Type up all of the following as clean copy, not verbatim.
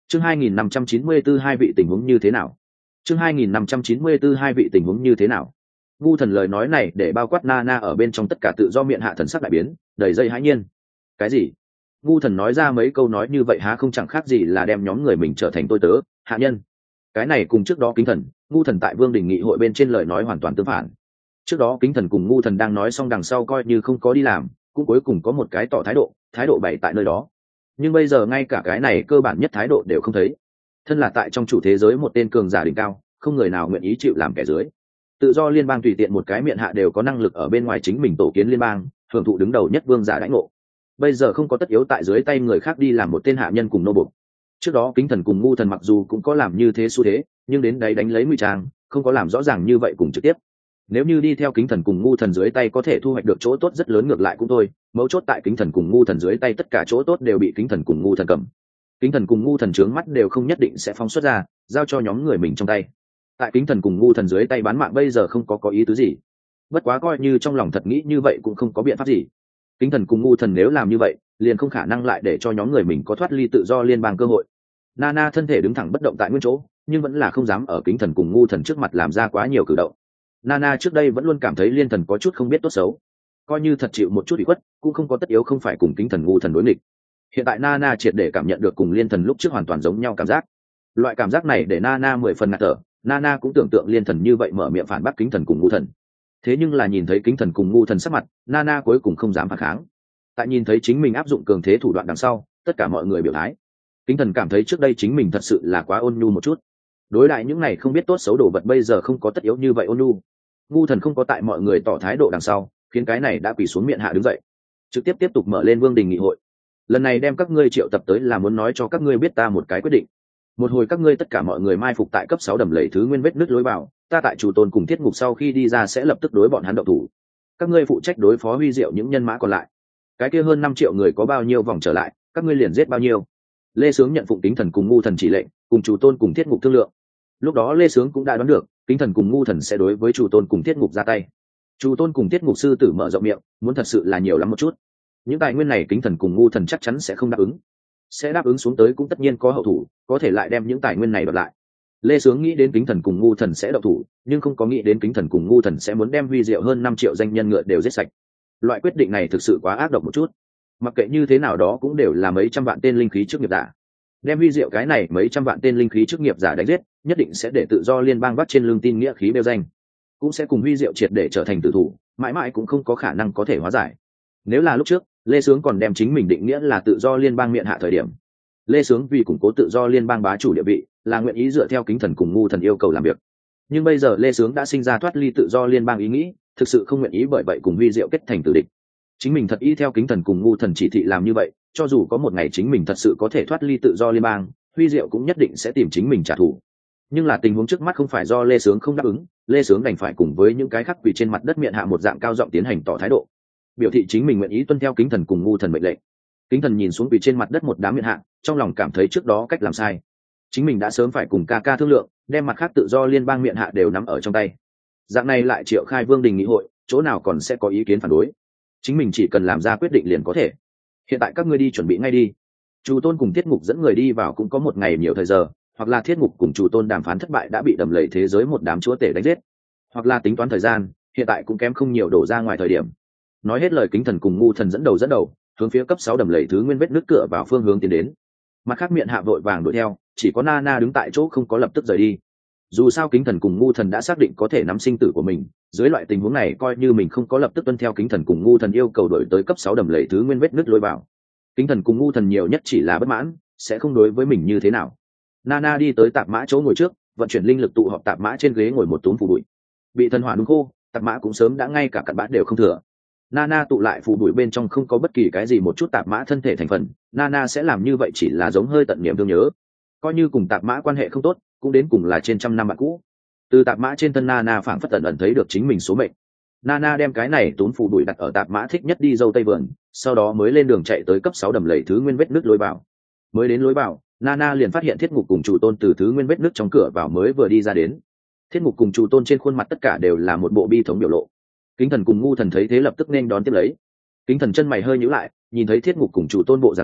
Chương 2594 hai vị tình huống như thế nào? Chương 2594 hai vị tình huống như thế nào? Ngu Thần lời nói này để bao quát Nana ở bên trong tất cả tự do miệng hạ thần sắc đại biến, đầy dây hãi nhiên. Cái gì? Ngu Thần nói ra mấy câu nói như vậy há không chẳng khác gì là đem nhóm người mình trở thành tôi tớ, hạ nhân. Cái này cùng trước đó Kính Thần, Ngu Thần tại Vương Đình nghị hội bên trên lời nói hoàn toàn tương phản. Trước đó Kính Thần cùng Ngu Thần đang nói xong đằng sau coi như không có đi làm, cũng cuối cùng có một cái tỏ thái độ bày tại nơi đó. Nhưng bây giờ ngay cả cái này cơ bản nhất thái độ đều không thấy. Thân là tại trong chủ thế giới một tên cường giả đỉnh cao, không người nào nguyện ý chịu làm kẻ dưới. Tự do liên bang tùy tiện một cái miệng hạ đều có năng lực ở bên ngoài chính mình tổ kiến liên bang, hưởng thụ đứng đầu nhất vương giả đãi ngộ. Bây giờ không có tất yếu tại dưới tay người khác đi làm một tên hạ nhân cùng nô bộc. Trước đó Kính Thần cùng Ngu Thần mặc dù cũng có làm như thế xu thế, nhưng đến đấy đánh lấy ngụy trang, không có làm rõ ràng như vậy cùng trực tiếp. Nếu như đi theo Kính Thần cùng Ngu Thần dưới tay có thể thu hoạch được chỗ tốt rất lớn, ngược lại cũng thôi, mấu chốt tại Kính Thần cùng Ngu Thần dưới tay tất cả chỗ tốt đều bị Kính Thần cùng Ngu Thần cầm. Kính Thần cùng Ngu Thần trướng mắt đều không nhất định sẽ phóng xuất ra, giao cho nhóm người mình trong tay. Tại Kính Thần cùng Ngu Thần dưới tay bán mạng bây giờ không có ý tứ gì. Bất quá coi như trong lòng thật nghĩ như vậy cũng không có biện pháp gì. Kính Thần cùng Ngu Thần nếu làm như vậy, liền không khả năng lại để cho nhóm người mình có thoát ly tự do liên bang cơ hội. Nana thân thể đứng thẳng bất động tại nguyên chỗ, nhưng vẫn là không dám ở Kính Thần cùng Ngu Thần trước mặt làm ra quá nhiều cử động. Nana trước đây vẫn luôn cảm thấy Liên Thần có chút không biết tốt xấu, coi như thật chịu một chút ủy khuất, cũng không có tất yếu không phải cùng Kính Thần Ngu Thần đối nghịch. Hiện tại Nana triệt để cảm nhận được cùng Liên Thần lúc trước hoàn toàn giống nhau cảm giác. Loại cảm giác này để Nana 10 phần ngạt thở. Nana cũng tưởng tượng Liên Thần như vậy mở miệng phản bác Kính Thần cùng Ngu Thần. Thế nhưng là nhìn thấy Kính Thần cùng Ngu Thần sắc mặt, Nana cuối cùng không dám phản kháng. Tại nhìn thấy chính mình áp dụng cường thế thủ đoạn đằng sau, tất cả mọi người biểu thái. Kính Thần cảm thấy trước đây chính mình thật sự là quá ôn nhu một chút. Đối lại những này không biết tốt xấu đồ vật bây giờ không có tất yếu như vậy ôn nhu. Ngu Thần không có tại mọi người tỏ thái độ đằng sau, khiến cái này đã quỳ xuống miệng hạ đứng dậy, trực tiếp tục mở lên Vương Đình nghị hội. Lần này đem các ngươi triệu tập tới là muốn nói cho các ngươi biết ta một cái quyết định. Một hồi các ngươi tất cả mọi người mai phục tại cấp 6 đầm lầy thứ nguyên vết nứt lối vào, ta tại Chủ Tôn cùng Thiết Ngục sau khi đi ra sẽ lập tức đối bọn hắn động thủ. Các ngươi phụ trách đối phó Huy Diệu những nhân mã còn lại. Cái kia hơn 5 triệu người có bao nhiêu vòng trở lại, các ngươi liền giết bao nhiêu. Lê Sướng nhận phụng Kính Thần cùng Ngu Thần chỉ lệnh, cùng Chủ Tôn cùng Thiết Ngục thương lượng. Lúc đó Lê Sướng cũng đã đoán được, Kính Thần cùng Ngu Thần sẽ đối với Chủ Tôn cùng Thiết Ngục ra tay. Chủ Tôn cùng Thiết Ngục sư tử mở rộng miệng, muốn thật sự là nhiều lắm một chút. Những tài nguyên này Kính Thần cùng Ngu Thần chắc chắn sẽ không đáp ứng. Sẽ đáp ứng xuống tới cũng tất nhiên có hậu thủ, có thể lại đem những tài nguyên này đoạt lại. Lê Sướng nghĩ đến Kính Thần cùng Ngu Thần sẽ động thủ, nhưng không có nghĩ đến Kính Thần cùng Ngu Thần sẽ muốn đem Huy Diệu hơn 5 triệu danh nhân ngựa đều giết sạch. Loại quyết định này thực sự quá ác độc một chút. Mặc kệ như thế nào đó cũng đều là mấy trăm vạn tên linh khí chức nghiệp giả. Đem Huy Diệu cái này mấy trăm vạn tên linh khí chức nghiệp giả đánh giết, nhất định sẽ để tự do liên bang vắt trên lưng tin nghĩa khí bêu danh, cũng sẽ cùng Huy Diệu triệt để trở thành tử thủ, mãi mãi cũng không có khả năng có thể hóa giải. Nếu là lúc trước, Lê Sướng còn đem chính mình định nghĩa là tự do liên bang miệng hạ thời điểm, Lê Sướng vì củng cố tự do liên bang bá chủ địa vị, là nguyện ý dựa theo Kính Thần cùng Ngu Thần yêu cầu làm việc. Nhưng bây giờ Lê Sướng đã sinh ra thoát ly tự do liên bang ý nghĩ, thực sự không nguyện ý bởi vậy cùng Huy Diệu kết thành tử địch. Chính mình thật ý theo Kính Thần cùng Ngu Thần chỉ thị làm như vậy, cho dù có một ngày chính mình thật sự có thể thoát ly tự do liên bang, Huy Diệu cũng nhất định sẽ tìm chính mình trả thù. Nhưng là tình huống trước mắt không phải do Lê Sướng không đáp ứng, Lê Sướng đành phải cùng với những cái khác quỳ trên mặt đất miệng hạ một dạng cao giọng tiến hành tỏ thái độ, biểu thị chính mình nguyện ý tuân theo Kính Thần cùng Ngu Thần mệnh lệnh. Kính Thần nhìn xuống quỳ trên mặt đất một đám miệng hạ, trong lòng cảm thấy trước đó cách làm sai. Chính mình đã sớm phải cùng ca ca thương lượng, đem mặt khác tự do liên bang miệng hạ đều nắm ở trong tay. Dạng này lại triệu khai Vương Đình nghị hội, chỗ nào còn sẽ có ý kiến phản đối. Chính mình chỉ cần làm ra quyết định liền có thể. Hiện tại các ngươi đi chuẩn bị ngay đi. Chủ Tôn cùng Thiết Ngục dẫn người đi vào cũng có một ngày nhiều thời giờ, hoặc là Thiết Ngục cùng Chủ Tôn đàm phán thất bại đã bị đầm lầy thế giới một đám chúa tể đánh giết, hoặc là tính toán thời gian, hiện tại cũng kém không nhiều đổ ra ngoài thời điểm. Nói hết lời Kính Thần cùng Ngu Thần dẫn đầu, hướng phía cấp 6 đầm lầy thứ nguyên vết nước cửa vào phương hướng tiến đến. Mặt khác miệng hạ vội vàng đuổi theo, chỉ có Nana đứng tại chỗ không có lập tức rời đi. Dù sao Kính Thần cùng Ngu Thần đã xác định có thể nắm sinh tử của mình, dưới loại tình huống này coi như mình không có lập tức tuân theo Kính Thần cùng Ngu Thần yêu cầu đổi tới cấp 6 đầm lầy thứ nguyên vết nước lôi vào. Kính Thần cùng Ngu Thần nhiều nhất chỉ là bất mãn, sẽ không đối với mình như thế nào. Nana đi tới tạp mã chỗ ngồi trước, vận chuyển linh lực tụ họp tạp mã trên ghế ngồi một túm phù bụi. Bị thần hỏa nung khô, tạp mã cũng sớm đã ngay cả cặn bã đều không thừa. Nana tụ lại phù bụi bên trong không có bất kỳ cái gì một chút tạp mã thân thể thành phần, Nana sẽ làm như vậy chỉ là giống hơi tận niệm thương nhớ. Coi như cùng tạp mã quan hệ không tốt, cũng đến cùng là trên trăm năm bạn cũ. Từ tạp mã trên thân Nana phảng phất ẩn thấy được chính mình số mệnh. Nana đem cái này túm phù bụi đặt ở tạp mã thích nhất đi dâu tây vườn, sau đó mới lên đường chạy tới cấp 6 đầm lầy thứ nguyên vết nước lối vào. Mới đến lối vào, Nana liền phát hiện Thiết Ngục cùng Chủ Tôn từ thứ nguyên vết nước trong cửa vào mới vừa đi ra đến. Thiết Ngục cùng Chủ Tôn trên khuôn mặt tất cả đều là một bộ bi thống biểu lộ. Kính Thần cùng Ngu Thần thấy thế lập tức nên đón tiếp lấy. Kính Thần chân mày hơi nhíu lại, nhìn thấy Thiết Ngục cùng Chủ Tôn bộ dáng này,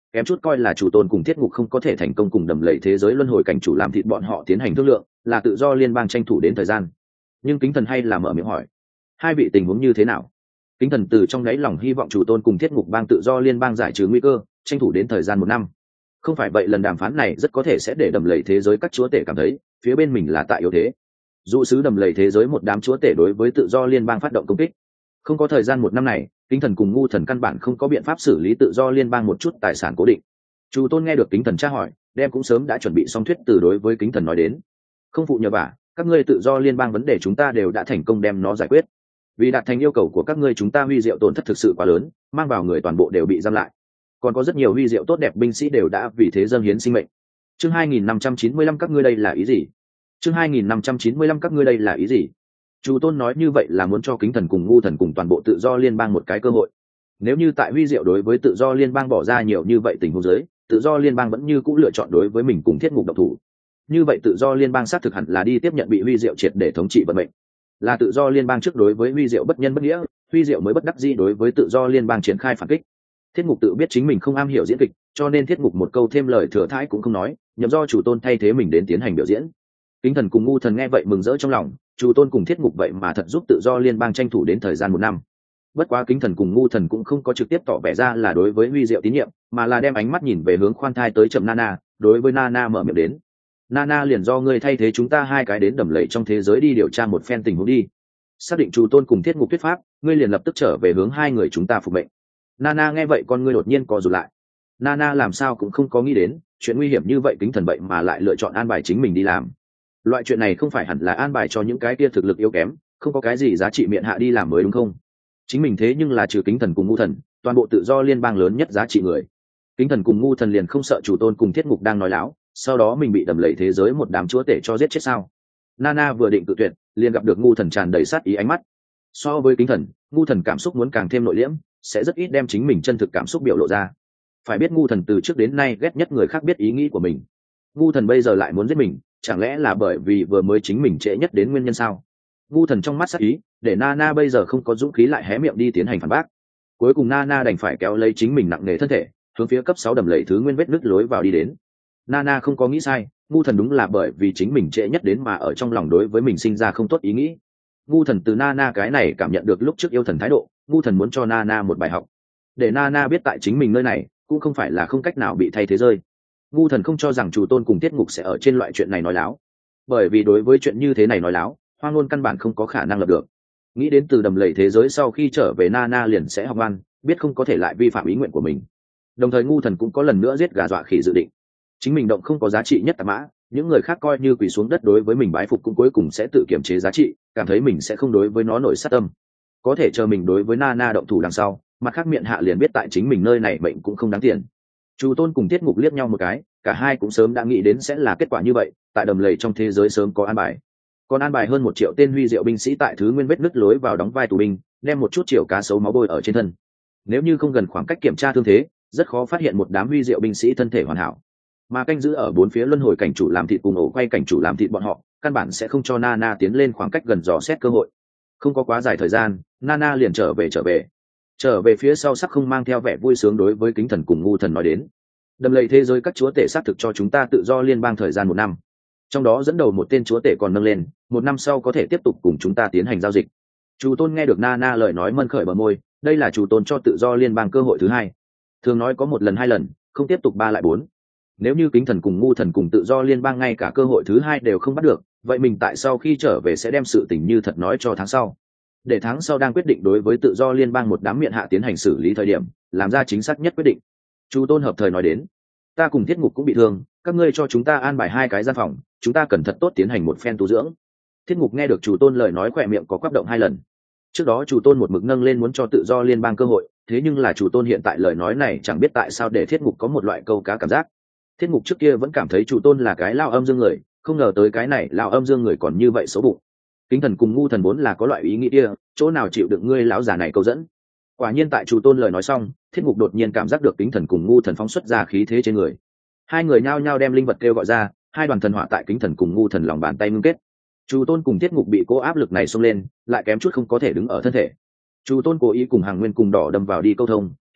kém chút coi là chủ tôn cùng thiết ngục không có thể thành công cùng đầm lầy thế giới luân hồi cảnh chủ làm thịt bọn họ tiến hành thương lượng, là tự do liên bang tranh thủ đến thời gian. Nhưng kính thần hay là mở miệng hỏi, hai vị tình huống như thế nào? Kính thần từ trong đáy lòng hy vọng chủ tôn cùng thiết ngục bang tự do liên bang giải trừ nguy cơ, tranh thủ đến thời gian 1 năm. Không phải vậy lần đàm phán này rất có thể sẽ để đầm lầy thế giới các chúa tể cảm thấy phía bên mình là tại yếu thế. Dụ sứ đầm lầy thế giới một đám chúa tể đối với tự do liên bang phát động công kích. Không có thời gian 1 năm này, kính thần cùng ngu thần căn bản không có biện pháp xử lý tự do liên bang một chút tài sản cố định. Chủ tôn nghe được kính thần tra hỏi, đem cũng sớm đã chuẩn bị xong thuyết từ đối với kính thần nói đến. Không phụ nhờ vả, các ngươi tự do liên bang vấn đề chúng ta đều đã thành công đem nó giải quyết. Vì đạt thành yêu cầu của các ngươi chúng ta huy diệu tổn thất thực sự quá lớn, mang vào người toàn bộ đều bị giam lại. Còn có rất nhiều huy diệu tốt đẹp binh sĩ đều đã vì thế dâng hiến sinh mệnh. Chương 2595 các ngươi đây là ý gì? Chương 2595 các ngươi đây là ý gì? Chủ tôn nói như vậy là muốn cho kính thần cùng ngu thần cùng toàn bộ tự do liên bang một cái cơ hội. Nếu như tại huy diệu đối với tự do liên bang bỏ ra nhiều như vậy tình huống giới, tự do liên bang vẫn như cũ lựa chọn đối với mình cùng thiết ngục độc thủ. Như vậy tự do liên bang xác thực hẳn là đi tiếp nhận bị huy diệu triệt để thống trị vận mệnh. Là tự do liên bang trước đối với huy diệu bất nhân bất nghĩa, huy diệu mới bất đắc dĩ đối với tự do liên bang triển khai phản kích. Thiết ngục tự biết chính mình không am hiểu diễn kịch, cho nên thiết ngục một câu thêm lời thừa thãi cũng không nói, nhậm do chủ tôn thay thế mình đến tiến hành biểu diễn. Kính thần cùng ngu thần nghe vậy mừng rỡ trong lòng, chủ tôn cùng thiết ngục vậy mà thật giúp tự do liên bang tranh thủ đến thời gian 1 năm. Bất quá kính thần cùng ngu thần cũng không có trực tiếp tỏ vẻ ra là đối với huy diệu tín nhiệm, mà là đem ánh mắt nhìn về hướng khoan thai tới chậm Nana, đối với Nana mở miệng đến. Nana liền do ngươi thay thế chúng ta hai cái đến đầm lầy trong thế giới đi điều tra một phen tình huống đi. Xác định chủ tôn cùng thiết ngục thuyết pháp, ngươi liền lập tức trở về hướng hai người chúng ta phục mệnh. Nana nghe vậy con ngươi đột nhiên co rụt lại. Nana làm sao cũng không có nghĩ đến, chuyện nguy hiểm như vậy kính thần vậy mà lại lựa chọn an bài chính mình đi làm. Loại chuyện này không phải hẳn là an bài cho những cái kia thực lực yếu kém, không có cái gì giá trị miệng hạ đi làm mới đúng không? Chính mình thế nhưng là trừ kính thần cùng ngu thần, toàn bộ tự do liên bang lớn nhất giá trị người. Kính thần cùng ngu thần liền không sợ chủ tôn cùng thiết ngục đang nói láo, sau đó mình bị đầm lầy thế giới một đám chúa tể cho giết chết sao? Nana vừa định tự tuyệt, liền gặp được ngu thần tràn đầy sát ý ánh mắt. So với kính thần, ngu thần cảm xúc muốn càng thêm nội liễm, sẽ rất ít đem chính mình chân thực cảm xúc biểu lộ ra. Phải biết ngu thần từ trước đến nay ghét nhất người khác biết ý nghĩ của mình. Ngu thần bây giờ lại muốn giết mình, chẳng lẽ là bởi vì vừa mới chính mình trễ nhất đến nguyên nhân sao? Ngu thần trong mắt sắc ý, để Nana bây giờ không có dũng khí lại hé miệng đi tiến hành phản bác. Cuối cùng Nana đành phải kéo lấy chính mình nặng nề thân thể, hướng phía cấp 6 đầm lầy thứ nguyên vết nứt lối vào đi đến. Nana không có nghĩ sai, ngu thần đúng là bởi vì chính mình trễ nhất đến mà ở trong lòng đối với mình sinh ra không tốt ý nghĩ. Ngu thần từ Nana cái này cảm nhận được lúc trước yêu thần thái độ, ngu thần muốn cho Nana một bài học, để Nana biết tại chính mình nơi này cũng không phải là không cách nào bị thay thế rơi. Ngu thần không cho rằng chủ tôn cùng tiết ngục sẽ ở trên loại chuyện này nói láo, bởi vì đối với chuyện như thế này nói láo, Hoang Ngôn căn bản không có khả năng lập được. Nghĩ đến từ đầm lầy thế giới sau khi trở về Nana liền sẽ học ngoan, biết không có thể lại vi phạm ý nguyện của mình. Đồng thời ngu thần cũng có lần nữa giết gà dọa khỉ dự định. Chính mình động không có giá trị nhất tạp mã, những người khác coi như quỳ xuống đất đối với mình bái phục cũng cuối cùng sẽ tự kiểm chế giá trị, cảm thấy mình sẽ không đối với nó nổi sát tâm. Có thể chờ mình đối với Nana động thủ đằng sau, mặt khác miệng hạ liền biết tại chính mình nơi này mệnh cũng không đáng tiền. Chu tôn cùng tiết ngục liếc nhau một cái, cả hai cũng sớm đã nghĩ đến sẽ là kết quả như vậy, tại đầm lầy trong thế giới sớm có an bài. Còn an bài hơn 1 triệu tên huy diệu binh sĩ tại thứ nguyên vết nứt lối vào đóng vai tù binh, đem một chút chiều cá sấu máu bôi ở trên thân. Nếu như không gần khoảng cách kiểm tra thương thế, rất khó phát hiện một đám huy diệu binh sĩ thân thể hoàn hảo. Mà canh giữ ở 4 phía luân hồi cảnh chủ làm thịt cùng ổ quay cảnh chủ làm thịt bọn họ, căn bản sẽ không cho Nana tiến lên khoảng cách gần dò xét cơ hội. Không có quá dài thời gian, Nana liền trở về phía sau sắc không mang theo vẻ vui sướng đối với kính thần cùng ngu thần nói đến. Đầm lầy thế giới các chúa tể xác thực cho chúng ta tự do liên bang thời gian 1 năm. Trong đó dẫn đầu một tên chúa tể còn nâng lên, 1 năm sau có thể tiếp tục cùng chúng ta tiến hành giao dịch. Chủ tôn nghe được Nana lời nói mân khởi bờ môi, đây là chủ tôn cho tự do liên bang cơ hội thứ 2. Thường nói có 1 lần 2 lần, không tiếp tục 3 lại 4. Nếu như kính thần cùng ngu thần cùng tự do liên bang ngay cả cơ hội thứ 2 đều không bắt được, vậy mình tại sau khi trở về sẽ đem sự tình như thật nói cho tháng sau, để tháng sau đang quyết định đối với tự do liên bang một đám miệng hạ tiến hành xử lý thời điểm, làm ra chính xác nhất quyết định. Chu tôn hợp thời nói đến, ta cùng thiết ngục cũng bị thương, các ngươi cho chúng ta an bài 2 cái gian phòng, chúng ta cần thật tốt tiến hành một phen tu dưỡng. Thiết ngục nghe được chủ tôn lời nói khỏe miệng có quắp động 2 lần. Trước đó chủ tôn một mực nâng lên muốn cho tự do liên bang cơ hội, thế nhưng là chủ tôn hiện tại lời nói này chẳng biết tại sao để thiết ngục có một loại câu cá cảm giác. Thiết ngục trước kia vẫn cảm thấy chủ tôn là cái lao âm dương người, không ngờ tới cái này lao âm dương người còn như vậy xấu bụng. Kính thần cùng ngu thần vốn là có loại ý nghĩ kia, chỗ nào chịu được ngươi lão già này câu dẫn. Quả nhiên tại chủ tôn lời nói xong, thiết ngục đột nhiên cảm giác được kính thần cùng ngu thần phóng xuất ra khí thế trên người. 2 người nhao nhao đem linh vật kêu gọi ra, 2 đoàn thần hỏa tại kính thần cùng ngu thần lòng bàn tay ngưng kết. Chủ tôn cùng thiết ngục bị cố áp lực này xông lên, lại kém chút không có thể đứng ở thân thể. Chủ tôn cố ý cùng Hàng Nguyên cùng đỏ đâm vào đi câu thông,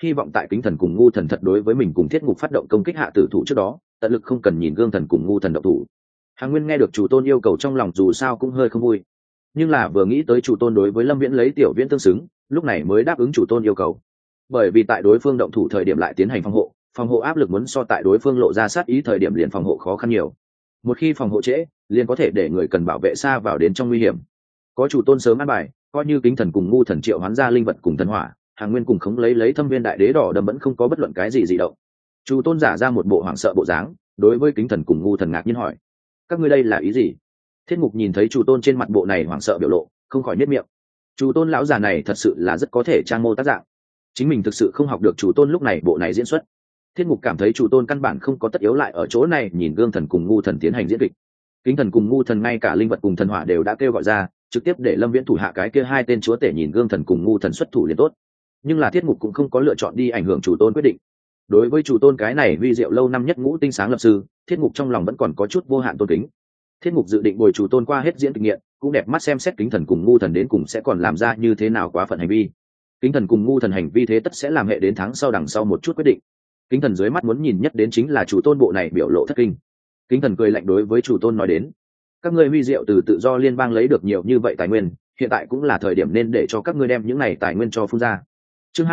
hy vọng tại kính thần cùng ngu thần thật đối với mình cùng thiết ngục phát động công kích hạ tử thủ trước đó tận lực không cần nhìn gương thần cùng ngu thần động thủ. Hàn Nguyên nghe được chủ tôn yêu cầu trong lòng dù sao cũng hơi không vui, nhưng là vừa nghĩ tới chủ tôn đối với Lâm Viễn lấy tiểu viễn tương xứng, lúc này mới đáp ứng chủ tôn yêu cầu. Bởi vì tại đối phương động thủ thời điểm lại tiến hành phòng hộ áp lực muốn so tại đối phương lộ ra sát ý thời điểm liền phòng hộ khó khăn nhiều. Một khi phòng hộ trễ, liền có thể để người cần bảo vệ xa vào đến trong nguy hiểm. Có chủ tôn sớm an bài, coi như kính thần cùng ngu thần triệu hoán ra linh vật cùng thần hỏa, Hàn Nguyên cùng khống lấy thâm viên đại đế đỏ đầm vẫn không có bất luận cái gì dị động. Chủ tôn giả ra một bộ hoảng sợ bộ dáng, đối với kính thần cùng ngu thần ngạc nhiên hỏi: các ngươi đây là ý gì? Thiết Ngục nhìn thấy chủ tôn trên mặt bộ này hoảng sợ biểu lộ, không khỏi nhếch miệng. Chủ tôn lão già này thật sự là rất có thể trang mô tác dạng, chính mình thực sự không học được chủ tôn lúc này bộ này diễn xuất. Thiết Ngục cảm thấy chủ tôn căn bản không có tất yếu lại ở chỗ này nhìn gương thần cùng ngu thần tiến hành diễn kịch. Kính thần cùng ngu thần ngay cả linh vật cùng thần hỏa đều đã kêu gọi ra, trực tiếp để Lâm Viễn thủ hạ cái kia hai tên chúa tể nhìn gương thần cùng ngu thần xuất thủ liền tốt. Nhưng là Thiết Ngục cũng không có lựa chọn đi ảnh hưởng chủ tôn quyết định. Đối với chủ tôn cái này huy diệu lâu năm nhất ngũ tinh sáng lập sư, Thiết Ngục trong lòng vẫn còn có chút vô hạn tôn kính. Thiết Ngục dự định bồi chủ tôn qua hết diễn kinh nghiệm, cũng đẹp mắt xem xét kính thần cùng ngu thần đến cùng sẽ còn làm ra như thế nào quá phận hành vi. Kính thần cùng ngu thần hành vi thế tất sẽ làm hệ đến tháng sau đằng sau một chút quyết định. Kính thần dưới mắt muốn nhìn nhất đến chính là chủ tôn bộ này biểu lộ thất kinh. Kính thần cười lạnh đối với chủ tôn nói đến: các ngươi huy diệu từ tự do liên bang lấy được nhiều như vậy tài nguyên, hiện tại cũng là thời điểm nên để cho các ngươi đem những này tài nguyên cho phun ra. Chương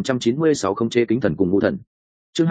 2596 khống chế kính thần cùng ngu thần. Chương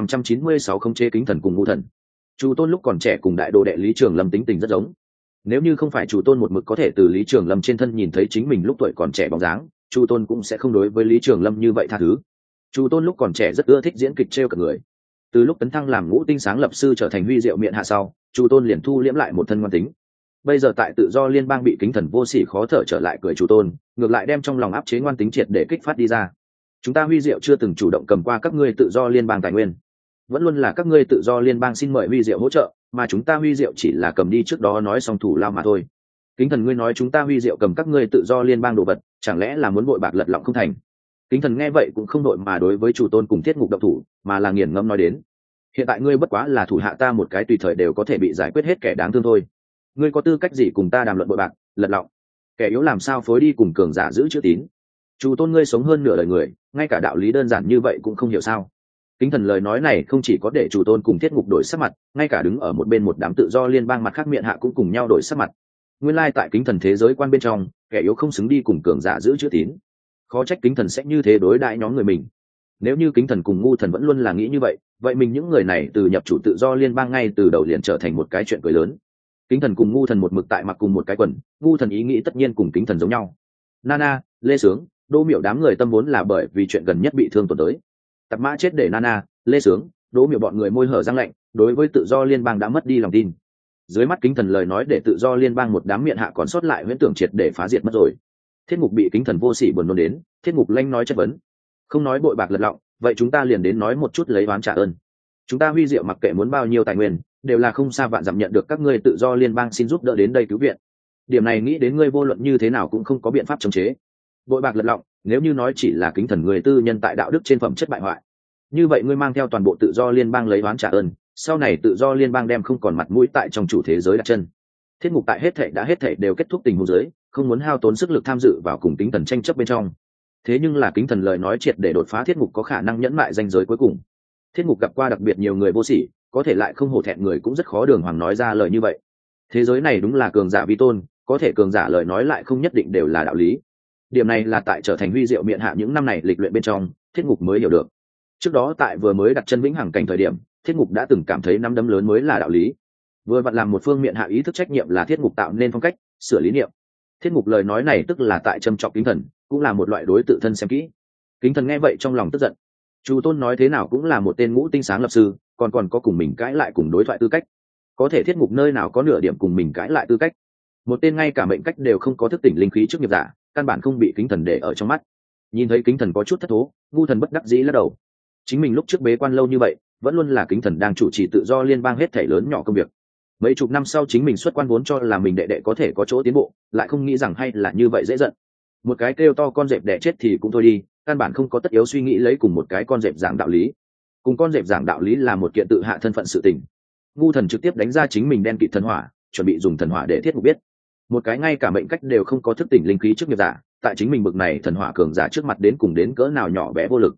2596 khống chế kính thần cùng ngu thần. Chủ tôn lúc còn trẻ cùng đại đồ đệ Lý Trường Lâm tính tình rất giống. Nếu như không phải chủ tôn một mực có thể từ Lý Trường Lâm trên thân nhìn thấy chính mình lúc tuổi còn trẻ bóng dáng, chủ tôn cũng sẽ không đối với Lý Trường Lâm như vậy tha thứ. Chủ tôn lúc còn trẻ rất ưa thích diễn kịch trêu cả người. Từ lúc tấn thăng làm ngũ tinh sáng lập sư trở thành huy diệu miện hạ sau, chủ tôn liền thu liễm lại một thân ngoan tính. Bây giờ tại tự do liên bang bị kính thần vô sỉ khó thở trở lại cười chủ tôn, ngược lại đem trong lòng áp chế ngoan tính triệt để kích phát đi ra. Chúng ta huy diệu chưa từng chủ động cầm qua các ngươi tự do liên bang tài nguyên, vẫn luôn là các ngươi tự do liên bang xin mời huy diệu hỗ trợ, mà chúng ta huy diệu chỉ là cầm đi trước đó nói xong thủ lao mà thôi. Kính thần ngươi nói chúng ta huy diệu cầm các ngươi tự do liên bang đồ vật, chẳng lẽ là muốn bội bạc lật lọng không thành? Kính thần nghe vậy cũng không đội mà đối với chủ tôn cùng Thiết Ngục động thủ, mà là nghiền ngẫm nói đến: hiện tại ngươi bất quá là thủ hạ ta một cái tùy thời đều có thể bị giải quyết hết kẻ đáng thương thôi, ngươi có tư cách gì cùng ta đàm luận bội bạc lật lọng? Kẻ yếu làm sao phối đi cùng cường giả giữ chữ tín? Chủ tôn ngươi sống hơn nửa đời người, ngay cả đạo lý đơn giản như vậy cũng không hiểu sao? Kính thần lời nói này không chỉ có để chủ tôn cùng Thiết Ngục đổi sắc mặt, ngay cả đứng ở một bên một đám tự do liên bang mặt khác miệng hạ cũng cùng nhau đổi sắc mặt. Nguyên lai tại kính thần thế giới quan bên trong, kẻ yếu không xứng đi cùng cường giả giữ chữ tín. Khó trách kính thần sẽ như thế đối đãi nhóm người mình. Nếu như kính thần cùng ngu thần vẫn luôn là nghĩ như vậy, vậy mình những người này từ nhập chủ tự do liên bang ngay từ đầu liền trở thành một cái chuyện cười lớn. Kính thần cùng ngu thần một mực tại mặc cùng một cái quần, ngu thần ý nghĩ tất nhiên cùng kính thần giống nhau. Nana, Lê Sướng, Đỗ Miểu đám người tâm vốn là bởi vì chuyện gần nhất bị thương tổn tới. Tạp mã chết để Nana, Lê Sướng, Đỗ Miểu bọn người môi hở răng lạnh, đối với tự do liên bang đã mất đi lòng tin. Dưới mắt kính thần lời nói để tự do liên bang một đám miệng hạ còn sót lại huyễn tưởng triệt để phá diệt mất rồi. Thiết Ngục bị kính thần vô sỉ buồn nôn đến, Thiết Ngục lanh nói chất vấn: không nói bội bạc lật lọng, vậy chúng ta liền đến nói một chút lấy oán trả ơn. Chúng ta huy diệu mặc kệ muốn bao nhiêu tài nguyên, đều là không xa vạn dặm nhận được các ngươi tự do liên bang xin giúp đỡ đến đây cứu viện. Điểm này nghĩ đến ngươi vô luận như thế nào cũng không có biện pháp chống chế. Bội bạc lật lọng, nếu như nói chỉ là kính thần người tư nhân tại đạo đức trên phẩm chất bại hoại, như vậy ngươi mang theo toàn bộ tự do liên bang lấy oán trả ơn, sau này tự do liên bang đem không còn mặt mũi tại trong chủ thế giới đặt chân. Thiết Ngục tại hết thảy đều kết thúc tình huống dưới, không muốn hao tốn sức lực tham dự vào cùng kính thần tranh chấp bên trong. Thế nhưng là kính thần lời nói triệt để đột phá Thiết Ngục có khả năng nhẫn mại danh giới cuối cùng. Thiết Ngục gặp qua đặc biệt nhiều người vô sỉ, có thể lại không hổ thẹn người cũng rất khó đường hoàng nói ra lời như vậy. Thế giới này đúng là cường giả vi tôn, có thể cường giả lời nói lại không nhất định đều là đạo lý. Điểm này là tại trở thành huy diệu miện hạ những năm này lịch luyện bên trong, Thiết Ngục mới hiểu được. Trước đó tại vừa mới đặt chân vĩnh hằng cảnh thời điểm, Thiết Ngục đã từng cảm thấy nắm đấm lớn mới là đạo lý. Vừa vặn làm một phương miện hạ ý thức trách nhiệm là Thiết Ngục tạo nên phong cách, sửa lý niệm. Thiết Ngục lời nói này tức là tại châm chọc kính thần, cũng là một loại đối tự thân xem kỹ. Kính thần nghe vậy trong lòng tức giận. Chu tôn nói thế nào cũng là một tên ngũ tinh sáng lập sư, còn có cùng mình cãi lại cùng đối thoại tư cách. Có thể Thiết Ngục nơi nào có nửa điểm cùng mình cãi lại tư cách. Một tên ngay cả mệnh cách đều không có thức tỉnh linh khí trước nghiệp giả, căn bản không bị kính thần để ở trong mắt. Nhìn thấy kính thần có chút thất thố, ngu thần bất đắc dĩ lắc đầu. Chính mình lúc trước bế quan lâu như vậy, vẫn luôn là kính thần đang chủ trì tự do liên bang hết thảy lớn nhỏ công việc. Mấy chục năm sau chính mình xuất quan vốn cho là mình đệ đệ có thể có chỗ tiến bộ, lại không nghĩ rằng hay là như vậy dễ giận. Một cái kêu to con dẹp đẻ chết thì cũng thôi đi, căn bản không có tất yếu suy nghĩ lấy cùng một cái con dẹp giảng đạo lý. Cùng con dẹp giảng đạo lý là một kiện tự hạ thân phận sự tình. Ngu thần trực tiếp đánh ra chính mình đen kịt thần hỏa, chuẩn bị dùng thần hỏa để Thiết Ngục biết. Một cái ngay cả mệnh cách đều không có thức tỉnh linh khí trước nghiệp giả, tại chính mình bực này thần hỏa cường giả trước mặt đến cùng đến cỡ nào nhỏ bé vô lực.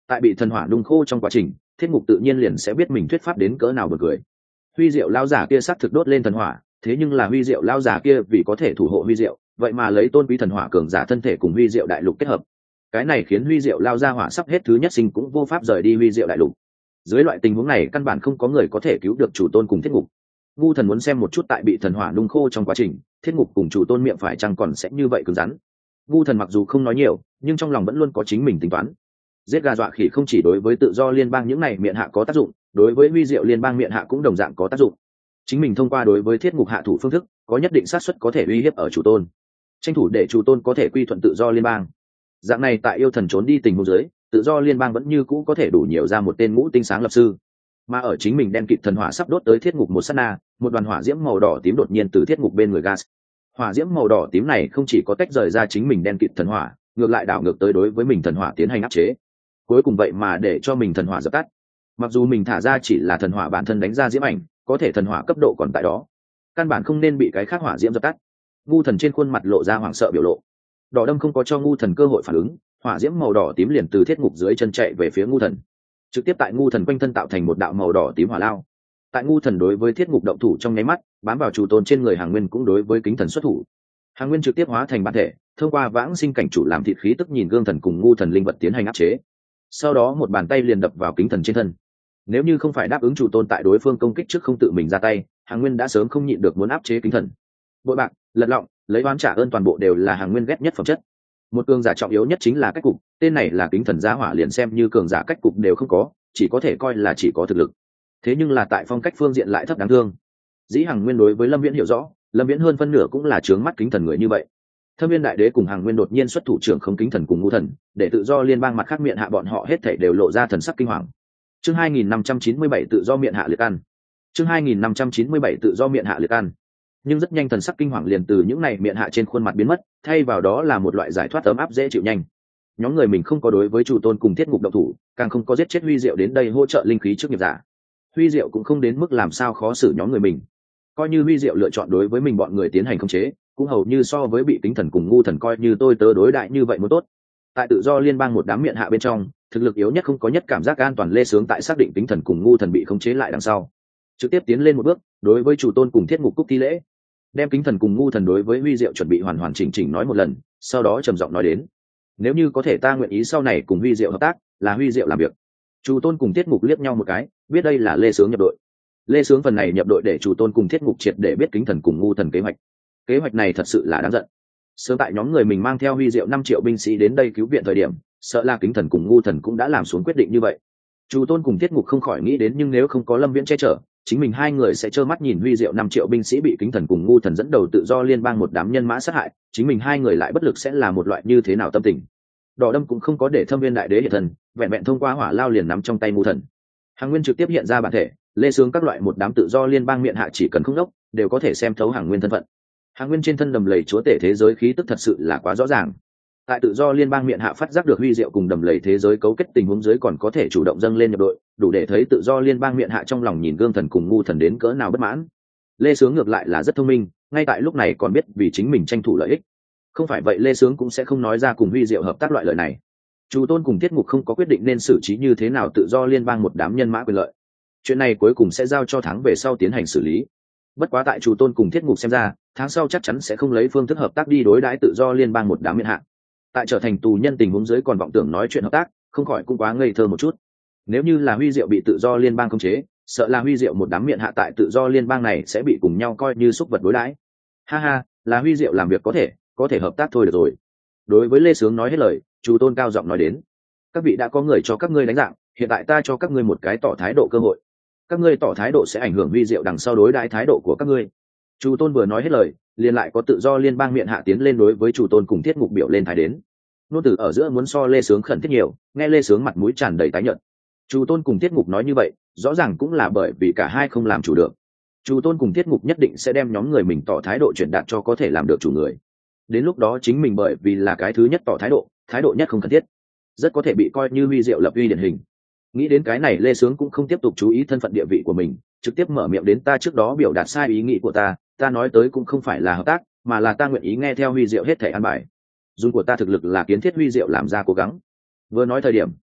Tại bị thần hỏa đun khô trong quá trình, Thiết Ngục tự nhiên liền sẽ biết mình thuyết pháp đến cỡ nào buồn cười. Huy Diệu lao giả kia xác thực đốt lên thần hỏa, thế nhưng là Huy Diệu lao giả kia vì có thể thủ hộ Huy Diệu, vậy mà lấy tôn quý thần hỏa cường giả thân thể cùng Huy Diệu đại lục kết hợp. Cái này khiến Huy Diệu lao ra hỏa sắp hết thứ nhất sinh cũng vô pháp rời đi Huy Diệu đại lục. Dưới loại tình huống này căn bản không có người có thể cứu được chủ tôn cùng Thiết Ngục. Ngu Thần muốn xem một chút tại bị thần hỏa nung khô trong quá trình, Thiết Ngục cùng chủ tôn miệng phải chăng còn sẽ như vậy cứng rắn. Ngu Thần mặc dù không nói nhiều, nhưng trong lòng vẫn luôn có chính mình tính toán. Giết gà dọa khỉ không chỉ đối với tự do liên bang những này miệng hạ có tác dụng, đối với Huy Diệu liên bang miệng hạ cũng đồng dạng có tác dụng. Chính mình thông qua đối với Thiết Ngục hạ thủ phương thức, có nhất định xác suất có thể uy hiếp ở chủ tôn, tranh thủ để chủ tôn có thể quy thuận tự do liên bang. Dạng này tại yêu thần trốn đi tình huống dưới, tự do liên bang vẫn như cũ có thể đủ nhiều ra một tên ngũ tinh sáng lập sư. Mà ở chính mình đen kịt thần hỏa sắp đốt tới Thiết Ngục một sát na, một đoàn hỏa diễm màu đỏ tím đột nhiên từ Thiết Ngục bên người gas. Hỏa diễm màu đỏ tím này không chỉ có tách rời ra chính mình đen kịt thần hỏa, ngược lại đảo ngược tới đối với mình thần hỏa tiến hành áp chế. Cuối cùng vậy mà để cho mình thần hỏa dập tắt. Mặc dù mình thả ra chỉ là thần hỏa bản thân đánh ra diễm ảnh, có thể thần hỏa cấp độ còn tại đó, căn bản không nên bị cái khác hỏa diễm dập tắt. Ngu Thần trên khuôn mặt lộ ra hoảng sợ biểu lộ. Đỏ Đâm không có cho Ngu Thần cơ hội phản ứng, hỏa diễm màu đỏ tím liền từ Thiết Ngục dưới chân chạy về phía Ngu Thần, trực tiếp tại Ngu Thần quanh thân tạo thành một đạo màu đỏ tím hỏa lao. Tại Ngu Thần đối với Thiết Ngục động thủ trong nháy mắt, bám vào chủ tôn trên người Hàng Nguyên cũng đối với Kính Thần xuất thủ. Hàng Nguyên trực tiếp hóa thành bản thể, thông qua vãng sinh cảnh chủ làm thịt khí tức nhìn Gương Thần cùng Ngu Thần linh vật tiến hành áp chế. Sau đó một bàn tay liền đập vào Kính Thần trên thân. Nếu như không phải đáp ứng chủ tôn tại đối phương công kích trước không tự mình ra tay, Hàng Nguyên đã sớm không nhịn được muốn áp chế Kính Thần. Bội bạc, lật lọng, lấy oán trả ơn toàn bộ đều là Hàng Nguyên ghét nhất phẩm chất. Một cường giả trọng yếu nhất chính là cách cục, tên này là Kính Thần giá hỏa liền xem như cường giả cách cục đều không có, chỉ có thể coi là chỉ có thực lực. Thế nhưng là tại phong cách phương diện lại thấp đáng thương. Dĩ Hàng Nguyên đối với Lâm Viễn hiểu rõ, Lâm Viễn hơn phân nửa cũng là trướng mắt Kính Thần người như vậy. Thâm Viên Đại Đế cùng Hàng Nguyên đột nhiên xuất thủ trưởng không Kính Thần cùng Ngu Thần, để tự do liên bang mặt khác miệng hạ bọn họ hết thảy đều lộ ra thần sắc kinh hoàng. Chương 2597 tự do miệng hạ liệt ăn. Chương 2597 tự do miệng hạ liệt ăn. Nhưng rất nhanh thần sắc kinh hoàng liền từ những này miệng hạ trên khuôn mặt biến mất, thay vào đó là một loại giải thoát ấm áp dễ chịu nhanh. Nhóm người mình không có đối với chủ tôn cùng Thiết Ngục động thủ, càng không có giết chết Huy Diệu đến đây hỗ trợ linh khí trước nghiệp giả. Huy Diệu cũng không đến mức làm sao khó xử nhóm người mình. Coi như Huy Diệu lựa chọn đối với mình bọn người tiến hành khống chế, cũng hầu như so với bị Kính Thần cùng Ngu Thần coi như tôi tớ đối đại như vậy mới tốt. Tại tự do liên bang một đám miệng hạ bên trong, thực lực yếu nhất không có nhất cảm giác an toàn Lê Sướng tại xác định Kính Thần cùng Ngu Thần bị khống chế lại đằng sau, trực tiếp tiến lên một bước, đối với chủ tôn cùng Thiết Ngục cúc thi lễ, đem Kính Thần cùng Ngu Thần đối với Huy Diệu chuẩn bị hoàn hoàn chỉnh chỉnh nói một lần, sau đó trầm giọng nói đến: nếu như có thể ta nguyện ý sau này cùng Huy Diệu hợp tác, là Huy Diệu làm việc. Chủ tôn cùng Thiết Ngục liếc nhau một cái, biết đây là Lê Sướng nhập đội. Lê Sướng phần này nhập đội để chủ tôn cùng Thiết Ngục triệt để biết Kính Thần cùng Ngu Thần kế hoạch. Kế hoạch này thật sự là đáng giận. Sớm tại nhóm người mình mang theo Huy Diệu 5 triệu binh sĩ đến đây cứu viện thời điểm, sợ là Kính Thần cùng Ngu Thần cũng đã làm xuống quyết định như vậy. Chủ tôn cùng Thiết Ngục không khỏi nghĩ đến, nhưng nếu không có Lâm Viễn che chở, chính mình hai người sẽ trơ mắt nhìn Huy Diệu 5 triệu binh sĩ bị Kính Thần cùng Ngu Thần dẫn đầu tự do liên bang một đám nhân mã sát hại, chính mình hai người lại bất lực sẽ là một loại như thế nào tâm tình. Đỏ Đâm cũng không có để Thâm Viên Đại Đế hiện thần, vẹn vẹn thông qua hỏa lao liền nắm trong tay Ngu Thần. Hàng Nguyên trực tiếp hiện ra bản thể, Lê Sướng các loại một đám tự do liên bang miệng hạ chỉ cần không đốc, đều có thể xem thấu Hàng Nguyên thân phận. Hàng Nguyên trên thân đầm lầy chúa tể thế giới khí tức thật sự là quá rõ ràng. Tại tự do liên bang miệng hạ phát giác được Huy Diệu cùng đầm lầy thế giới cấu kết tình huống dưới còn có thể chủ động dâng lên nhập đội, đủ để thấy tự do liên bang miệng hạ trong lòng nhìn Gương Thần cùng Ngu Thần đến cỡ nào bất mãn. Lê Sướng ngược lại là rất thông minh, ngay tại lúc này còn biết vì chính mình tranh thủ lợi ích. Không phải vậy Lê Sướng cũng sẽ không nói ra cùng Huy Diệu hợp tác loại lời này. Chủ tôn cùng Thiết Ngục không có quyết định nên xử trí như thế nào tự do liên bang một đám nhân mã quyền lợi. Chuyện này cuối cùng sẽ giao cho tháng về sau tiến hành xử lý. Bất quá tại chủ tôn cùng Thiết Ngục xem ra, tháng sau chắc chắn sẽ không lấy phương thức hợp tác đi đối đãi tự do liên bang một đám miệng hạ. Tại trở thành tù nhân tình huống dưới còn vọng tưởng nói chuyện hợp tác, không khỏi cũng quá ngây thơ một chút. Nếu như là Huy Diệu bị tự do liên bang khống chế, sợ là Huy Diệu một đám miệng hạ tại tự do liên bang này sẽ bị cùng nhau coi như súc vật đối đãi. Ha ha, là Huy Diệu làm việc có thể hợp tác thôi được rồi. Đối với Lê Sướng nói hết lời, chủ tôn cao giọng nói đến: các vị đã có người cho các ngươi đánh dạng, hiện tại ta cho các ngươi một cái tỏ thái độ cơ hội. Các ngươi tỏ thái độ sẽ ảnh hưởng Huy Diệu đằng sau đối đãi thái độ của các ngươi. Chủ tôn vừa nói hết lời, liền lại có tự do liên bang miệng hạ tiến lên đối với chủ tôn cùng Thiết Ngục biểu lên thái đến. Nôn tử ở giữa muốn so Lê Sướng khẩn thiết nhiều, nghe Lê Sướng mặt mũi tràn đầy tái nhợt. Chủ tôn cùng Thiết Ngục nói như vậy, rõ ràng cũng là bởi vì cả hai không làm chủ được. Chủ tôn cùng Thiết Ngục nhất định sẽ đem nhóm người mình tỏ thái độ chuyển đạt cho có thể làm được chủ người. Đến lúc đó chính mình bởi vì là cái thứ nhất tỏ thái độ nhất không cần thiết, rất có thể bị coi như Huy Diệu lập uy điển hình. Nghĩ đến cái này Lê Sướng cũng không tiếp tục chú ý thân phận địa vị của mình, trực tiếp mở miệng đến: ta trước đó biểu đạt sai ý nghĩ của ta nói tới cũng không phải là hợp tác, mà là ta nguyện ý nghe theo Huy Diệu hết thảy an bài. Dùng của ta thực lực là kiến thiết Huy Diệu làm ra cố gắng. Vừa nói thời điểm,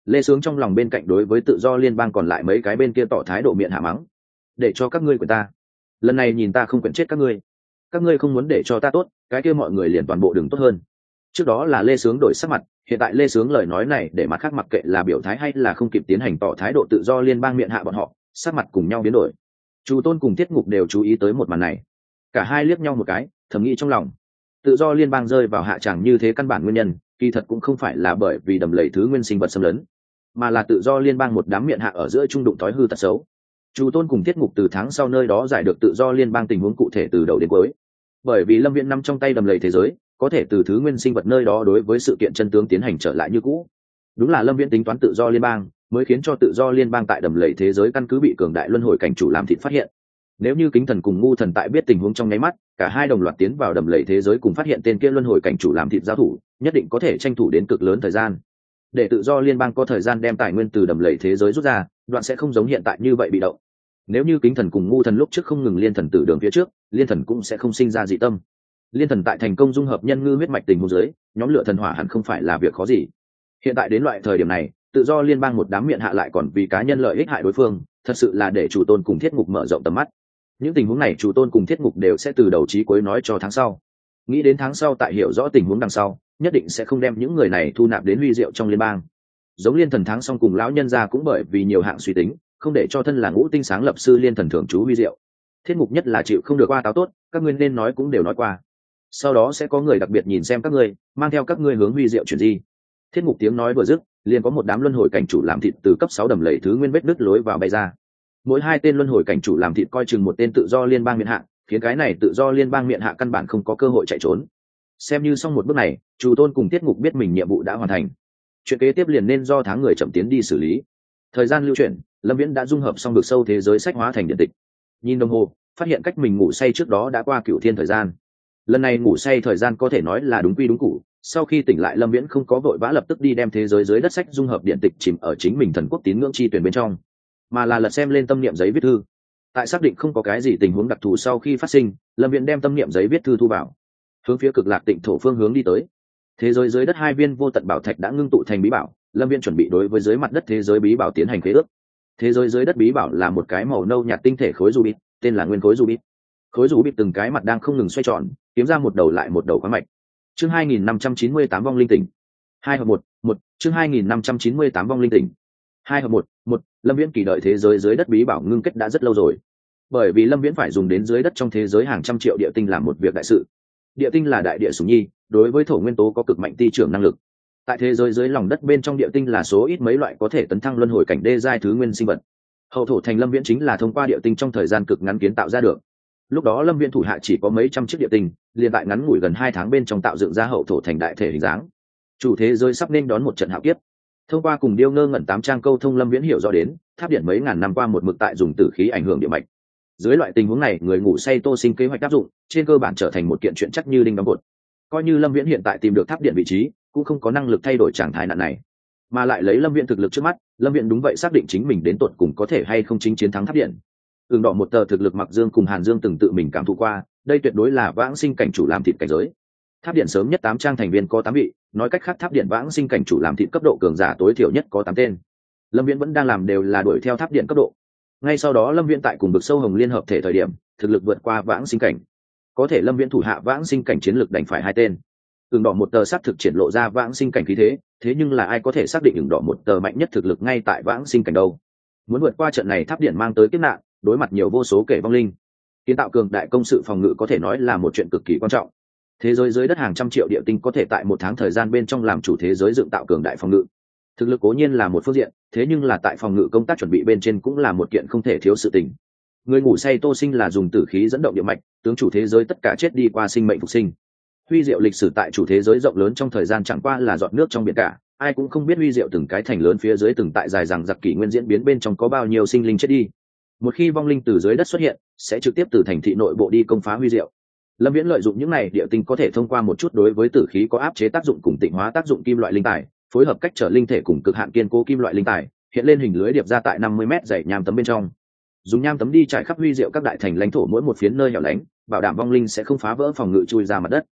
Lê Sướng trong lòng bên cạnh đối với tự do liên bang còn lại mấy cái bên kia tỏ thái độ miệng hạ mắng, để cho các ngươi của ta lần này nhìn ta không quyển chết các ngươi không muốn để cho ta tốt, cái kia mọi người liền toàn bộ đừng tốt hơn. Trước đó là Lê Sướng đổi sắc mặt, hiện tại Lê Sướng lời nói này để mặt khác mặc kệ là biểu thái hay là không kịp tiến hành tỏ thái độ tự do liên bang miệng hạ bọn họ sắc mặt cùng nhau biến đổi. Chu Tôn cùng Tiết Ngục đều chú ý tới một màn này, cả hai liếc nhau một cái, thầm nghĩ trong lòng, tự do liên bang rơi vào hạ tràng như thế căn bản nguyên nhân kỳ thật cũng không phải là bởi vì đầm lầy thứ nguyên sinh vật xâm lấn, mà là tự do liên bang một đám miệng hạ ở giữa trung đụng thói hư tật xấu. Chu Tôn cùng Tiết Ngục từ tháng sau nơi đó giải được tự do liên bang tình huống cụ thể từ đầu đến cuối, bởi vì Lâm Viễn nắm trong tay đầm lầy thế giới, có thể từ thứ nguyên sinh vật nơi đó đối với sự kiện chân tướng tiến hành trở lại như cũ. Đúng là Lâm Viễn tính toán tự do liên bang mới khiến cho tự do liên bang tại đầm lầy thế giới căn cứ bị cường đại luân hồi cảnh chủ làm thịt phát hiện. Nếu như Kính Thần cùng Ngu Thần tại biết tình huống trong nháy mắt, cả hai đồng loạt tiến vào đầm lầy thế giới cùng phát hiện tên kia luân hồi cảnh chủ làm thịt giao thủ, nhất định có thể tranh thủ đến cực lớn thời gian. Để tự do liên bang có thời gian đem tài nguyên từ đầm lầy thế giới rút ra, đoạn sẽ không giống hiện tại như vậy bị động. Nếu như Kính Thần cùng Ngu Thần lúc trước không ngừng liên thần tử đường phía trước, liên thần cũng sẽ không sinh ra dị tâm. Liên thần tại thành công dung hợp nhân ngư huyết mạch tình huống dưới, nhóm lửa thần hỏa hẳn không phải là việc khó gì. Hiện tại đến loại thời điểm này, tự do liên bang một đám miệng hạ lại còn vì cá nhân lợi ích hại đối phương, thật sự là để Chủ Tôn cùng Thiết Ngục mở rộng tầm mắt. Những tình huống này Chủ Tôn cùng Thiết Ngục đều sẽ từ đầu chí cuối nói cho tháng sau. Nghĩ đến tháng sau tại hiểu rõ tình huống đằng sau, nhất định sẽ không đem những người này thu nạp đến huy diệu trong liên bang. Giống liên thần tháng xong cùng lão nhân gia cũng bởi vì nhiều hạng suy tính, không để cho thân là ngũ tinh sáng lập sư liên thần thưởng chú huy diệu. Thiết Ngục nhất là chịu không được qua táo tốt, các ngươi nên nói cũng đều nói qua. Sau đó sẽ có người đặc biệt nhìn xem các ngươi, mang theo các ngươi hướng huy diệu chuyển di. Thiết Ngục tiếng nói vừa dứt, liền có một đám luân hồi cảnh chủ làm thịt từ cấp 6 đầm lầy thứ nguyên vết đứt lối vào bay ra. Mỗi hai tên luân hồi cảnh chủ làm thịt coi chừng một tên tự do liên bang miện hạ, khiến cái này tự do liên bang miện hạ căn bản không có cơ hội chạy trốn. Xem như xong một bước này, Chủ Tôn cùng Tiết Ngục biết mình nhiệm vụ đã hoàn thành. Chuyện kế tiếp liền nên do tháng người chậm tiến đi xử lý. Thời gian lưu chuyển, Lâm Viễn đã dung hợp xong vực sâu thế giới sách hóa thành điện tịch. Nhìn đồng hồ, phát hiện cách mình ngủ say trước đó đã qua cửu thiên thời gian. Lần này ngủ say thời gian có thể nói là đúng quy đúng củ. Sau khi tỉnh lại, Lâm Viễn không có vội vã lập tức đi đem thế giới dưới đất sách dung hợp điện tịch chìm ở chính mình thần quốc tín ngưỡng chi tuyển bên trong, mà là lật xem lên tâm niệm giấy viết thư. Tại xác định không có cái gì tình huống đặc thù sau khi phát sinh, Lâm Viễn đem tâm niệm giấy viết thư thu vào, hướng phía Cực Lạc Tịnh thổ phương hướng đi tới. Thế giới dưới đất hai viên vô tận bảo thạch đã ngưng tụ thành bí bảo, Lâm Viễn chuẩn bị đối với dưới mặt đất thế giới bí bảo tiến hành khế ước. Thế giới dưới đất bí bảo là một cái màu nâu nhạt tinh thể khối rubit, tên là nguyên khối rubit. Khối rubit từng cái mặt đang không ngừng xoay tròn, kiếm ra một đầu lại một đầu khoáng mạch. Chương 2598 vong linh tỉnh. 2 hợp 1, chương 2598 vong linh tỉnh. 2 hợp 1, Lâm Viễn kỳ đợi thế giới dưới đất bí bảo ngưng kết đã rất lâu rồi. Bởi vì Lâm Viễn phải dùng đến dưới đất trong thế giới hàng trăm triệu địa tinh làm một việc đại sự. Địa tinh là đại địa sủng nhi, đối với thổ nguyên tố có cực mạnh ti trưởng năng lực. Tại thế giới dưới lòng đất bên trong địa tinh là số ít mấy loại có thể tấn thăng luân hồi cảnh đê giai thứ nguyên sinh vật. Hậu thổ thành Lâm Viễn chính là thông qua địa tinh trong thời gian cực ngắn kiến tạo ra được. Lúc đó Lâm Viễn thủ hạ chỉ có mấy trăm chiếc địa tinh, liền tại ngắn ngủi gần 2 tháng bên trong tạo dựng ra hậu thổ thành đại thể hình dáng. Chủ thế giới sắp nên đón một trận hạo kiếp. Thông qua cùng Điêu Ngơ Ngẩn 8 trang câu thông, Lâm Viễn hiểu rõ đến tháp điện mấy ngàn năm qua một mực tại dùng tử khí ảnh hưởng địa mạch. Dưới loại tình huống này, người ngủ say Tô Sinh kế hoạch áp dụng, trên cơ bản trở thành một kiện chuyện chắc như đinh đóng cột. Coi như Lâm Viễn hiện tại tìm được tháp điện vị trí, cũng không có năng lực thay đổi trạng thái nạn này. Mà lại lấy Lâm Viễn thực lực trước mắt, Lâm Viễn đúng vậy xác định chính mình đến tột cùng có thể hay không chính chiến thắng tháp điện. Ưng Đỏ một tờ thực lực Mặc Dương cùng Hàn Dương từng tự mình cảm thụ qua, đây tuyệt đối là vãng sinh cảnh chủ làm thịt cảnh giới. Tháp điện sớm nhất 8 trang thành viên có 8 vị, nói cách khác tháp điện vãng sinh cảnh chủ làm thịt cấp độ cường giả tối thiểu nhất có 8 tên. Lâm Viễn vẫn đang làm đều là đuổi theo tháp điện cấp độ. Ngay sau đó Lâm Viễn tại cùng Vực Sâu Hồng liên hợp thể thời điểm, thực lực vượt qua vãng sinh cảnh. Có thể Lâm Viễn thủ hạ vãng sinh cảnh chiến lực đành phải 2 tên. Ưng Đỏ một tờ xác thực triển lộ ra vãng sinh cảnh khí thế nhưng là ai có thể xác định Ưng Đỏ một tờ mạnh nhất thực lực ngay tại vãng sinh cảnh đâu? Muốn vượt qua trận này tháp điện mang tới kiếp nạn, đối mặt nhiều vô số kẻ vong linh, kiến tạo cường đại công sự phòng ngự có thể nói là một chuyện cực kỳ quan trọng. Thế giới dưới đất hàng trăm triệu địa tinh có thể tại 1 tháng thời gian bên trong làm chủ thế giới dựng tạo cường đại phòng ngự. Thực lực cố nhiên là một phương diện, thế nhưng là tại phòng ngự công tác chuẩn bị bên trên cũng là một kiện không thể thiếu sự tình. Người ngủ say Tô Sinh là dùng tử khí dẫn động địa mạch, tướng chủ thế giới tất cả chết đi qua sinh mệnh phục sinh. Huy diệu lịch sử tại chủ thế giới rộng lớn trong thời gian chẳng qua là giọt nước trong biển cả, ai cũng không biết huy diệu từng cái thành lớn phía dưới từng tại dài rằng giặc kỷ nguyên diễn biến bên trong có bao nhiêu sinh linh chết đi. Một khi vong linh từ dưới đất xuất hiện, sẽ trực tiếp từ thành thị nội bộ đi công phá huy diệu. Lâm Viễn lợi dụng những này địa tinh có thể thông qua một chút đối với tử khí có áp chế tác dụng cùng tịnh hóa tác dụng kim loại linh tài, phối hợp cách trở linh thể cùng cực hạn kiên cố kim loại linh tài, hiện lên hình lưới điệp ra tại 50 m dày nham tấm bên trong. Dùng nham tấm đi trải khắp huy diệu các đại thành lãnh thổ mỗi một phiến nơi hẻo lánh, bảo đảm vong linh sẽ không phá vỡ phòng ngự chui ra mặt đất.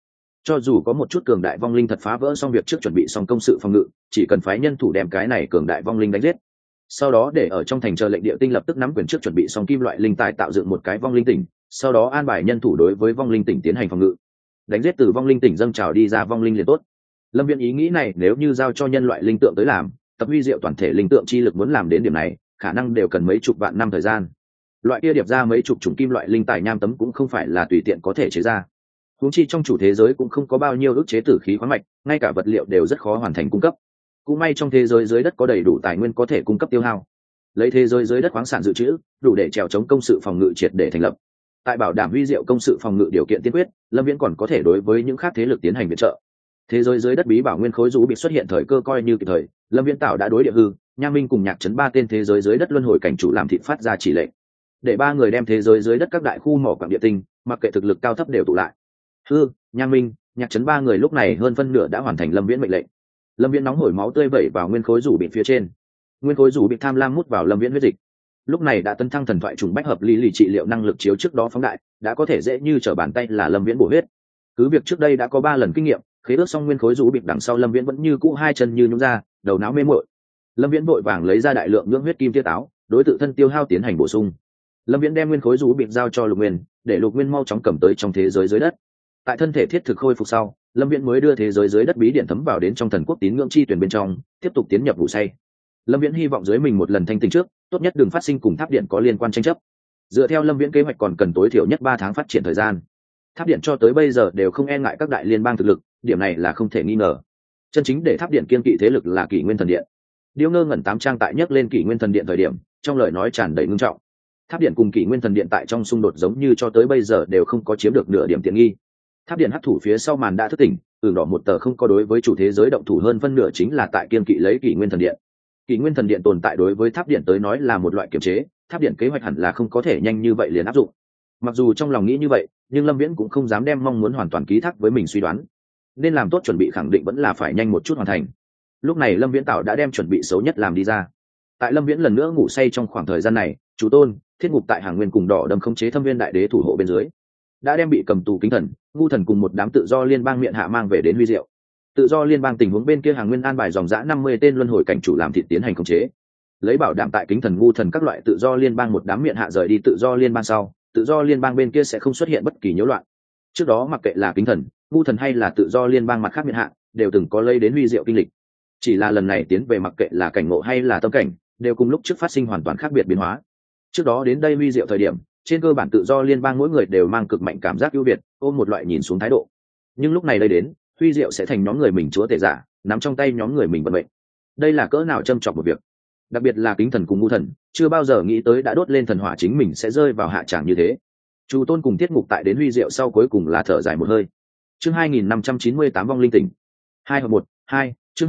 Cho dù có một chút cường đại vong linh thật phá vỡ xong việc trước chuẩn bị xong công sự phòng ngự, chỉ cần phái nhân thủ đem cái này cường đại vong linh đánh giết, sau đó để ở trong thành chờ lệnh địa tinh lập tức nắm quyền trước chuẩn bị xong kim loại linh tài tạo dựng một cái vong linh tỉnh, sau đó an bài nhân thủ đối với vong linh tỉnh tiến hành phòng ngự, đánh giết từ vong linh tỉnh dâng trào đi ra vong linh liền tốt. Lâm Viễn ý nghĩ này nếu như giao cho nhân loại linh tượng tới làm, tập huy diệu toàn thể linh tượng chi lực muốn làm đến điểm này, khả năng đều cần mấy chục vạn năm thời gian. Loại kia điệp ra mấy chục chủng kim loại linh tài nham tấm cũng không phải là tùy tiện có thể chế ra. Huống chi trong chủ thế giới cũng không có bao nhiêu ức chế tử khí khoáng mạch, ngay cả vật liệu đều rất khó hoàn thành cung cấp. Cũng may trong thế giới dưới đất có đầy đủ tài nguyên có thể cung cấp tiêu hao. Lấy thế giới dưới đất khoáng sản dự trữ, đủ để trèo chống công sự phòng ngự triệt để thành lập. Tại bảo đảm huy diệu công sự phòng ngự điều kiện tiên quyết, Lâm Viễn còn có thể đối với những khác thế lực tiến hành viện trợ. Thế giới dưới đất bí bảo nguyên khối rũ bị xuất hiện thời cơ coi như kịp thời, Lâm Viễn tạo đã đối địa hư, Nha Minh cùng Nhạc Trấn ba tên thế giới dưới đất luân hồi cảnh chủ làm thịt phát ra chỉ lệnh, để ba người đem thế giới dưới đất các đại khu mỏ quặng địa tinh, mặc kệ thực lực cao thấp đều tụ lại. Hư, Nha Minh, Nhạc Trấn ba người lúc này hơn phân nửa đã hoàn thành Lâm Viễn mệnh lệnh. Lâm Viễn nóng hổi máu tươi vẩy vào nguyên khối rủ bị phía trên, nguyên khối rủ bị tham lam mút vào Lâm Viễn huyết dịch. Lúc này đã tấn thăng thần thoại trùng bách hợp lý trị liệu năng lực chiếu trước đó phóng đại, đã có thể dễ như trở bàn tay là Lâm Viễn bổ huyết. Cứ việc trước đây đã có 3 lần kinh nghiệm, khế ước xong nguyên khối rủ bịp đằng sau Lâm Viễn vẫn như cũ hai chân như nhũn ra, đầu não mê muội. Lâm Viễn vội vàng lấy ra đại lượng nhưỡng huyết kim tiết táo, đối tự thân tiêu hao tiến hành bổ sung. Lâm Viễn đem nguyên khối rủ bịp giao cho Lục Nguyên, để Lục Nguyên mau chóng cầm tới trong thế giới dưới đất. Tại thân thể thiết thực khôi phục sau, Lâm Viễn mới đưa thế giới dưới đất bí điện thấm vào đến trong thần quốc tín ngưỡng chi tuyển bên trong, tiếp tục tiến nhập ngủ say. Lâm Viễn hy vọng dưới mình một lần thanh tỉnh trước, tốt nhất đừng phát sinh cùng tháp điện có liên quan tranh chấp. Dựa theo Lâm Viễn kế hoạch còn cần tối thiểu nhất 3 tháng phát triển thời gian. Tháp điện cho tới bây giờ đều không e ngại các đại liên bang thực lực, điểm này là không thể nghi ngờ. Chân chính để tháp điện kiên kỵ thế lực là Kỷ Nguyên Thần Điện. Điêu Ngơ ngẩn 8 trang tại nhắc lên Kỷ Nguyên Thần Điện thời điểm, trong lời nói tràn đầy ngưng trọng. Tháp điện cùng Kỷ Nguyên Thần Điện tại trong xung đột giống như cho tới bây giờ đều không có chiếm được nửa điểm tiện nghi. Tháp điện hấp thủ phía sau màn đã thức tỉnh, đỏ một tờ không có đối với chủ thế giới động thủ hơn phân nửa chính là tại kiên kỵ lấy Kỷ Nguyên Thần Điện. Kỷ Nguyên Thần Điện tồn tại đối với tháp điện tới nói là một loại kiểm chế, tháp điện kế hoạch hẳn là không có thể nhanh như vậy liền áp dụng. Mặc dù trong lòng nghĩ như vậy, nhưng Lâm Viễn cũng không dám đem mong muốn hoàn toàn ký thác với mình suy đoán, nên làm tốt chuẩn bị khẳng định vẫn là phải nhanh một chút hoàn thành. Lúc này Lâm Viễn tạo đã đem chuẩn bị xấu nhất làm đi ra. Tại Lâm Viễn lần nữa ngủ say trong khoảng thời gian này, Chủ Tôn, Thiết Ngục tại Hàng Nguyên cùng Đỏ Đầm khống chế Thâm Viên Đại Đế thủ hộ bên dưới, đã đem bị cầm tù Kính Thần, Ngu Thần cùng một đám tự do liên bang miện hạ mang về đến Huy Diệu. Tự do liên bang tình huống bên kia Hàng Nguyên an bài dòng dã 50 tên luân hồi cảnh chủ làm thịt tiến hành khống chế, lấy bảo đảm tại Kính Thần, Ngu Thần các loại tự do liên bang một đám miện hạ rời đi tự do liên bang sau, tự do liên bang bên kia sẽ không xuất hiện bất kỳ nhiễu loạn. Trước đó mặc kệ là Kính Thần, Ngu Thần hay là tự do liên bang mặt khác miện hạ, đều từng có lây đến Huy Diệu kinh lịch. Chỉ là lần này tiến về mặc kệ là cảnh ngộ hay là tâm cảnh, đều cùng lúc trước phát sinh hoàn toàn khác biệt biến hóa. Trước đó đến đây Huy Diệu thời điểm, trên cơ bản tự do liên bang mỗi người đều mang cực mạnh cảm giác ưu việt, ôm một loại nhìn xuống thái độ. Nhưng lúc này đây đến, Huy Diệu sẽ thành nhóm người mình chúa tể giả, nắm trong tay nhóm người mình vận mệnh. Đây là cỡ nào châm chọc một việc. Đặc biệt là Kính Thần cùng Ngu Thần, chưa bao giờ nghĩ tới đã đốt lên thần hỏa chính mình sẽ rơi vào hạ tràng như thế. Chu Tôn cùng Thiết Ngục tại đến Huy Diệu sau cuối cùng là thở dài một hơi. Chương 2598 vong linh tỉnh. 2 hợp 1, 2, chương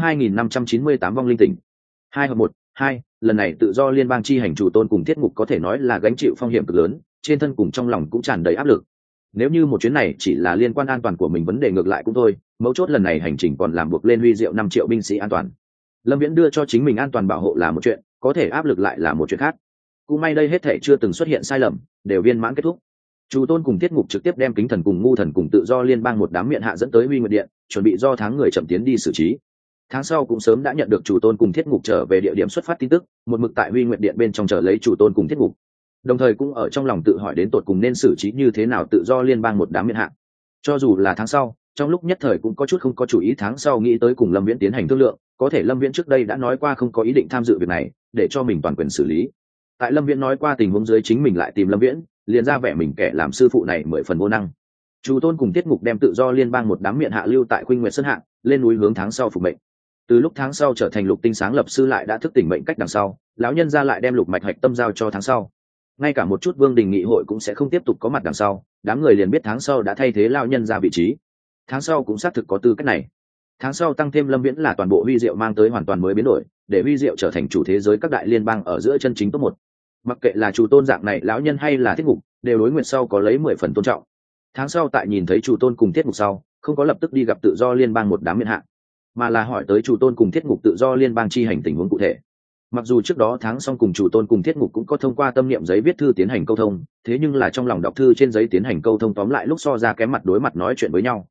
2598 vong linh tỉnh. 2 hợp 1, 2, lần này tự do liên bang chi hành Chủ Tôn cùng Thiết Ngục có thể nói là gánh chịu phong hiểm cực lớn, trên thân cùng trong lòng cũng tràn đầy áp lực. Nếu như một chuyến này chỉ là liên quan an toàn của mình vấn đề ngược lại cũng thôi, mấu chốt lần này hành trình còn làm buộc lên Huy Diệu 5 triệu binh sĩ an toàn. Lâm Viễn đưa cho chính mình an toàn bảo hộ là một chuyện, có thể áp lực lại là một chuyện khác. Cũng may đây hết thảy chưa từng xuất hiện sai lầm, đều viên mãn kết thúc. Chủ Tôn cùng Thiết Ngục trực tiếp đem Kính Thần cùng Ngu Thần cùng tự do liên bang một đám miện hạ dẫn tới Huy Nguyệt Điện, chuẩn bị do tháng người chậm tiến đi xử trí. Tháng sau cũng sớm đã nhận được Chủ Tôn cùng Thiết Ngục trở về địa điểm xuất phát tin tức, một mực tại Huy Nguyệt Điện bên trong chờ lấy Chủ Tôn cùng Thiết Ngục. Đồng thời cũng ở trong lòng tự hỏi đến tột cùng nên xử trí như thế nào tự do liên bang một đám miện hạ. Cho dù là tháng sau, trong lúc nhất thời cũng có chút không có chủ ý tháng sau nghĩ tới cùng Lâm Viễn tiến hành thương lượng, có thể Lâm Viễn trước đây đã nói qua không có ý định tham dự việc này, để cho mình toàn quyền xử lý. Tại Lâm Viễn nói qua tình huống dưới chính mình lại tìm Lâm Viễn, liền ra vẻ mình kẻ làm sư phụ này 10 phần vô năng. Chủ Tôn cùng Thiết Ngục đem tự do liên bang một đám miện hạ lưu tại Khuynh Nguyệt Sơn hạ, lên núi hướng tháng sau phục mệnh. Từ lúc tháng sau trở thành Lục Tinh sáng lập sư lại đã thức tỉnh mệnh cách đằng sau, lão nhân gia lại đem Lục Mạch Hạch Tâm giao cho tháng sau. Ngay cả một chút Vương Đình nghị hội cũng sẽ không tiếp tục có mặt đằng sau, đám người liền biết tháng sau đã thay thế lão nhân gia vị trí. Tháng sau cũng xác thực có tư cách này. Tháng sau tăng thêm Lâm Viễn là toàn bộ Huy Diệu mang tới hoàn toàn mới biến đổi, để Huy Diệu trở thành chủ thế giới các đại liên bang ở giữa chân chính top 1. Mặc kệ là Chủ Tôn dạng này lão nhân hay là Thiết Ngục, đều đối nguyện sau có lấy 10 phần tôn trọng. Tháng sau tại nhìn thấy Chủ Tôn cùng Thiết Ngục sau, không có lập tức đi gặp tự do liên bang một đám miện hạ, mà là hỏi tới Chủ Tôn cùng Thiết Ngục tự do liên bang chi hành tình huống cụ thể. Mặc dù trước đó tháng xong cùng Chủ Tôn cùng Thiết Ngục cũng có thông qua tâm niệm giấy viết thư tiến hành câu thông, thế nhưng là trong lòng đọc thư trên giấy tiến hành câu thông tóm lại lúc so ra kém mặt đối mặt nói chuyện với nhau.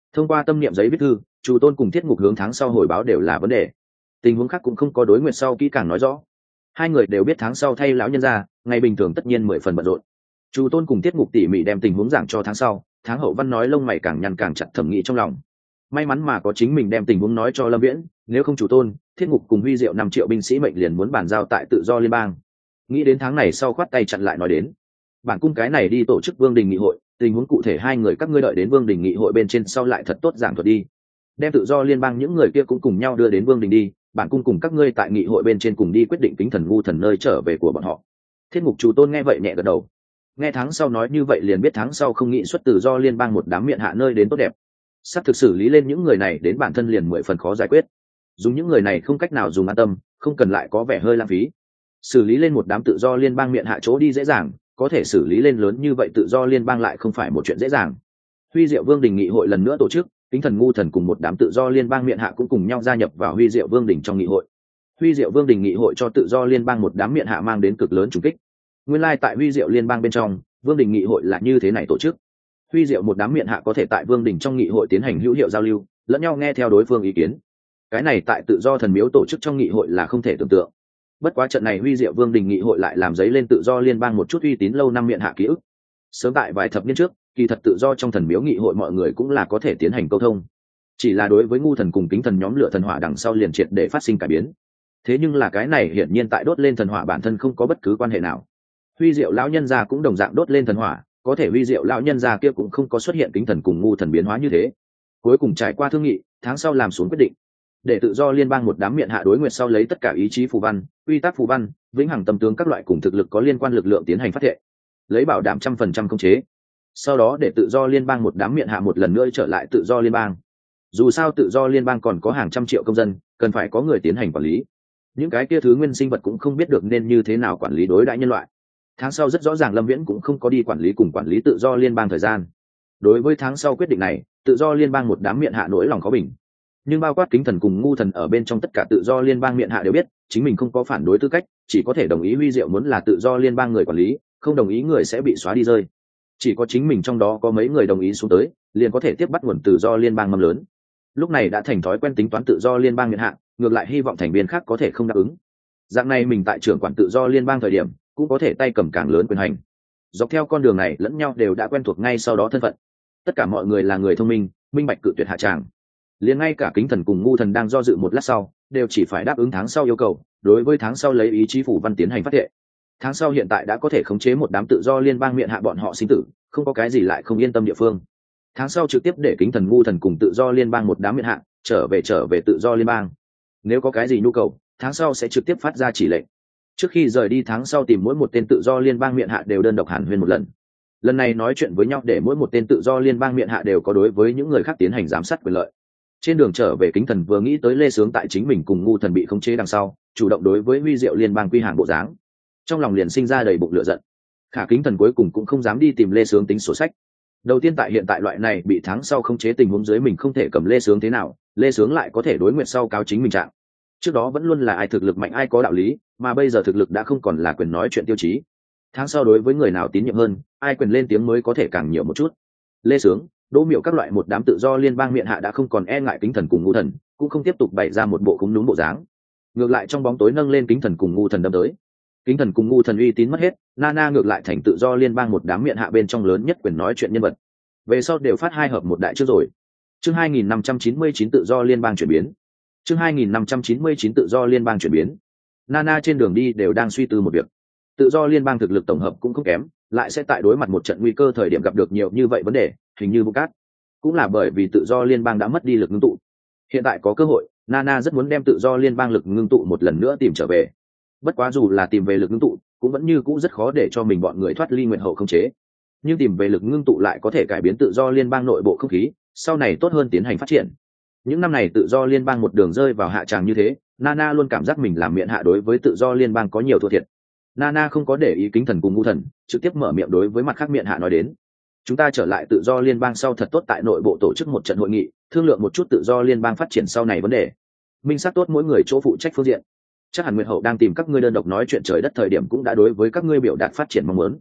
Thông qua tâm niệm giấy viết thư, Chủ Tôn cùng Thiết Ngục hướng tháng sau hồi báo đều là vấn đề. Tình huống khác cũng không có đối nguyệt sau kỹ càng nói rõ. Hai người đều biết tháng sau thay lão nhân ra, ngày bình thường tất nhiên 10 phần bận rộn. Chủ Tôn cùng Thiết Ngục tỉ mỉ đem tình huống giảng cho tháng sau, tháng hậu văn nói lông mày càng nhăn càng chặt, thẩm nghĩ trong lòng. May mắn mà có chính mình đem tình huống nói cho Lâm Viễn, nếu không Chủ Tôn, Thiết Ngục cùng Huy Diệu 5 triệu binh sĩ mệnh liền muốn bàn giao tại tự do liên bang. Nghĩ đến tháng này sau khoát tay chặn lại nói đến, bản cung cái này đi tổ chức Vương đình nghị hội, tình huống cụ thể hai người các ngươi đợi đến Vương đình nghị hội bên trên sau lại thật tốt giảng thuật đi. Đem tự do liên bang những người kia cũng cùng nhau đưa đến Vương đình đi, bản cung cùng các ngươi tại nghị hội bên trên cùng đi quyết định Kính Thần ngu thần nơi trở về của bọn họ. Thiết Ngục Chủ Tôn nghe vậy nhẹ gật đầu. Nghe tháng sau nói như vậy liền biết tháng sau không nghĩ xuất tự do liên bang một đám miệng hạ nơi đến tốt đẹp. Sắp thực xử lý lên những người này đến bản thân liền 10 phần khó giải quyết. Dùng những người này không cách nào dùng an tâm, không cần lại có vẻ hơi lãng phí. Xử lý lên một đám tự do liên bang miệng hạ chỗ đi dễ dàng, có thể xử lý lên lớn như vậy tự do liên bang lại không phải một chuyện dễ dàng. Huy Diệu Vương đình nghị hội lần nữa tổ chức, Kính Thần ngu thần cùng một đám tự do liên bang miệng hạ cũng cùng nhau gia nhập vào Huy Diệu Vương đình trong nghị hội. Huy Diệu Vương đình nghị hội cho tự do liên bang một đám miệng hạ mang đến cực lớn trùng kích. Nguyên lai tại Huy Diệu liên bang bên trong, Vương đình nghị hội là như thế này tổ chức. Huy Diệu một đám miệng hạ có thể tại Vương đình trong nghị hội tiến hành hữu hiệu giao lưu, lẫn nhau nghe theo đối phương ý kiến. Cái này tại tự do thần miếu tổ chức trong nghị hội là không thể tưởng tượng. Bất quá trận này Huy Diệu Vương đình nghị hội lại làm dấy lên tự do liên bang một chút uy tín lâu năm miệng hạ ký ức. Sớm tại vài thập niên trước, kỳ thật tự do trong thần miếu nghị hội mọi người cũng là có thể tiến hành câu thông. Chỉ là đối với ngu thần cùng Kính Thần nhóm lửa thần hỏa đằng sau liền triệt để phát sinh cải biến. Thế nhưng là cái này hiển nhiên tại đốt lên thần hỏa bản thân không có bất cứ quan hệ nào. Huy Diệu lão nhân gia cũng đồng dạng đốt lên thần hỏa, có thể Huy Diệu lão nhân gia kia cũng không có xuất hiện Kính Thần cùng ngu thần biến hóa như thế. Cuối cùng trải qua thương nghị, tháng sau làm xuống quyết định, để tự do liên bang một đám miệng hạ đối nguyệt sau lấy tất cả ý chí phù văn, quy tắc phù văn, vĩnh hằng tâm tướng các loại cùng thực lực có liên quan lực lượng tiến hành phát thệ, lấy bảo đảm 100% khống chế. Sau đó để tự do liên bang một đám miệng hạ một lần nữa trở lại tự do liên bang. Dù sao tự do liên bang còn có hàng trăm triệu công dân, cần phải có người tiến hành quản lý. Những cái kia thứ nguyên sinh vật cũng không biết được nên như thế nào quản lý đối đãi nhân loại. Tháng sau rất rõ ràng Lâm Viễn cũng không có đi quản lý cùng quản lý tự do liên bang thời gian. Đối với tháng sau quyết định này, tự do liên bang một đám miệng hạ nỗi lòng khó bình. Nhưng bao quát Kính Thần cùng ngu thần ở bên trong tất cả tự do liên bang miệng hạ đều biết, chính mình không có phản đối tư cách, chỉ có thể đồng ý Huy Diệu muốn là tự do liên bang người quản lý, không đồng ý người sẽ bị xóa đi rơi. Chỉ có chính mình trong đó có mấy người đồng ý xuống tới, liền có thể tiếp bắt nguồn tự do liên bang mầm lớn. Lúc này đã thành thói quen tính toán tự do liên bang miệng hạ, ngược lại hy vọng thành viên khác có thể không đáp ứng. Dạng này mình tại trưởng quản tự do liên bang thời điểm, cũng có thể tay cầm càng lớn quyền hành. Dọc theo con đường này lẫn nhau đều đã quen thuộc ngay sau đó thân phận. Tất cả mọi người là người thông minh, minh bạch cự tuyệt hạ tràng. Liền ngay cả Kính Thần cùng ngu thần đang do dự một lát sau, đều chỉ phải đáp ứng tháng sau yêu cầu, đối với tháng sau lấy ý chí phủ văn tiến hành phát thệ. Tháng sau hiện tại đã có thể khống chế một đám tự do liên bang miệng hạ bọn họ sinh tử, không có cái gì lại không yên tâm địa phương. Tháng sau trực tiếp để Kính Thần ngu thần cùng tự do liên bang một đám miệng hạ trở về tự do liên bang. Nếu có cái gì nhu cầu, tháng sau sẽ trực tiếp phát ra chỉ lệnh. Trước khi rời đi tháng sau tìm mỗi một tên tự do liên bang miệng hạ đều đơn độc hàn huyên một lần. Lần này nói chuyện với nhau để mỗi một tên tự do liên bang miệng hạ đều có đối với những người khác tiến hành giám sát quyền lợi. Trên đường trở về Kính Thần vừa nghĩ tới Lê Sướng tại chính mình cùng ngu thần bị khống chế đằng sau, chủ động đối với Huy Diệu liên bang quy hàng bộ dáng, trong lòng liền sinh ra đầy bụng lửa giận. Khả Kính Thần cuối cùng cũng không dám đi tìm Lê Sướng tính sổ sách. Đầu tiên tại hiện tại loại này bị tháng sau khống chế tình huống dưới mình không thể cầm Lê Sướng thế nào, Lê Sướng lại có thể đối nguyện sau cáo chính mình trạng. Trước đó vẫn luôn là ai thực lực mạnh ai có đạo lý, mà bây giờ thực lực đã không còn là quyền nói chuyện tiêu chí. Tháng sau đối với người nào tín nhiệm hơn, ai quyền lên tiếng mới có thể càng nhiều một chút. Lê Sướng, Đỗ Miệu các loại một đám tự do liên bang miệng hạ đã không còn e ngại Kính Thần cùng ngu thần, cũng không tiếp tục bày ra một bộ khúng núm bộ dáng. Ngược lại trong bóng tối nâng lên Kính Thần cùng ngu thần đâm tới. Kính Thần cùng ngu thần uy tín mất hết, Nana ngược lại thành tự do liên bang một đám miệng hạ bên trong lớn nhất quyền nói chuyện nhân vật. Về sau đều phát 2 hợp 1 đại trước rồi. Chương 2599 tự do liên bang chuyển biến. Chương 2599 tự do liên bang chuyển biến. Nana trên đường đi đều đang suy tư một việc. Tự do liên bang thực lực tổng hợp cũng không kém, lại sẽ tại đối mặt một trận nguy cơ thời điểm gặp được nhiều như vậy vấn đề, hình như bụng cát. Cũng là bởi vì tự do liên bang đã mất đi lực ngưng tụ. Hiện tại có cơ hội, Nana rất muốn đem tự do liên bang lực ngưng tụ một lần nữa tìm trở về. Bất quá dù là tìm về lực ngưng tụ, cũng vẫn như cũ rất khó để cho mình bọn người thoát ly nguyện hậu không chế. Nhưng tìm về lực ngưng tụ lại có thể cải biến tự do liên bang nội bộ không khí, sau này tốt hơn tiến hành phát triển. Những năm này tự do liên bang một đường rơi vào hạ tràng như thế, Nana luôn cảm giác mình làm miệng hạ đối với tự do liên bang có nhiều thua thiệt. Nana không có để ý Kính Thần cùng ngu thần, trực tiếp mở miệng đối với mặt khác miệng hạ nói đến. Chúng ta trở lại tự do liên bang sau thật tốt tại nội bộ tổ chức một trận hội nghị, thương lượng một chút tự do liên bang phát triển sau này vấn đề. Minh xác tốt mỗi người chỗ phụ trách phương diện. Chắc hẳn Nguyệt Hậu đang tìm các ngươi đơn độc nói chuyện trời đất thời điểm cũng đã đối với các ngươi biểu đạt phát triển mong muốn.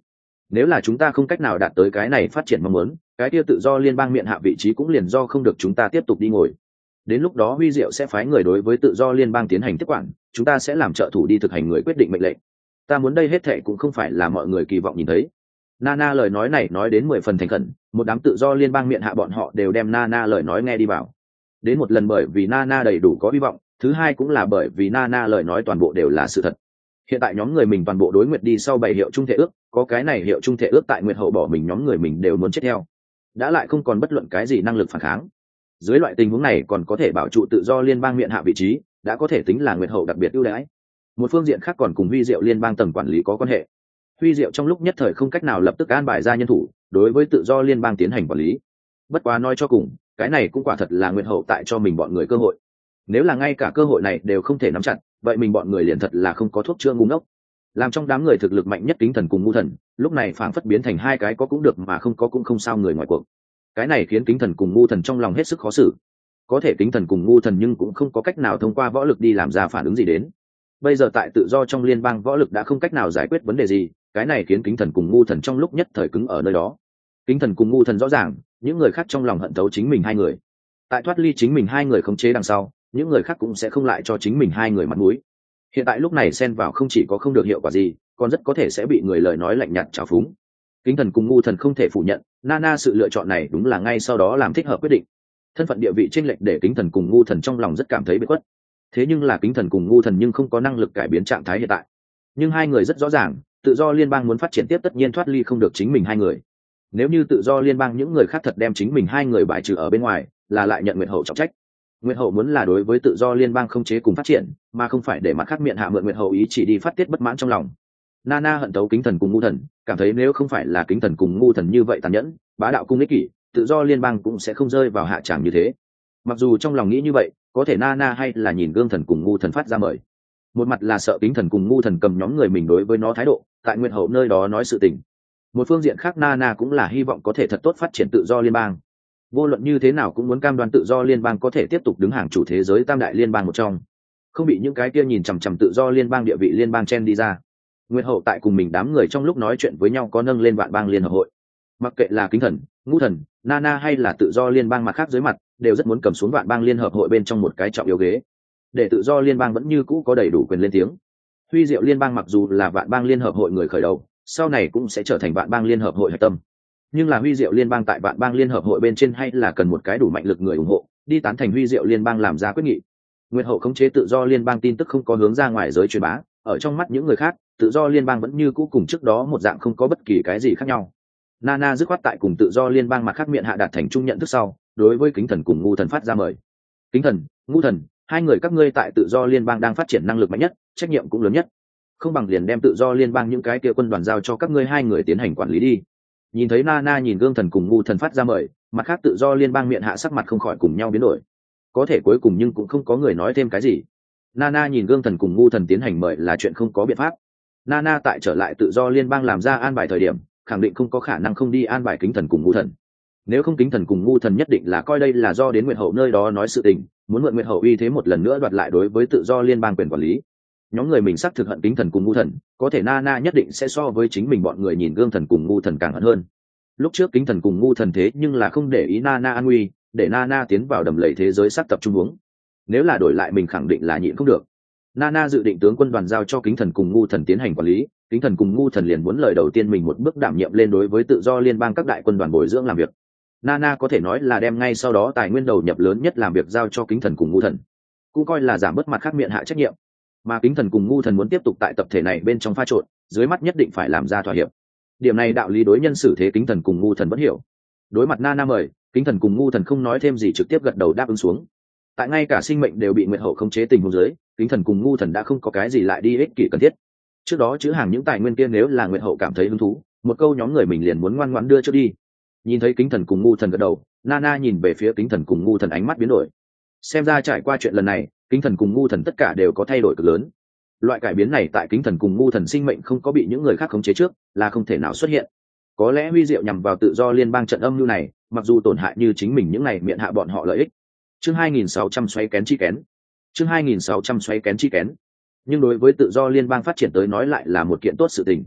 nếu là chúng ta không cách nào đạt tới cái này phát triển mong muốn, cái kia tự do liên bang miện hạ vị trí cũng liền do không được chúng ta tiếp tục đi ngồi. Đến lúc đó Huy Diệu sẽ phái người đối với tự do liên bang tiến hành tiếp quản, chúng ta sẽ làm trợ thủ đi thực hành người quyết định mệnh lệnh. Ta muốn đây hết thệ cũng không phải là mọi người kỳ vọng nhìn thấy. Nana lời nói này nói đến 10 phần thành khẩn, một đám tự do liên bang miện hạ bọn họ đều đem Nana lời nói nghe đi vào. Đến một lần bởi vì Nana đầy đủ có hy vọng, thứ hai cũng là bởi vì Nana lời nói toàn bộ đều là sự thật. Hiện tại nhóm người mình toàn bộ đối nguyệt đi sau 7 hiệu trung thể ước, có cái này hiệu trung thể ước tại nguyệt hậu bỏ mình nhóm người mình đều muốn chết theo. Đã lại không còn bất luận cái gì năng lực phản kháng. Dưới loại tình huống này còn có thể bảo trụ tự do liên bang miện hạ vị trí, đã có thể tính là nguyệt hậu đặc biệt ưu đãi. Một phương diện khác còn cùng Huy Diệu liên bang tầng quản lý có quan hệ. Huy Diệu trong lúc nhất thời không cách nào lập tức an bài ra nhân thủ đối với tự do liên bang tiến hành quản lý. Bất quá nói cho cùng, cái này cũng quả thật là nguyệt hậu tại cho mình bọn người cơ hội. Nếu là ngay cả cơ hội này đều không thể nắm chặt, vậy mình bọn người liền thật là không có thuốc chữa ngu ngốc. Làm trong đám người thực lực mạnh nhất Kính Thần cùng Ngu Thần, lúc này phảng phất biến thành hai cái có cũng được mà không có cũng không sao người ngoài cuộc. Cái này khiến Kính Thần cùng Ngu Thần trong lòng hết sức khó xử. Có thể Kính Thần cùng Ngu Thần nhưng cũng không có cách nào thông qua võ lực đi làm ra phản ứng gì đến. Bây giờ tại tự do trong liên bang võ lực đã không cách nào giải quyết vấn đề gì, cái này khiến Kính Thần cùng Ngu Thần trong lúc nhất thời cứng ở nơi đó. Kính Thần cùng Ngu Thần rõ ràng, những người khác trong lòng hận thấu chính mình hai người. Tại thoát ly chính mình hai người khống chế đằng sau, những người khác cũng sẽ không lại cho chính mình hai người mặt mũi. Hiện tại lúc này xen vào không chỉ có không được hiệu quả gì, còn rất có thể sẽ bị người lời nói lạnh nhạt trào phúng. Kính Thần cùng Ngu Thần không thể phủ nhận, Nana sự lựa chọn này đúng là ngay sau đó làm thích hợp quyết định. Thân phận địa vị chênh lệch để Kính Thần cùng Ngu Thần trong lòng rất cảm thấy bị khuất. Thế nhưng là Kính Thần cùng Ngu Thần nhưng không có năng lực cải biến trạng thái hiện tại. Nhưng hai người rất rõ ràng, tự do liên bang muốn phát triển tiếp tất nhiên thoát ly không được chính mình hai người. Nếu như tự do liên bang những người khác thật đem chính mình hai người bài trừ ở bên ngoài, là lại nhận Nguyệt Hậu trọng trách. Nguyệt Hậu muốn là đối với tự do liên bang không chế cùng phát triển, mà không phải để mặt khác miệng hạ mượn Nguyệt Hậu ý chỉ đi phát tiết bất mãn trong lòng. Nana hận thấu Kính Thần cùng Ngu Thần, cảm thấy nếu không phải là Kính Thần cùng Ngu Thần như vậy tàn nhẫn, bá đạo cung ích kỷ, tự do liên bang cũng sẽ không rơi vào hạ tràng như thế. Mặc dù trong lòng nghĩ như vậy, có thể Nana hay là nhìn Gương Thần cùng Ngu Thần phát ra mời. Một mặt là sợ Kính Thần cùng Ngu Thần cầm nhóm người mình đối với nó thái độ, tại Nguyệt Hậu nơi đó nói sự tình. Một phương diện khác Nana cũng là hy vọng có thể thật tốt phát triển tự do liên bang. Vô luận như thế nào cũng muốn cam đoan tự do liên bang có thể tiếp tục đứng hàng chủ thế giới tam đại liên bang một trong, không bị những cái kia nhìn chằm chằm tự do liên bang địa vị liên bang chen đi ra. Nguyệt Hậu tại cùng mình đám người trong lúc nói chuyện với nhau có nâng lên vạn bang liên hợp hội. Mặc kệ là Kính Thần, Ngu Thần, Nana hay là tự do liên bang mặt khác dưới mặt, đều rất muốn cầm xuống vạn bang liên hợp hội bên trong một cái trọng yếu ghế, để tự do liên bang vẫn như cũ có đầy đủ quyền lên tiếng. Huy Diệu liên bang mặc dù là vạn bang liên hợp hội người khởi đầu, sau này cũng sẽ trở thành vạn bang liên hợp hội hạch tâm. Nhưng là Huy Diệu liên bang tại vạn bang liên hợp hội bên trên hay là cần một cái đủ mạnh lực người ủng hộ, đi tán thành Huy Diệu liên bang làm ra quyết nghị. Nguyệt Hậu khống chế tự do liên bang tin tức không có hướng ra ngoài giới truyền bá, ở trong mắt những người khác, tự do liên bang vẫn như cũ cùng trước đó một dạng không có bất kỳ cái gì khác nhau. Nana dứt khoát tại cùng tự do liên bang mặt khác miệng hạ đạt thành chung nhận thức sau, đối với Kính Thần cùng Ngu Thần phát ra mời. Kính Thần, Ngu Thần, hai người các ngươi tại tự do liên bang đang phát triển năng lực mạnh nhất, trách nhiệm cũng lớn nhất, không bằng liền đem tự do liên bang những cái kia quân đoàn giao cho các ngươi hai người tiến hành quản lý đi. Nhìn thấy Nana nhìn Gương Thần cùng Ngu Thần phát ra mời, mặt khác tự do liên bang miệng hạ sắc mặt không khỏi cùng nhau biến đổi. Có thể cuối cùng nhưng cũng không có người nói thêm cái gì. Nana nhìn Gương Thần cùng Ngu Thần tiến hành mời là chuyện không có biện pháp. Nana tại trở lại tự do liên bang làm ra an bài thời điểm, khẳng định không có khả năng không đi an bài Kính Thần cùng Ngu Thần. Nếu không Kính Thần cùng Ngu Thần nhất định là coi đây là do đến Nguyệt Hậu nơi đó nói sự tình, muốn mượn Nguyệt Hậu uy thế một lần nữa đoạt lại đối với tự do liên bang quyền quản lý. Nhóm người mình xác thực hận Kính Thần cùng Ngu Thần, có thể Nana nhất định sẽ so với chính mình bọn người nhìn Gương Thần cùng Ngu Thần càng hận hơn. Lúc trước Kính Thần cùng Ngu Thần thế nhưng là không để ý Nana an nguy, để Nana tiến vào đầm lầy thế giới sắc tập trung hướng. Nếu là đổi lại mình khẳng định là nhịn không được. Nana dự định tướng quân đoàn giao cho Kính Thần cùng Ngu Thần tiến hành quản lý, Kính Thần cùng Ngu Thần liền muốn lời đầu tiên mình một bước đảm nhiệm lên đối với tự do liên bang các đại quân đoàn bồi dưỡng làm việc. Nana có thể nói là đem ngay sau đó tài nguyên đầu nhập lớn nhất làm việc giao cho Kính Thần cùng Ngu Thần, cũng coi là giảm bớt mặt khác miệng hạ trách nhiệm. Mà Kính Thần cùng Ngu Thần muốn tiếp tục tại tập thể này bên trong pha trộn, dưới mắt nhất định phải làm ra thỏa hiệp. Điểm này đạo lý đối nhân xử thế Kính Thần cùng Ngu Thần vẫn hiểu. Đối mặt Nana mời, Kính Thần cùng Ngu Thần không nói thêm gì trực tiếp gật đầu đáp ứng xuống. Tại ngay cả sinh mệnh đều bị Nguyệt Hậu khống chế tình huống dưới, Kính Thần cùng Ngu Thần đã không có cái gì lại đi ích kỷ cần thiết. Trước đó chữ hàng những tài nguyên kia nếu là Nguyệt Hậu cảm thấy hứng thú, một câu nhóm người mình liền muốn ngoan ngoãn đưa cho đi. Nhìn thấy Kính Thần cùng Ngu Thần gật đầu, Nana nhìn về phía Kính Thần cùng Ngu Thần ánh mắt biến đổi. Xem ra trải qua chuyện lần này, Kính Thần cùng Ngu Thần tất cả đều có thay đổi cực lớn. Loại cải biến này tại Kính Thần cùng Ngu Thần sinh mệnh không có bị những người khác khống chế trước, là không thể nào xuất hiện. Có lẽ Huy Diệu nhằm vào tự do liên bang trận âm mưu này, mặc dù tổn hại như chính mình những này miệng hạ bọn họ lợi ích. Chương 2600 xoay kén chi kén. Chương 2600 xoay kén chi kén. Nhưng đối với tự do liên bang phát triển tới nói lại là một kiện tốt sự tình.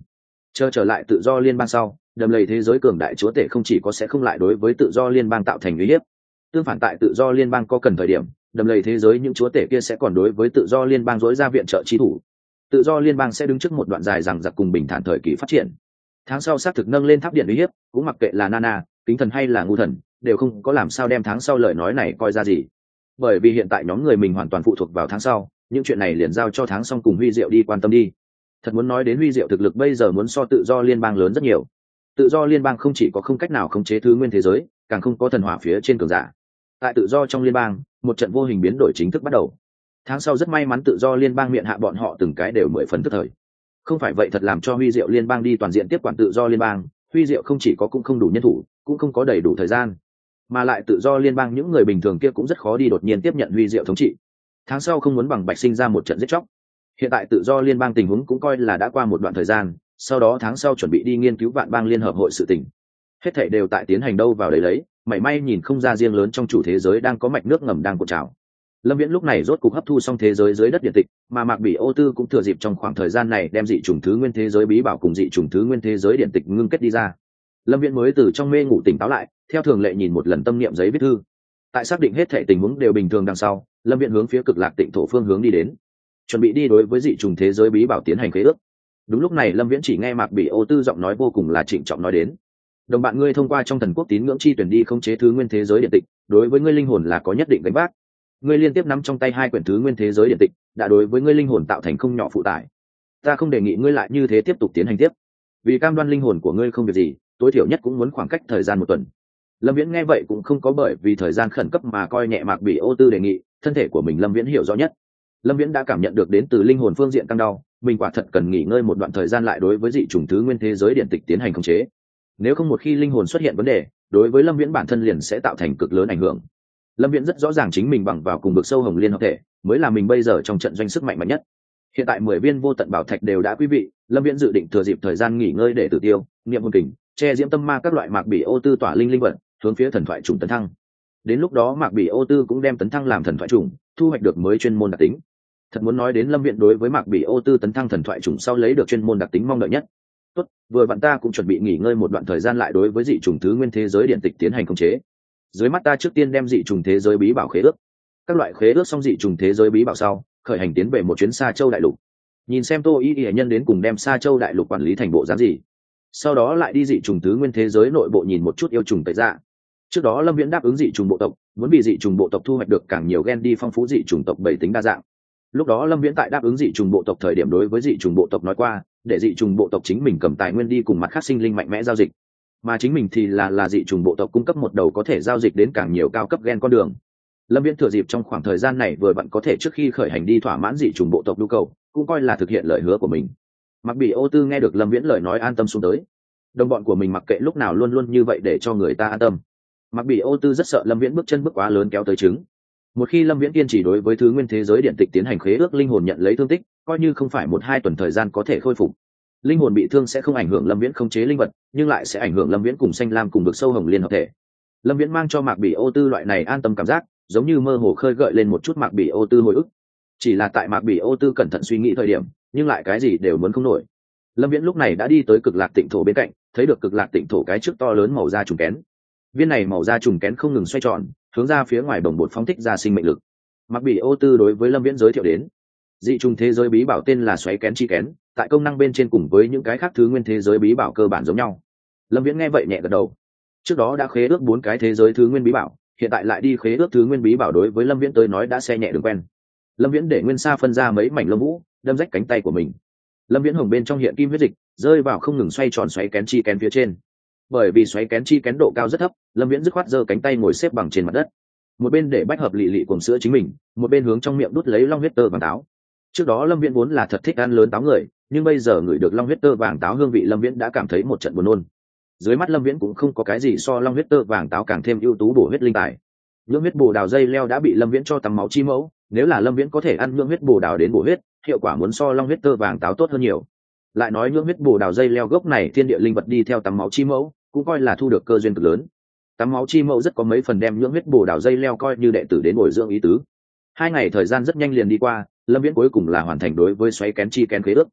Trở lại tự do liên bang sau, đầm lầy thế giới cường đại chúa tể không chỉ có sẽ không lại đối với tự do liên bang tạo thành uy hiếp, tương phản tại tự do liên bang có cần thời điểm, đầm lầy thế giới những chúa tể kia sẽ còn đối với tự do liên bang dối ra viện trợ chi thủ. Tự do liên bang sẽ đứng trước một đoạn dài rằng giặc cùng bình thản thời kỳ phát triển. Tháng sau xác thực nâng lên tháp điện uy hiếp, cũng mặc kệ là Nana, Kính Thần hay là Ngu Thần, đều không có làm sao đem tháng sau lời nói này coi ra gì. Bởi vì hiện tại nhóm người mình hoàn toàn phụ thuộc vào tháng sau, những chuyện này liền giao cho tháng xong cùng Huy Diệu đi quan tâm đi. Thật muốn nói đến Huy Diệu thực lực bây giờ muốn so tự do liên bang lớn rất nhiều. Tự do liên bang không chỉ có không cách nào khống chế thứ nguyên thế giới, càng không có thần hỏa phía trên cường giả. Tại tự do trong liên bang, một trận vô hình biến đổi chính thức bắt đầu. Tháng sau rất may mắn tự do liên bang miệng hạ bọn họ từng cái đều 10 phần tức thời. Không phải vậy thật làm cho Huy Diệu liên bang đi toàn diện tiếp quản tự do liên bang, Huy Diệu không chỉ có cũng không đủ nhân thủ, cũng không có đầy đủ thời gian, mà lại tự do liên bang những người bình thường kia cũng rất khó đi đột nhiên tiếp nhận Huy Diệu thống trị. Tháng sau không muốn bằng bạch sinh ra một trận giết chóc. Hiện tại tự do liên bang tình huống cũng coi là đã qua một đoạn thời gian, sau đó tháng sau chuẩn bị đi nghiên cứu vạn bang liên hợp hội sự tình. Hết thảy đều tại tiến hành đâu vào đấy lấy, mảy may nhìn không ra riêng lớn trong chủ thế giới đang có mạch nước ngầm đang cuộn trào. Lâm Viễn lúc này rốt cục hấp thu xong thế giới dưới đất điện tịch, mà Mạc Bỉ Ô Tư cũng thừa dịp trong khoảng thời gian này đem dị chủng thứ nguyên thế giới bí bảo cùng dị chủng thứ nguyên thế giới điện tịch ngưng kết đi ra. Lâm Viễn mới từ trong mê ngủ tỉnh táo lại, theo thường lệ nhìn một lần tâm niệm giấy viết thư. Tại xác định hết thảy tình huống đều bình thường đằng sau, Lâm Viễn hướng phía Cực Lạc Tịnh thổ phương hướng đi đến, chuẩn bị đi đối với dị chủng thế giới bí bảo tiến hành khế ước. Đúng lúc này Lâm Viễn chỉ nghe Mạc Bỉ Ô Tư giọng nói vô cùng là trịnh trọng nói đến: "Đồng bạn ngươi thông qua trong thần quốc tín ngưỡng chi tuyển đi khống chế thứ nguyên thế giới điện tịch, đối với ngươi linh hồn là có nhất định gánh vác. Ngươi liên tiếp nắm trong tay 2 quyển thứ nguyên thế giới điện tịch, đã đối với ngươi linh hồn tạo thành không nhỏ phụ tải. Ta không đề nghị ngươi lại như thế tiếp tục tiến hành tiếp. Vì cam đoan linh hồn của ngươi không việc gì, tối thiểu nhất cũng muốn khoảng cách thời gian 1 tuần." Lâm Viễn nghe vậy cũng không có bởi vì thời gian khẩn cấp mà coi nhẹ Mạc Bỉ Ô Tư đề nghị, thân thể của mình Lâm Viễn hiểu rõ nhất. Lâm Viễn đã cảm nhận được đến từ linh hồn phương diện căng đau, mình quả thật cần nghỉ ngơi một đoạn thời gian lại đối với dị chủng thứ nguyên thế giới điện tịch tiến hành khống chế. Nếu không một khi linh hồn xuất hiện vấn đề, đối với Lâm Viễn bản thân liền sẽ tạo thành cực lớn ảnh hưởng. Lâm Viễn rất rõ ràng chính mình bằng vào cùng vực sâu hồng liên hợp thể mới là mình bây giờ trong trận doanh sức mạnh mạnh nhất. Hiện tại 10 viên vô tận bảo thạch đều đã quý vị, Lâm Viễn dự định thừa dịp thời gian nghỉ ngơi để tử tiêu, niệm hồn kình, che diễm tâm ma các loại Mạc Bỉ Ô Tư tỏa linh linh vật, hướng phía thần thoại trùng tấn thăng. Đến lúc đó Mạc Bỉ Ô Tư cũng đem tấn thăng làm thần thoại trùng, thu hoạch được mới chuyên môn đặc tính. Thật muốn nói đến Lâm Viễn đối với Mạc Bỉ Ô Tư tấn thăng thần thoại trùng sau lấy được chuyên môn đặc tính mong đợi nhất. Tốt, vừa vặn ta cũng chuẩn bị nghỉ ngơi một đoạn thời gian lại đối với dị trùng thứ nguyên thế giới điện tịch tiến hành khống chế. Dưới mắt ta trước tiên đem dị trùng thế giới bí bảo khế ước. Các loại khế ước xong dị trùng thế giới bí bảo sau, khởi hành tiến về một chuyến Sa Châu đại lục. Nhìn xem Tô Y Y nhân đến cùng đem Sa Châu đại lục quản lý thành bộ dáng gì. Sau đó lại đi dị trùng thứ nguyên thế giới nội bộ nhìn một chút yêu trùng tẩy dạ. Trước đó Lâm Viễn đáp ứng dị trùng bộ tộc, muốn vì dị trùng bộ tộc thu hoạch được càng nhiều gen đi phong phú dị trùng tộc bảy tính đa dạng. Lúc đó Lâm Viễn tại đáp ứng dị trùng bộ tộc thời điểm đối với dị trùng bộ tộc nói qua, để dị trùng bộ tộc chính mình cầm tài nguyên đi cùng mặt khác sinh linh mạnh mẽ giao dịch, mà chính mình thì là dị trùng bộ tộc cung cấp một đầu có thể giao dịch đến càng nhiều cao cấp gen con đường. Lâm Viễn thừa dịp trong khoảng thời gian này vừa vặn có thể trước khi khởi hành đi thỏa mãn dị trùng bộ tộc nhu cầu, cũng coi là thực hiện lời hứa của mình. Mạc Bỉ Ô Tư nghe được Lâm Viễn lời nói an tâm xuống tới. Đồng bọn của mình mặc kệ lúc nào luôn luôn như vậy để cho người ta an tâm. Mạc Bỉ Ô Tư rất sợ Lâm Viễn bước chân bước quá lớn kéo tới trứng. Một khi Lâm Viễn kiên trì đối với thứ nguyên thế giới điện tịch tiến hành khế ước linh hồn nhận lấy thương tích, coi như không phải 1-2 tuần thời gian có thể khôi phục. Linh hồn bị thương sẽ không ảnh hưởng Lâm Viễn khống chế linh vật, nhưng lại sẽ ảnh hưởng Lâm Viễn cùng Xanh Lam cùng vực sâu hồng liên hợp thể. Lâm Viễn mang cho Mạc Bỉ Ô Tư loại này an tâm cảm giác, giống như mơ hồ khơi gợi lên một chút Mạc Bỉ Ô Tư hồi ức. Chỉ là tại Mạc Bỉ Ô Tư cẩn thận suy nghĩ thời điểm, nhưng lại cái gì đều muốn không nổi. Lâm Viễn lúc này đã đi tới Cực Lạc Tịnh thổ bên cạnh, thấy được Cực Lạc Tịnh thổ cái trước to lớn màu da trùng kén. Viên này màu da trùng kén không ngừng xoay tròn, hướng ra phía ngoài bồng bột phóng thích ra sinh mệnh lực. Mạc Bỉ Ô Tư đối với Lâm Viễn giới thiệu đến, dị trùng thế giới bí bảo tên là xoáy kén chi kén, tại công năng bên trên cùng với những cái khác thứ nguyên thế giới bí bảo cơ bản giống nhau. Lâm Viễn nghe vậy nhẹ gật đầu. Trước đó đã khế ước 4 cái thế giới thứ nguyên bí bảo, hiện tại lại đi khế ước thứ nguyên bí bảo đối với Lâm Viễn tới nói đã xe nhẹ đường quen. Lâm Viễn để Nguyên Sa phân ra mấy mảnh lông vũ, đâm rách cánh tay của mình. Lâm Viễn hồng bên trong hiện kim huyết dịch, rơi vào không ngừng xoay tròn xoáy kén chi kén phía trên. Bởi vì xoáy kén chi kén độ cao rất thấp, Lâm Viễn dứt khoát giơ cánh tay ngồi xếp bằng trên mặt đất. Một bên để bách hợp lị lị cuồng sữa chính mình, một bên hướng trong miệng đút lấy long huyết tơ vàng táo. Trước đó Lâm Viễn vốn là thật thích ăn lớn táo người, nhưng bây giờ ngửi được long huyết tơ vàng táo hương vị Lâm Viễn đã cảm thấy một trận buồn nôn. Dưới mắt Lâm Viễn cũng không có cái gì so long huyết tơ vàng táo càng thêm ưu tú bổ huyết linh tài. Nhưỡng huyết bồ đào dây leo đã bị Lâm Viễn cho tắm máu chi mẫu, nếu là Lâm Viễn có thể ăn nhưỡng huyết bồ đào đến bổ huyết, hiệu quả muốn so long huyết tơ vàng táo tốt hơn nhiều. Lại nói nhưỡng huyết bồ đào dây leo gốc này thiên địa linh vật đi theo tắm máu chi mẫu, cũng coi là thu được cơ duyên cực lớn. Tắm máu chi mẫu rất có mấy phần đem nhưỡng huyết bồ đào dây leo coi như đệ tử đến bồi dưỡng ý tứ. 2 ngày thời gian rất nhanh liền đi qua, Lâm Viễn cuối cùng là hoàn thành đối với xoáy kén chi kén khế ước.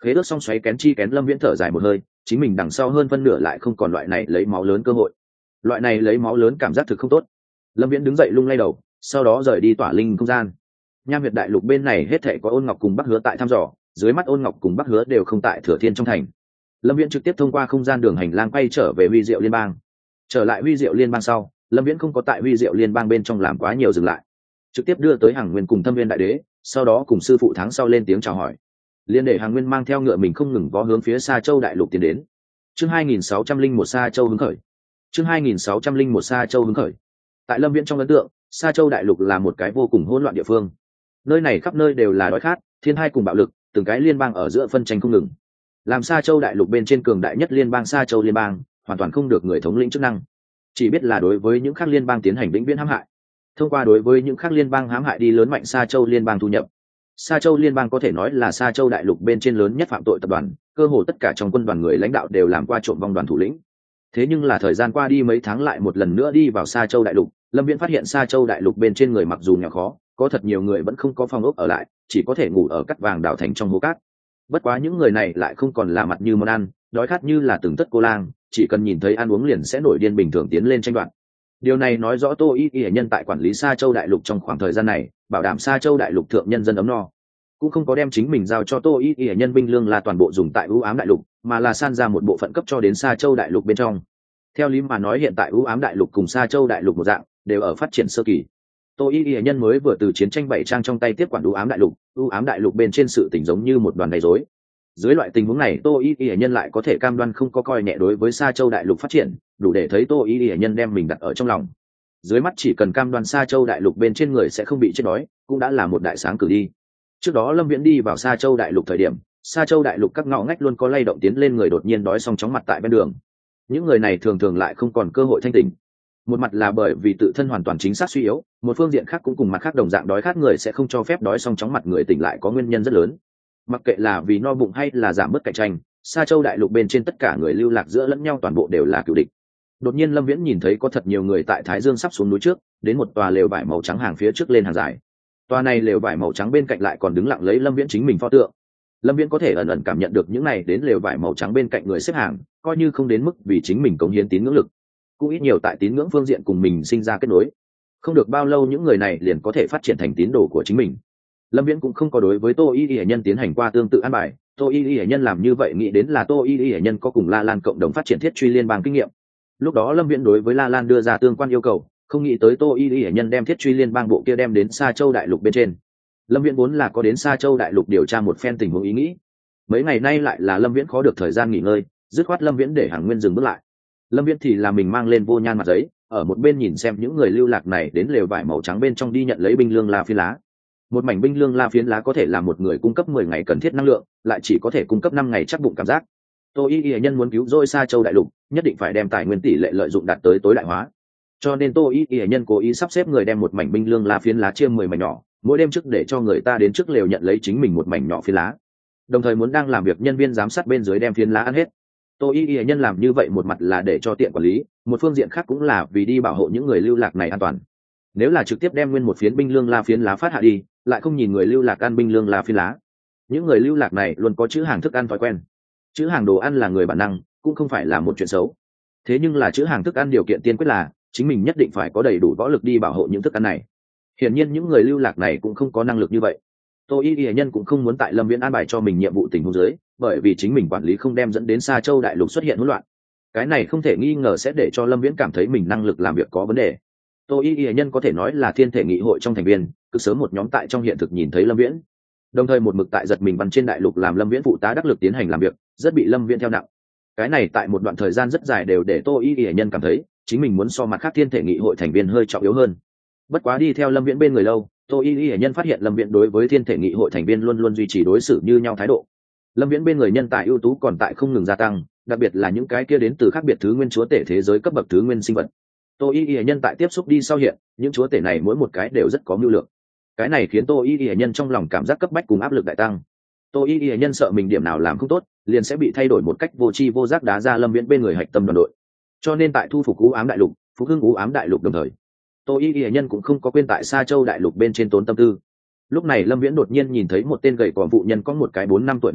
khế ước xong xoáy kén chi kén, lâm viễn thở dài một hơi, chính mình đằng sau hơn phân nửa lại không còn loại này lấy máu lớn cơ hội. Loại này lấy máu lớn cảm giác thực không tốt. Lâm viễn đứng dậy lung lay đầu, sau đó rời đi tỏa linh không gian. Nham Huyệt đại lục bên này hết thảy có Ôn Ngọc cùng Bắc Hứa tại thăm dò, dưới mắt Ôn Ngọc cùng Bắc Hứa đều không tại Thừa Thiên trong thành. Lâm viễn trực tiếp thông qua không gian đường hành lang quay trở về Huy Diệu Liên bang. Trở lại Huy Diệu Liên bang sau, Lâm viễn không có tại Huy Diệu Liên bang bên trong làm quá nhiều dừng lại, trực tiếp đưa tới Hằng Nguyên cùng Thâm Viên đại đế, sau đó cùng sư phụ tháng sau lên tiếng chào hỏi, liên để Hằng Nguyên mang theo ngựa mình không ngừng vó hướng phía Sa Châu đại lục tiến đến. Chương 2601 Sa Châu hứng khởi. Chương 2601 Sa Châu hứng khởi. Tại Lâm viễn trong ấn tượng, Sa Châu đại lục là một cái vô cùng hỗn loạn địa phương. Nơi này khắp nơi đều là đói khát, thiên hai cùng bạo lực, từng cái liên bang ở giữa phân tranh không ngừng. Làm Sa Châu đại lục bên trên cường đại nhất liên bang Sa Châu liên bang, hoàn toàn không được người thống lĩnh chức năng, chỉ biết là đối với những khác liên bang tiến hành vĩnh viễn hãm hại. Thông qua đối với những khác liên bang hãm hại đi lớn mạnh Sa Châu liên bang thu nhập. Sa Châu liên bang có thể nói là Sa Châu đại lục bên trên lớn nhất phạm tội tập đoàn, cơ hồ tất cả trong quân đoàn người lãnh đạo đều làm qua trộm vong đoàn thủ lĩnh. Thế nhưng là thời gian qua đi mấy tháng lại một lần nữa đi vào Sa Châu đại lục, Lâm Viễn phát hiện Sa Châu đại lục bên trên người mặc dù nghèo khó, có thật nhiều người vẫn không có phòng ốc ở lại, chỉ có thể ngủ ở cắt vàng đảo thành trong hố cát. Bất quá những người này lại không còn là mặt như món ăn, đói khát như là từng tất cô lang, chỉ cần nhìn thấy ăn uống liền sẽ nổi điên bình thường tiến lên tranh đoạt. Điều này nói rõ Tô Y Y nhân tại quản lý Sa Châu đại lục trong khoảng thời gian này, bảo đảm Sa Châu đại lục thượng nhân dân ấm no, cũng không có đem chính mình giao cho Tô Y Y nhân binh lương là toàn bộ dùng tại ưu ám đại lục, mà là san ra một bộ phận cấp cho đến Sa Châu đại lục bên trong. Theo lý mà nói hiện tại ưu ám đại lục cùng Sa Châu đại lục một dạng, đều ở phát triển sơ kỳ. Tô Y Y nhân mới vừa từ chiến tranh bảy trang trong tay tiếp quản ưu ám đại lục bên trên sự tình giống như một đoàn đầy rối. Dưới loại tình huống này Tô Y Y nhân lại có thể cam đoan không có coi nhẹ đối với Sa Châu đại lục phát triển, đủ để thấy Tô Y Y nhân đem mình đặt ở trong lòng. Dưới mắt chỉ cần cam đoan Sa Châu đại lục bên trên người sẽ không bị chết đói, cũng đã là một đại sáng cử đi. Trước đó Lâm Viễn đi vào Sa Châu đại lục thời điểm, Sa Châu đại lục các ngõ ngách luôn có lay động tiến lên người đột nhiên đói xong chóng mặt tại bên đường. Những người này thường thường lại không còn cơ hội thanh tỉnh. Một mặt là bởi vì tự thân hoàn toàn chính xác suy yếu, một phương diện khác cũng cùng mặt khác đồng dạng đói khát người sẽ không cho phép đói xong chóng mặt người tỉnh lại có nguyên nhân rất lớn. Mặc kệ là vì no bụng hay là giảm bớt cạnh tranh, Sa Châu đại lục bên trên tất cả người lưu lạc giữa lẫn nhau toàn bộ đều là cựu địch. Đột nhiên Lâm Viễn nhìn thấy có thật nhiều người tại Thái Dương sắp xuống núi trước, đến một tòa lều vải màu trắng hàng phía trước lên hàng dài. Tòa này lều vải màu trắng bên cạnh lại còn đứng lặng lấy Lâm Viễn chính mình pho tượng. Lâm Viễn có thể ẩn ẩn cảm nhận được những này đến lều vải màu trắng bên cạnh người xếp hàng, coi như không đến mức vì chính mình cống hiến tín ngưỡng lực, cũng ít nhiều tại tín ngưỡng phương diện cùng mình sinh ra kết nối. Không được bao lâu những người này liền có thể phát triển thành tín đồ của chính mình. Lâm Viễn cũng không có đối với Tô Y Y nhân tiến hành qua tương tự an bài, Tô Y Y nhân làm như vậy nghĩ đến là Tô Y Y nhân có cùng La Lan cộng đồng phát triển thiết truy liên bang kinh nghiệm. Lúc đó Lâm Viễn đối với La Lan đưa ra tương quan yêu cầu, không nghĩ tới Tô Y Y nhân đem thiết truy liên bang bộ kia đem đến Sa Châu đại lục bên trên. Lâm Viễn vốn là có đến Sa Châu đại lục điều tra một phen tình huống ý nghĩ. Mấy ngày nay lại là Lâm Viễn khó được thời gian nghỉ ngơi, dứt khoát Lâm Viễn để Hằng Nguyên dừng bước lại. Lâm Viễn thì là mình mang lên vô nhan mặt giấy, ở một bên nhìn xem những người lưu lạc này đến lều vải màu trắng bên trong đi nhận lấy binh lương la phiến lá. Một mảnh binh lương la phiến lá có thể là một người cung cấp 10 ngày cần thiết năng lượng, lại chỉ có thể cung cấp 5 ngày chắc bụng cảm giác. Tô Y Y nhân muốn cứu rỗi Sa Châu đại lục, nhất định phải đem tài nguyên tỷ lệ lợi dụng đạt tới tối đại hóa. Cho nên Tô Y Y nhân cố ý sắp xếp người đem một mảnh binh lương la phiến lá chia 10 mảnh nhỏ, mỗi đêm trước để cho người ta đến trước lều nhận lấy chính mình một mảnh nhỏ phiến lá. Đồng thời muốn đang làm việc nhân viên giám sát bên dưới đem phiến lá ăn hết. Tô Y Y nhân làm như vậy một mặt là để cho tiện quản lý, một phương diện khác cũng là vì đi bảo hộ những người lưu lạc này an toàn. Nếu là trực tiếp đem nguyên một phiến binh lương la phiến lá phát hạ đi, lại không nhìn người lưu lạc ăn binh lương la phiến lá. Những người lưu lạc này luôn có chữ hàng thức ăn thói quen. Chữ hàng đồ ăn là người bản năng, cũng không phải là một chuyện xấu. Thế nhưng là chữ hàng thức ăn điều kiện tiên quyết là chính mình nhất định phải có đầy đủ võ lực đi bảo hộ những thức ăn này. Hiển nhiên những người lưu lạc này cũng không có năng lực như vậy. Tô Y Y nhân cũng không muốn tại Lâm Viễn an bài cho mình nhiệm vụ tình huống dưới, bởi vì chính mình quản lý không đem dẫn đến Sa Châu đại lục xuất hiện hỗn loạn. Cái này không thể nghi ngờ sẽ để cho Lâm Viễn cảm thấy mình năng lực làm việc có vấn đề. Tô Y Y nhân có thể nói là thiên thể nghị hội trong thành viên, cứ sớm một nhóm tại trong hiện thực nhìn thấy Lâm Viễn, đồng thời một mực tại giật mình văn trên đại lục làm Lâm Viễn phụ tá đắc lực tiến hành làm việc, rất bị Lâm Viễn theo nặng. Cái này tại một đoạn thời gian rất dài đều để Tô Y Y nhân cảm thấy chính mình muốn so mặt khác thiên thể nghị hội thành viên hơi trọng yếu hơn. Bất quá đi theo Lâm Viễn bên người lâu, Tô Y Y nhân phát hiện Lâm Viễn đối với thiên thể nghị hội thành viên luôn luôn duy trì đối xử như nhau thái độ. Lâm Viễn bên người nhân tài ưu tú còn tại không ngừng gia tăng, đặc biệt là những cái kia đến từ khác biệt thứ nguyên chúa tể thế giới cấp bậc thứ nguyên sinh vật. Tô Y Y nhân tại tiếp xúc đi sau hiện, những chúa tể này mỗi một cái đều rất có mưu lược. Cái này khiến Tô Y Y nhân trong lòng cảm giác cấp bách cùng áp lực đại tăng. Tô Y Y nhân sợ mình điểm nào làm không tốt, liền sẽ bị thay đổi một cách vô tri vô giác đá ra Lâm Viễn bên người hạch tâm đoàn đội. Cho nên tại thu phục U ám đại lục, phục hưng U ám đại lục đồng thời, Tô Y Y nhân cũng không có quên tại Sa Châu đại lục bên trên tốn tâm tư. Lúc này Lâm Viễn đột nhiên nhìn thấy một tên gầy còm phụ nhân có một cái 4 năm tuổi nữ hải,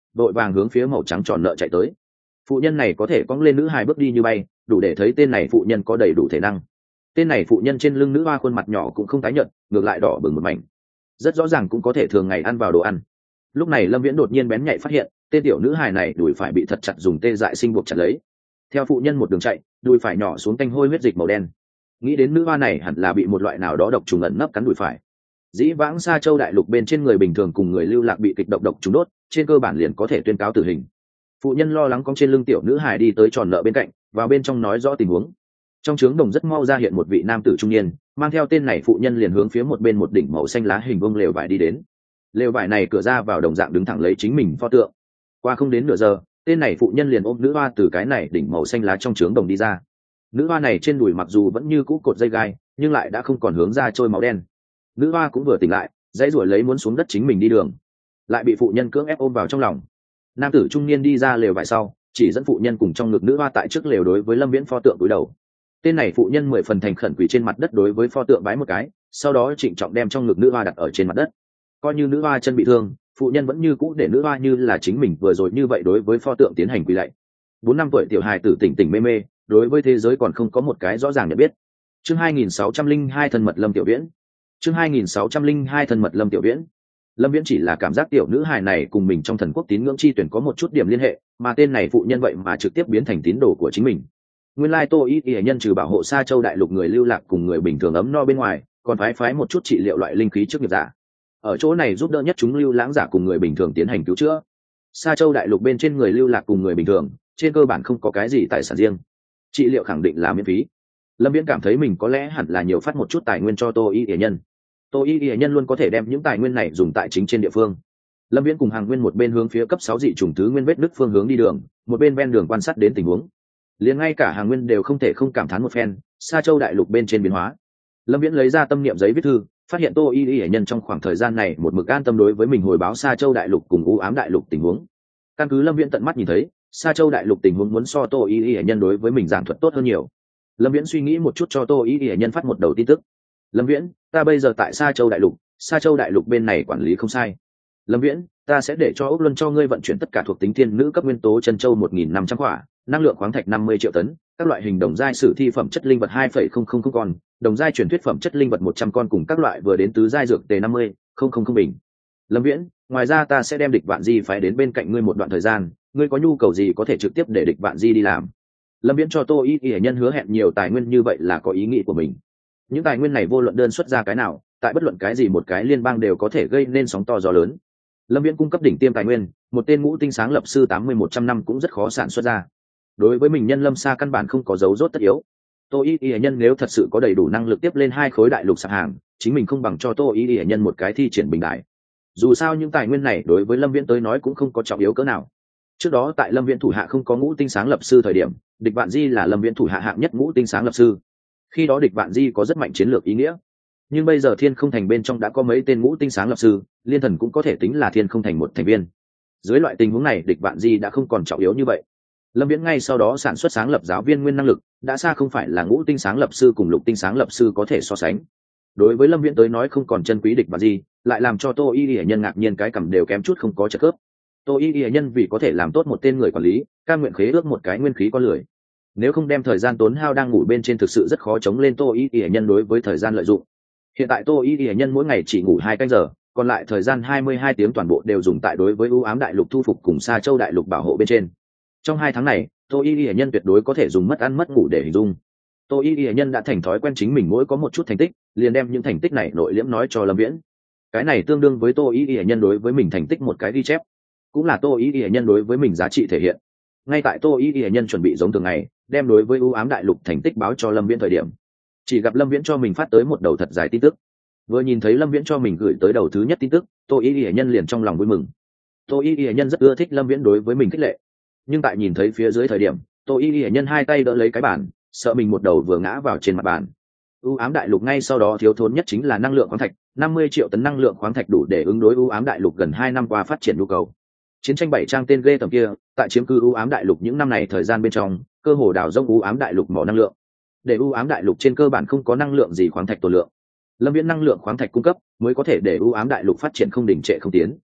vội vàng hướng phía màu trắng tròn nợ chạy tới. Phụ nhân này có thể cong lên nữ hài bước đi như bay, đủ để thấy tên này phụ nhân có đầy đủ thể năng. Tên này phụ nhân trên lưng nữ hoa khuôn mặt nhỏ cũng không tái nhợt, ngược lại đỏ bừng một mảnh, rất rõ ràng cũng có thể thường ngày ăn vào đồ ăn. Lúc này Lâm Viễn đột nhiên bén nhạy phát hiện, tên tiểu nữ hài này đùi phải bị thật chặt dùng tê dại sinh buộc chặt lấy. Theo phụ nhân một đường chạy, đùi phải nhỏ xuống tanh hôi huyết dịch màu đen. Nghĩ đến nữ hoa này hẳn là bị một loại nào đó độc trùng ẩn nấp cắn đùi phải. Dĩ vãng Sa Châu đại lục bên trên người bình thường cùng người lưu lạc bị kịch độc trùng đốt, trên cơ bản liền có thể tuyên cáo tử hình. Phụ nhân lo lắng cong trên lưng tiểu nữ hài đi tới tròn nợ bên cạnh, vào bên trong nói rõ tình huống. Trong trướng đồng rất mau ra hiện một vị nam tử trung niên, mang theo tên này phụ nhân liền hướng phía một bên một đỉnh màu xanh lá hình vuông lều vải đi đến. Lều vải này cửa ra vào đồng dạng đứng thẳng lấy chính mình pho tượng. Qua không đến nửa giờ, tên này phụ nhân liền ôm nữ hoa từ cái này đỉnh màu xanh lá trong trướng đồng đi ra. Nữ hoa này trên đùi mặc dù vẫn như cũ cột dây gai, nhưng lại đã không còn hướng ra trôi máu đen. Nữ hoa cũng vừa tỉnh lại, dãy ruổi lấy muốn xuống đất chính mình đi đường, lại bị phụ nhân cưỡng ép ôm vào trong lòng. Nam tử trung niên đi ra lều vải sau, chỉ dẫn phụ nhân cùng trong ngực nữ hoa tại trước lều đối với Lâm Viễn pho tượng cúi đầu. Tên này phụ nhân 10 phần thành khẩn quỳ trên mặt đất đối với pho tượng bái một cái, sau đó trịnh trọng đem trong ngực nữ hoa đặt ở trên mặt đất. Coi như nữ hoa chân bị thương, phụ nhân vẫn như cũ để nữ hoa như là chính mình vừa rồi như vậy đối với pho tượng tiến hành quỳ lạy. 4 năm tuổi tiểu hài tử tỉnh tỉnh mê mê, đối với thế giới còn không có một cái rõ ràng nhận biết. Chương 2602 thân mật Lâm Tiểu Viễn. Chương 2602 thân mật Lâm Tiểu Viễn. Lâm Viễn chỉ là cảm giác tiểu nữ hài này cùng mình trong thần quốc tín ngưỡng chi tuyển có một chút điểm liên hệ, mà tên này phụ nhân vậy mà trực tiếp biến thành tín đồ của chính mình. Nguyên lai Tô Y Y nhân trừ bảo hộ Sa Châu đại lục người lưu lạc cùng người bình thường ấm no bên ngoài, còn phái một chút trị liệu loại linh khí trước nghiệp giả. Ở chỗ này giúp đỡ nhất chúng lưu lãng giả cùng người bình thường tiến hành cứu chữa. Sa Châu đại lục bên trên người lưu lạc cùng người bình thường, trên cơ bản không có cái gì tài sản riêng. Trị liệu khẳng định là miễn phí. Lâm Viễn cảm thấy mình có lẽ hẳn là nhiều phát một chút tài nguyên cho Tô Y Y nhân. Tô Y Y nhân luôn có thể đem những tài nguyên này dùng tại chính trên địa phương. Lâm Viễn cùng Hàng Nguyên một bên hướng phía cấp 6 dị chủng thứ nguyên vết nứt phương hướng đi đường, một bên ven đường quan sát đến tình huống. Liền ngay cả Hàng Nguyên đều không thể không cảm thán một phen, Sa Châu đại lục bên trên biến hóa. Lâm Viễn lấy ra tâm niệm giấy viết thư, phát hiện Tô Y Y nhân trong khoảng thời gian này một mực an tâm đối với mình hồi báo Sa Châu đại lục cùng U Ám đại lục tình huống. Căn cứ Lâm Viễn tận mắt nhìn thấy, Sa Châu đại lục tình huống muốn so Tô Y Y nhân đối với mình giảng thuật tốt hơn nhiều. Lâm Viễn suy nghĩ một chút cho Tô Y Y nhân phát một đầu tin tức. Lâm Viễn, ta bây giờ tại Sa Châu đại lục bên này quản lý không sai. Lâm Viễn, ta sẽ để cho Úc Luân cho ngươi vận chuyển tất cả thuộc tính thiên nữ cấp nguyên tố chân châu 1.500 quả, năng lượng khoáng thạch 50 triệu tấn, các loại hình đồng giai sử thi phẩm chất linh vật 2,000 con, đồng giai truyền thuyết phẩm chất linh vật 100 con cùng các loại vừa đến tứ giai dược tề 50,000 bình. Lâm Viễn, ngoài ra ta sẽ đem Địch Vạn Di phái đến bên cạnh ngươi một đoạn thời gian, ngươi có nhu cầu gì có thể trực tiếp để Địch Vạn Di đi làm. Lâm Viễn cho Tô Y Y nhân hứa hẹn nhiều tài nguyên như vậy là có ý nghĩ của mình. Những tài nguyên này vô luận đơn xuất ra cái nào, tại bất luận cái gì một cái liên bang đều có thể gây nên sóng to gió lớn. Lâm Viễn cung cấp đỉnh tiêm tài nguyên, một tên ngũ tinh sáng lập sư 80-100 năm cũng rất khó sản xuất ra. Đối với mình nhân Lâm Sa căn bản không có dấu rốt tất yếu. Tô Y Y nhân nếu thật sự có đầy đủ năng lực tiếp lên 2 khối đại lục sạp hàng, chính mình không bằng cho Tô Y Y nhân một cái thi triển bình đại. Dù sao những tài nguyên này đối với Lâm Viễn tới nói cũng không có trọng yếu cỡ nào. Trước đó tại Lâm Viễn thủ hạ không có ngũ tinh sáng lập sư thời điểm, Địch Vạn Di là Lâm Viễn thủ hạ hạng nhất ngũ tinh sáng lập sư. Khi đó Địch Vạn Di có rất mạnh chiến lược ý nghĩa. Nhưng bây giờ Thiên Không Thành bên trong đã có mấy tên ngũ tinh sáng lập sư, Liên Thần cũng có thể tính là Thiên Không Thành một thành viên. Dưới loại tình huống này, Địch Vạn Di đã không còn trọng yếu như vậy. Lâm Viễn ngay sau đó sản xuất sáng lập giáo viên nguyên năng lực, đã xa không phải là ngũ tinh sáng lập sư cùng lục tinh sáng lập sư có thể so sánh. Đối với Lâm Viễn tới nói không còn chân quý Địch Vạn Di, lại làm cho Tô Y Y nhân ngạc nhiên cái cầm đều kém chút không có trợ khớp. Tô Y Y nhân vì có thể làm tốt một tên người quản lý, cam nguyện khế ước một cái nguyên khí con lười. Nếu không đem thời gian tốn hao đang ngủ bên trên thực sự rất khó chống lên Tô Y Y nhân đối với thời gian lợi dụng. Hiện tại Tô Y Y nhân mỗi ngày chỉ ngủ 2 canh giờ, còn lại thời gian 22 tiếng toàn bộ đều dùng tại đối với U Ám đại lục thu phục cùng Sa Châu đại lục bảo hộ bên trên. Trong 2 tháng này, Tô Y Y nhân tuyệt đối có thể dùng mất ăn mất ngủ để hình dung. Tô Y Y nhân đã thành thói quen chính mình mỗi có một chút thành tích, liền đem những thành tích này nội liễm nói cho Lâm Viễn. Cái này tương đương với Tô Y Y nhân đối với mình thành tích một cái ghi chép, cũng là Tô Y Y nhân đối với mình giá trị thể hiện. Ngay tại Tô Y Y nhân chuẩn bị giống thường ngày, đem đối với U Ám đại lục thành tích báo cho Lâm Viễn thời điểm, chỉ gặp Lâm Viễn cho mình phát tới một đầu thật dài tin tức. Vừa nhìn thấy Lâm Viễn cho mình gửi tới đầu thứ nhất tin tức, Tô Y Y nhân liền trong lòng vui mừng. Tô Y Y nhân rất ưa thích Lâm Viễn đối với mình khích lệ, nhưng tại nhìn thấy phía dưới thời điểm, Tô Y Y nhân 2 tay đỡ lấy cái bàn, sợ mình một đầu vừa ngã vào trên mặt bàn. U Ám đại lục ngay sau đó thiếu thốn nhất chính là năng lượng khoáng thạch, 50 triệu tấn năng lượng khoáng thạch đủ để ứng đối U Ám đại lục gần 2 năm qua phát triển nhu cầu. Chiến tranh 7 trang tên ghê tầm kia, tại chiếm cư U Ám đại lục những năm này thời gian bên trong, cơ hồ đào rông U Ám đại lục mỏ năng lượng. Để U Ám đại lục trên cơ bản không có năng lượng gì khoáng thạch tồn lượng. Lâm Viễn năng lượng khoáng thạch cung cấp mới có thể để U Ám đại lục phát triển không đình trệ không tiến.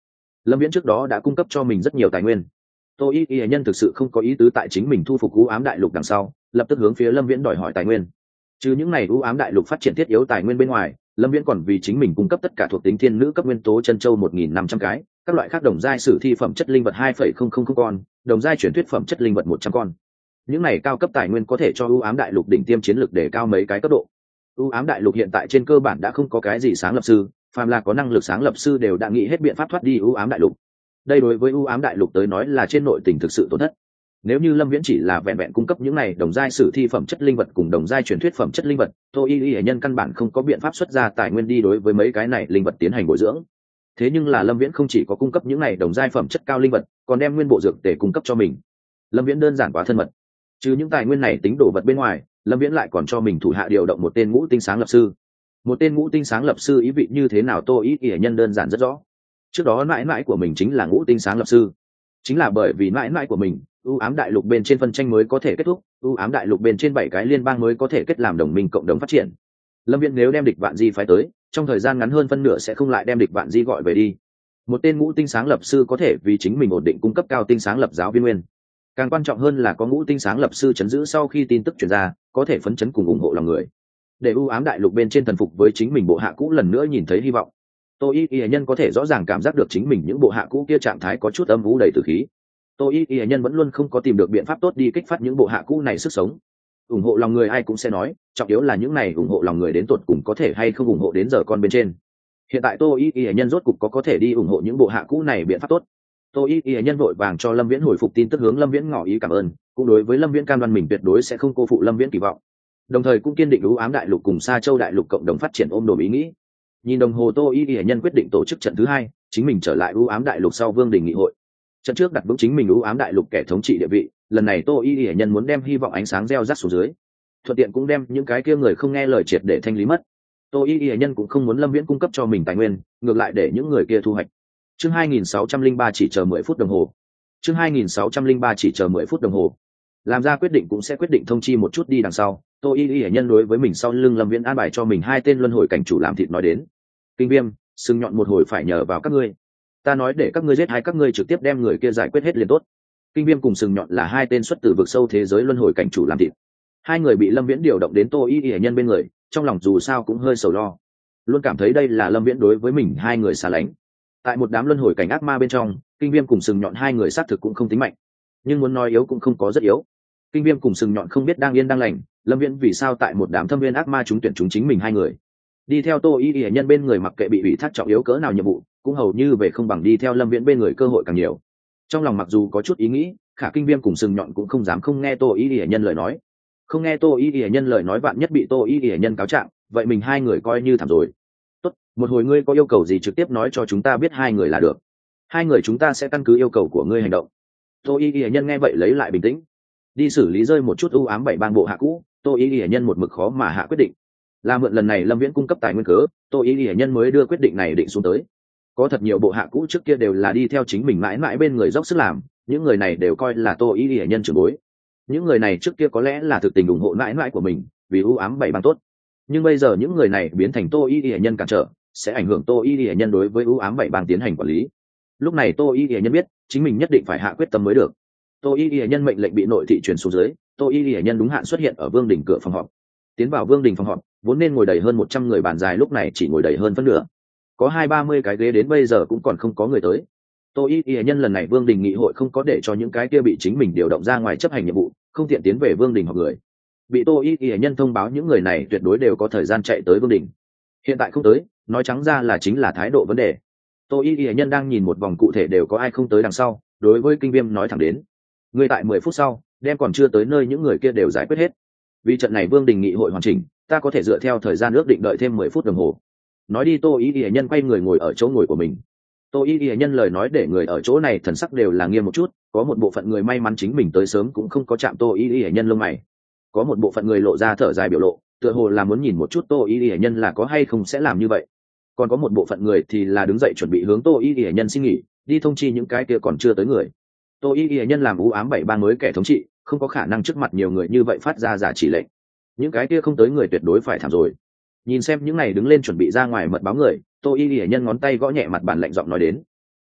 Lâm Viễn trước đó đã cung cấp cho mình rất nhiều tài nguyên. Tô y nhân thực sự không có ý tứ tại chính mình thu phục u ám đại lục đằng sau lập tức hướng phía Lâm Viễn đòi hỏi tài nguyên. Trừ những này u ám đại lục phát triển thiết yếu tài nguyên bên ngoài, Lâm Viễn còn vì chính mình cung cấp tất cả thuộc tính thiên nữ cấp nguyên tố chân châu 1.500 cái, các loại khác đồng giai sử thi phẩm chất linh vật 2,000 con, đồng giai chuyển thuyết phẩm chất linh vật 100 con. Những này cao cấp tài nguyên có thể cho u ám đại lục đỉnh tiêm chiến lược để cao mấy cái cấp độ. U ám đại lục hiện tại trên cơ bản đã không có cái gì sáng lập sư, phàm là có năng lực sáng lập sư đều đã nghĩ hết biện pháp thoát đi u ám đại lục. Đây đối với u ám đại lục tới nói là trên nội tình thực sự tổn thất. Nếu như Lâm Viễn chỉ là vẹn vẹn cung cấp những này đồng giai sử thi phẩm chất linh vật cùng đồng giai truyền thuyết phẩm chất linh vật, Tô y nhân căn bản không có biện pháp xuất ra tài nguyên đi đối với mấy cái này linh vật tiến hành bồi dưỡng. Thế nhưng là Lâm Viễn không chỉ có cung cấp những này đồng giai phẩm chất cao linh vật, còn đem nguyên bộ dược để cung cấp cho mình. Lâm Viễn đơn giản quá thân mật. Trừ những tài nguyên này tính đồ vật bên ngoài, Lâm Viễn lại còn cho mình thủ hạ điều động một tên ngũ tinh sáng lập sư. Một tên ngũ tinh sáng lập sư ý vị như thế nào Tô y nhân đơn giản rất rõ. Trước đó mãi mãi của mình chính là ngũ tinh sáng lập sư. Chính là bởi vì mãi mãi của mình, u ám đại lục bên trên phân tranh mới có thể kết thúc, u ám đại lục bên trên 7 cái liên bang mới có thể kết làm đồng minh cộng đồng phát triển. Lâm Viễn nếu đem địch vạn di phái tới, trong thời gian ngắn hơn phân nửa sẽ không lại đem địch vạn di gọi về đi. Một tên ngũ tinh sáng lập sư có thể vì chính mình ổn định cung cấp cao tinh sáng lập giáo viên nguyên. Càng quan trọng hơn là có ngũ tinh sáng lập sư chấn giữ sau khi tin tức truyền ra, có thể phấn chấn cùng ủng hộ lòng người. Để u ám đại lục bên trên thần phục với chính mình bộ hạ cũ lần nữa nhìn thấy hy vọng. Tô y nhân có thể rõ ràng cảm giác được chính mình những bộ hạ cũ kia trạng thái có chút âm u đầy tử khí. Tô y nhân vẫn luôn không có tìm được biện pháp tốt đi kích phát những bộ hạ cũ này sức sống. Ủng hộ lòng người ai cũng sẽ nói, trọng yếu là những này ủng hộ lòng người đến tột cùng có thể hay không ủng hộ đến giờ con bên trên. Hiện tại Tô y nhân rốt cục có thể đi ủng hộ những bộ hạ cũ này biện pháp tốt. Tô y nhân vội vàng cho Lâm Viễn hồi phục tin tức, hướng Lâm Viễn ngỏ ý cảm ơn, cũng đối với Lâm Viễn cam đoan mình tuyệt đối sẽ không cô phụ Lâm Viễn kỳ vọng, đồng thời cũng kiên định u ám đại lục cùng Sa Châu đại lục cộng đồng phát triển ôm đồm ý nghĩ. Nhìn đồng hồ, Tô y nhân quyết định tổ chức trận thứ 2, chính mình trở lại u ám đại lục sau Vương Đình nghị hội. Trận trước đặt vững chính mình u ám đại lục kẻ thống trị địa vị, lần này Tô y nhân muốn đem hy vọng ánh sáng gieo rắc xuống dưới, thuận tiện cũng đem những cái kia người không nghe lời triệt để thanh lý mất. Tô y nhân cũng không muốn Lâm Viễn cung cấp cho mình tài nguyên, ngược lại để những người kia thu hoạch. Chương 2603 chỉ chờ 10 phút đồng hồ. Chương 2603 chỉ chờ 10 phút đồng hồ. Làm ra quyết định cũng sẽ quyết định thông chi một chút đi đằng sau. Tô y nhân đối với mình sau lưng Lâm Viễn an bài cho mình 2 tên luân hồi cảnh chủ làm thịt nói đến. Kinh Viêm, Sừng Nhọn một hồi phải nhờ vào các ngươi. Ta nói để các ngươi giết hay các ngươi trực tiếp đem người kia giải quyết hết liền tốt. Kinh Viêm cùng Sừng Nhọn là 2 tên xuất từ vực sâu thế giới luân hồi cảnh chủ làm thịt. 2 người bị Lâm Viễn điều động đến Tô y nhân bên người, trong lòng dù sao cũng hơi sầu lo, luôn cảm thấy đây là Lâm Viễn đối với mình 2 người xa lánh. Tại một đám luân hồi cảnh ác ma bên trong, Kinh Viêm cùng Sừng Nhọn 2 người xác thực cũng không tính mạnh, nhưng muốn nói yếu cũng không có rất yếu. Kinh Viêm cùng Sừng Nhọn không biết đang yên đang lành, Lâm Viễn vì sao tại một đám thâm viên ác ma chúng tuyển chúng chính mình 2 người đi theo Tô y nhân bên người, mặc kệ bị ủy thác trọng yếu cỡ nào nhiệm vụ, cũng hầu như về không bằng đi theo Lâm Viễn bên người cơ hội càng nhiều. Trong lòng mặc dù có chút ý nghĩ, khả Kinh Viêm cùng Sừng Nhọn cũng không dám không nghe Tô y nhân lời nói. Không nghe Tô y nhân lời nói, vạn nhất bị Tô y nhân cáo trạng, vậy mình 2 người coi như thảm rồi. Tốt, một hồi ngươi có yêu cầu gì trực tiếp nói cho chúng ta biết 2 người là được. 2 người chúng ta sẽ căn cứ yêu cầu của ngươi hành động. Tô y nhân nghe vậy lấy lại bình tĩnh, đi xử lý rơi một chút u ám 7 bang bộ hạ cũ. Tô y nhân một mực khó mà hạ quyết định, là mượn lần này Lâm Viễn cung cấp tài nguyên cớ, Tô y nhân mới đưa quyết định này định xuống tới. Có thật nhiều bộ hạ cũ trước kia đều là đi theo chính mình mãi mãi bên người dốc sức làm, những người này đều coi là Tô y nhân trưởng bối. Những người này trước kia có lẽ là thực tình ủng hộ mãi mãi của mình, vì u ám 7 bang tốt, nhưng bây giờ những người này biến thành Tô y nhân cản trở, sẽ ảnh hưởng Tô y nhân đối với u ám 7 bang tiến hành quản lý. Lúc này Tô y nhân biết chính mình nhất định phải hạ quyết tâm mới được. Tô y nhân mệnh lệnh bị nội thị truyền xuống dưới, Tô y nhân đúng hạn xuất hiện ở Vương đình cửa phòng họp. Tiến vào Vương đình phòng họp, vốn nên ngồi đầy hơn 100 người bàn dài lúc này chỉ ngồi đầy hơn phân nửa, có 20-30 cái ghế đến bây giờ cũng còn không có người tới. Tô y nhân lần này Vương đình nghị hội không có để cho những cái kia bị chính mình điều động ra ngoài chấp hành nhiệm vụ không tiện tiến về Vương đình họp người. Bị Tô y nhân thông báo những người này tuyệt đối đều có thời gian chạy tới Vương đình. Hiện tại không tới, nói trắng ra là chính là thái độ vấn đề. Tô y nhân đang nhìn một vòng cụ thể đều có ai không tới đằng sau, đối với Kinh Viêm nói thẳng đến: người tại 10 phút sau đem còn chưa tới nơi những người kia đều giải quyết hết. Vì trận này Vương đình nghị hội hoàn chỉnh, ta có thể dựa theo thời gian ước định đợi thêm 10 phút đồng hồ. Nói đi, Tô y nhân quay người ngồi ở chỗ ngồi của mình. Tô y nhân lời nói để người ở chỗ này thần sắc đều là nghiêm một chút, có một bộ phận người may mắn chính mình tới sớm cũng không có chạm Tô y nhân lông mày, có một bộ phận người lộ ra thở dài biểu lộ, tựa hồ là muốn nhìn một chút Tô y nhân là có hay không sẽ làm như vậy. Còn có một bộ phận người thì là đứng dậy chuẩn bị hướng Tô y nhân xin nghỉ, đi thông chi những cái kia còn chưa tới người. Tô y nhân làm u ám 7 bang mới kẻ thống trị, không có khả năng trước mặt nhiều người như vậy phát ra giả chỉ lệnh. Những cái kia không tới người tuyệt đối phải thảm rồi. Nhìn xem những này đứng lên chuẩn bị ra ngoài mật báo người, Tô y nhân ngón tay gõ nhẹ mặt bàn lạnh giọng nói đến: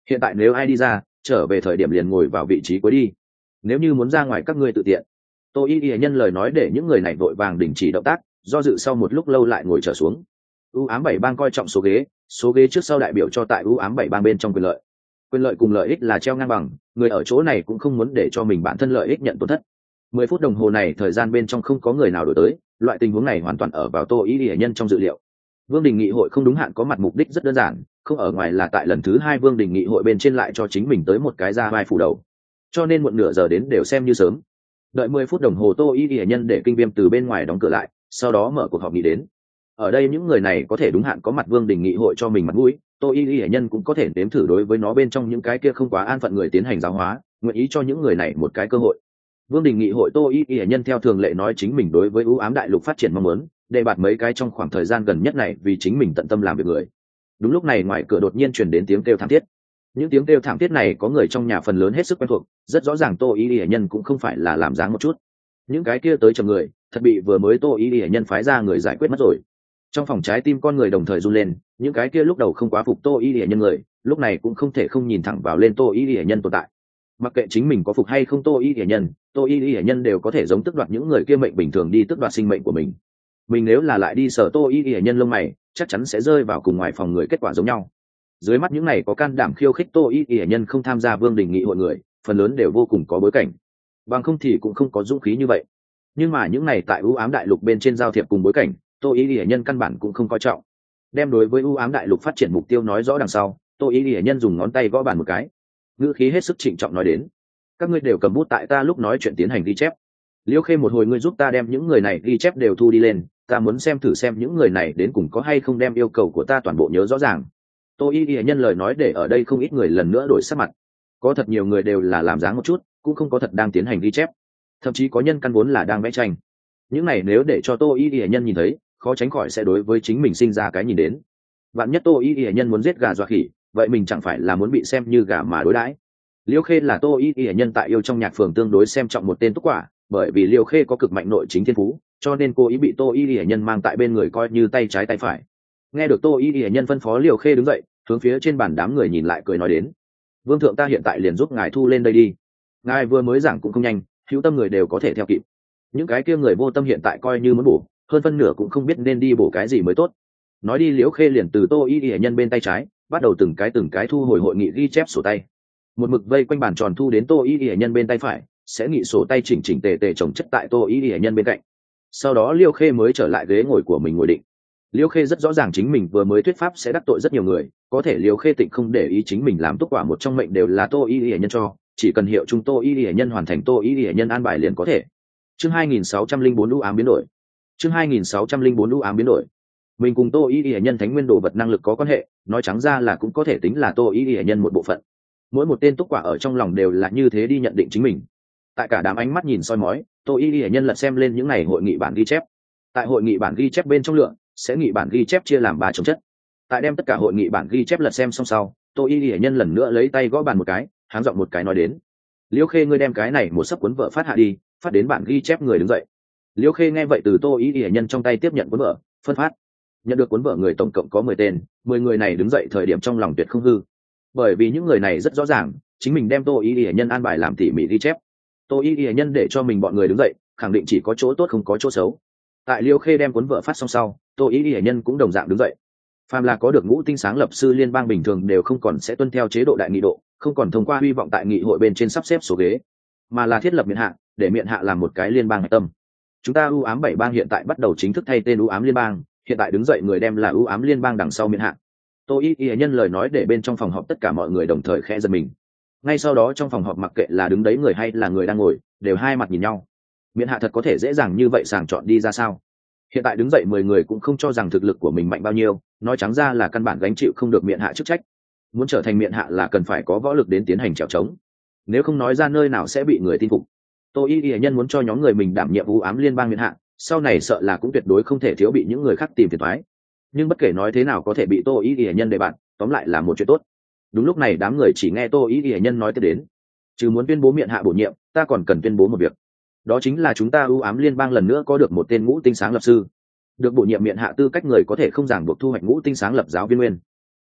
hiện tại nếu ai đi ra trở về thời điểm liền ngồi vào vị trí cuối đi, nếu như muốn ra ngoài các ngươi tự tiện. Tô y nhân lời nói để những người này vội vàng đình chỉ động tác, do dự sau một lúc lâu lại ngồi trở xuống. U ám 7 bang coi trọng số ghế trước sau đại biểu cho tại U ám 7 bang bên trong quyền lợi cùng lợi ích là treo ngang bằng, người ở chỗ này cũng không muốn để cho mình bản thân lợi ích nhận tổn thất. 10 phút đồng hồ này thời gian bên trong không có người nào đổi tới, loại tình huống này hoàn toàn ở vào Tô y nhân trong dự liệu. Vương đình nghị hội không đúng hạn có mặt mục đích rất đơn giản, không ở ngoài là tại lần thứ 2 Vương đình nghị hội bên trên lại cho chính mình tới một cái ra vai phủ đầu, cho nên muộn nửa giờ đến đều xem như sớm. Đợi 10 phút đồng hồ Tô y nhân để Kinh Viêm từ bên ngoài đóng cửa lại, sau đó mở cuộc họp nghị đến. Ở đây những người này có thể đúng hạn có mặt Vương đình nghị hội cho mình mặt mũi, Tô y nhân cũng có thể nếm thử đối với nó bên trong những cái kia không quá an phận người tiến hành giáo hóa, nguyện ý cho những người này một cái cơ hội. Vương đình nghị hội Tô y nhân theo thường lệ nói chính mình đối với ưu ám đại lục phát triển mong muốn, đề bạt mấy cái trong khoảng thời gian gần nhất này vì chính mình tận tâm làm việc người. Đúng lúc này ngoài cửa đột nhiên truyền đến tiếng kêu thảm thiết. Những tiếng kêu thảm thiết này có người trong nhà phần lớn hết sức quen thuộc, rất rõ ràng Tô y nhân cũng không phải là làm dáng một chút. Những cái kia tới chầm người thật bị vừa mới Tô y nhân phái ra người giải quyết mất rồi. Trong phòng trái tim con người đồng thời run lên, những cái kia lúc đầu không quá phục Tô y nhân người lúc này cũng không thể không nhìn thẳng vào lên Tô y nhân tồn tại. Mặc kệ chính mình có phục hay không Tô y nhân đều có thể giống tước đoạt những người kia mệnh bình thường đi tước đoạt sinh mệnh của mình nếu là lại đi sở Tô y nhân lông mày chắc chắn sẽ rơi vào cùng ngoài phòng người kết quả giống nhau. Dưới mắt những này có can đảm khiêu khích Tô y nhân không tham gia Vương đình nghị hội người phần lớn đều vô cùng có bối cảnh, bằng không thì cũng không có dũng khí như vậy. Nhưng mà những này tại ưu ám đại lục bên trên giao thiệp cùng bối cảnh Tô y nhân căn bản cũng không coi trọng. Đem đối với ưu ám đại lục phát triển mục tiêu nói rõ đằng sau, Tô y nhân dùng ngón tay gõ bàn một cái, ngữ khí hết sức trịnh trọng nói đến: các ngươi đều cầm bút tại ta lúc nói chuyện tiến hành ghi chép. Liễu Khê, một hồi ngươi giúp ta đem những người này ghi chép đều thu đi lên, ta muốn xem thử xem những người này đến cùng có hay không đem yêu cầu của ta toàn bộ nhớ rõ ràng. Tô y nhân lời nói để ở đây không ít người lần nữa đổi sắc mặt, có thật nhiều người đều là làm dáng một chút, cũng không có thật đang tiến hành ghi chép, thậm chí có nhân căn vốn là đang vẽ tranh. Những này nếu để cho Tô y nhân nhìn thấy, khó tránh khỏi sẽ đối với chính mình sinh ra cái nhìn đến. Vạn nhất Tô y nhân muốn giết gà dọa khỉ, vậy mình chẳng phải là muốn bị xem như gà mà đối đãi. Liễu Khê là Tô y nhân tại yêu trong nhạc phường tương đối xem trọng một tên túc quả, bởi vì Liễu Khê có cực mạnh nội chính thiên phú, cho nên cô ý bị Tô y nhân mang tại bên người coi như tay trái tay phải. Nghe được Tô y nhân phân phó, Liễu Khê đứng dậy hướng phía trên bàn đám người nhìn lại cười nói đến: vương thượng, ta hiện tại liền giúp ngài thu lên đây đi. Ngài vừa mới giảng cũng không nhanh, hữu tâm người đều có thể theo kịp, những cái kia người vô tâm hiện tại coi như muốn bổ, hơn phân nửa cũng không biết nên đi bổ cái gì mới tốt. Nói đi, Liễu Khê liền từ Tô y nhân bên tay trái bắt đầu từng cái thu hồi hội nghị ghi chép sổ tay, một mực vây quanh bàn tròn thu đến Tô y nhân bên tay phải, sẽ nghị sổ tay chỉnh chỉnh tề tề chồng chất tại Tô y nhân bên cạnh. Sau đó Liễu Khê mới trở lại ghế ngồi của mình ngồi định. Liễu Khê rất rõ ràng chính mình vừa mới thuyết pháp sẽ đắc tội rất nhiều người, có thể Liễu Khê tịnh không để ý chính mình làm túc quả một trong mệnh đều là Tô y nhân cho, chỉ cần hiệu chung Tô y nhân hoàn thành Tô y nhân an bài liền có thể. Chương 2604 u ám biến đổi. Chương 2604 u ám biến đổi. Mình cùng Tô y nhân thánh nguyên đồ vật năng lực có quan hệ, nói trắng ra là cũng có thể tính là Tô y nhân một bộ phận. Mỗi một tên túc quả ở trong lòng đều là như thế đi nhận định chính mình. Tại cả đám ánh mắt nhìn soi mói, Tô y nhân lật xem lên những ngày hội nghị bản ghi chép. Tại hội nghị bản ghi chép bên trong lượng sẽ nghị bản ghi chép chia làm 3 chồng chất. Tại đem tất cả hội nghị bản ghi chép lật xem xong sau, Tô y nhân lần nữa lấy tay gõ bàn một cái, háng giọng một cái nói đến: Liễu Khê, ngươi đem cái này một sấp cuốn vợ phát hạ đi. Phát đến bản ghi chép người đứng dậy. Liễu Khê nghe vậy từ Tô y nhân trong tay tiếp nhận cuốn vợ, phân phát. Nhận được cuốn vợ người tổng cộng có 10 tên, 10 người này đứng dậy thời điểm trong lòng tuyệt không hư, bởi vì những người này rất rõ ràng chính mình đem Tô y nhân an bài làm tỉ mỉ ghi chép. Tô y nhân để cho mình bọn người đứng dậy, khẳng định chỉ có chỗ tốt không có chỗ xấu. Tại Liễu Khê đem cuốn vợ phát xong sau, Tô y nhân cũng đồng dạng đứng dậy. Phàm là có được ngũ tinh sáng lập sư liên bang bình thường đều không còn sẽ tuân theo chế độ đại nghị độ, không còn thông qua hy vọng tại nghị hội bên trên sắp xếp số ghế, mà là thiết lập miện hạ, để miện hạ làm một cái liên bang hạch tâm. Chúng ta ưu ám 7 bang hiện tại bắt đầu chính thức thay tên ưu ám liên bang, hiện tại đứng dậy người đem là ưu ám liên bang đằng sau miện hạ. Tô y nhân lời nói để bên trong phòng họp tất cả mọi người đồng thời khẽ giật mình. Ngay sau đó trong phòng họp mặc kệ là đứng đấy người hay là người đang ngồi, đều hai mặt nhìn nhau. Miện hạ thật có thể dễ dàng như vậy sàng chọn đi ra sao? Hiện tại đứng dậy 10 người cũng không cho rằng thực lực của mình mạnh bao nhiêu, nói trắng ra là căn bản gánh chịu không được miện hạ chức trách. Muốn trở thành miện hạ là cần phải có võ lực đến tiến hành trèo trống, nếu không nói ra nơi nào sẽ bị người tin phục. Tô y nhân muốn cho nhóm người mình đảm nhiệm ưu ám liên bang miện hạ, sau này sợ là cũng tuyệt đối không thể thiếu bị những người khác tìm phiền toái. Nhưng bất kể nói thế nào có thể bị Tô y nhân đề bạn, tóm lại là một chuyện tốt. Đúng lúc này đám người chỉ nghe Tô y nhân nói tiếp đến: chứ muốn tuyên bố miện hạ bổ nhiệm, ta còn cần tuyên bố một việc, đó chính là chúng ta ưu ám liên bang lần nữa có được một tên ngũ tinh sáng lập sư. Được bổ nhiệm miện hạ tư cách người có thể không ràng buộc thu hoạch ngũ tinh sáng lập giáo viên nguyên.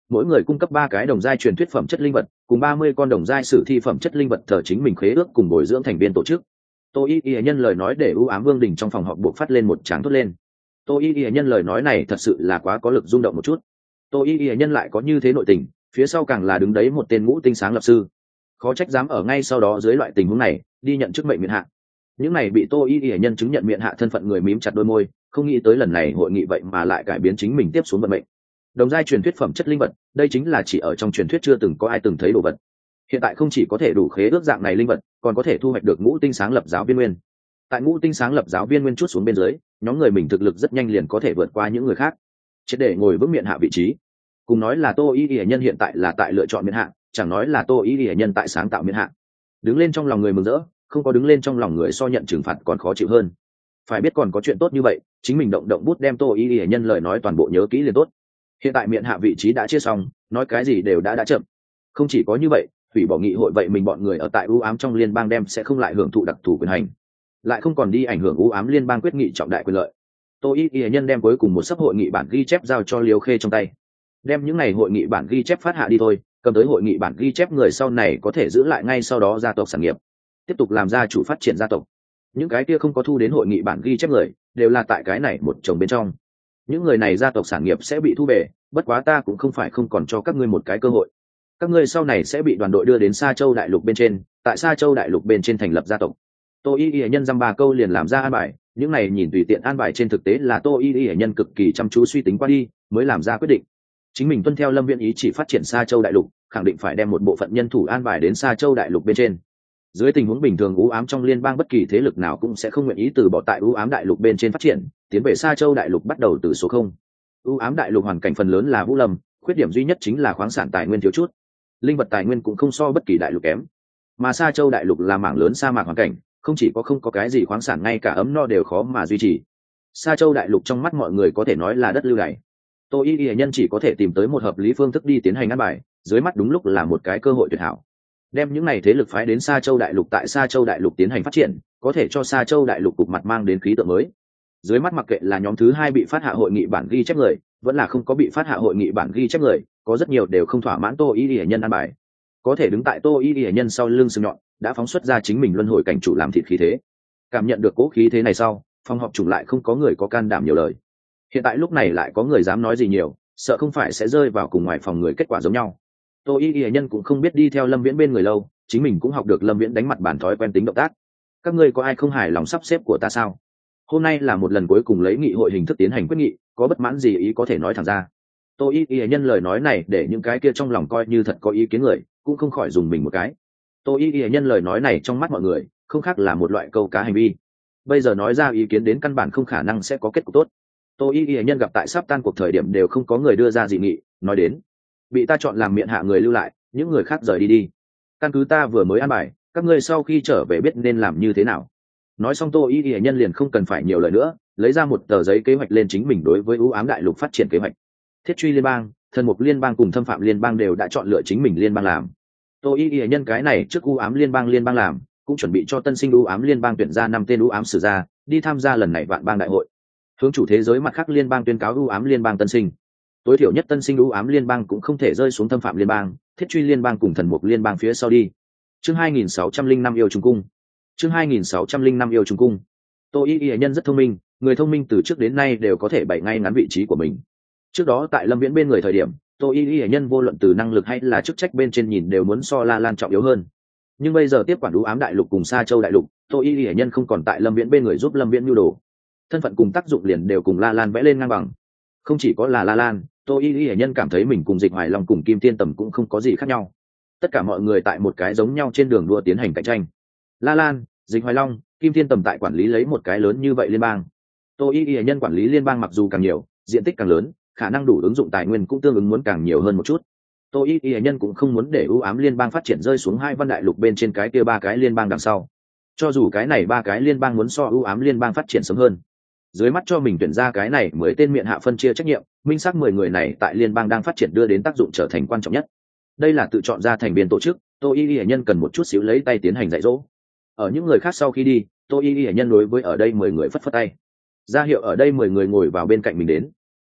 mỗi người cung cấp 3 cái đồng giai truyền thuyết phẩm chất linh vật cùng 30 con đồng giai sử thi phẩm chất linh vật thờ chính mình khế ước cùng bồi dưỡng thành viên tổ chức. Tô Y nhân lời nói để ưu ám vương đình trong phòng họp buộc phát lên một tràng thốt lên. Tô Y nhân lời nói này thật sự là quá có lực rung động một chút. Tô Y nhân lại có như thế nội tình, phía sau càng là đứng đấy một tên ngũ tinh sáng lập sư, khó trách dám ở ngay sau đó dưới loại tình huống này đi nhận chức mệnh miện hạ. Những này bị Tô Y nhân chứng nhận miện hạ thân phận người mím chặt đôi môi, không nghĩ tới lần này hội nghị vậy mà lại cải biến chính mình tiếp xuống vận mệnh. Đồng giai truyền thuyết phẩm chất linh vật, đây chính là chỉ ở trong truyền thuyết chưa từng có ai từng thấy đồ vật. Hiện tại không chỉ có thể đủ khế ước dạng này linh vật, còn có thể thu hoạch được ngũ tinh sáng lập giáo viên nguyên. Tại ngũ tinh sáng lập giáo viên nguyên chút xuống bên dưới, nhóm người mình thực lực rất nhanh liền có thể vượt qua những người khác, triệt để ngồi vững miện hạ vị trí. Cùng nói là Tô Y nhân hiện tại là tại lựa chọn miện hạ, chẳng nói là Tô Y nhân tại sáng tạo miện hạ. Đứng lên trong lòng người mừng rỡ, không có đứng lên trong lòng người so nhận trừng phạt còn khó chịu hơn. Phải biết còn có chuyện tốt như vậy, chính mình động động bút đem Tô Y nhân lời nói toàn bộ nhớ kỹ liền tốt. Hiện tại miện hạ vị trí đã chia xong, nói cái gì đều đã chậm. Không chỉ có như vậy, hủy bỏ nghị hội vậy mình bọn người ở tại ưu ám trong liên bang đem sẽ không lại hưởng thụ đặc thù quyền hành, lại không còn đi ảnh hưởng ưu ám liên bang quyết nghị trọng đại quyền lợi. Tô Y nhân đem cuối cùng một sấp hội nghị bản ghi chép giao cho Liêu Khê trong tay, đem những ngày hội nghị bản ghi chép phát hạ đi thôi, cầm tới hội nghị bản ghi chép người sau này có thể giữ lại ngay sau đó gia tộc sản nghiệp, tiếp tục làm gia chủ phát triển gia tộc. Những cái kia không có thu đến hội nghị bản ghi chép người đều là tại cái này một chồng bên trong, những người này gia tộc sản nghiệp sẽ bị thu về, bất quá ta cũng không phải không còn cho các ngươi một cái cơ hội. Các ngươi sau này sẽ bị đoàn đội đưa đến Sa Châu đại lục bên trên, tại Sa Châu đại lục bên trên thành lập gia tộc. Tô Y nhân dăm 3 câu liền làm ra an bài, những này nhìn tùy tiện an bài trên thực tế là Tô Y nhân cực kỳ chăm chú suy tính qua đi mới làm ra quyết định. Chính mình tuân theo Lâm Viễn ý chỉ phát triển Sa Châu đại lục, khẳng định phải đem một bộ phận nhân thủ an bài đến Sa Châu đại lục bên trên. Dưới tình huống bình thường u ám trong liên bang bất kỳ thế lực nào cũng sẽ không nguyện ý từ bỏ tại u ám đại lục bên trên phát triển, tiến về Sa Châu đại lục bắt đầu từ số 0. U ám đại lục hoàn cảnh phần lớn là vũ lâm, khuyết điểm duy nhất chính là khoáng sản tài nguyên thiếu chút, linh vật tài nguyên cũng không so bất kỳ đại lục kém. Mà Sa Châu đại lục là mảng lớn sa mạc hoàn cảnh, không chỉ có không có cái gì khoáng sản, ngay cả ấm no đều khó mà duy trì. Sa Châu đại lục trong mắt mọi người có thể nói là đất lưu đày. Tô Y nhân chỉ có thể tìm tới một hợp lý phương thức đi tiến hành ăn bài, dưới mắt đúng lúc là một cái cơ hội tuyệt hảo. Đem những này thế lực phái đến Sa Châu đại lục, tại Sa Châu đại lục tiến hành phát triển, có thể cho Sa Châu đại lục cục mặt mang đến khí tượng mới. Dưới mắt mặc kệ là nhóm thứ 2 bị phát hạ hội nghị bản ghi chép người, vẫn là không có bị phát hạ hội nghị bản ghi chép người, có rất nhiều đều không thỏa mãn Tô Y nhân ăn bài. Có thể đứng tại Tô Y nhân sau lưng sừng nhọn, đã phóng xuất ra chính mình luân hồi cảnh chủ làm thịt khí thế. Cảm nhận được cố khí thế này sau, phòng họp chủ lại không có người có can đảm nhiều lời. Hiện tại lúc này lại có người dám nói gì nhiều, sợ không phải sẽ rơi vào cùng ngoài phòng người kết quả giống nhau. Tô Y nhân cũng không biết đi theo Lâm Viễn bên người lâu, chính mình cũng học được Lâm Viễn đánh mặt bản thói quen tính động tác. Các ngươi có ai không hài lòng sắp xếp của ta sao? Hôm nay là một lần cuối cùng lấy nghị hội hình thức tiến hành quyết nghị, có bất mãn gì ý có thể nói thẳng ra. Tô Y nhân lời nói này để những cái kia trong lòng coi như thật có ý kiến người cũng không khỏi dùng mình một cái. Tô Y nhân lời nói này trong mắt mọi người không khác là một loại câu cá hành vi, bây giờ nói ra ý kiến đến căn bản không khả năng sẽ có kết cục tốt. Tô Y nhân gặp tại sắp tan cuộc thời điểm đều không có người đưa ra dị nghị, nói đến bị ta chọn làm miệng hạ người lưu lại, những người khác rời đi đi. Căn cứ ta vừa mới an bài, các ngươi sau khi trở về biết nên làm như thế nào. Nói xong Tô Y nhân liền không cần phải nhiều lời nữa, lấy ra một tờ giấy kế hoạch lên chính mình đối với ưu ám đại lục phát triển kế hoạch. Thiết truy liên bang, thần mục liên bang cùng thâm phạm liên bang đều đã chọn lựa chính mình liên bang làm. Tô Y nhân cái này trước ưu ám liên bang làm, cũng chuẩn bị cho tân sinh ưu ám liên bang tuyển ra 5 tên ưu ám sử gia đi tham gia lần này vạn bang đại hội, hướng chủ thế giới mặt khác liên bang tuyên cáo ưu ám liên bang tân sinh. Tối thiểu nhất tân sinh ưu ám liên bang cũng không thể rơi xuống thâm phạm liên bang, thiết truy liên bang cùng thần mục liên bang phía sau đi. Chương 2605 yêu trùng cung. Chương 2605 yêu trùng cung. Tô Y nhân rất thông minh, người thông minh từ trước đến nay đều có thể bày ngay ngắn vị trí của mình. Trước đó tại Lâm Viễn bên người thời điểm, Tô Y nhân vô luận từ năng lực hay là chức trách bên trên nhìn đều muốn so La Lan trọng yếu hơn. Nhưng bây giờ tiếp quản ưu ám đại lục cùng Sa Châu đại lục, Tô Y nhân không còn tại Lâm Viễn bên người giúp Lâm Viễn nhu đồ, thân phận cùng tác dụng liền đều cùng La Lan vẽ lên ngang bằng. Không chỉ có là La Lan, Tô Y nhân cảm thấy mình cùng Dịch Hoài Long cùng Kim Tiên Tầm cũng không có gì khác nhau. Tất cả mọi người tại một cái giống nhau trên đường đua tiến hành cạnh tranh. La Lan, Dịch Hoài Long, Kim Tiên Tầm tại quản lý lấy một cái lớn như vậy liên bang. Tô Y nhân quản lý liên bang mặc dù càng nhiều, diện tích càng lớn, khả năng đủ ứng dụng tài nguyên cũng tương ứng muốn càng nhiều hơn một chút. Tô Y nhân cũng không muốn để ưu ám liên bang phát triển rơi xuống 2 văn đại lục bên trên cái kia 3 cái liên bang đằng sau. Cho dù cái này 3 cái liên bang muốn so ưu ám liên bang phát triển sớm hơn, dưới mắt cho mình tuyển ra cái này mới tên miệng hạ phân chia trách nhiệm, minh xác 10 người này tại liên bang đang phát triển đưa đến tác dụng trở thành quan trọng nhất. Đây là tự chọn ra thành viên tổ chức, Tô Y nhân cần một chút xíu lấy tay tiến hành dạy dỗ. Ở những người khác sau khi đi, Tô Y nhân đối với ở đây 10 người phất phất tay, ra hiệu ở đây 10 người ngồi vào bên cạnh mình đến.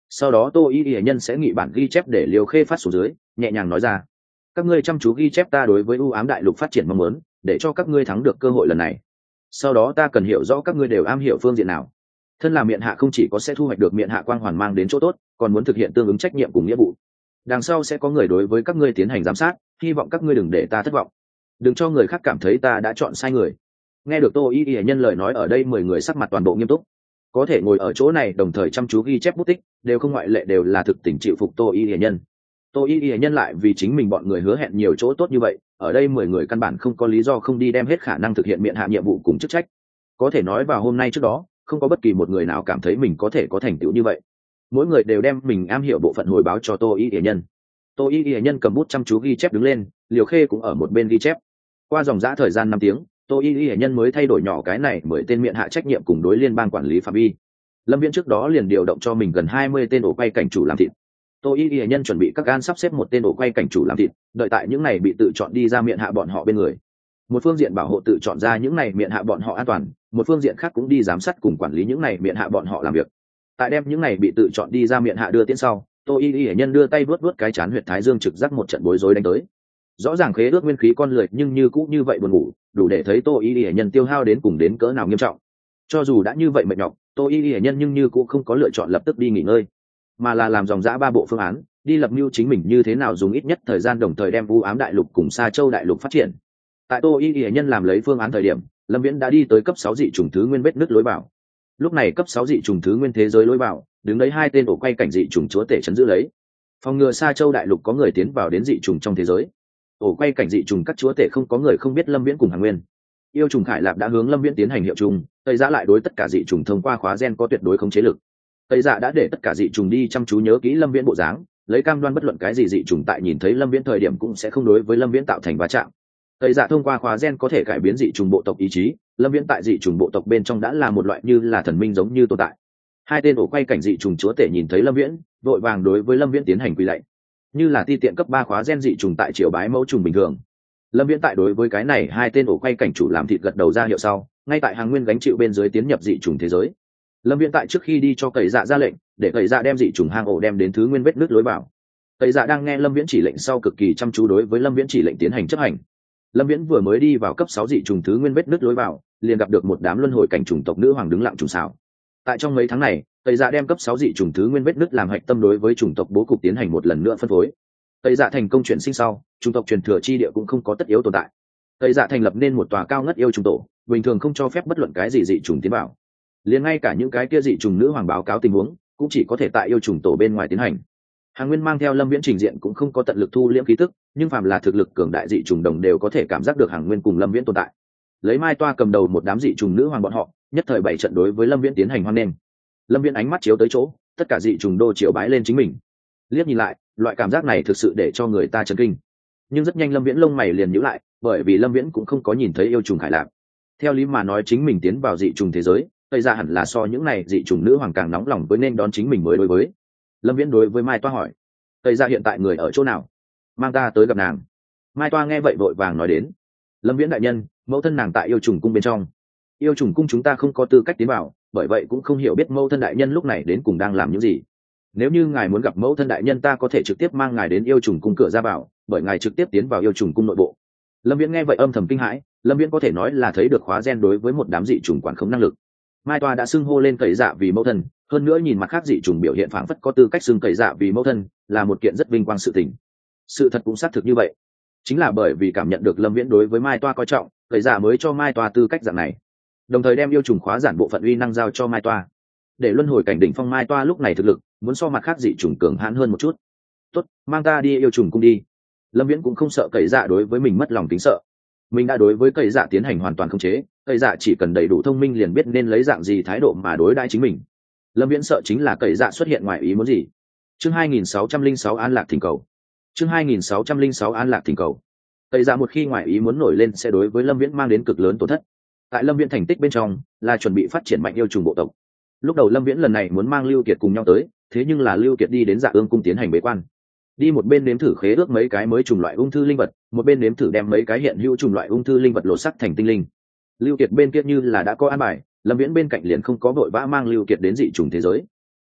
Sau đó Tô Y Y nhân sẽ nghị bản ghi chép để Liều Khê phát xuống dưới, nhẹ nhàng nói ra: các ngươi chăm chú ghi chép ta đối với ưu ám đại lục phát triển mong muốn, để cho các ngươi thắng được cơ hội lần này. Sau đó ta cần hiểu rõ các ngươi đều am hiểu phương diện nào. Thân là miện hạ không chỉ có sẽ thu hoạch được miện hạ quang hoàn mang đến chỗ tốt, còn muốn thực hiện tương ứng trách nhiệm cùng nghĩa vụ. Đằng sau sẽ có người đối với các ngươi tiến hành giám sát, hy vọng các ngươi đừng để ta thất vọng, đừng cho người khác cảm thấy ta đã chọn sai người. Nghe được Tô Y Y nhân lời nói, ở đây 10 người sắc mặt toàn bộ nghiêm túc. Có thể ngồi ở chỗ này đồng thời chăm chú ghi chép bút tích, đều không ngoại lệ đều là thực tình chịu phục Tô Y Y nhân. Tô Y Y nhân lại vì chính mình bọn người hứa hẹn nhiều chỗ tốt như vậy, ở đây 10 người căn bản không có lý do không đi đem hết khả năng thực hiện miện hạ nhiệm vụ cùng chức trách. Có thể nói vào hôm nay trước đó, không có bất kỳ một người nào cảm thấy mình có thể có thành tựu như vậy. Mỗi người đều đem mình am hiểu bộ phận hồi báo cho Tô Y Y nhân. Tô Y Y nhân cầm bút chăm chú ghi chép đứng lên, Liều Khê cũng ở một bên ghi chép. Qua dòng dã thời gian 5 tiếng, Tô Y Y nhân mới thay đổi nhỏ cái này 10 tên miện hạ trách nhiệm cùng đối liên bang quản lý phạm vi. Lâm Viễn trước đó liền điều động cho mình gần 20 tên ổ quay cảnh chủ làm thịt. Tô Y Y nhân chuẩn bị các gan sắp xếp một tên ổ quay cảnh chủ làm thịt, đợi tại những này bị tự chọn đi ra miện hạ bọn họ bên người. Một phương diện bảo hộ tự chọn ra những này miện hạ bọn họ an toàn, một phương diện khác cũng đi giám sát cùng quản lý những này miện hạ bọn họ làm việc. Tại đem những này bị tự chọn đi ra miện hạ đưa tiến sau, Tô Y Y nhân đưa tay vuốt vuốt cái chán huyệt thái dương trực giác một trận bối rối đánh tới. Rõ ràng khế ước nguyên khí con lười nhưng như cũ như vậy buồn ngủ, đủ để thấy Tô Y Y nhân tiêu hao đến cùng đến cỡ nào nghiêm trọng. Cho dù đã như vậy mệt nhọc, Tô Y Y nhân nhưng như cũ không có lựa chọn lập tức đi nghỉ ngơi, mà là làm dòng dã 3 bộ phương án, đi lập mưu chính mình như thế nào dùng ít nhất thời gian đồng thời đem u ám đại lục cùng Sa Châu đại lục phát triển. Tại Tô Y Y nhân làm lấy phương án thời điểm, Lâm Viễn đã đi tới cấp 6 dị trùng thứ nguyên vết nứt lối vào. Lúc này cấp 6 dị trùng thứ nguyên thế giới lối vào, đứng đấy 2 tên ổ quay cảnh dị trùng chúa tể trấn giữ lấy, phòng ngừa Sa Châu đại lục có người tiến vào đến dị trùng trong thế giới. Ổ quay cảnh dị trùng các chúa tể không có người không biết Lâm Viễn cùng Hàn Nguyên. Yêu trùng Khải Lạp đã hướng Lâm Viễn tiến hành hiệu trùng, tây giã lại đối tất cả dị trùng thông qua khóa gen có tuyệt đối khống chế lực. Tây Dạ đã để tất cả dị trùng đi chăm chú nhớ kỹ Lâm Viễn bộ dáng, lấy cam đoan bất luận cái gì dị trùng tại nhìn thấy Lâm Viễn thời điểm cũng sẽ không đối với Lâm Viễn tạo thành va chạm. Tây Dạ thông qua khóa gen có thể cải biến dị trùng bộ tộc ý chí, Lâm Viễn tại dị trùng bộ tộc bên trong đã là một loại như là thần minh giống như tồn tại. 2 tên ổ quay cảnh dị trùng chúa tể nhìn thấy Lâm Viễn, vội vàng đối với Lâm Viễn tiến hành quỳ lạy, như là ti tiện cấp 3 khóa gen dị trùng tại triều bái mẫu trùng bình thường. Lâm Viễn tại đối với cái này 2 tên ổ quay cảnh chủ làm thịt gật đầu ra hiệu sau, ngay tại Hàng Nguyên gánh chịu bên dưới tiến nhập dị trùng thế giới. Lâm Viễn tại trước khi đi cho Cẩy Dạ ra lệnh, để Cẩy Dạ đem dị trùng hang ổ đem đến thứ nguyên vết nước lối vào. Cẩy Dạ đang nghe Lâm Viễn chỉ lệnh sau cực kỳ chăm chú đối với Lâm Viễn chỉ lệnh tiến hành chấp hành. Lâm Viễn vừa mới đi vào cấp 6 dị trùng thứ nguyên vết nước lối vào, liền gặp được một đám luân hồi cảnh chủng tộc nữ hoàng đứng lặng trùng xảo. Tại trong mấy tháng này, Cẩy Dạ đem cấp 6 dị trùng thứ nguyên vết nước làm hạch tâm đối với chủng tộc bố cục tiến hành một lần nữa phân phối. Cẩy Dạ thành công chuyển sinh sau, chủng tộc truyền thừa chi địa cũng không có tất yếu tồn tại. Cẩy Dạ thành lập nên một tòa cao ngất yêu trùng tổ, bình thường không cho phép bất luận cái gì dị trùng tiến vào. Liền ngay cả những cái kia dị trùng nữ hoàng báo cáo tình huống, cũng chỉ có thể tại yêu trùng tổ bên ngoài tiến hành. Hàng Nguyên mang theo Lâm Viễn trình diện cũng không có tận lực thu liễm khí tức, nhưng phàm là thực lực cường đại dị trùng đồng đều có thể cảm giác được Hàng Nguyên cùng Lâm Viễn tồn tại. Lấy Mai Toa cầm đầu một đám dị trùng nữ hoàng bọn họ, nhất thời bảy trận đối với Lâm Viễn tiến hành hoan nghênh. Lâm Viễn ánh mắt chiếu tới chỗ, tất cả dị trùng đô chiếu bái lên chính mình. Liếc nhìn lại, loại cảm giác này thực sự để cho người ta chấn kinh. Nhưng rất nhanh Lâm Viễn lông mày liền nhíu lại, bởi vì Lâm Viễn cũng không có nhìn thấy yêu trùng Khải Lạc. Theo lý mà nói chính mình tiến vào dị trùng thế giới, tây ra hẳn là so những này dị trùng nữ hoàng càng nóng lòng với nên đón chính mình mới đối với. Lâm Viễn đối với Mai Toa hỏi, tây ra hiện tại người ở chỗ nào, mang ta tới gặp nàng. Mai Toa nghe vậy vội vàng nói đến, Lâm Viễn đại nhân, mẫu thân nàng tại yêu trùng cung bên trong. Yêu trùng cung chúng ta không có tư cách tiến vào, bởi vậy cũng không hiểu biết mẫu thân đại nhân lúc này đến cùng đang làm những gì. Nếu như ngài muốn gặp mẫu thân đại nhân, ta có thể trực tiếp mang ngài đến yêu trùng cung cửa ra vào, bởi ngài trực tiếp tiến vào yêu trùng cung nội bộ. Lâm Viễn nghe vậy âm thầm kinh hãi, Lâm Viễn có thể nói là thấy được khóa gen đối với một đám dị trùng quản khống năng lực. Mai Toa đã xưng hô lên Cẩy Dạ vì mẫu thân, hơn nữa nhìn mặt khác dị trùng biểu hiện phảng phất có tư cách xưng Cẩy Dạ vì mẫu thân, là một kiện rất vinh quang sự tình. Sự thật cũng xác thực như vậy, chính là bởi vì cảm nhận được Lâm Viễn đối với Mai Toa coi trọng, Cẩy Dạ mới cho Mai Toa tư cách dạng này, đồng thời đem yêu trùng khóa giản bộ phận uy năng giao cho Mai Toa. Để luân hồi cảnh đỉnh phong Mai Toa lúc này thực lực muốn so mặt khác dị trùng cường hãn hơn một chút. Tốt, mang ta đi yêu trùng cung đi. Lâm Viễn cũng không sợ Cẩy Dạ đối với mình mất lòng kính sợ, mình đã đối với Cẩy Dạ tiến hành hoàn toàn khống chế, Cẩy Dạ chỉ cần đầy đủ thông minh liền biết nên lấy dạng gì thái độ mà đối đãi chính mình. Lâm Viễn sợ chính là Cẩy Dạ xuất hiện ngoài ý muốn gì. Chương 2606 An Lạc Thỉnh Cầu. Chương 2606 An Lạc Thỉnh Cầu. Cẩy Dạ một khi ngoài ý muốn nổi lên sẽ đối với Lâm Viễn mang đến cực lớn tổn thất. Tại Lâm Viễn thành tích bên trong là chuẩn bị phát triển mạnh yêu trùng bộ tộc. Lúc đầu Lâm Viễn lần này muốn mang Lưu Kiệt cùng nhau tới, thế nhưng là Lưu Kiệt đi đến Dạ Ương cung tiến hành bế quan, đi một bên nếm thử khế ước mấy cái mới trùng loại ung thư linh vật, một bên nếm thử đem mấy cái hiện hữu trùng loại ung thư linh vật lột sắc thành tinh linh. Lưu Kiệt bên kia như là đã có an bài, Lâm Viễn bên cạnh liền không có vội vã mang Lưu Kiệt đến dị trùng thế giới.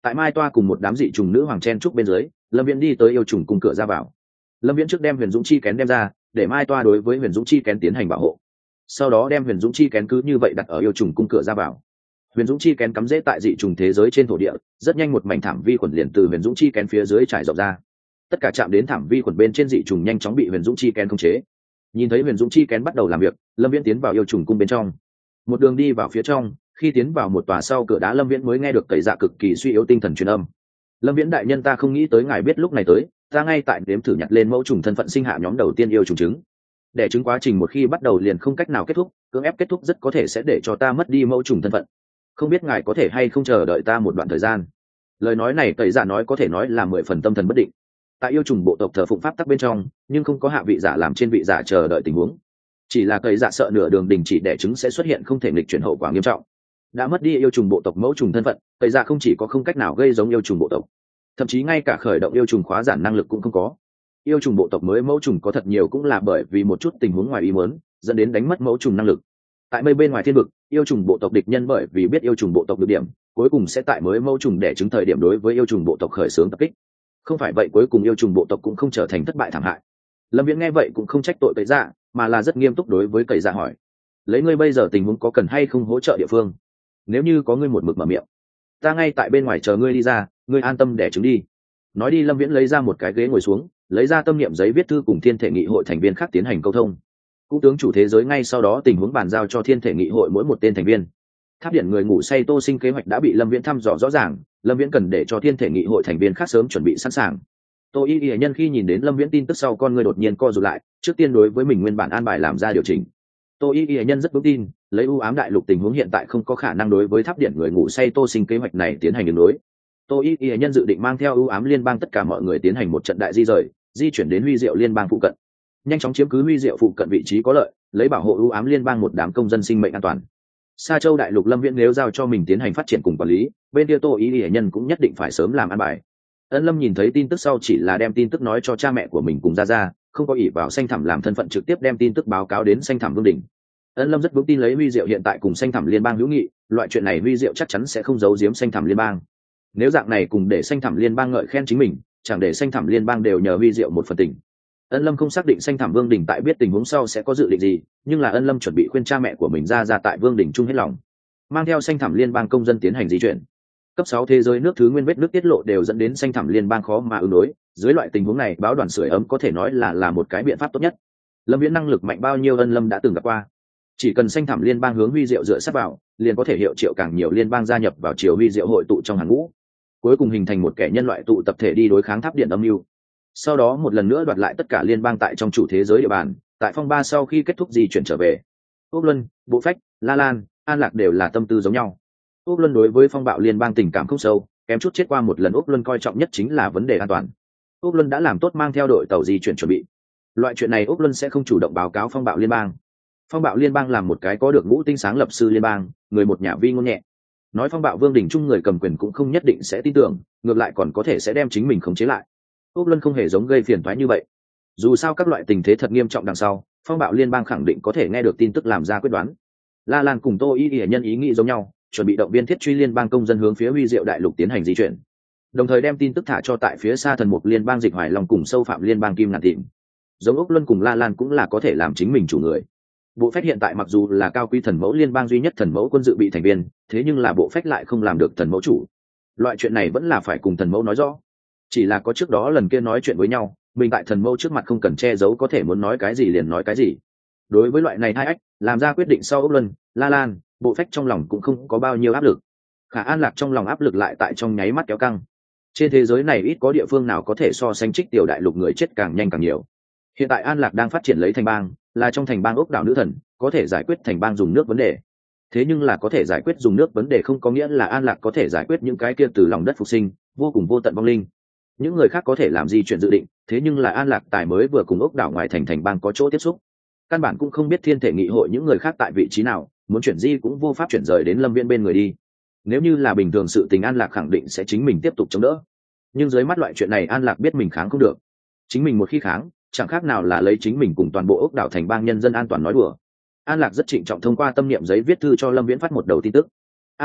Tại mai toa cùng một đám dị trùng nữ hoàng chen trúc bên dưới, lâm viễn đi tới yêu trùng cung cửa ra vào. Lâm viễn trước đem huyền dũng chi kén đem ra, để mai toa đối với huyền dũng chi kén tiến hành bảo hộ, sau đó đem huyền dũng chi kén cứ như vậy đặt ở yêu trùng cung cửa ra vào. Huyền dũng chi kén cắm rễ tại dị trùng thế giới trên thổ địa, rất nhanh một mảnh thảm vi khuẩn liền từ huyền dũng chi kén phía dưới trải rộng ra. Tất cả chạm đến thảm vi khuẩn bên trên dị trùng nhanh chóng bị huyền dũng chi kén khống chế. Nhìn thấy huyền dũng chi kén bắt đầu làm việc, lâm viễn tiến vào yêu trùng cung bên trong. Một đường đi vào phía trong, khi tiến vào một tòa sau cửa đá, lâm viễn mới nghe được cậy dạ cực kỳ suy yếu tinh thần truyền âm. Lâm viễn đại nhân, ta không nghĩ tới ngài biết lúc này tới, ta ngay tại đếm thử nhặt lên mẫu trùng thân phận sinh hạ nhóm đầu tiên yêu trùng trứng. Đẻ trứng quá trình một khi bắt đầu liền không cách nào kết thúc, cưỡng ép kết thúc rất có thể sẽ để cho ta mất đi mẫu trùng thân phận. Không biết ngài có thể hay không chờ đợi ta một đoạn thời gian. Lời nói này cậy dạ nói có thể nói là 10 phần tâm thần bất định. Tại yêu trùng bộ tộc thờ phụng pháp tắc bên trong, nhưng không có hạ vị giả làm trên vị giả chờ đợi tình huống. Chỉ là cậy dạ sợ nửa đường đình chỉ đẻ trứng sẽ xuất hiện không thể nghịch chuyển hậu quả nghiêm trọng. Đã mất đi yêu trùng bộ tộc mẫu trùng thân phận, cậy dạ không chỉ có không cách nào gây giống yêu trùng bộ tộc, thậm chí ngay cả khởi động yêu trùng khóa giản năng lực cũng không có. Yêu trùng bộ tộc mới mẫu trùng có thật nhiều cũng là bởi vì một chút tình huống ngoài ý muốn dẫn đến đánh mất mẫu trùng năng lực. Tại mây bên ngoài thiên vực, yêu trùng bộ tộc địch nhân bởi vì biết yêu trùng bộ tộc được điểm, cuối cùng sẽ tại mới mẫu trùng đẻ trứng thời điểm đối với yêu trùng bộ tộc khởi xướng tập kích. Không phải vậy cuối cùng yêu trùng bộ tộc cũng không trở thành thất bại thảm hại. Lâm Viễn nghe vậy cũng không trách tội cậy dạ, mà là rất nghiêm túc đối với cậy dạ hỏi: lấy ngươi bây giờ tình huống có cần hay không hỗ trợ địa phương? Nếu như có ngươi một mực mở miệng, ta ngay tại bên ngoài chờ ngươi đi ra, ngươi an tâm đẻ trứng đi. Nói đi, Lâm Viễn lấy ra một cái ghế ngồi xuống, lấy ra tâm niệm giấy viết thư cùng thiên thể nghị hội thành viên khác tiến hành câu thông. Cũng tướng chủ thế giới ngay sau đó tình huống bàn giao cho thiên thể nghị hội mỗi một tên thành viên. Tháp điện người ngủ say Tô Sinh kế hoạch đã bị Lâm Viễn thăm dò rõ ràng, Lâm Viễn cần để cho thiên thể nghị hội thành viên khác sớm chuẩn bị sẵn sàng. Tô Y Y nhân khi nhìn đến Lâm Viễn tin tức sau, con người đột nhiên co rụt lại, trước tiên đối với mình nguyên bản an bài làm ra điều chỉnh. Tô Y Y nhân rất vững tin, lấy ưu ám đại lục tình huống hiện tại không có khả năng đối với tháp điện người ngủ say Tô Sinh kế hoạch này tiến hành đường đối. Tô Y Y nhân dự định mang theo ưu ám liên bang tất cả mọi người tiến hành một trận đại di rời, di chuyển đến Huy Diệu liên bang phụ cận, nhanh chóng chiếm cứ Huy Diệu phụ cận vị trí có lợi, lấy bảo hộ ưu ám liên bang một đám công dân sinh mệnh an toàn. Sa Châu đại lục Lâm Viễn nếu giao cho mình tiến hành phát triển cùng quản lý, bên kia Tô Y Y nhân cũng nhất định phải sớm làm an bài. Ân Lâm nhìn thấy tin tức sau chỉ là đem tin tức nói cho cha mẹ của mình cùng ra, không có ỷ vào Xanh Thẳm làm thân phận trực tiếp đem tin tức báo cáo đến Xanh Thẳm Vương đỉnh. Ân Lâm rất vững tin lấy Huy Diệu hiện tại cùng Xanh Thẳm liên bang hữu nghị, loại chuyện này Huy Diệu chắc chắn sẽ không giấu giếm Xanh Thẳm liên bang. Nếu dạng này cùng để Xanh Thẳm liên bang ngợi khen chính mình, chẳng để Xanh Thẳm liên bang đều nhờ Huy Diệu một phần tình. Ân Lâm không xác định Xanh Thẳm Vương đỉnh tại biết tình huống sau sẽ có dự định gì, nhưng là Ân Lâm chuẩn bị khuyên cha mẹ của mình ra tại Vương đỉnh chung hết lòng, mang theo Xanh Thẳm liên bang công dân tiến hành di chuyển. Cấp 6 thế giới nước thứ nguyên vết nước tiết lộ đều dẫn đến Xanh Thẳm liên bang khó mà ứng đối, dưới loại tình huống này báo đoàn sưởi ấm có thể nói là một cái biện pháp tốt nhất. Lâm Viễn năng lực mạnh bao nhiêu Ân Lâm đã từng gặp qua, chỉ cần Xanh Thẳm liên bang hướng Huy Diệu dựa sát vào, liền có thể hiệu triệu càng nhiều liên bang gia nhập vào chiều Huy Diệu hội tụ trong hàng ngũ, cuối cùng hình thành một kẻ nhân loại tụ tập thể đi đối kháng tháp điện âm mưu, sau đó một lần nữa đoạt lại tất cả liên bang tại trong chủ thế giới địa bàn. Tại phong ba sau khi kết thúc di chuyển trở về, Úc Luân, Bộ Phách, La Lan, An Lạc đều là tâm tư giống nhau. Úc Luân đối với phong bạo liên bang tình cảm không sâu, kém chút chết qua một lần. Úc Luân coi trọng nhất chính là vấn đề an toàn. Úc Luân đã làm tốt mang theo đội tàu di chuyển chuẩn bị. Loại chuyện này Úc Luân sẽ không chủ động báo cáo phong bạo liên bang. Phong bạo liên bang là một cái có được ngũ tinh sáng lập sư liên bang, người một nhà vi ngôn nhẹ. Nói phong bạo vương đỉnh chung người cầm quyền cũng không nhất định sẽ tin tưởng, ngược lại còn có thể sẽ đem chính mình khống chế lại. Úc Luân không hề giống gây phiền toái như vậy. Dù sao các loại tình thế thật nghiêm trọng đằng sau, phong bạo liên bang khẳng định có thể nghe được tin tức làm ra quyết đoán. La Lan cùng Tô Y Y nhân ý nghĩ giống nhau, chuẩn bị động viên thiết truy liên bang công dân hướng phía Huy Diệu đại lục tiến hành di chuyển, đồng thời đem tin tức thả cho tại phía xa thần mục liên bang Dịch Hoài Long cùng sâu phạm liên bang Kim Ngạn Tịnh. Giống Úc Luân cùng La Lan cũng là có thể làm chính mình chủ người. Bộ Phách hiện tại mặc dù là cao quý thần mẫu liên bang duy nhất thần mẫu quân dự bị thành viên, thế nhưng là Bộ Phách lại không làm được thần mẫu chủ. Loại chuyện này vẫn là phải cùng thần mẫu nói rõ. Chỉ là có trước đó lần kia nói chuyện với nhau, mình tại thần mẫu trước mặt không cần che giấu, có thể muốn nói cái gì liền nói cái gì. Đối với loại này hai ách, làm ra quyết định sau Úc Luân, La Lan, Bộ Phách trong lòng cũng không có bao nhiêu áp lực. Khả An Lạc trong lòng áp lực lại tại trong nháy mắt kéo căng. Trên thế giới này ít có địa phương nào có thể so sánh Trích Tiểu đại lục người chết càng nhanh càng nhiều. Hiện tại An Lạc đang phát triển lấy thành bang, là trong thành bang ốc đảo nữ thần, có thể giải quyết thành bang dùng nước vấn đề. Thế nhưng là có thể giải quyết dùng nước vấn đề không có nghĩa là An Lạc có thể giải quyết những cái kia từ lòng đất phục sinh, vô cùng vô tận vong linh. Những người khác có thể làm gì chuyện dự định, thế nhưng là An Lạc tài mới vừa cùng ốc đảo ngoài thành bang có chỗ tiếp xúc, căn bản cũng không biết thiên thể nghị hội những người khác tại vị trí nào, muốn chuyển di cũng vô pháp chuyển rời đến Lâm Viễn bên người đi. Nếu như là bình thường sự tình, An Lạc khẳng định sẽ chính mình tiếp tục chống đỡ, nhưng dưới mắt loại chuyện này An Lạc biết mình kháng không được. Chính mình một khi kháng, chẳng khác nào là lấy chính mình cùng toàn bộ ốc đảo thành bang nhân dân an toàn nói đùa. An Lạc rất trịnh trọng thông qua tâm niệm giấy viết thư cho Lâm Viễn phát một đầu tin tức. An Lạc,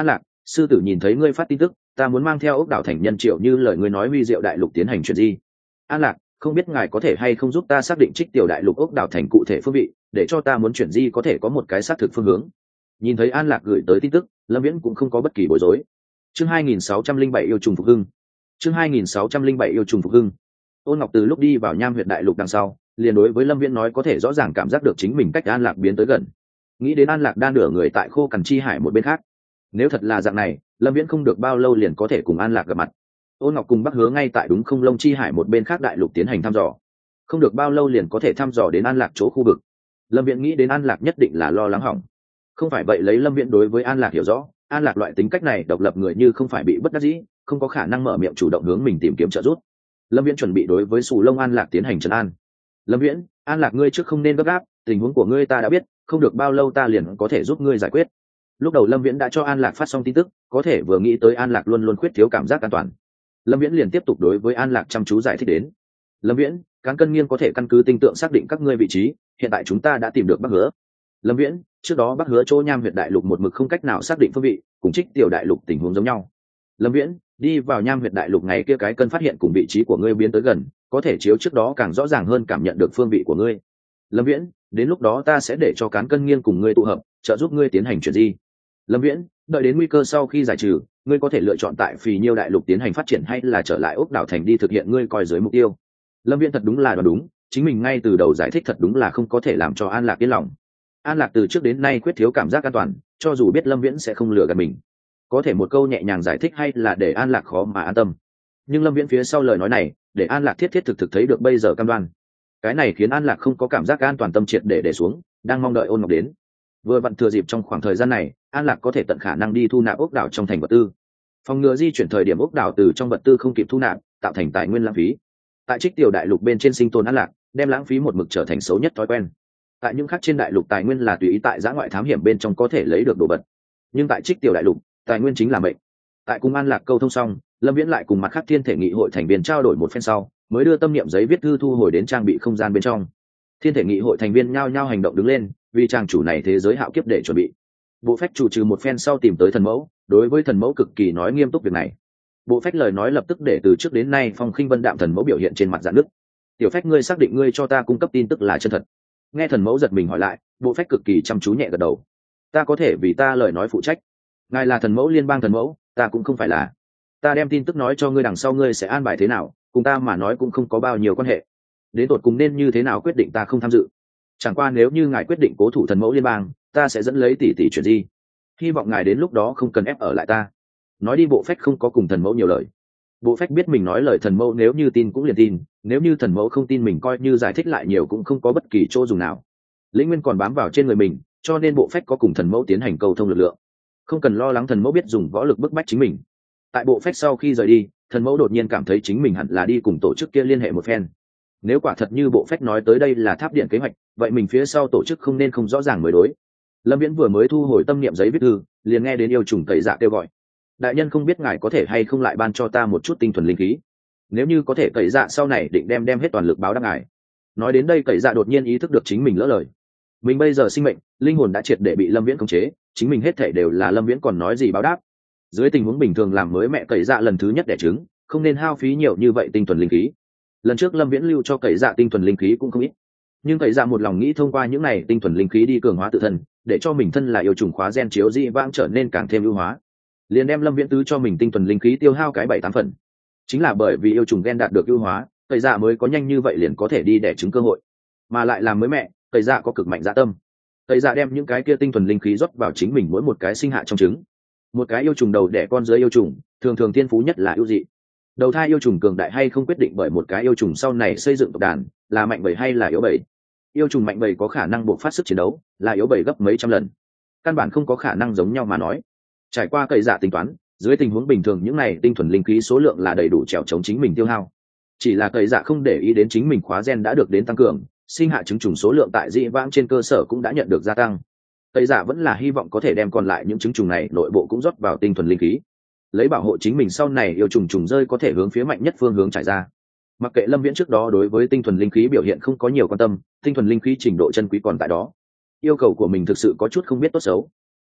Sư tử nhìn thấy ngươi phát tin tức, ta muốn mang theo ốc đảo thành nhân triệu như lời ngươi nói huy diệu đại lục tiến hành chuyện gì. An Lạc, không biết ngài có thể hay không giúp ta xác định Trích Tiểu đại lục ốc đảo thành cụ thể phương vị, để cho ta muốn chuyển di có thể có một cái xác thực phương hướng. Nhìn thấy An Lạc gửi tới tin tức, Lâm Viễn cũng không có bất kỳ bối rối. Chương 2607 yêu trùng phục hưng. Chương 2607 yêu trùng phục hưng. Ôn Ngọc từ lúc đi vào Nham Huyệt đại lục đằng sau, liền đối với Lâm Viễn nói có thể rõ ràng cảm giác được chính mình cách An Lạc biến tới gần. Nghĩ đến An Lạc đang nửa người tại Khô Cằn Chi Hải một bên khác. Nếu thật là dạng này, Lâm Viễn không được bao lâu liền có thể cùng An Lạc gặp mặt. Ôn Ngọc cùng Bắc Hứa ngay tại đúng không Lông Chi Hải một bên khác đại lục tiến hành thăm dò. Không được bao lâu liền có thể thăm dò đến An Lạc chỗ khu vực. Lâm Viễn nghĩ đến An Lạc nhất định là lo lắng hỏng. Không phải vậy lấy Lâm Viễn đối với An Lạc hiểu rõ, An Lạc loại tính cách này độc lập người như không phải bị bất đắc dĩ, không có khả năng mở miệng chủ động hướng mình tìm kiếm trợ giúp. Lâm Viễn chuẩn bị đối với Sù Lông An Lạc tiến hành trấn an. Lâm Viễn, An Lạc ngươi trước không nên gấp gáp, tình huống của ngươi ta đã biết, không được bao lâu ta liền có thể giúp ngươi giải quyết. Lúc đầu Lâm Viễn đã cho An Lạc phát xong tin tức, có thể vừa nghĩ tới An Lạc luôn luôn khuyết thiếu cảm giác an toàn. Lâm Viễn liền tiếp tục đối với An Lạc chăm chú giải thích đến. Lâm Viễn, cán cân nghiêng có thể căn cứ tinh tượng xác định các ngươi vị trí, hiện tại chúng ta đã tìm được Bắc Hứa. Lâm Viễn, trước đó Bắc Hứa chỗ Nham Huyệt đại lục một mực không cách nào xác định phương vị, cùng Trích Tiểu đại lục tình huống giống nhau. Lâm Viễn, đi vào Nham Huyệt đại lục ngày kia cái cân phát hiện cùng vị trí của ngươi biến tới gần, có thể chiếu trước đó càng rõ ràng hơn cảm nhận được phương vị của ngươi. Lâm Viễn, đến lúc đó ta sẽ để cho cán cân nghiêng cùng ngươi tụ hợp, trợ giúp ngươi tiến hành chuyển di. Lâm Viễn, đợi đến nguy cơ sau khi giải trừ, ngươi có thể lựa chọn tại Phì Nhiêu đại lục tiến hành phát triển hay là trở lại Ốc đảo thành đi thực hiện ngươi coi dưới mục tiêu. Lâm Viễn thật đúng là đoán đúng, chính mình ngay từ đầu giải thích thật đúng là không có thể làm cho An Lạc yên lòng. An Lạc từ trước đến nay quyết thiếu cảm giác an toàn, cho dù biết Lâm Viễn sẽ không lừa gạt mình, có thể một câu nhẹ nhàng giải thích hay là để An Lạc khó mà an tâm. Nhưng Lâm Viễn phía sau lời nói này, để An Lạc thiết thiết thực thực thấy được bây giờ cam đoan. Cái này khiến An Lạc không có cảm giác an toàn, tâm triệt để xuống, đang mong đợi Ôn Ngọc đến. Vừa vặn thừa dịp trong khoảng thời gian này, An Lạc có thể tận khả năng đi thu nạp ốc đảo trong thành vật tư, phòng ngừa di chuyển thời điểm ốc đảo từ trong vật tư không kịp thu nạp, tạo thành tài nguyên lãng phí. Tại Trích Tiểu đại lục bên trên sinh tồn An Lạc, đem lãng phí một mực trở thành xấu nhất thói quen. Tại những khác trên đại lục tài nguyên là tùy ý tại giã ngoại thám hiểm bên trong có thể lấy được đồ vật, nhưng tại Trích Tiểu đại lục, tài nguyên chính là mệnh. Tại cùng An Lạc câu thông xong, Lâm Viễn lại cùng mặt khác Thiên Thể Nghị hội thành viên trao đổi một phen sau, mới đưa tâm niệm giấy viết thư thu hồi đến trang bị không gian bên trong. Thiên Thể Nghị hội thành viên nhao nhao hành động đứng lên, vì trang chủ này thế giới hạo kiếp để chuẩn bị. Bộ phách chủ trừ một phen sau tìm tới thần mẫu, đối với thần mẫu cực kỳ nói nghiêm túc việc này. Bộ phách lời nói lập tức để từ trước đến nay phong khinh vân đạm thần mẫu biểu hiện trên mặt dạn nứt. Tiểu phách ngươi xác định ngươi cho ta cung cấp tin tức là chân thật? Nghe thần mẫu giật mình hỏi lại, bộ phách cực kỳ chăm chú nhẹ gật đầu. Ta có thể vì ta lời nói phụ trách. Ngài là thần mẫu liên bang thần mẫu, ta cũng không phải là. Ta đem tin tức nói cho ngươi đằng sau ngươi sẽ an bài thế nào, cùng ta mà nói cũng không có bao nhiêu quan hệ. Đến tột cùng nên như thế nào quyết định ta không tham dự. Chẳng qua nếu như ngài quyết định cố thủ thần mẫu liên bang, ta sẽ dẫn lấy tỷ tỷ chuyện gì. Hy vọng ngài đến lúc đó không cần ép ở lại ta. Nói đi, bộ phách không có cùng thần mẫu nhiều lời. Bộ phách biết mình nói lời thần mẫu nếu như tin cũng liền tin, nếu như thần mẫu không tin mình coi như giải thích lại nhiều cũng không có bất kỳ chỗ dùng nào. Lĩnh nguyên còn bám vào trên người mình, cho nên bộ phách có cùng thần mẫu tiến hành cầu thông lực lượng, không cần lo lắng thần mẫu biết dùng võ lực bức bách chính mình. Tại bộ phách sau khi rời đi, thần mẫu đột nhiên cảm thấy chính mình hẳn là đi cùng tổ chức kia liên hệ một phen. Nếu quả thật như bộ phách nói tới đây là tháp điện kế hoạch, vậy mình phía sau tổ chức không nên không rõ ràng mới đối. Lâm Viễn vừa mới thu hồi tâm niệm giấy viết thư, liền nghe đến yêu trùng Tẩy Dạ kêu gọi. Đại nhân không biết ngài có thể hay không lại ban cho ta một chút tinh thuần linh khí. Nếu như có thể, Tẩy Dạ sau này định đem hết toàn lực báo đáp ngài. Nói đến đây, Tẩy Dạ đột nhiên ý thức được chính mình lỡ lời. Mình bây giờ sinh mệnh, linh hồn đã triệt để bị Lâm Viễn khống chế, chính mình hết thể đều là Lâm Viễn còn nói gì báo đáp. Dưới tình huống bình thường làm mới mẹ Tẩy Dạ lần thứ nhất đẻ trứng, không nên hao phí nhiều như vậy tinh thuần linh khí. Lần trước Lâm Viễn lưu cho Tẩy Dạ tinh thuần linh khí cũng không ít, nhưng Tẩy Dạ một lòng nghĩ thông qua những này tinh thuần linh khí đi cường hóa tự thân, để cho mình thân là yêu trùng khóa gen chiếu dị vãng trở nên càng thêm ưu hóa. Liền đem Lâm Viễn tứ cho mình tinh thuần linh khí tiêu hao cái 7-8 phần. Chính là bởi vì yêu trùng gen đạt được ưu hóa, Tẩy Dạ mới có nhanh như vậy liền có thể đi đẻ trứng cơ hội, mà lại làm mới mẹ, Tẩy Dạ có cực mạnh dạ tâm. Tẩy Dạ đem những cái kia tinh thuần linh khí rót vào chính mình mỗi một cái sinh hạ trong trứng. Một cái yêu trùng đầu đẻ con dưới yêu trùng, thường thường thiên phú nhất là ưu dị. Đầu thai yêu trùng cường đại hay không quyết định bởi một cái yêu trùng sau này xây dựng tộc đàn là mạnh bầy hay là yếu bầy. Yêu trùng mạnh bầy có khả năng buộc phát sức chiến đấu, là yếu bầy gấp mấy trăm lần. Căn bản không có khả năng giống nhau mà nói. Trải qua Tẩy Dạ tính toán, dưới tình huống bình thường những này tinh thuần linh khí số lượng là đầy đủ trèo chống chính mình tiêu hao. Chỉ là Tẩy Dạ không để ý đến chính mình khóa gen đã được đến tăng cường, sinh hạ trứng trùng số lượng tại dị vãng trên cơ sở cũng đã nhận được gia tăng. Tẩy Dạ vẫn là hy vọng có thể đem còn lại những trứng trùng này nội bộ cũng rót vào tinh thuần linh khí, lấy bảo hộ chính mình sau này yêu trùng trùng rơi có thể hướng phía mạnh nhất phương hướng trải ra. Mặc kệ Lâm Viễn trước đó đối với tinh thuần linh khí biểu hiện không có nhiều quan tâm, tinh thuần linh khí trình độ chân quý còn tại đó. Yêu cầu của mình thực sự có chút không biết tốt xấu.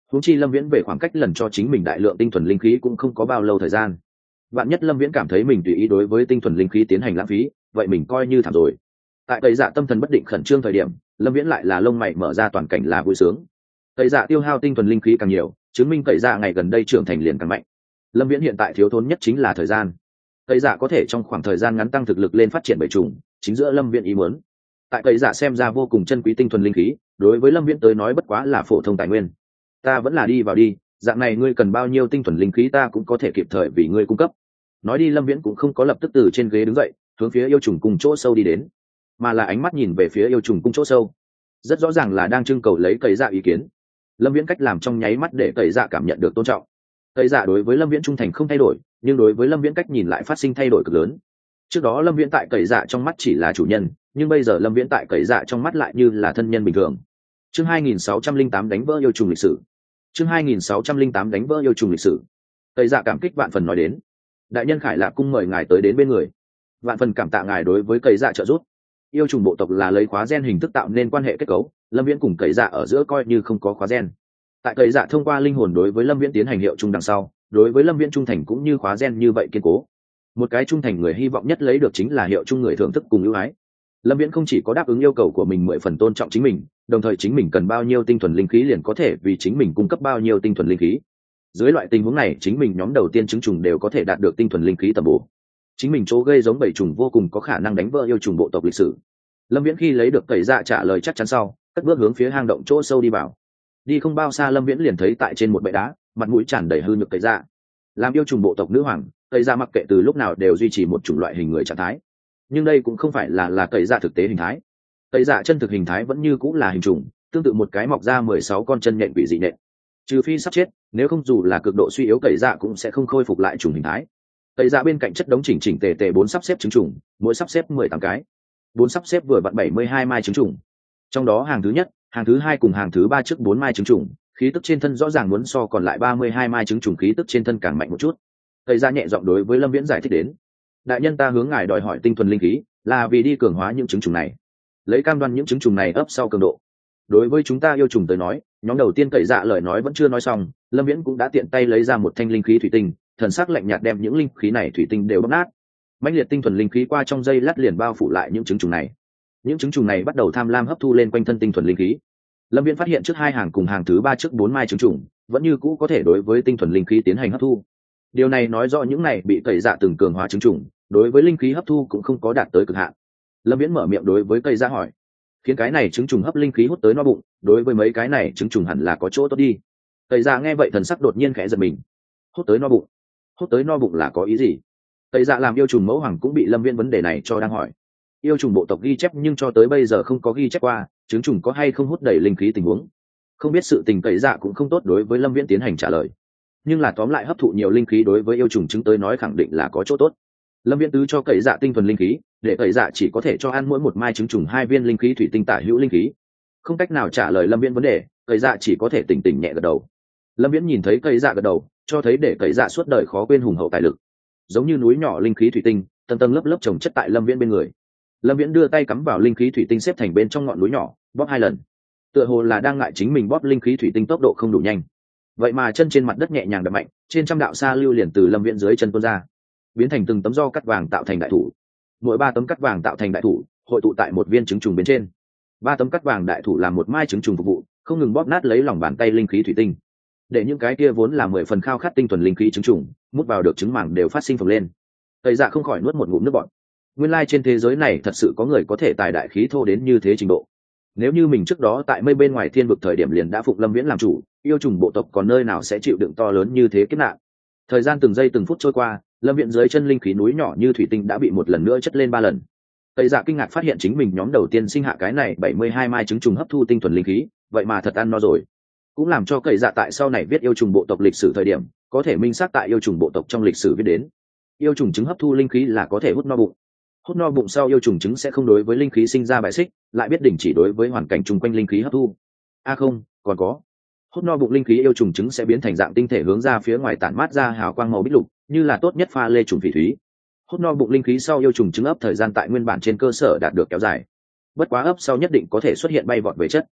huống chi lâm viễn về khoảng cách lần cho chính mình đại lượng tinh thuần linh khí cũng không có bao lâu thời gian. Vạn nhất lâm viễn cảm thấy mình tùy ý đối với tinh thuần linh khí tiến hành lãng phí, vậy mình coi như thảm rồi. Tại Tây Dạ tâm thần bất định khẩn trương thời điểm, lâm viễn lại là lông mày mở ra, toàn cảnh là vui sướng. Tây Dạ tiêu hao tinh thuần linh khí càng nhiều, chứng minh Tây Dạ ngày gần đây trưởng thành liền càng mạnh. Lâm viễn hiện tại thiếu thốn nhất chính là thời gian. Tây Dạ có thể trong khoảng thời gian ngắn tăng thực lực lên phát triển bầy trùng, chính giữa lâm viễn ý muốn. Tại Tây Dạ xem ra vô cùng chân quý tinh thuần linh khí, đối với lâm viễn tới nói bất quá là phổ thông tài nguyên. Ta vẫn là đi vào đi, dạng này ngươi cần bao nhiêu tinh thuần linh khí ta cũng có thể kịp thời vì ngươi cung cấp. Nói đi lâm viễn cũng không có lập tức từ trên ghế đứng dậy, hướng phía yêu trùng cung chỗ sâu đi đến, mà là ánh mắt nhìn về phía yêu trùng cung chỗ sâu, rất rõ ràng là đang trưng cầu lấy Tây Dạ ý kiến. Lâm viễn cách làm trong nháy mắt để Tây Dạ cảm nhận được tôn trọng. Tây Dạ đối với lâm viễn trung thành không thay đổi, nhưng đối với lâm viễn cách nhìn lại phát sinh thay đổi cực lớn. Trước đó lâm viễn tại Tây Dạ trong mắt chỉ là chủ nhân, nhưng bây giờ lâm viễn tại Tây Dạ trong mắt lại như là thân nhân bình thường. Chương 2608 đánh vỡ yêu trùng lịch sử. Chương 2608 đánh vỡ yêu trùng lịch sử. Tây Dạ cảm kích vạn phần nói đến: đại nhân Khải Lạc cung mời ngài tới đến bên người, vạn phần cảm tạ ngài đối với Tây Dạ trợ giúp. Yêu trùng bộ tộc là lấy khóa gen hình thức tạo nên quan hệ kết cấu, lâm viễn cùng Tây Dạ ở giữa coi như không có khóa gen. Tại Tây Dạ thông qua linh hồn đối với lâm viễn tiến hành hiệu chung đằng sau, đối với lâm viễn trung thành cũng như khóa gen như vậy kiên cố. Một cái trung thành người hy vọng nhất lấy được chính là hiệu chung người thưởng thức cùng ưu ái. Lâm viễn không chỉ có đáp ứng yêu cầu của mình 10 phần tôn trọng chính mình, đồng thời chính mình cần bao nhiêu tinh thuần linh khí liền có thể vì chính mình cung cấp bao nhiêu tinh thuần linh khí. Dưới loại tình huống này chính mình nhóm đầu tiên trứng trùng đều có thể đạt được tinh thuần linh khí tầm bổ. Chính mình chỗ gây giống bầy trùng vô cùng có khả năng đánh vỡ yêu trùng bộ tộc lịch sử. Lâm viễn khi lấy được Tây Dạ trả lời chắc chắn sau, cất bước hướng phía hang động chỗ sâu đi vào. Đi không bao xa lâm viễn liền thấy tại trên một bệ đá, mặt mũi tràn đầy hư nhược Tây Dạ. Làm yêu trùng bộ tộc nữ hoàng, Tây Dạ mặc kệ từ lúc nào đều duy trì một chủng loại hình người trạng thái, nhưng đây cũng không phải là Tây Dạ thực tế hình thái. Tây Dạ chân thực hình thái vẫn như cũng là hình trùng, tương tự một cái mọc ra 16 con chân nhện quỷ dị nện. Trừ phi sắp chết, nếu không dù là cực độ suy yếu Tây Dạ cũng sẽ không khôi phục lại trùng hình thái. Tây Dạ bên cạnh chất đống chỉnh chỉnh tề tề 4 sắp xếp trứng trùng, mỗi sắp xếp 18 cái. 4 sắp xếp vừa vặn 72 mai trứng trùng. Trong đó hàng thứ nhất, hàng thứ hai cùng hàng thứ ba trước 4 mai trứng trùng, khí tức trên thân rõ ràng muốn so còn lại 32 mai trứng trùng khí tức trên thân càng mạnh một chút. Tây Dạ nhẹ giọng đối với Lâm Viễn giải thích đến: đại nhân ta hướng ngài đòi hỏi tinh thuần linh khí, là vì đi cường hóa những trứng trùng này, lấy cam đoan những trứng trùng này ấp sau cường độ. Đối với chúng ta yêu trùng tới nói, nhóm đầu tiên Tây Dạ lời nói vẫn chưa nói xong, Lâm Viễn cũng đã tiện tay lấy ra một thanh linh khí thủy tinh, thần sắc lạnh nhạt đem những linh khí này thủy tinh đều bóp nát. Mãnh liệt tinh thuần linh khí qua trong dây lát liền bao phủ lại những trứng trùng này. Những trứng trùng này bắt đầu tham lam hấp thu lên quanh thân tinh thuần linh khí. Lâm Viễn phát hiện trước hai hàng cùng hàng thứ ba trước 4 mai trứng trùng vẫn như cũ có thể đối với tinh thuần linh khí tiến hành hấp thu. Điều này nói rõ những này bị Tây Dạ từng cường hóa trứng trùng, đối với linh khí hấp thu cũng không có đạt tới cực hạn. Lâm Viễn mở miệng đối với Tây Dạ hỏi: khiến cái này trứng trùng hấp linh khí hút tới no bụng, đối với mấy cái này trứng trùng hẳn là có chỗ tốt đi. Tây Dạ nghe vậy thần sắc đột nhiên khẽ giật mình. Hút tới no bụng? Hút tới no bụng là có ý gì? Tây Dạ làm yêu trùng mẫu hoàng cũng bị Lâm Viễn vấn đề này cho đang hỏi. Yêu trùng bộ tộc ghi chép nhưng cho tới bây giờ không có ghi chép qua trứng trùng có hay không hút đầy linh khí tình huống. Không biết sự tình Tây Dạ cũng không tốt đối với Lâm Viễn tiến hành trả lời. Nhưng là tóm lại hấp thụ nhiều linh khí đối với yêu trùng trứng tới nói khẳng định là có chỗ tốt. Lâm Viễn tứ cho Tây Dạ tinh thuần linh khí, để Tây Dạ chỉ có thể cho ăn mỗi một mai trứng trùng 2 viên linh khí thủy tinh tả hữu linh khí. Không cách nào trả lời Lâm Viễn vấn đề, Tây Dạ chỉ có thể tỉnh tỉnh nhẹ gật đầu. Lâm Viễn nhìn thấy Tây Dạ gật đầu, cho thấy để Tây Dạ suốt đời khó quên hùng hậu tài lực. Giống như núi nhỏ linh khí thủy tinh, tầng tầng lớp lớp chồng chất tại Lâm Viễn bên người. Lâm Viễn đưa tay cắm vào linh khí thủy tinh xếp thành bên trong ngọn núi nhỏ, bóp 2 lần. Tựa hồ là đang ngại chính mình bóp linh khí thủy tinh tốc độ không đủ nhanh. Vậy mà chân trên mặt đất nhẹ nhàng đập mạnh, trên trăm đạo sa lưu liền từ Lâm Viễn dưới chân tuôn ra, biến thành từng tấm do cắt vàng tạo thành đại thủ. Mỗi 3 tấm cắt vàng tạo thành đại thủ, hội tụ tại một viên trứng trùng bên trên. 3 tấm cắt vàng đại thủ làm một mai trứng trùng phục vụ, không ngừng bóp nát lấy lòng bàn tay linh khí thủy tinh. Để những cái kia vốn là 10 phần khao khát tinh thuần linh khí trứng trùng, mút vào được trứng màng đều phát sinh phồng lên. Tây Dạ không khỏi nuốt một ngụm nước bọt. Nguyên lai trên thế giới này thật sự có người có thể tài đại khí thô đến như thế trình độ. Nếu như mình trước đó tại mây bên ngoài thiên vực thời điểm liền đã phục Lâm Viễn làm chủ, yêu trùng bộ tộc còn nơi nào sẽ chịu đựng to lớn như thế kiếp nạn. Thời gian từng giây từng phút trôi qua, Lâm Viễn dưới chân linh khí núi nhỏ như thủy tinh đã bị một lần nữa chất lên 3 lần. Tây Dạ kinh ngạc phát hiện chính mình nhóm đầu tiên sinh hạ cái này 72 mai trứng trùng hấp thu tinh thuần linh khí, vậy mà thật ăn no rồi. Cũng làm cho Tây Dạ tại sau này viết yêu trùng bộ tộc lịch sử thời điểm, có thể minh xác tại yêu trùng bộ tộc trong lịch sử viết đến. Yêu trùng trứng hấp thu linh khí là có thể hút no bụng. Hút no bụng sau yêu trùng trứng sẽ không đối với linh khí sinh ra bài xích, lại biết đình chỉ đối với hoàn cảnh chung quanh linh khí hấp thu. Không, còn có. Hút no bụng linh khí yêu trùng trứng sẽ biến thành dạng tinh thể hướng ra phía ngoài tản mát ra hào quang màu bích lục, như là tốt nhất pha lê trùng phỉ thúy. Hút no bụng linh khí sau yêu trùng trứng ấp thời gian tại nguyên bản trên cơ sở đạt được kéo dài. Bất quá ấp sau nhất định có thể xuất hiện bay vọt về chất.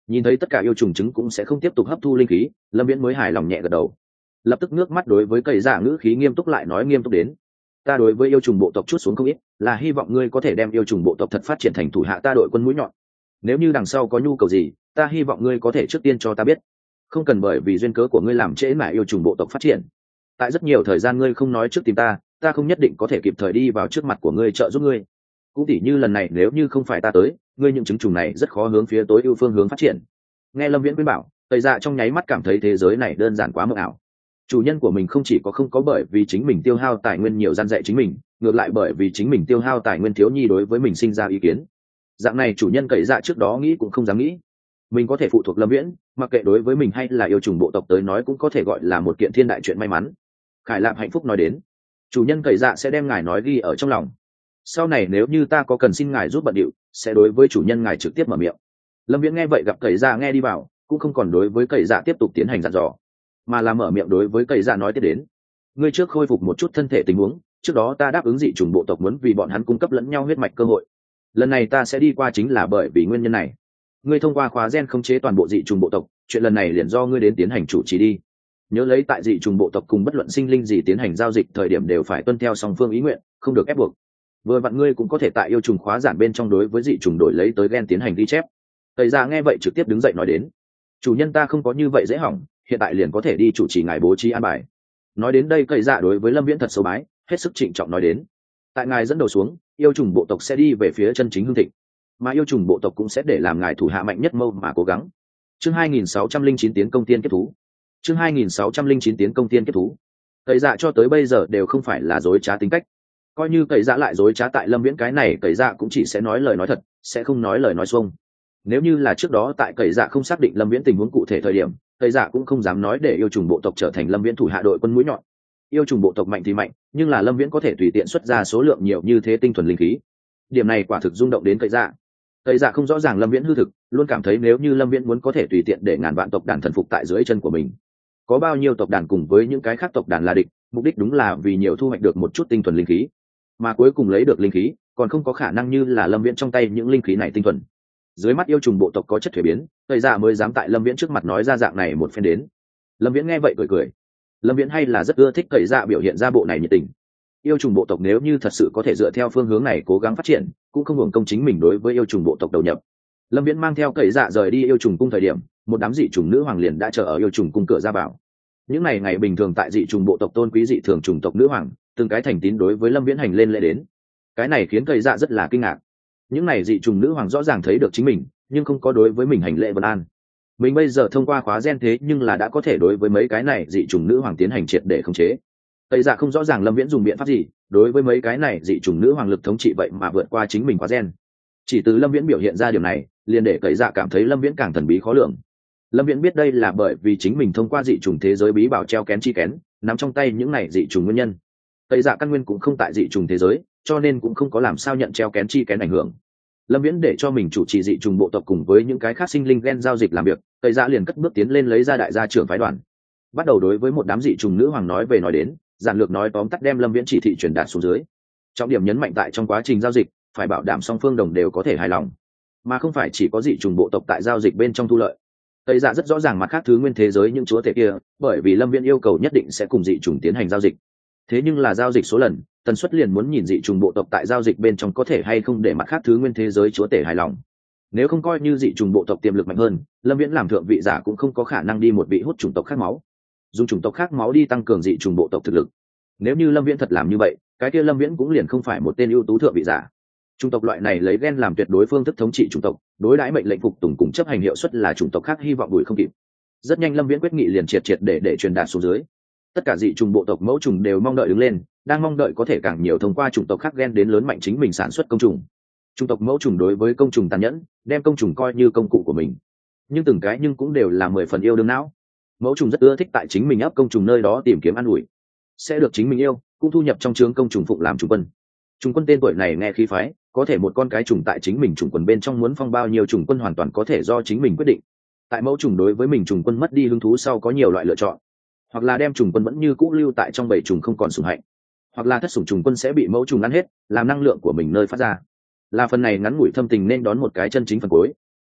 Nhìn thấy tất cả yêu trùng trứng cũng sẽ không tiếp tục hấp thu linh khí, Lâm Viễn mới hài lòng nhẹ gật đầu, lập tức nước mắt đối với cậy dạ ngữ khí nghiêm túc lại nói nghiêm túc đến. Ta đối với yêu trùng bộ tộc chút xuống không ít, là hy vọng ngươi có thể đem yêu trùng bộ tộc thật phát triển thành thủ hạ ta đội quân mũi nhọn. Nếu như đằng sau có nhu cầu gì, ta hy vọng ngươi có thể trước tiên cho ta biết, không cần bởi vì duyên cớ của ngươi làm trễ mãi yêu trùng bộ tộc phát triển. Tại rất nhiều thời gian ngươi không nói trước tìm ta, ta không nhất định có thể kịp thời đi vào trước mặt của ngươi trợ giúp ngươi. Cũng tỉ như lần này nếu như không phải ta tới, ngươi những trứng trùng này rất khó hướng phía tối ưu phương hướng phát triển. Nghe Lâm Viễn khuyên bảo, tây dạ trong nháy mắt cảm thấy thế giới này đơn giản quá mơ ảo. Chủ nhân của mình không chỉ có không có bởi vì chính mình tiêu hao tài nguyên nhiều gian dạy chính mình, ngược lại bởi vì chính mình tiêu hao tài nguyên thiếu nhi đối với mình sinh ra ý kiến. Dạng này chủ nhân cậy dạ trước đó nghĩ cũng không dám nghĩ. Mình có thể phụ thuộc Lâm Viễn, mặc kệ đối với mình hay là yêu trùng bộ tộc tới nói cũng có thể gọi là một kiện thiên đại chuyện may mắn. Khải Lạp hạnh phúc nói đến, chủ nhân cậy dạ sẽ đem ngài nói ghi ở trong lòng. Sau này nếu như ta có cần xin ngài giúp bận điệu, sẽ đối với chủ nhân ngài trực tiếp mở miệng. Lâm Viễn nghe vậy gặp cậy dạ nghe đi vào, cũng không còn đối với cậy dạ tiếp tục tiến hành dặn dò, mà là mở miệng đối với cậy dạ nói tiếp đến. Ngươi trước khôi phục một chút thân thể tình huống, trước đó ta đáp ứng dị trùng bộ tộc muốn vì bọn hắn cung cấp lẫn nhau huyết mạch cơ hội. Lần này ta sẽ đi qua chính là bởi vì nguyên nhân này. Ngươi thông qua khóa gen khống chế toàn bộ dị trùng bộ tộc, chuyện lần này liền do ngươi đến tiến hành chủ trì đi. Nhớ lấy tại dị trùng bộ tộc cùng bất luận sinh linh gì tiến hành giao dịch thời điểm đều phải tuân theo song phương ý nguyện, không được ép buộc. Vừa vặn ngươi cũng có thể tại yêu trùng khóa giản bên trong đối với dị trùng đổi lấy tới gen tiến hành ghi chép. Tây Dạ nghe vậy trực tiếp đứng dậy nói đến, chủ nhân ta không có như vậy dễ hỏng, hiện tại liền có thể đi chủ trì ngài bố trí an bài. Nói đến đây Tây Dạ đối với Lâm Viễn thật sâu bái, hết sức trịnh trọng nói đến, tại ngài dẫn đầu xuống, yêu trùng bộ tộc sẽ đi về phía chân chính hưng thịnh, mà yêu trùng bộ tộc cũng sẽ để làm ngài thủ hạ mạnh nhất mâu mà cố gắng. Chương 2609 tiến công tiên kết thú. Chương 2609 tiến công tiên kết thú. Tây Dạ cho tới bây giờ đều không phải là dối trá tính cách, coi như Tây Dạ lại dối trá tại Lâm Viễn cái này, Tây Dạ cũng chỉ sẽ nói lời nói thật, sẽ không nói lời nói xuông. Nếu như là trước đó tại Tây Dạ không xác định Lâm Viễn tình huống cụ thể thời điểm, Tây Dạ cũng không dám nói để yêu trùng bộ tộc trở thành Lâm Viễn thủ hạ đội quân mũi nhọn. Yêu trùng bộ tộc mạnh thì mạnh, nhưng là Lâm Viễn có thể tùy tiện xuất ra số lượng nhiều như thế tinh thuần linh khí, điểm này quả thực rung động đến Tây Dạ. Tây Dạ không rõ ràng Lâm Viễn hư thực, luôn cảm thấy nếu như Lâm Viễn muốn có thể tùy tiện để ngàn vạn tộc đàn thần phục tại dưới chân của mình, có bao nhiêu tộc đàn cùng với những cái khác tộc đàn là địch, mục đích đúng là vì nhiều thu hoạch được một chút tinh thuần linh khí, mà cuối cùng lấy được linh khí còn không có khả năng như là Lâm Viễn trong tay những linh khí này tinh thuần. Dưới mắt yêu trùng bộ tộc có chất thuế biến, Tây Dạ mới dám tại Lâm Viễn trước mặt nói ra dạng này một phen đến. Lâm Viễn nghe vậy cười cười. Lâm Viễn hay là rất ưa thích Tây Dạ biểu hiện ra bộ này nhiệt tình. Yêu trùng bộ tộc nếu như thật sự có thể dựa theo phương hướng này cố gắng phát triển, cũng không hưởng công chính mình đối với yêu trùng bộ tộc đầu nhập. Lâm Viễn mang theo Tây Dạ rời đi yêu trùng cung thời điểm, một đám dị trùng nữ hoàng liền đã chờ ở yêu trùng cung cửa ra vào. Những ngày bình thường tại dị trùng bộ tộc tôn quý dị thường trùng tộc nữ hoàng, từng cái thành tín đối với Lâm Viễn hành lên lễ đến. Cái này khiến Tây Dạ rất là kinh ngạc. Những này dị trùng nữ hoàng rõ ràng thấy được chính mình, nhưng không có đối với mình hành lễ vân an. Mình bây giờ thông qua khóa gen thế nhưng là đã có thể đối với mấy cái này dị trùng nữ hoàng tiến hành triệt để khống chế. Tây Dạ không rõ ràng Lâm Viễn dùng biện pháp gì, đối với mấy cái này dị trùng nữ hoàng lực thống trị vậy mà vượt qua chính mình khóa gen. Chỉ từ Lâm Viễn biểu hiện ra điều này, liền để Tây Dạ cảm thấy Lâm Viễn càng thần bí khó lường. Lâm Viễn biết đây là bởi vì chính mình thông qua dị trùng thế giới bí bảo treo kén chi kén, nắm trong tay những này dị trùng nguyên nhân. Tây Dạ căn nguyên cũng không tại dị trùng thế giới, cho nên cũng không có làm sao nhận treo kén chi kén ảnh hưởng. Lâm Viễn để cho mình chủ trì dị trùng bộ tộc cùng với những cái khác sinh linh gen giao dịch làm việc, Tây Dạ liền cất bước tiến lên lấy ra đại gia trưởng phái đoàn, bắt đầu đối với một đám dị trùng nữ hoàng nói về nói đến, giản lược nói tóm tắt đem Lâm Viễn chỉ thị truyền đạt xuống dưới. Trọng điểm nhấn mạnh tại trong quá trình giao dịch, phải bảo đảm song phương đồng đều có thể hài lòng, mà không phải chỉ có dị trùng bộ tộc tại giao dịch bên trong thu lợi. Tây Dạ rất rõ ràng mặt khác thứ nguyên thế giới những chúa tể kia, bởi vì Lâm Viễn yêu cầu nhất định sẽ cùng dị trùng tiến hành giao dịch. Thế nhưng là giao dịch số lần, tần suất liền muốn nhìn dị trùng bộ tộc tại giao dịch bên trong có thể hay không để mặt khác thứ nguyên thế giới chúa tể hài lòng. Nếu không coi như dị trùng bộ tộc tiềm lực mạnh hơn, Lâm Viễn làm thượng vị giả cũng không có khả năng đi một vị hút chủng tộc khác máu, dùng chủng tộc khác máu đi tăng cường dị trùng bộ tộc thực lực. Nếu như Lâm Viễn thật làm như vậy, cái kia Lâm Viễn cũng liền không phải một tên ưu tú thượng vị giả. Chủng tộc loại này lấy gen làm tuyệt đối phương thức thống trị chủng tộc, đối đãi mệnh lệnh phục tùng cùng chấp hành hiệu suất là chủng tộc khác hy vọng đuổi không kịp. Rất nhanh Lâm Viễn quyết nghị liền triệt để truyền đạt xuống dưới. Tất cả dị trùng bộ tộc mẫu trùng đều mong đợi đứng lên, đang mong đợi có thể càng nhiều thông qua chủng tộc khác gen đến lớn mạnh chính mình sản xuất công trùng. Chủng tộc mẫu trùng đối với công trùng tàn nhẫn, đem công trùng coi như công cụ của mình, nhưng từng cái nhưng cũng đều là 10 phần yêu đương não. Mẫu trùng rất ưa thích tại chính mình ấp công trùng nơi đó tìm kiếm ăn ủi, sẽ được chính mình yêu, cũng thu nhập trong trướng công trùng phụng làm trùng quân. Trùng quân tên tuổi này nghe khí phái, có thể một con cái trùng tại chính mình trùng quân bên trong muốn phong bao nhiêu trùng quân hoàn toàn có thể do chính mình quyết định. Tại mẫu trùng đối với mình trùng quân mất đi hứng thú sau có nhiều loại lựa chọn, hoặc là đem trùng quân vẫn như cũ lưu tại trong bầy trùng không còn sủng hạnh, hoặc là thất sủng trùng quân sẽ bị mẫu trùng ăn hết, làm năng lượng của mình nơi phát ra. Là phần này ngắn ngủi thâm tình nên đón một cái chân chính phần cuối.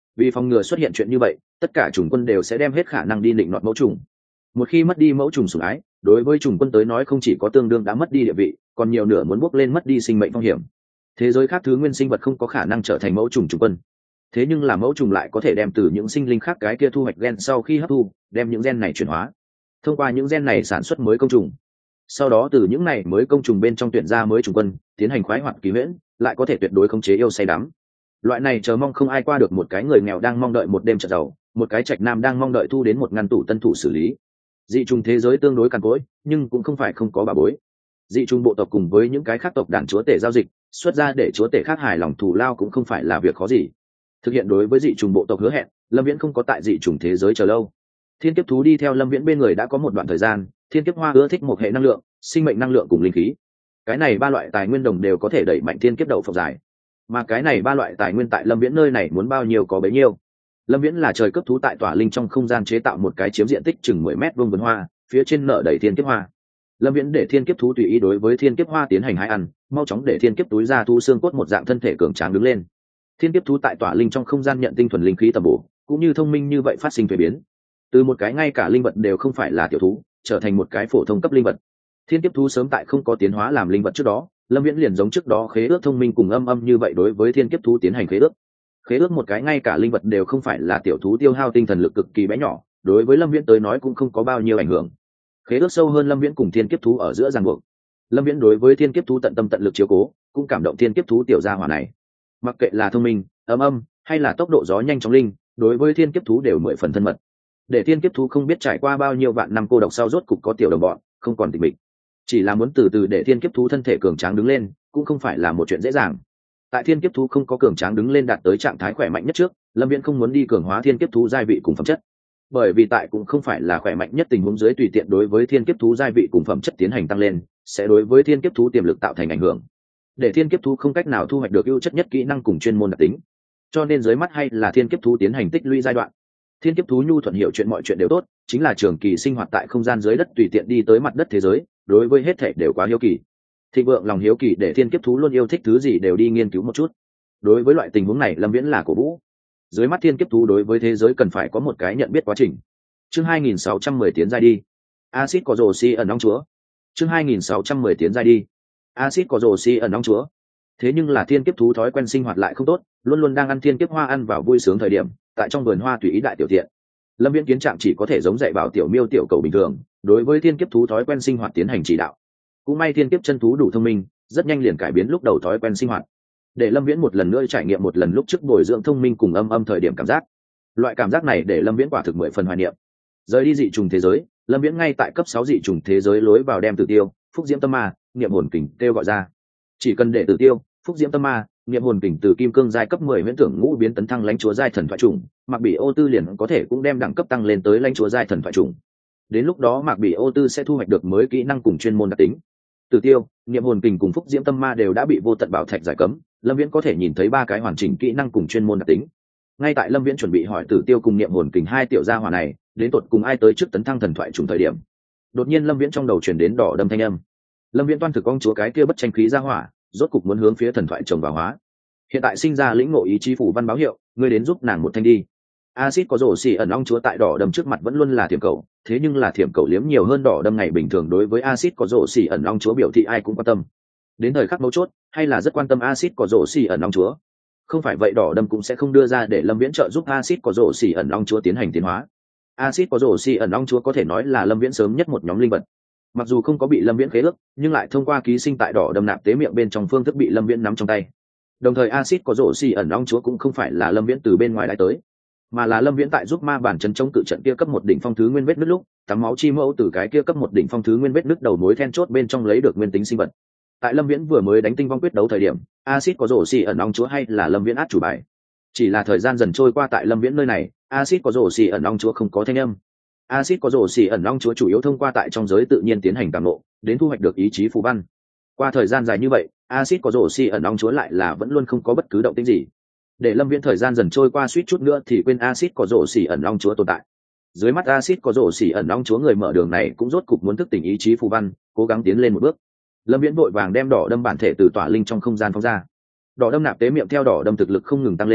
Vì phòng ngừa xuất hiện chuyện như vậy, tất cả chủng quân đều sẽ đem hết khả năng đi định nọt mẫu trùng. Một khi mất đi mẫu trùng sủng ái, đối với chủng quân tới nói không chỉ có tương đương đã mất đi địa vị, còn nhiều nửa muốn bước lên mất đi sinh mệnh phong hiểm. Thế giới khác thứ nguyên sinh vật không có khả năng trở thành mẫu trùng chủng quân, thế nhưng là mẫu trùng lại có thể đem từ những sinh linh khác cái kia thu hoạch gen, sau khi hấp thu đem những gen này chuyển hóa, thông qua những gen này sản xuất mới công trùng, sau đó từ những này mới công trùng bên trong tuyển ra mới chủng quân, tiến hành khoái hoạt kỳ huyễn, lại có thể tuyệt đối khống chế yêu say đắm. Loại này chờ mong không ai qua được, một cái người nghèo đang mong đợi một đêm chợt giàu, một cái trạch nam đang mong đợi thu đến một ngăn tủ tân thủ xử lý. Dị trùng thế giới tương đối cằn cỗi, nhưng cũng không phải không có bà bối. Dị trùng bộ tộc cùng với những cái khác tộc đàn chúa tể giao dịch, xuất ra để chúa tể khác hài lòng thù lao cũng không phải là việc khó gì. Thực hiện đối với dị trùng bộ tộc hứa hẹn, Lâm Viễn không có tại dị trùng thế giới chờ lâu. Thiên kiếp thú đi theo Lâm Viễn bên người đã có một đoạn thời gian, thiên kiếp hoa ưa thích một hệ năng lượng, sinh mệnh năng lượng cùng linh khí. Cái này ba loại tài nguyên đồng đều có thể đẩy mạnh thiên kiếp đậu phộng dài. Mà cái này ba loại tài nguyên tại Lâm Viễn nơi này muốn bao nhiêu có bấy nhiêu. Lâm Viễn là trời cấp thú tại tỏa linh trong không gian chế tạo một cái chiếm diện tích chừng 10 mét vuông vườn hoa, phía trên nở đầy thiên kiếp hoa. Lâm Viễn để thiên kiếp thú tùy ý đối với thiên kiếp hoa tiến hành hái ăn, mau chóng để thiên kiếp túi ra thu xương cốt một dạng thân thể cường tráng đứng lên. Thiên kiếp thú tại tỏa linh trong không gian nhận tinh thuần linh khí tầm bổ, cũng như thông minh như vậy phát sinh thay biến, từ một cái ngay cả linh vật đều không phải là tiểu thú, trở thành một cái phổ thông cấp linh vật. Thiên kiếp thú sớm tại không có tiến hóa làm linh vật trước đó, Lâm Viễn liền giống trước đó khế ước thông minh cùng âm như vậy đối với thiên kiếp thú tiến hành khế ước. Khế ước một cái ngay cả linh vật đều không phải là tiểu thú tiêu hao tinh thần lực cực kỳ bé nhỏ, đối với Lâm Viễn tới nói cũng không có bao nhiêu ảnh hưởng. Khế ước sâu hơn Lâm Viễn cùng thiên kiếp thú ở giữa ràng buộc. Lâm Viễn đối với thiên kiếp thú tận tâm tận lực chiếu cố, cũng cảm động thiên kiếp thú tiểu gia hỏa này. Mặc kệ là thông minh, âm hay là tốc độ gió nhanh chóng linh, đối với thiên kiếp thú đều 10 phần thân mật. Để thiên kiếp thú không biết trải qua bao nhiêu vạn năm cô độc sau rốt cục có tiểu đồng bọn, không còn tịch mịch. Chỉ là muốn từ từ để thiên kiếp thú thân thể cường tráng đứng lên, cũng không phải là một chuyện dễ dàng. Tại thiên kiếp thú không có cường tráng đứng lên đạt tới trạng thái khỏe mạnh nhất trước, Lâm Viễn không muốn đi cường hóa thiên kiếp thú giai vị cùng phẩm chất. Bởi vì tại cũng không phải là khỏe mạnh nhất tình huống dưới tùy tiện đối với thiên kiếp thú giai vị cùng phẩm chất tiến hành tăng lên, sẽ đối với thiên kiếp thú tiềm lực tạo thành ảnh hưởng. Để thiên kiếp thú không cách nào thu hoạch được ưu chất nhất kỹ năng cùng chuyên môn đặc tính. Cho nên dưới mắt hay là thiên kiếp thú tiến hành tích lũy giai đoạn. Thiên kiếp thú nhu thuận hiểu chuyện, mọi chuyện đều tốt, chính là trường kỳ sinh hoạt tại không gian dưới đất tùy tiện đi tới mặt đất thế giới, đối với hết thể đều quá hiếu kỳ. Thịnh vượng lòng hiếu kỳ để thiên kiếp thú luôn yêu thích thứ gì đều đi nghiên cứu một chút. Đối với loại tình huống này Lâm Viễn là cổ vũ. Dưới mắt thiên kiếp thú đối với thế giới cần phải có một cái nhận biết quá trình. Chương 2610 tiến giai đi. Acid có rồ si ẩn ong chúa. Chương 2610 tiến giai đi. Acid có rồ si ẩn ong chúa. Thế nhưng là thiên kiếp thú thói quen sinh hoạt lại không tốt, luôn luôn đang ăn thiên kiếp hoa, ăn vào vui sướng thời điểm, tại trong vườn hoa tùy ý đại tiểu tiện. Lâm Viễn kiến trạng chỉ có thể giống dạy bảo tiểu miêu tiểu cầu bình thường, đối với thiên kiếp thú thói quen sinh hoạt tiến hành chỉ đạo. Cũng may thiên kiếp chân thú đủ thông minh, rất nhanh liền cải biến lúc đầu thói quen sinh hoạt. Để Lâm Viễn một lần nữa trải nghiệm một lần lúc trước bồi dưỡng thông minh cùng âm thời điểm cảm giác. Loại cảm giác này để Lâm Viễn quả thực 10 phần hoài niệm. Rời đi dị trùng thế giới, Lâm Viễn ngay tại cấp 6 dị trùng thế giới lối vào đem Tử Tiêu, Phúc Diễm Tâm Ma, Niệm Hồn Kình kêu gọi ra. Chỉ cần để Tử Tiêu, Phúc Diễm Tâm Ma, Niệm Hồn Kình từ kim cương giai cấp 10 huyễn tưởng ngũ biến tấn thăng lãnh chúa giai thần thoại trùng, Mạc Bỉ Ô Tư liền có thể cũng đem đẳng cấp tăng lên tới lãnh chúa giai thần thoại trùng. Đến lúc đó Mạc Bỉ Ô Tư sẽ thu hoạch được mới kỹ năng cùng chuyên môn đặc tính. Tử Tiêu, Niệm Hồn Kình cùng Phúc Diễm Tâm Ma đều đã bị vô tận bảo thạch giải cấm, Lâm Viễn có thể nhìn thấy 3 cái hoàn chỉnh kỹ năng cùng chuyên môn đặc tính. Ngay tại Lâm Viễn chuẩn bị hỏi Tử Tiêu cùng Niệm Hồn Kình hai tiểu gia hỏa này, đến tột cùng ai tới trước tấn thăng thần thoại trùng thời điểm, đột nhiên Lâm Viễn trong đầu truyền đến đỏ đâm thanh âm. Lâm Viễn toan thực công chúa cái kia bất tranh khí gia hỏa, rốt cục muốn hướng phía thần thoại trồng vào hóa. Hiện tại sinh ra lĩnh ngộ ý chí phủ văn báo hiệu, ngươi đến giúp nàng một thanh đi. Acid có rổ xỉ ẩn ong chúa tại đỏ đâm trước mặt vẫn luôn là thiểm cầu, thế nhưng là thiểm cầu liếm nhiều hơn đỏ đâm ngày bình thường, đối với acid có rổ xỉ ẩn ong chúa biểu thị ai cũng quan tâm. Đến thời khắc mấu chốt, hay là rất quan tâm acid có rổ xỉ ẩn ong chúa. Không phải vậy đỏ đâm cũng sẽ không đưa ra để Lâm Viễn trợ giúp acid có rổ xỉ ẩn ong chúa tiến hành tiến hóa. Acid có rổ xỉ ẩn ong chúa có thể nói là Lâm Viễn sớm nhất một nhóm linh vật. Mặc dù không có bị Lâm Viễn khế ước, nhưng lại thông qua ký sinh tại đỏ đâm nạp tế miệng bên trong phương thức bị Lâm Viễn nắm trong tay. Đồng thời acid có rổ xỉ ẩn ong chúa cũng không phải là Lâm Viễn từ bên ngoài đãi tới, mà là Lâm Viễn tại giúp ma bản chấn chống cự trận kia cấp 1 đỉnh phong thứ nguyên vết nứt lúc, tắm máu chi mẫu từ cái kia cấp 1 đỉnh phong thứ nguyên vết nứt đầu mối then chốt bên trong lấy được nguyên tính sinh vật. Tại Lâm Viễn vừa mới đánh tinh vong quyết đấu thời điểm, acid có rổ xỉ ẩn ong chúa hay là Lâm Viễn át chủ bài. Chỉ là thời gian dần trôi qua, tại Lâm Viễn nơi này, acid có rổ xỉ ẩn ong chúa không có thanh âm. Acid có rổ xỉ ẩn ong chúa chủ yếu thông qua tại trong giới tự nhiên tiến hành cảm ngộ, đến thu hoạch được ý chí phù văn. Qua thời gian dài như vậy, acid có rổ xỉ ẩn ong chúa lại là vẫn luôn không có bất cứ động tĩnh gì. Để Lâm Viễn thời gian dần trôi qua suýt chút nữa thì quên acid có rổ xỉ ẩn ong chúa tồn tại. Dưới mắt acid có rổ xỉ ẩn ong chúa người mở đường này cũng rốt cục muốn thức tỉnh ý chí phù văn, cố gắng tiến lên một bước. Lâm Viễn vội vàng đem đỏ đâm bản thể từ tỏa linh trong không gian phóng ra. Đỏ đâm nạp tế miệng theo đỏ đâm thực lực không ngừng tăng lên,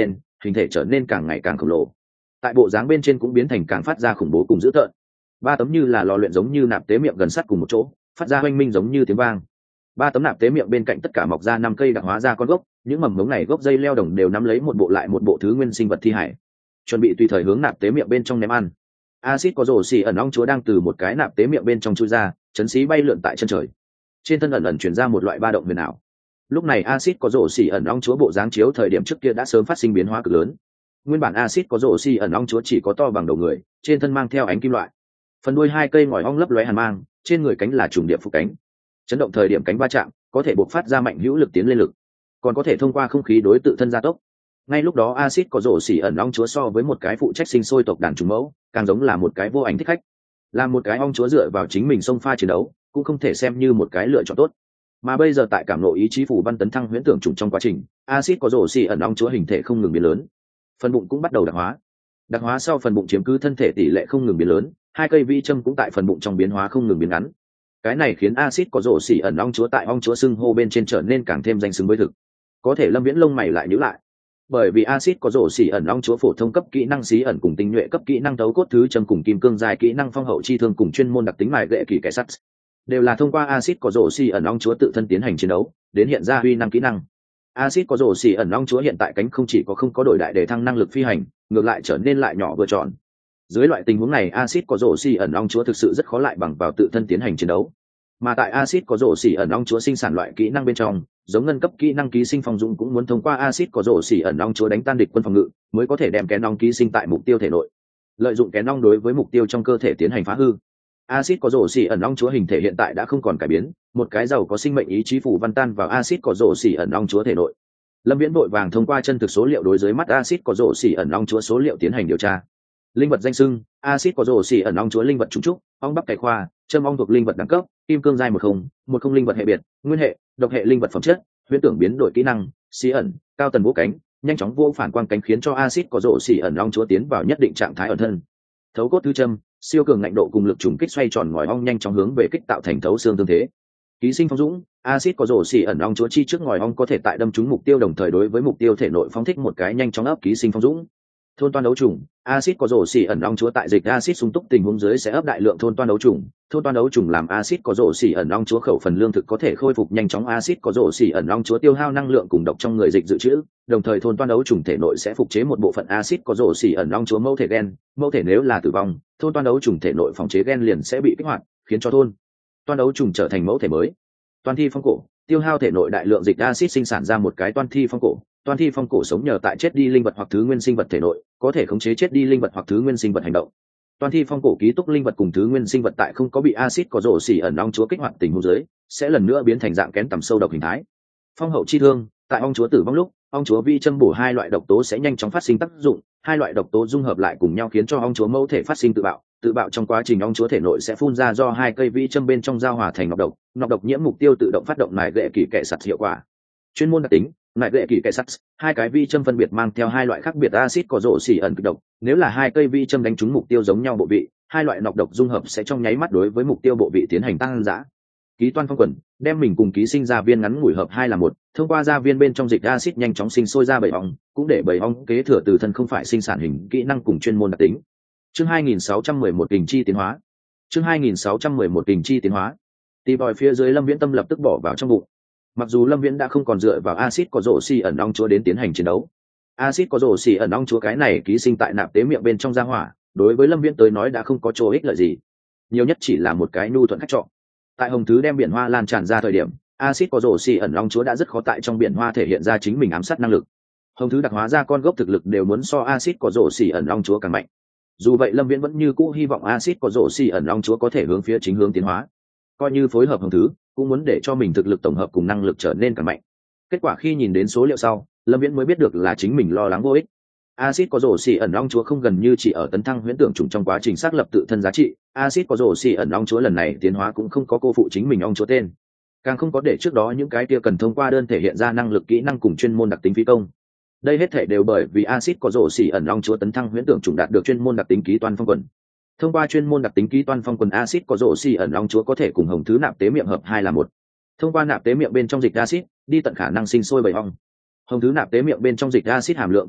hình thể trở nên càng ngày càng khổng lồ, tại bộ dáng bên trên cũng biến thành càng phát ra khủng bố cùng dữ tợn. Ba tấm như là lò luyện giống như nạp tế miệng gần sát cùng một chỗ, phát ra oanh minh giống như tiếng vang. Ba tấm nạp tế miệng bên cạnh tất cả mọc ra 5 cây đặc hóa ra con gốc, những mầm mống này gốc dây leo đồng đều nắm lấy một bộ lại một bộ thứ nguyên sinh vật thi hải, chuẩn bị tùy thời hướng nạp tế miệng bên trong ném ăn. Acid có rổ xì ẩn ong chúa đang từ một cái nạp tế miệng bên trong chui ra, chấn xí bay lượn tại chân trời, trên thân ẩn ẩn chuyển ra một loại ba động huyền ảo. Lúc này acid có rổ xì ẩn ong chúa bộ dáng chiếu thời điểm trước kia đã sớm phát sinh biến hóa cực lớn. Nguyên bản acid có rổ xì ẩn ong chúa chỉ có to bằng đầu người, trên thân mang theo ánh kim loại, phần đuôi 2 cây ngòi ong lấp lóe hàn mang, trên người cánh là trùng điệp phụ cánh, chấn động thời điểm cánh va chạm có thể bộc phát ra mạnh hữu lực tiến lên lực, còn có thể thông qua không khí đối tự thân gia tốc. Ngay lúc đó acid có rổ xỉ ẩn ong chúa so với một cái phụ trách sinh sôi tộc đàn trùng mẫu càng giống là một cái vô ảnh thích khách, là một cái ong chúa dựa vào chính mình xông pha chiến đấu, cũng không thể xem như một cái lựa chọn tốt. Mà bây giờ tại cảm ngộ ý chí phủ văn tấn thăng huyễn tưởng trùng trong quá trình, acid có rổ xỉ ẩn ong chúa hình thể không ngừng biến lớn, phần bụng cũng bắt đầu đặc hóa sau phần bụng chiếm cứ thân thể tỷ lệ không ngừng biến lớn, 2 cây vi châm cũng tại phần bụng trong biến hóa không ngừng biến ngắn. Cái này khiến acid có rổ xỉ ẩn ong chúa tại ong chúa xưng hô bên trên trở nên càng thêm danh xứng với thực. Có thể Lâm Viễn lông mày lại nhíu lại, bởi vì acid có rổ xỉ ẩn ong chúa phổ thông cấp kỹ năng xí ẩn cùng tinh nhuệ cấp kỹ năng tấu cốt thứ châm cùng kim cương dài kỹ năng phong hậu chi thương cùng chuyên môn đặc tính mài gệ kỳ kẻ sắt đều là thông qua acid có rổ xỉ ẩn ong chúa tự thân tiến hành chiến đấu đến hiện ra huy năng kỹ năng. Acid có rổ xỉ ẩn ong chúa hiện tại cánh không chỉ có không có đổi đại để thăng năng lực phi hành, ngược lại trở nên lại nhỏ vừa tròn. Dưới loại tình huống này acid có rổ xỉ ẩn ong chúa thực sự rất khó lại bằng vào tự thân tiến hành chiến đấu. Mà tại acid có rổ xỉ ẩn ong chúa sinh sản loại kỹ năng bên trong, giống ngân cấp kỹ năng ký sinh phong dũng cũng muốn thông qua acid có rổ xỉ ẩn ong chúa đánh tan địch quân phòng ngự mới có thể đem kén ong ký sinh tại mục tiêu thể nội, lợi dụng kén ong đối với mục tiêu trong cơ thể tiến hành phá hư. Acid có rổ xỉ ẩn ong chúa hình thể hiện tại đã không còn cải biến, một cái giàu có sinh mệnh ý chí phủ văn tan vào acid có rổ xỉ ẩn ong chúa thể nội. Lâm Viễn vội vàng thông qua chân thực số liệu đối dưới mắt acid có rổ xỉ ẩn ong chúa số liệu tiến hành điều tra. Linh vật danh xưng acid có rổ xỉ ẩn ong chúa linh vật trùng trúc, ong bắp cải khoa, châm ong thuộc linh vật đẳng cấp kim cương giai 10, linh vật hệ biệt nguyên hệ, độc hệ linh vật phẩm chất, huyễn tưởng biến đổi kỹ năng xí ẩn, cao tần vỗ cánh, nhanh chóng vô phản quang cánh khiến cho acid có rổ xỉ ẩn ong chúa tiến vào nhất định trạng thái ẩn thân. Thấu cốt thứ châm, siêu cường ngạnh độ cùng lực trùng kích xoay tròn ngòi ong nhanh chóng hướng về kích tạo thành thấu xương tương thế. Ký sinh phong dũng, acid có rổ xỉ ẩn ong chúa chi trước ngòi ong có thể tại đâm trúng mục tiêu đồng thời đối với mục tiêu thể nội phóng thích một cái nhanh chóng ấp ký sinh phong dũng. Thôn toan đấu trùng, acid có rổ xỉ ẩn ong chúa tại dịch acid sung túc tình huống dưới sẽ ấp đại lượng thôn toan đấu trùng. Thôn toan đấu trùng làm acid có rổ xỉ ẩn ong chúa khẩu phần lương thực có thể khôi phục nhanh chóng acid có rổ xỉ ẩn ong chúa tiêu hao năng lượng cùng độc trong người dịch dự trữ, đồng thời thôn toan đấu trùng thể nội sẽ phục chế một bộ phận acid có rổ xỉ ẩn ong chúa mẫu thể gen, mẫu thể nếu là tử vong, thôn toan đấu trùng thể nội phòng chế gen liền sẽ bị kích hoạt, khiến cho thôn toan đấu trùng trở thành mẫu thể mới. Toan thi phong cổ, tiêu hao thể nội đại lượng dịch acid sinh sản ra một cái toan thi phong cổ. Toan thi phong cổ sống nhờ tại chết đi linh vật hoặc thứ nguyên sinh vật thể nội, có thể khống chế chết đi linh vật hoặc thứ nguyên sinh vật hành động. Toan thi phong cổ ký túc linh vật cùng thứ nguyên sinh vật tại không có bị acid có rổ xỉ ẩn ong chúa kích hoạt tình huống dưới, sẽ lần nữa biến thành dạng kén tầm sâu độc hình thái. Phong hậu chi thương, tại ong chúa tử vong lúc, ong chúa vi châm bổ 2 loại độc tố sẽ nhanh chóng phát sinh tác dụng, 2 loại độc tố dung hợp lại cùng nhau khiến cho ong chúa mẫu thể phát sinh tự bạo trong quá trình ong chúa thể nội sẽ phun ra do 2 cây vi châm bên trong giao hòa thành nọc độc nhiễm mục tiêu tự động phát động nải gệ kỳ kệ sạt hiệu quả. Chuyên môn đặc tính nải gệ kỳ kệ sắt, 2 cái vi châm phân biệt mang theo 2 loại khác biệt acid có rổ xỉ ẩn kịch độc, nếu là 2 cây vi châm đánh trúng mục tiêu giống nhau bộ vị, 2 loại nọc độc dung hợp sẽ trong nháy mắt đối với mục tiêu bộ vị tiến hành tăng dã. Ký toan phong quần, đem mình cùng ký sinh ra viên ngắn ngủi hợp 2 là 1, thông qua ra viên bên trong dịch acid nhanh chóng sinh sôi ra bầy ong, cũng để bầy ong kế thừa từ thân không phải sinh sản hình kỹ năng cùng chuyên môn đặc tính. Chương 2611 kình chi tiến hóa. Chương 2611 kình chi tiến hóa. Tì vòi phía dưới Lâm Viễn tâm lập tức bỏ vào trong bụng. Mặc dù Lâm Viễn đã không còn dựa vào acid có rổ xỉ ẩn ong chúa đến tiến hành chiến đấu, acid có rổ xỉ ẩn ong chúa cái này ký sinh tại nạp tế miệng bên trong gia hỏa, đối với Lâm Viễn tới nói đã không có chỗ ích lợi gì, nhiều nhất chỉ là một cái nhu thuận khách trọ. Tại hồng thứ đem biển hoa lan tràn ra thời điểm, acid có rổ xỉ ẩn ong chúa đã rất khó tại trong biển hoa thể hiện ra chính mình ám sát năng lực. Hồng thứ đặc hóa ra con gốc thực lực đều muốn so acid có rổ xỉ ẩn ong chúa càng mạnh. Dù vậy Lâm Viễn vẫn như cũ hy vọng acid có rổ xỉ ẩn ong chúa có thể hướng phía chính hướng tiến hóa, coi như phối hợp hồng thứ cũng muốn để cho mình thực lực tổng hợp cùng năng lực trở nên càng mạnh. Kết quả khi nhìn đến số liệu sau, Lâm Viễn mới biết được là chính mình lo lắng vô ích. Acid có rổ xỉ ẩn ong chúa không gần như chỉ ở tấn thăng huyễn tưởng trùng trong quá trình xác lập tự thân giá trị, acid có rổ xỉ ẩn ong chúa lần này tiến hóa cũng không có cô phụ chính mình ong chúa tên, càng không có để trước đó những cái kia cần thông qua đơn thể hiện ra năng lực kỹ năng cùng chuyên môn đặc tính phí công. Đây hết thể đều bởi vì acid có rổ xỉ ẩn ong chúa tấn thăng huyễn tưởng trùng đạt được chuyên môn đặc tính ký toan phong quần. Thông qua chuyên môn đặc tính ký toan phong quần acid có rổ xỉ ẩn ong chúa có thể cùng hồng thứ nạp tế miệng hợp 2 là 1. Thông qua nạp tế miệng bên trong dịch acid đi tận khả năng sinh sôi bầy ong. Hồng thứ nạp tế miệng bên trong dịch acid hàm lượng cực cao,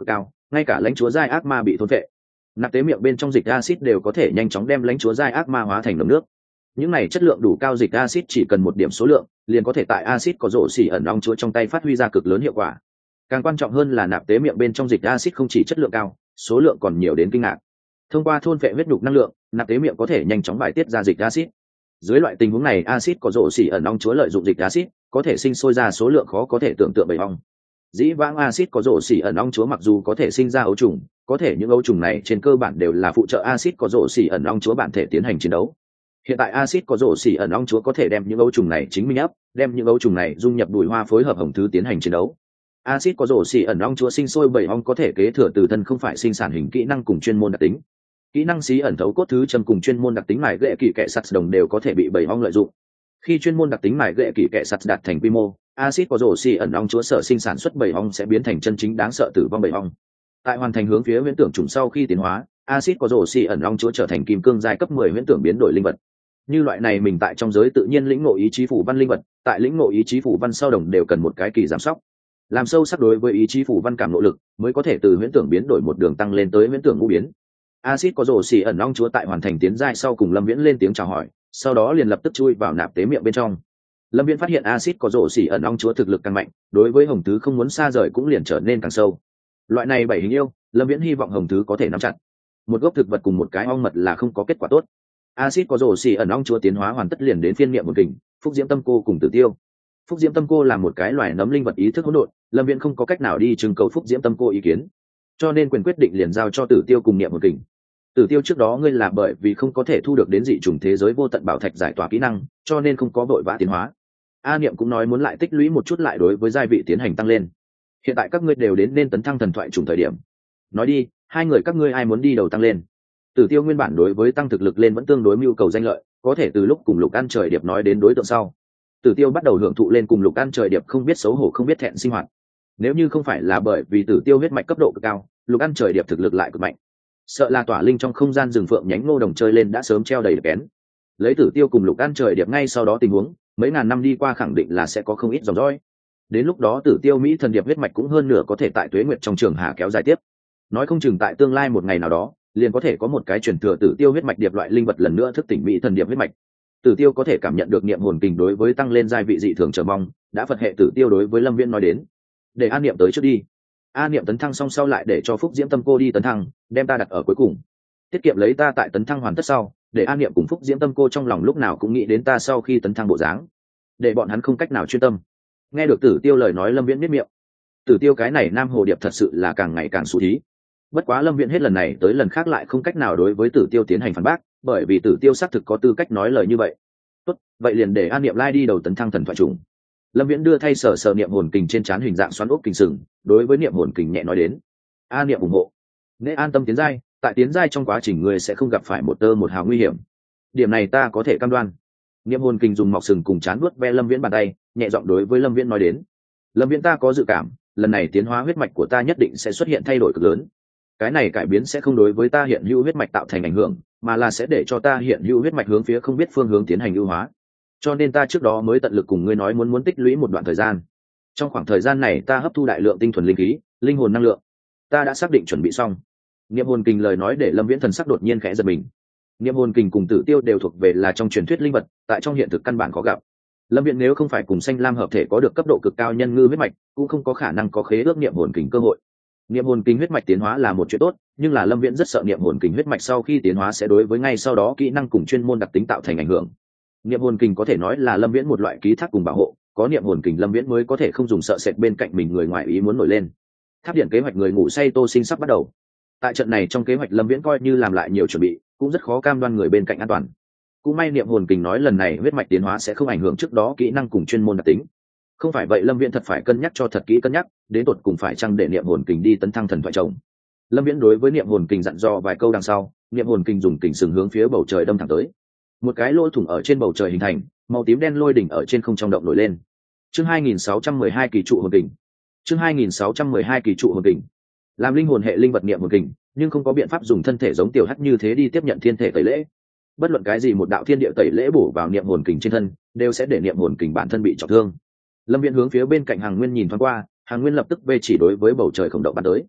ngay cả lãnh chúa giai ác ma bị thôn vệ, nạp tế miệng bên trong dịch acid đều có thể nhanh chóng đem lãnh chúa giai ác ma hóa thành nấm nước. Những này chất lượng đủ cao dịch acid chỉ cần một điểm số lượng liền có thể tại acid có rổ xỉ ẩn ong chúa trong tay phát huy ra cực lớn hiệu quả. Càng quan trọng hơn là nạp tế miệng bên trong dịch acid không chỉ chất lượng cao, số lượng còn nhiều đến kinh ngạc. Thông qua thôn vệ huyết nhục năng lượng, nạp tế miệng có thể nhanh chóng bài tiết ra dịch acid. Dưới loại tình huống này, acid có rổ xỉ ẩn ong chúa lợi dụng dịch acid có thể sinh sôi ra số lượng khó có thể tưởng tượng bầy ong. Dĩ vãng acid có rổ xỉ ẩn ong chúa mặc dù có thể sinh ra ấu trùng, có thể những ấu trùng này trên cơ bản đều là phụ trợ acid có rổ xỉ ẩn ong chúa bản thể tiến hành chiến đấu. Hiện tại acid có rổ xỉ ẩn ong chúa có thể đem những ấu trùng này chính mình ấp, đem những ấu trùng này dung nhập bụi hoa phối hợp hồng thứ tiến hành chiến đấu. Acid có rổ xỉ ẩn ong chúa sinh sôi bầy ong có thể kế thừa từ thân không phải sinh sản hình kỹ năng cùng chuyên môn đặc tính. Kỹ năng xí ẩn thấu cốt thứ châm cùng chuyên môn đặc tính mài gệ kỳ kệ sắt đồng đều có thể bị bầy ong lợi dụng. Khi chuyên môn đặc tính mài gệ kỳ kệ sắt đạt thành quy mô, acid có rổ xỉ ẩn ong chúa sở sinh sản xuất bầy ong sẽ biến thành chân chính đáng sợ tử vong bầy ong. Tại hoàn thành hướng phía huyễn tưởng trùng sau khi tiến hóa, acid có rổ xỉ ẩn ong chúa trở thành kim cương giai cấp 10 huyễn tưởng biến đổi linh vật. Như loại này mình tại trong giới tự nhiên lĩnh ngộ ý chí phủ văn linh vật, tại lĩnh ngộ ý chí phủ văn sau đồng đều cần một cái kỳ giảm sóc. Làm sâu sắc đối với ý chí phủ văn cảm nỗ lực, mới có thể từ huyễn tưởng biến đổi một đường tăng lên tới huyễn tưởng ngũ biến. Acid có rổ xỉ ẩn ong chúa tại hoàn thành tiến giai sau cùng Lâm Viễn lên tiếng chào hỏi, sau đó liền lập tức chui vào nạp tế miệng bên trong. Lâm Viễn phát hiện acid có rổ xỉ ẩn ong chúa thực lực càng mạnh, đối với hồng thứ không muốn xa rời cũng liền trở nên càng sâu. Loại này bảy hình yêu, Lâm Viễn hy vọng hồng thứ có thể nắm chặt. Một gốc thực vật cùng một cái ong mật là không có kết quả tốt. Acid có rổ xỉ ẩn ong chúa tiến hóa hoàn tất liền đến phiên niệm một kình, Phúc Diễm Tâm Cô cùng Tử Tiêu. Phúc Diễm Tâm Cô là một cái loài nấm linh vật ý thức hỗn độn, Lâm Viễn không có cách nào đi trưng cầu Phúc Diễm Tâm Cô ý kiến, cho nên quyền quyết định liền giao cho Tử Tiêu cùng niệm một kình. Tử Tiêu trước đó ngươi là bởi vì không có thể thu được đến dị trùng thế giới vô tận bảo thạch giải tỏa kỹ năng, cho nên không có vội vã tiến hóa. A Niệm cũng nói muốn lại tích lũy một chút lại đối với giai vị tiến hành tăng lên. Hiện tại các ngươi đều đến nên tấn thăng thần thoại trùng thời điểm. Nói đi, hai người các ngươi ai muốn đi đầu tăng lên? Tử Tiêu nguyên bản đối với tăng thực lực lên vẫn tương đối mưu cầu danh lợi, có thể từ lúc cùng Lục Ăn Trời Điệp nói đến đối tượng sau, Tử Tiêu bắt đầu hưởng thụ lên cùng Lục Ăn Trời Điệp không biết xấu hổ không biết thẹn sinh hoạt. Nếu như không phải là bởi vì Tử Tiêu huyết mạch cấp độ cực cao, Lục Ăn Trời Điệp thực lực lại cực mạnh, sợ là tỏa linh trong không gian rừng phượng nhánh ngô đồng chơi lên đã sớm treo đầy kén. Lấy Tử Tiêu cùng Lục Ăn Trời Điệp ngay sau đó tình huống, mấy ngàn năm đi qua khẳng định là sẽ có không ít dòng dõi. Đến lúc đó Tử Tiêu Mỹ thần điệp huyết mạch cũng hơn nửa có thể tại tuế nguyệt trong trường hạ kéo dài tiếp. Nói không chừng tại tương lai một ngày nào đó, liền có thể có một cái truyền thừa Tử Tiêu huyết mạch điệp loại linh vật lần nữa thức tỉnh Mỹ thần điệp huyết mạch. Tử Tiêu có thể cảm nhận được niệm hồn kình đối với tăng lên giai vị dị thường chờ mong, đã Phật hệ Tử Tiêu đối với Lâm Viễn nói đến, để An Niệm tới trước đi. An Niệm tấn thăng xong sau lại để cho Phúc Diễm Tâm Cô đi tấn thăng, đem ta đặt ở cuối cùng, tiết kiệm lấy ta tại tấn thăng hoàn tất sau, để An Niệm cùng Phúc Diễm Tâm Cô trong lòng lúc nào cũng nghĩ đến ta sau khi tấn thăng bộ dáng, để bọn hắn không cách nào chuyên tâm. Nghe được Tử Tiêu lời nói, Lâm Viễn biết miệng. Tử Tiêu cái này nam hồ điệp thật sự là càng ngày càng xú thí. Bất quá Lâm Viễn hết lần này tới lần khác lại không cách nào đối với Tử Tiêu tiến hành phản bác, bởi vì Tử Tiêu xác thực có tư cách nói lời như vậy. Tốt, vậy liền để An Niệm lai đi đầu tấn thăng thần thoại trùng. Lâm Viễn đưa thay sờ niệm hồn kình trên trán hình dạng xoắn ốc kình sừng, đối với niệm hồn kình nhẹ nói đến: An Niệm ủng hộ, nên an tâm tiến giai, tại tiến giai trong quá trình người sẽ không gặp phải một tơ một hào nguy hiểm. Điểm này ta có thể cam đoan. Niệm hồn kình dùng mọc sừng cùng chán vuốt ve Lâm Viễn bàn tay, nhẹ giọng đối với Lâm Viễn nói đến: Lâm Viễn, ta có dự cảm, lần này tiến hóa huyết mạch của ta nhất định sẽ xuất hiện thay đổi cực lớn. Cái này cải biến sẽ không đối với ta hiện hữu huyết mạch tạo thành ảnh hưởng, mà là sẽ để cho ta hiện hữu huyết mạch hướng phía không biết phương hướng tiến hành ưu hóa. Cho nên ta trước đó mới tận lực cùng ngươi nói muốn tích lũy một đoạn thời gian. Trong khoảng thời gian này ta hấp thu đại lượng tinh thuần linh khí, linh hồn năng lượng. Ta đã xác định chuẩn bị xong. Niệm hồn kình lời nói để Lâm Viễn thần sắc đột nhiên khẽ giật mình. Niệm hồn kình cùng Tử Tiêu đều thuộc về là trong truyền thuyết linh vật, tại trong hiện thực căn bản khó gặp. Lâm Viễn nếu không phải cùng xanh lam hợp thể có được cấp độ cực cao nhân ngư huyết mạch, cũng không có khả năng có khế ước niệm hồn kình cơ hội. Niệm hồn kình huyết mạch tiến hóa là một chuyện tốt, nhưng là Lâm Viễn rất sợ niệm hồn kình huyết mạch sau khi tiến hóa sẽ đối với ngay sau đó kỹ năng cùng chuyên môn đặc tính tạo thành ảnh hưởng. Niệm hồn kình có thể nói là Lâm Viễn một loại ký thác cùng bảo hộ, có niệm hồn kình Lâm Viễn mới có thể không dùng sợ sệt bên cạnh mình người ngoài ý muốn nổi lên. Tháp điện kế hoạch người ngủ say Tô Sinh sắp bắt đầu. Tại trận này trong kế hoạch Lâm Viễn coi như làm lại nhiều chuẩn bị, cũng rất khó cam đoan người bên cạnh an toàn. Cũng may niệm hồn kình nói lần này huyết mạch tiến hóa sẽ không ảnh hưởng trước đó kỹ năng cùng chuyên môn đặc tính. Không phải vậy Lâm Viễn thật phải cân nhắc cho thật kỹ cân nhắc, đến tột cùng phải chăng để niệm hồn kình đi tấn thăng thần thoại chồng. Lâm Viễn đối với niệm hồn kình dặn dò vài câu đằng sau, niệm hồn kình dùng kình sừng hướng phía bầu trời đâm thẳng tới. Một cái lỗ thủng ở trên bầu trời hình thành, màu tím đen lôi đỉnh ở trên không trong động nổi lên. Chương 2612 kỳ trụ hồn kình. Chương 2612 kỳ trụ hồn kình. Làm linh hồn hệ linh vật niệm hồn kình, nhưng không có biện pháp dùng thân thể giống tiểu hắc như thế đi tiếp nhận thiên thể tẩy lễ. Bất luận cái gì một đạo thiên địa tẩy lễ bổ vào niệm hồn kình trên thân, đều sẽ để niệm hồn kình bản thân bị trọng thương. Lâm Viễn hướng phía bên cạnh Hằng Nguyên nhìn thoáng qua, Hằng Nguyên lập tức vê chỉ đối với bầu trời khổng động bắn tới.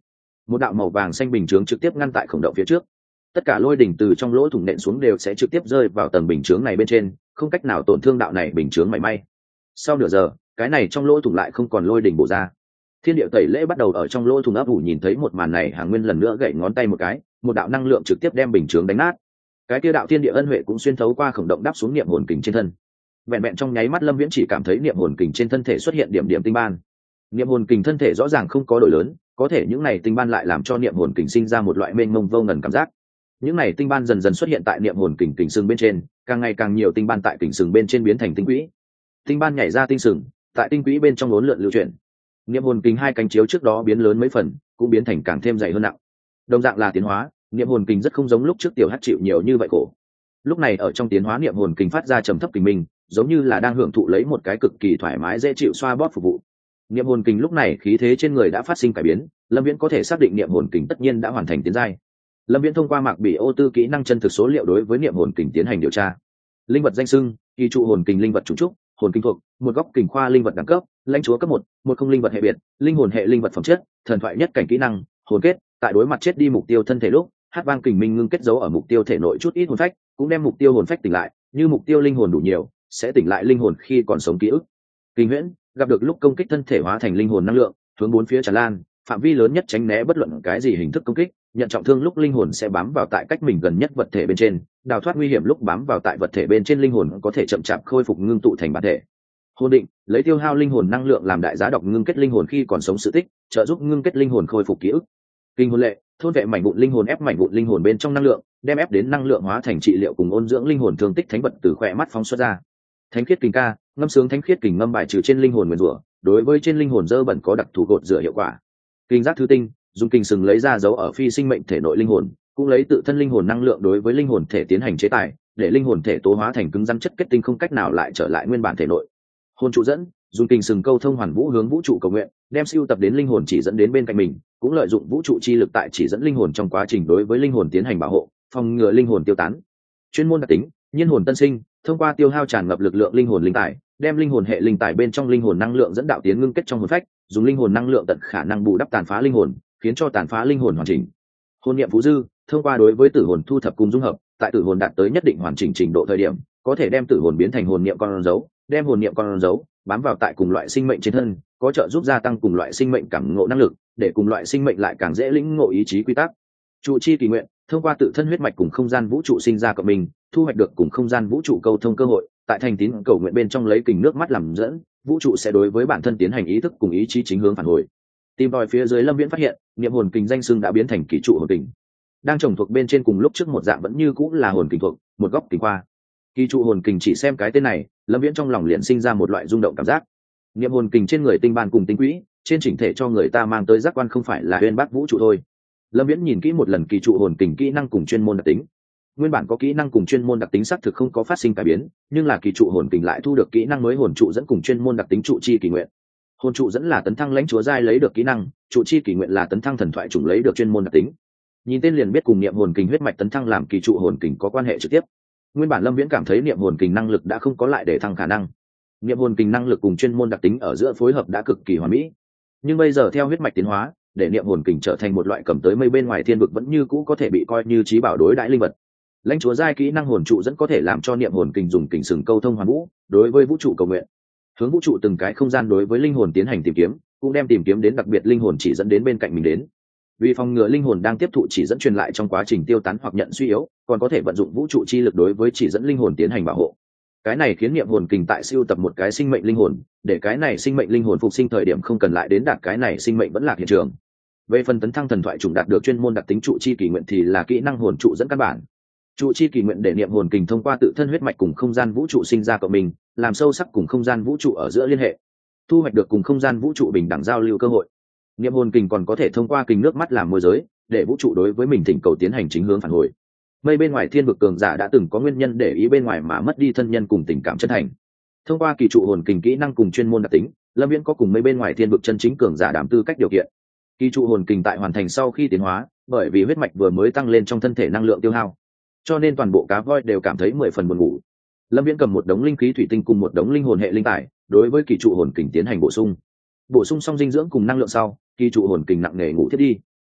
một đạo màu vàng xanh bình chướng trực tiếp ngăn tại khổng động phía trước. Tất cả lôi đỉnh từ trong lỗ thủng nện xuống đều sẽ trực tiếp rơi vào tầng bình chướng này bên trên, không cách nào tổn thương đạo này bình chướng mảy may. Sau nửa giờ, cái này trong lỗ thủng lại không còn lôi đỉnh bổ ra. Thiên địa tẩy lễ bắt đầu ở trong lỗ thủng ấp ủ. Nhìn thấy một màn này, Hàng Nguyên lần nữa gậy ngón tay một cái, một đạo năng lượng trực tiếp đem bình chướng đánh nát. Cái kia đạo thiên địa ân huệ cũng xuyên thấu qua khổng động đáp xuống niệm hồn kình trên thân. Vẹn vẹn trong nháy mắt, Lâm Viễn chỉ cảm thấy niệm hồn kình trên thân thể xuất hiện điểm điểm tinh ban. Niệm hồn kình thân thể rõ ràng không có đổi lớn, có thể những này tinh ban lại làm cho niệm hồn kình sinh ra một loại mênh mông vô ngần cảm giác. Những này tinh ban dần dần xuất hiện tại niệm hồn kình kình sừng bên trên, càng ngày càng nhiều tinh ban tại kình sừng bên trên biến thành tinh quỹ. Tinh ban nhảy ra tinh sừng, tại tinh quỹ bên trong uốn lượn lưu chuyển. Niệm hồn kình hai cánh chiếu trước đó biến lớn mấy phần, cũng biến thành càng thêm dày hơn nặng. Đồng dạng là tiến hóa, niệm hồn kình rất không giống lúc trước tiểu hắc chịu nhiều như vậy khổ. Lúc này ở trong tiến hóa, niệm hồn kình phát ra trầm thấp kình minh, giống như là đang hưởng thụ lấy một cái cực kỳ thoải mái dễ chịu xoa bóp phục vụ. Niệm hồn kình lúc này khí thế trên người đã phát sinh cải biến, Lâm Viễn có thể xác định niệm hồn kình tất nhiên đã hoàn thành tiến giai. Lâm Viễn thông qua Mạc Bỉ ô tư kỹ năng chân thực số liệu đối với niệm hồn kình tiến hành điều tra. Linh vật danh xưng: kỳ trụ hồn kình, linh vật chủng trúc, hồn kinh thuộc, một góc kình khoa, linh vật đẳng cấp, lãnh chúa cấp 1, một không linh vật hệ biệt, linh hồn hệ linh vật phẩm chất, thần thoại nhất cảnh kỹ năng, hồn kết, tại đối mặt chết đi mục tiêu thân thể lúc, hát vang kình minh ngưng kết dấu ở mục tiêu thể nội chút ít hồn phách, cũng đem mục tiêu hồn phách tỉnh lại, như mục tiêu linh hồn đủ nhiều, sẽ tỉnh lại linh hồn khi còn sống ký ức. Kinh huyễn, gặp được lúc công kích thân thể hóa thành linh hồn năng lượng, hướng bốn phía tràn lan, phạm vi lớn nhất tránh né bất luận cái gì hình thức công kích, nhận trọng thương lúc linh hồn sẽ bám vào tại cách mình gần nhất vật thể bên trên, đào thoát nguy hiểm lúc bám vào tại vật thể bên trên linh hồn có thể chậm chạp khôi phục ngưng tụ thành bản thể. Hồn định, lấy tiêu hao linh hồn năng lượng làm đại giá đọc ngưng kết linh hồn khi còn sống sự tích, trợ giúp ngưng kết linh hồn khôi phục ký ức. Kinh hồn lệ, thôn vệ mảnh vụn linh hồn, ép mảnh vụn linh hồn bên trong năng lượng, đem ép đến năng lượng hóa thành trị liệu cùng ôn dưỡng linh hồn thương tích thánh vật từ khỏe mắt phóng xuất ra. Thánh khiết kình ca, ngâm sướng thánh khiết kình ngâm bài trừ trên linh hồn nguyền rủa, đối với trên linh hồn dơ bẩn có đặc thù gột rửa hiệu quả. Kinh giác thứ tinh, dùng kình sừng lấy ra dấu ở phi sinh mệnh thể nội linh hồn, cũng lấy tự thân linh hồn năng lượng đối với linh hồn thể tiến hành chế tài, để linh hồn thể tố hóa thành cứng rắn chất kết tinh, không cách nào lại trở lại nguyên bản thể nội. Hồn trụ dẫn, dùng kình sừng câu thông hoàn vũ, hướng vũ trụ cầu nguyện, đem siêu tập đến linh hồn chỉ dẫn đến bên cạnh mình, cũng lợi dụng vũ trụ chi lực tại chỉ dẫn linh hồn trong quá trình đối với linh hồn tiến hành bảo hộ, phòng ngừa linh hồn tiêu tán. Chuyên môn đặc tính, nhiên hồn tân sinh, thông qua tiêu hao tràn ngập lực lượng linh hồn linh tài, đem linh hồn hệ linh tài bên trong linh hồn năng lượng dẫn đạo tiến ngưng kết trong hồn phách, dùng linh hồn năng lượng tận khả năng bù đắp tàn phá linh hồn, khiến cho tàn phá linh hồn hoàn chỉnh. Hồn niệm phú dư, thông qua đối với tử hồn thu thập cùng dung hợp, tại tử hồn đạt tới nhất định hoàn chỉnh trình độ thời điểm, có thể đem tử hồn biến thành hồn niệm con dấu, đem hồn niệm con dấu bám vào tại cùng loại sinh mệnh trên thân, có trợ giúp gia tăng cùng loại sinh mệnh cảm ngộ năng lực, để cùng loại sinh mệnh lại càng dễ lĩnh ngộ ý chí quy tắc. Trụ chi kỳ nguyện, thông qua tự thân huyết mạch cùng không gian vũ trụ sinh ra cộng mình, thu hoạch được cùng không gian vũ trụ câu thông cơ hội, tại thành tín cầu nguyện bên trong lấy kình nước mắt làm dẫn, vũ trụ sẽ đối với bản thân tiến hành ý thức cùng ý chí chính hướng phản hồi. Tìm tòi phía dưới, Lâm Viễn phát hiện niệm hồn kình danh xưng đã biến thành kỳ trụ hồn kình, đang trồng thuộc bên trên cùng lúc trước một dạng vẫn như cũng là hồn kình thuộc, một góc kình khoa. Kỳ trụ hồn kình, chỉ xem cái tên này, Lâm Viễn trong lòng liền sinh ra một loại rung động cảm giác. Niệm hồn kình trên người tinh ban cùng tinh quỹ, trên chỉnh thể cho người ta mang tới giác quan không phải là uyên bác vũ trụ thôi. Lâm Viễn nhìn kỹ một lần kỳ trụ hồn kình kỹ năng cùng chuyên môn đặc tính. Nguyên bản có kỹ năng cùng chuyên môn đặc tính xác thực không có phát sinh cải biến, nhưng là kỳ trụ hồn kình lại thu được kỹ năng mới hồn trụ dẫn cùng chuyên môn đặc tính trụ chi kỳ nguyện. Hồn trụ dẫn là tấn thăng lãnh chúa giai lấy được kỹ năng, trụ chi kỳ nguyện là tấn thăng thần thoại chủng lấy được chuyên môn đặc tính. Nhìn tên liền biết cùng niệm hồn kình huyết mạch tấn thăng làm kỳ trụ hồn kình có quan hệ trực tiếp. Nguyên bản Lâm Viễn cảm thấy niệm hồn kình năng lực đã không có lại để thăng khả năng. Niệm hồn kình năng lực cùng chuyên môn đặc tính ở giữa phối hợp đã cực kỳ hoàn mỹ. Nhưng bây giờ theo huyết mạch tiến hóa, để niệm hồn kình trở thành một loại cầm tới mây bên ngoài thiên vực vẫn như cũ có thể bị coi như trí bảo đối đãi linh vật. Lãnh chúa giai kỹ năng hồn trụ dẫn có thể làm cho niệm hồn kình dùng kình sừng câu thông hoàn vũ, đối với vũ trụ cầu nguyện, hướng vũ trụ từng cái không gian đối với linh hồn tiến hành tìm kiếm, cũng đem tìm kiếm đến đặc biệt linh hồn chỉ dẫn đến bên cạnh mình đến. Vì phòng ngừa linh hồn đang tiếp thụ chỉ dẫn truyền lại trong quá trình tiêu tán hoặc nhận suy yếu, còn có thể vận dụng vũ trụ chi lực đối với chỉ dẫn linh hồn tiến hành bảo hộ. Cái này khiến niệm hồn kình tại siêu tập một cái sinh mệnh linh hồn, để cái này sinh mệnh linh hồn phục sinh thời điểm không cần lại đến đạt cái này sinh mệnh vẫn lạc hiện trường. Về phần tấn thăng thần thoại chủng đạt được chuyên môn đặc tính trụ chi kỳ nguyện thì là kỹ năng hồn trụ dẫn căn bản. Trụ chi kỳ nguyện để niệm hồn kình thông qua tự thân huyết mạch cùng không gian vũ trụ sinh ra cộng mình, làm sâu sắc cùng không gian vũ trụ ở giữa liên hệ, thu hoạch được cùng không gian vũ trụ bình đẳng giao lưu cơ hội. Niệm hồn kình còn có thể thông qua kình nước mắt làm môi giới, để vũ trụ đối với mình thỉnh cầu tiến hành chính hướng phản hồi. Mây bên ngoài thiên vực cường giả đã từng có nguyên nhân để ý bên ngoài mà mất đi thân nhân cùng tình cảm chân thành. Thông qua kỳ trụ hồn kình kỹ năng cùng chuyên môn đặc tính, Lâm Viễn có cùng mây bên ngoài thiên vực chân chính cường giả đảm tư cách điều kiện. Kỳ trụ hồn kình tại hoàn thành sau khi tiến hóa, bởi vì huyết mạch vừa mới tăng lên trong thân thể năng lượng tiêu hao, cho nên toàn bộ cá voi đều cảm thấy 10 phần buồn ngủ. Lâm Viễn cầm một đống linh khí thủy tinh cùng một đống linh hồn hệ linh tài, đối với kỳ trụ hồn kình tiến hành bổ sung xong dinh dưỡng cùng năng lượng sau, kỳ trụ hồn kình nặng nề ngủ thiết đi.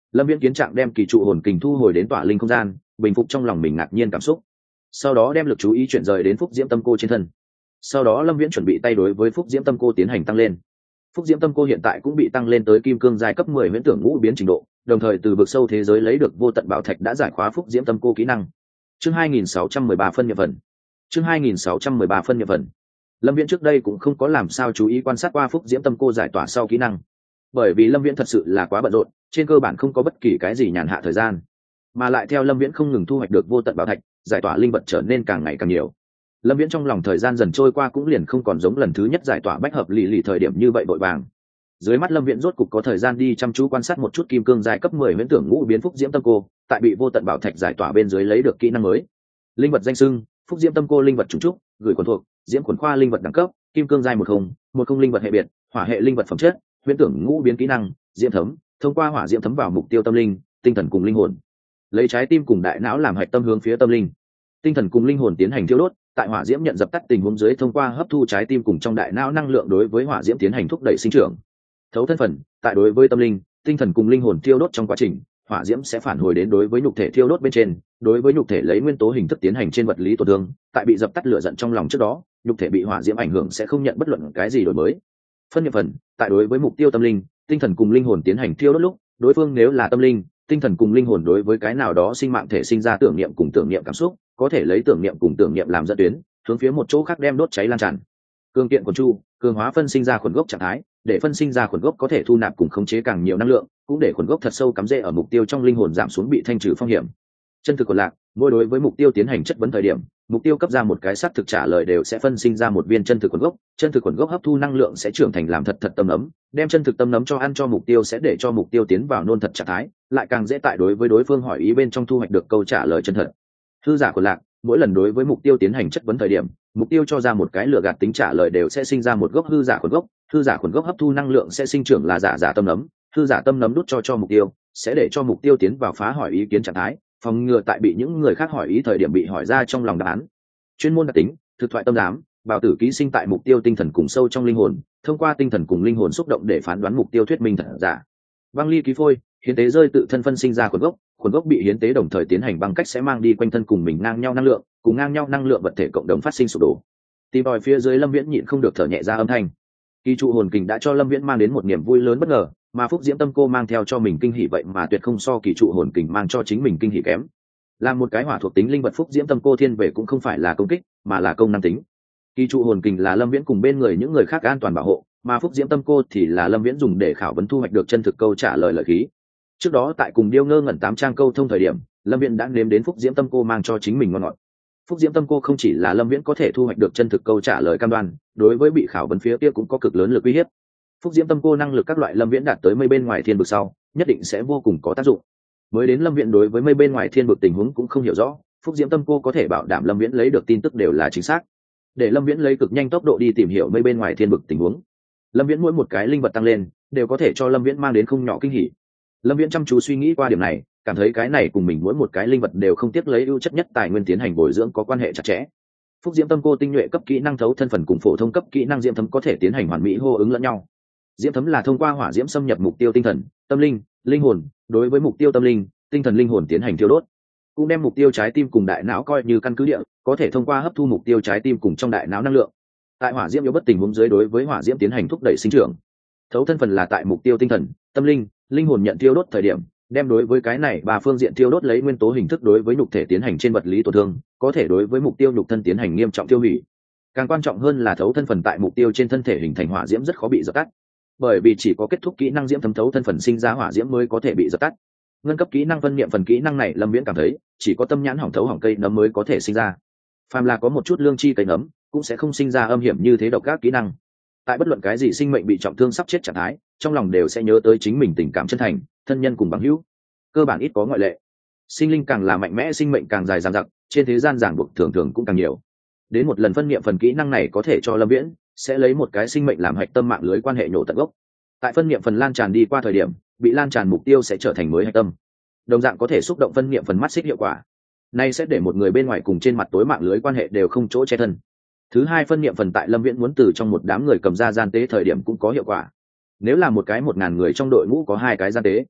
Lâm Viễn kiến trạng đem kỳ trụ hồn kình thu hồi đến tỏa linh không gian, bình phục trong lòng mình ngạc nhiên cảm xúc, sau đó đem lực chú ý chuyển rời đến phúc diễm tâm cô trên thân. Sau đó Lâm Viễn chuẩn bị tay đối với phúc diễm tâm cô tiến hành tăng lên. Phúc diễm tâm cô hiện tại cũng bị tăng lên tới kim cương giai cấp 10 huyễn tưởng ngũ biến trình độ, đồng thời từ vực sâu thế giới lấy được vô tận bảo thạch đã giải khóa phúc diễm tâm cô kỹ năng. Chương 2613 phân nhiệm vận. Chương 2613 phân nhiệm vận. Lâm Viễn trước đây cũng không có làm sao chú ý quan sát qua phúc diễm tâm cô giải tỏa sau kỹ năng, bởi vì Lâm Viễn thật sự là quá bận rộn, trên cơ bản không có bất kỳ cái gì nhàn hạ thời gian, mà lại theo Lâm Viễn không ngừng thu hoạch được vô tận bảo thạch, giải tỏa linh vật trở nên càng ngày càng nhiều. Lâm Viễn trong lòng thời gian dần trôi qua cũng liền không còn giống lần thứ nhất giải tỏa bách hợp lì lì thời điểm như vậy vội vàng. Dưới mắt Lâm Viễn rốt cục có thời gian đi chăm chú quan sát một chút kim cương giai cấp 10 huyễn tưởng ngũ biến phúc diễm tâm cô, tại bị vô tận bảo thạch giải tỏa bên dưới lấy được kỹ năng mới. Linh vật danh xưng: phúc diễm tâm cô linh vật chủng trúc, gửi quần thuộc, diễm quần khoa linh vật đẳng cấp, kim cương giai 10, linh vật hệ biệt, hỏa hệ linh vật phẩm chất, huyễn tưởng ngũ biến kỹ năng, diễm thấm, thông qua hỏa diễm thấm vào mục tiêu tâm linh, tinh thần cùng linh hồn. Lấy trái tim cùng đại não làm hạch tâm hướng phía tâm linh, tinh thần cùng linh hồn tiến hành thiêu đốt, tại hỏa diễm nhận dập tắt tình huống dưới thông qua hấp thu trái tim cùng trong đại não năng lượng đối với hỏa diễm tiến hành thúc đẩy sinh trưởng. Thấu thân phần, tại đối với tâm linh, tinh thần cùng linh hồn thiêu đốt trong quá trình, hỏa diễm sẽ phản hồi đến đối với nhục thể thiêu đốt bên trên, đối với nhục thể lấy nguyên tố hình thức tiến hành trên vật lý tổn thương, tại bị dập tắt lửa giận trong lòng trước đó, nhục thể bị hỏa diễm ảnh hưởng sẽ không nhận bất luận cái gì đổi mới. Phân nhiệm phần, tại đối với mục tiêu tâm linh, tinh thần cùng linh hồn tiến hành thiêu đốt lúc, đối phương nếu là tâm linh, tinh thần cùng linh hồn đối với cái nào đó sinh mạng thể sinh ra tưởng niệm cùng tưởng niệm cảm xúc, có thể lấy tưởng niệm cùng tưởng niệm làm dẫn tuyến, hướng phía một chỗ khác đem đốt cháy lan tràn. Cường kiện quần chu, cường hóa phân sinh ra khuẩn gốc trạng thái, để phân sinh ra khuẩn gốc có thể thu nạp cùng khống chế càng nhiều năng lượng, cũng để khuẩn gốc thật sâu cắm rễ ở mục tiêu trong linh hồn giảm xuống bị thanh trừ phong hiểm. Chân thực quần lạc, mỗi đối với mục tiêu tiến hành chất vấn thời điểm, mục tiêu cấp ra một cái xác thực trả lời đều sẽ phân sinh ra một viên chân thực quần gốc, chân thực quần gốc hấp thu năng lượng sẽ trưởng thành làm thật tâm nấm, đem chân thực tâm nấm cho ăn cho mục tiêu sẽ để cho mục tiêu tiến vào nôn thật trạng thái, lại càng dễ tại đối với đối phương hỏi ý bên trong thu hoạch được câu trả lời chân thật. Hư giả quần lạc, mỗi lần đối với mục tiêu tiến hành chất vấn thời điểm, mục tiêu cho ra một cái lừa gạt tính trả lời đều sẽ sinh ra một gốc hư giả khuẩn gốc, hư giả khuẩn gốc hấp thu năng lượng sẽ sinh trưởng là giả tâm nấm, hư giả tâm nấm đút cho mục tiêu, sẽ để cho mục tiêu tiến vào phá hỏi ý kiến trạng thái, phòng ngừa tại bị những người khác hỏi ý thời điểm bị hỏi ra trong lòng đáp án. Chuyên môn đặc tính, thực thoại tâm giám, bào tử ký sinh tại mục tiêu tinh thần cùng sâu trong linh hồn, thông qua tinh thần cùng linh hồn xúc động để phán đoán mục tiêu thuyết minh thật giả. Băng ly ký phôi, hiến tế rơi tự thân phân sinh ra khuẩn gốc bị hiến tế đồng thời tiến hành băng cách sẽ mang đi quanh thân cùng mình ngang nhau năng lượng, cùng ngang nhau năng lượng vật thể cộng đồng phát sinh sụp đổ. Tìm tòi phía dưới Lâm Viễn nhịn không được thở nhẹ ra âm thanh. Kỳ trụ hồn kình đã cho Lâm Viễn mang đến một niềm vui lớn bất ngờ, mà phúc diễm tâm cô mang theo cho mình kinh hỉ vậy mà tuyệt không so kỳ trụ hồn kình mang cho chính mình kinh hỉ kém. Làm một cái hỏa thuộc tính linh vật phúc diễm tâm cô thiên về cũng không phải là công kích, mà là công năng tính. Kỳ trụ hồn kình là Lâm Viễn cùng bên người những người khác an toàn bảo hộ, mà phúc diễm tâm cô thì là Lâm Viễn dùng để khảo vấn thu hoạch được chân thực câu trả lời lợi khí. Trước đó tại cùng điêu ngơ ngẩn 8 trang câu thông thời điểm, Lâm Viễn đã nếm đến phúc diễm tâm cô mang cho chính mình ngon ngọt. Phúc diễm tâm cô không chỉ là Lâm Viễn có thể thu hoạch được chân thực câu trả lời cam đoan, đối với bị khảo vấn phía kia cũng có cực lớn lực uy hiếp. Phúc diễm tâm cô năng lực các loại Lâm Viễn đạt tới mây bên ngoài thiên vực sau, nhất định sẽ vô cùng có tác dụng. Mới đến Lâm Viễn đối với mây bên ngoài thiên vực tình huống cũng không hiểu rõ, phúc diễm tâm cô có thể bảo đảm Lâm Viễn lấy được tin tức đều là chính xác. Để Lâm Viễn lấy cực nhanh tốc độ đi tìm hiểu mây bên ngoài thiên vực tình huống. Lâm Viễn mỗi một cái linh vật tăng lên, đều có thể cho Lâm Viễn mang đến không nhỏ kinh hỉ. Lâm Viễn chăm chú suy nghĩ qua điểm này, cảm thấy cái này cùng mình mỗi một cái linh vật đều không tiếc lấy ưu chất nhất tài nguyên tiến hành bồi dưỡng có quan hệ chặt chẽ. Phúc diễm tâm cô tinh nhuệ cấp kỹ năng thấu thân phần cùng phổ thông cấp kỹ năng diễm thấm có thể tiến hành hoàn mỹ hô ứng lẫn nhau. Diễm thấm là thông qua hỏa diễm xâm nhập mục tiêu tinh thần, tâm linh, linh hồn, đối với mục tiêu tâm linh, tinh thần linh hồn tiến hành thiêu đốt. Cũng đem mục tiêu trái tim cùng đại não coi như căn cứ địa, có thể thông qua hấp thu mục tiêu trái tim cùng trong đại não năng lượng. Tại hỏa diễm yếu bất tình huống dưới đối với hỏa diễm tiến hành thúc đẩy sinh trưởng. Thấu thân phần là tại mục tiêu tinh thần, tâm linh, linh hồn nhận thiêu đốt thời điểm, đem đối với cái này ba phương diện thiêu đốt lấy nguyên tố hình thức đối với nhục thể tiến hành trên vật lý tổn thương, có thể đối với mục tiêu nhục thân tiến hành nghiêm trọng tiêu hủy. Càng quan trọng hơn là thấu thân phần tại mục tiêu trên thân thể hình thành hỏa diễm rất khó bị dập tắt, bởi vì chỉ có kết thúc kỹ năng diễm thấm thấu thân phần sinh ra hỏa diễm mới có thể bị dập tắt. Ngân cấp kỹ năng phân niệm phần kỹ năng này Lâm Viễn cảm thấy chỉ có tâm nhãn hỏng thấu hỏng cây nấm mới có thể sinh ra. Phàm là có một chút lương chi cây nấm cũng sẽ không sinh ra âm hiểm như thế độc các kỹ năng. Tại bất luận cái gì sinh mệnh bị trọng thương sắp chết trạng thái, trong lòng đều sẽ nhớ tới chính mình tình cảm chân thành, thân nhân cùng bằng hữu. Cơ bản ít có ngoại lệ. Sinh linh càng là mạnh mẽ sinh mệnh càng dài dằng dặc, trên thế gian ràng buộc thường thường cũng càng nhiều. Đến một lần phân niệm phần kỹ năng này có thể cho Lâm Viễn sẽ lấy một cái sinh mệnh làm hạch tâm mạng lưới quan hệ nhổ tận gốc. Tại phân niệm phần lan tràn đi qua thời điểm, bị lan tràn mục tiêu sẽ trở thành mới hạch tâm. Đồng dạng có thể xúc động phân niệm phần mắt xích hiệu quả. Nay sẽ để một người bên ngoài cùng trên mặt tối mạng lưới quan hệ đều không chỗ che thân. Thứ hai, phân niệm phần tại Lâm Viễn muốn từ trong một đám người cầm ra gian tế thời điểm cũng có hiệu quả. Nếu là một cái 1000 người trong đội ngũ có 2 cái gian tế,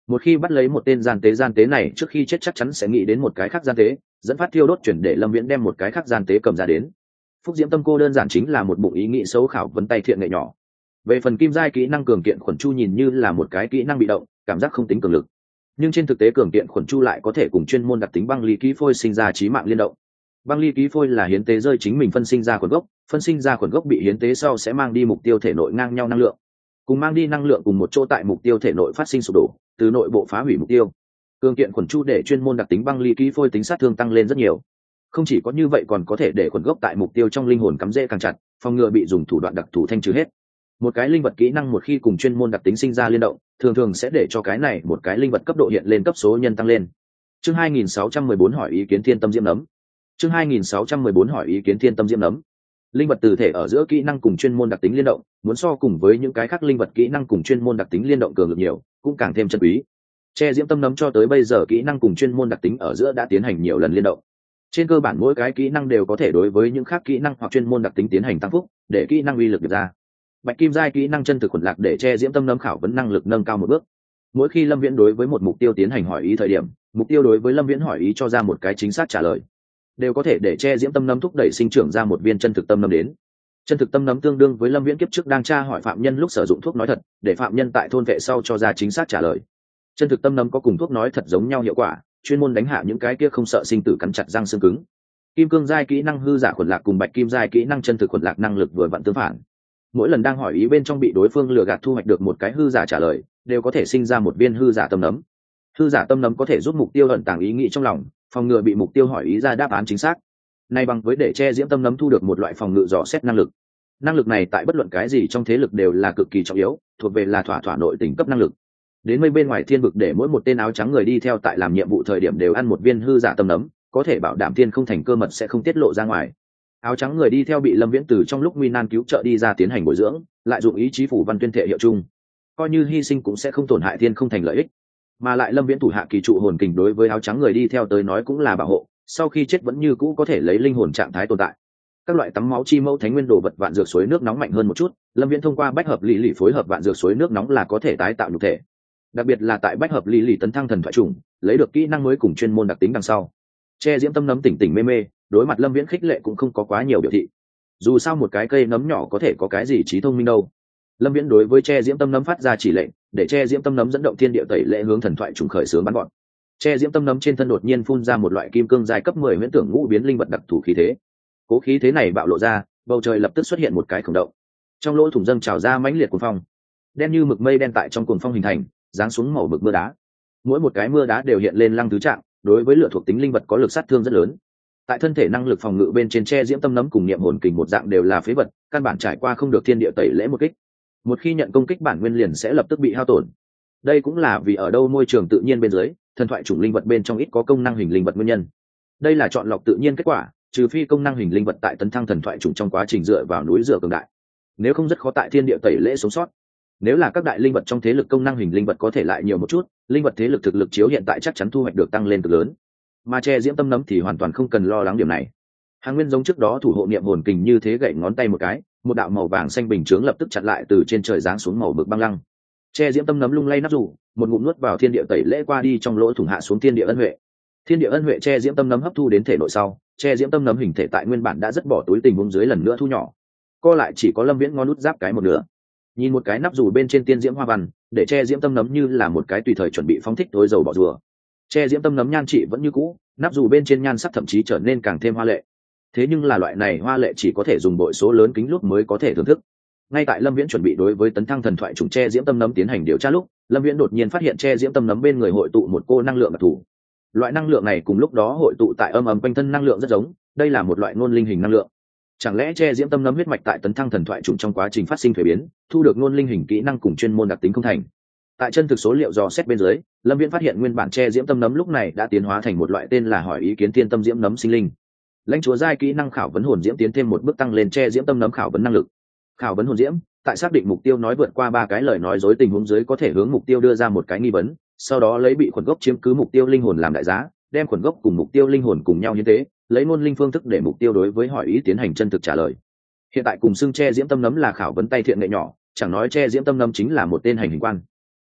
Một khi bắt lấy một tên gian tế này trước khi chết chắc chắn sẽ nghĩ đến một cái khác gian tế, dẫn phát thiêu đốt chuyển để Lâm Viễn đem một cái khác gian tế cầm ra đến. Phúc Diễm Tâm Cô đơn giản chính là một bụng ý nghĩ xấu khảo vấn tay thiện nghệ nhỏ. Về phần kim giai kỹ năng cường kiện khuẩn chu nhìn như là một cái kỹ năng bị động, cảm giác không tính cường lực, nhưng trên thực tế cường kiện khuẩn chu lại có thể cùng chuyên môn đặc tính băng ly ký phôi sinh ra chí mạng liên động. Băng ly ký phôi là hiến tế rơi chính mình phân sinh ra khuẩn gốc, phân sinh ra khuẩn gốc bị hiến tế sau sẽ mang đi mục tiêu thể nội ngang nhau năng lượng, cùng mang đi năng lượng cùng một chỗ tại mục tiêu thể nội phát sinh sụp đổ, từ nội bộ phá hủy mục tiêu. Cường kiện khuẩn chu để chuyên môn đặc tính băng ly ký phôi tính sát thương tăng lên rất nhiều. Không chỉ có như vậy còn có thể để khuẩn gốc tại mục tiêu trong linh hồn cắm rễ càng chặt, phòng ngừa bị dùng thủ đoạn đặc thù thanh trừ hết. Một cái linh vật kỹ năng một khi cùng chuyên môn đặc tính sinh ra liên động, thường thường sẽ để cho cái này một cái linh vật cấp độ hiện lên cấp số nhân tăng lên. Chương 2614 hỏi ý kiến Thiên Tâm Diễm Nấm. Chương 2614 hỏi ý kiến Thiên Tâm Diễm Nấm. Linh vật từ thể ở giữa kỹ năng cùng chuyên môn đặc tính liên động, muốn so cùng với những cái khác linh vật kỹ năng cùng chuyên môn đặc tính liên động cường lực nhiều, cũng càng thêm chân quý. Che Diễm Tâm Nấm cho tới bây giờ kỹ năng cùng chuyên môn đặc tính ở giữa đã tiến hành nhiều lần liên động. Trên cơ bản mỗi cái kỹ năng đều có thể đối với những khác kỹ năng hoặc chuyên môn đặc tính tiến hành tăng phúc, để kỹ năng uy lực được ra. Bạch kim giai kỹ năng chân thực khuẩn lạc để Che Diễm Tâm Nấm khảo vấn năng lực nâng cao một bước. Mỗi khi Lâm Viễn đối với một mục tiêu tiến hành hỏi ý thời điểm, mục tiêu đối với Lâm Viễn hỏi ý cho ra một cái chính xác trả lời, đều có thể để Che Diễm Tâm Nấm thúc đẩy sinh trưởng ra một viên chân thực tâm nấm đến. Chân thực tâm nấm tương đương với Lâm Viễn kiếp trước đang tra hỏi phạm nhân lúc sử dụng thuốc nói thật, để phạm nhân tại thôn vệ sau cho ra chính xác trả lời. Chân thực tâm nấm có cùng thuốc nói thật giống nhau hiệu quả, chuyên môn đánh hạ những cái kia không sợ sinh tử cắn chặt răng xương cứng. Kim cương giai kỹ năng hư giả khuẩn lạc cùng bạch kim giai kỹ năng chân thực khuẩn lạc năng lực vừa vặn tương phản. Mỗi lần đang hỏi ý bên trong bị đối phương lừa gạt thu hoạch được một cái hư giả trả lời, đều có thể sinh ra một viên hư giả tâm nấm. Hư giả tâm nấm có thể giúp mục tiêu ẩn tàng ý nghĩ trong lòng, phòng ngừa bị mục tiêu hỏi ý ra đáp án chính xác. Này bằng với để Che Diễm Tâm Nấm thu được một loại phòng ngự dò xét năng lực. Năng lực này tại bất luận cái gì trong thế lực đều là cực kỳ trọng yếu, thuộc về là thỏa nội tình cấp năng lực. Đến mấy bên ngoài thiên vực để mỗi một tên áo trắng người đi theo tại làm nhiệm vụ thời điểm đều ăn một viên hư giả tâm nấm, có thể bảo đảm thiên không thành cơ mật sẽ không tiết lộ ra ngoài. Áo trắng người đi theo bị Lâm Viễn từ trong lúc nguy nan cứu trợ đi ra tiến hành bồi dưỡng, lại dụng ý chí phủ văn tuyên thệ hiệu chung, coi như hy sinh cũng sẽ không tổn hại thiên không thành lợi ích. Mà lại Lâm Viễn thủ hạ kỳ trụ hồn kình đối với áo trắng người đi theo tới nói cũng là bảo hộ, sau khi chết vẫn như cũ có thể lấy linh hồn trạng thái tồn tại. Các loại tắm máu chi mẫu thánh nguyên đồ vật vạn dược suối nước nóng mạnh hơn một chút, Lâm Viễn thông qua bách hợp lý lì phối hợp vạn dược suối nước nóng là có thể tái tạo nhục thể. Đặc biệt là tại bách hợp lý lì tấn thăng thần thoại trùng, lấy được kỹ năng mới cùng chuyên môn đặc tính đằng sau. Che Diễm Tâm Nấm tỉnh tỉnh mê mê, đối mặt Lâm Viễn khích lệ cũng không có quá nhiều biểu thị. Dù sao một cái cây nấm nhỏ có thể có cái gì trí thông minh đâu. Lâm Viễn đối với Che Diễm Tâm Nấm phát ra chỉ lệnh, để Che Diễm Tâm Nấm dẫn động thiên địa tẩy lệ hướng thần thoại trùng khởi xướng bắn gọn. Che Diễm Tâm Nấm trên thân đột nhiên phun ra một loại kim cương giai cấp 10 huyễn tưởng ngũ biến linh vật đặc thù khí thế. Cố khí thế này bạo lộ ra, bầu trời lập tức xuất hiện một cái khổng động. Trong lỗ thủng dâng trào ra mãnh liệt cuồng phong, đen như mực mây đen tại trong cuồng phong hình thành, giáng xuống màu mực mưa đá. Mỗi một cái mưa đá đều hiện lên lăng tứ trạng, đối với lửa thuộc tính linh vật có lực sát thương rất lớn. Tại thân thể năng lực phòng ngự bên trên Che Diễm Tâm Nấm cùng niệm hồn kình một dạng đều là phế vật, căn bản trải qua không được thiên địa tẩy lễ một kích. Một khi nhận công kích bản nguyên liền sẽ lập tức bị hao tổn. Đây cũng là vì ở đâu môi trường tự nhiên bên dưới, thần thoại chủng linh vật bên trong ít có công năng hình linh vật nguyên nhân. Đây là chọn lọc tự nhiên kết quả, trừ phi công năng hình linh vật tại tấn thăng thần thoại chủng trong quá trình dựa vào núi dựa cường đại, nếu không rất khó tại thiên địa tẩy lễ sống sót. Nếu là các đại linh vật trong thế lực công năng hình linh vật có thể lại nhiều một chút, linh vật thế lực thực lực chiếu hiện tại chắc chắn thu hoạch được tăng lên cực lớn. Mà Che Diễm Tâm Nấm thì hoàn toàn không cần lo lắng điểm này. Hàng Nguyên giống trước đó thủ hộ niệm hồn kình như thế gậy ngón tay một cái, một đạo màu vàng xanh bình chướng lập tức chặn lại từ trên trời giáng xuống màu mực băng lăng. Che Diễm Tâm Nấm lung lay nắp rủ, một ngụm nuốt vào thiên địa tẩy lễ qua đi trong lỗ thủng hạ xuống thiên địa ân huệ. Thiên địa ân huệ Che Diễm Tâm Nấm hấp thu đến thể nội sau, Che Diễm Tâm Nấm hình thể tại nguyên bản đã rất bỏ túi tình huống dưới lần nữa thu nhỏ, co lại chỉ có Lâm Viễn ngón nút giáp cái một nửa. Nhìn một cái nắp dù bên trên tiên diễm hoa văn, để Che Diễm Tâm Nấm như là một cái tùy thời chuẩn bị phóng thích tối dầu bỏ rùa. Che Diễm Tâm Nấm nhan trị vẫn như cũ, nắp dù bên trên nhan sắc thậm chí trở nên càng thêm hoa lệ. Thế nhưng là loại này hoa lệ chỉ có thể dùng bội số lớn kính lúp mới có thể thưởng thức. Ngay tại Lâm Viễn chuẩn bị đối với tấn thăng thần thoại trùng Che Diễm Tâm Nấm tiến hành điều tra lúc, Lâm Viễn đột nhiên phát hiện Che Diễm Tâm Nấm bên người hội tụ một cô năng lượng đặc thù. Loại năng lượng này cùng lúc đó hội tụ tại âm quanh thân năng lượng rất giống, đây là một loại ngôn linh hình năng lượng. Chẳng lẽ Che Diễm Tâm Nấm huyết mạch tại tấn thăng thần thoại trùng trong quá trình phát sinh thuế biến, thu được ngôn linh hình kỹ năng cùng chuyên môn đặc tính không thành? Tại chân thực số liệu dò xét bên dưới, Lâm Viễn phát hiện nguyên bản Che Diễm Tâm Nấm lúc này đã tiến hóa thành một loại tên là hỏi ý kiến Thiên Tâm Diễm Nấm sinh linh. Lãnh chúa giai kỹ năng khảo vấn hồn diễm tiến thêm một bước tăng lên Che Diễm Tâm Nấm khảo vấn năng lực. Khảo vấn hồn diễm, tại xác định mục tiêu nói vượt qua 3 cái lời nói dối tình huống dưới có thể hướng mục tiêu đưa ra một cái nghi vấn, sau đó lấy bị khuẩn gốc chiếm cứ mục tiêu linh hồn làm đại giá, đem khuẩn gốc cùng mục tiêu linh hồn cùng nhau hiến tế, lấy ngôn linh phương thức để mục tiêu đối với hỏi ý tiến hành chân thực trả lời. Hiện tại cùng xưng Che Diễm Tâm Nấm là khảo vấn tay thiện nghệ nhỏ, chẳng nói Che Diễm Tâm Nấm chính là một tên hành hình quan.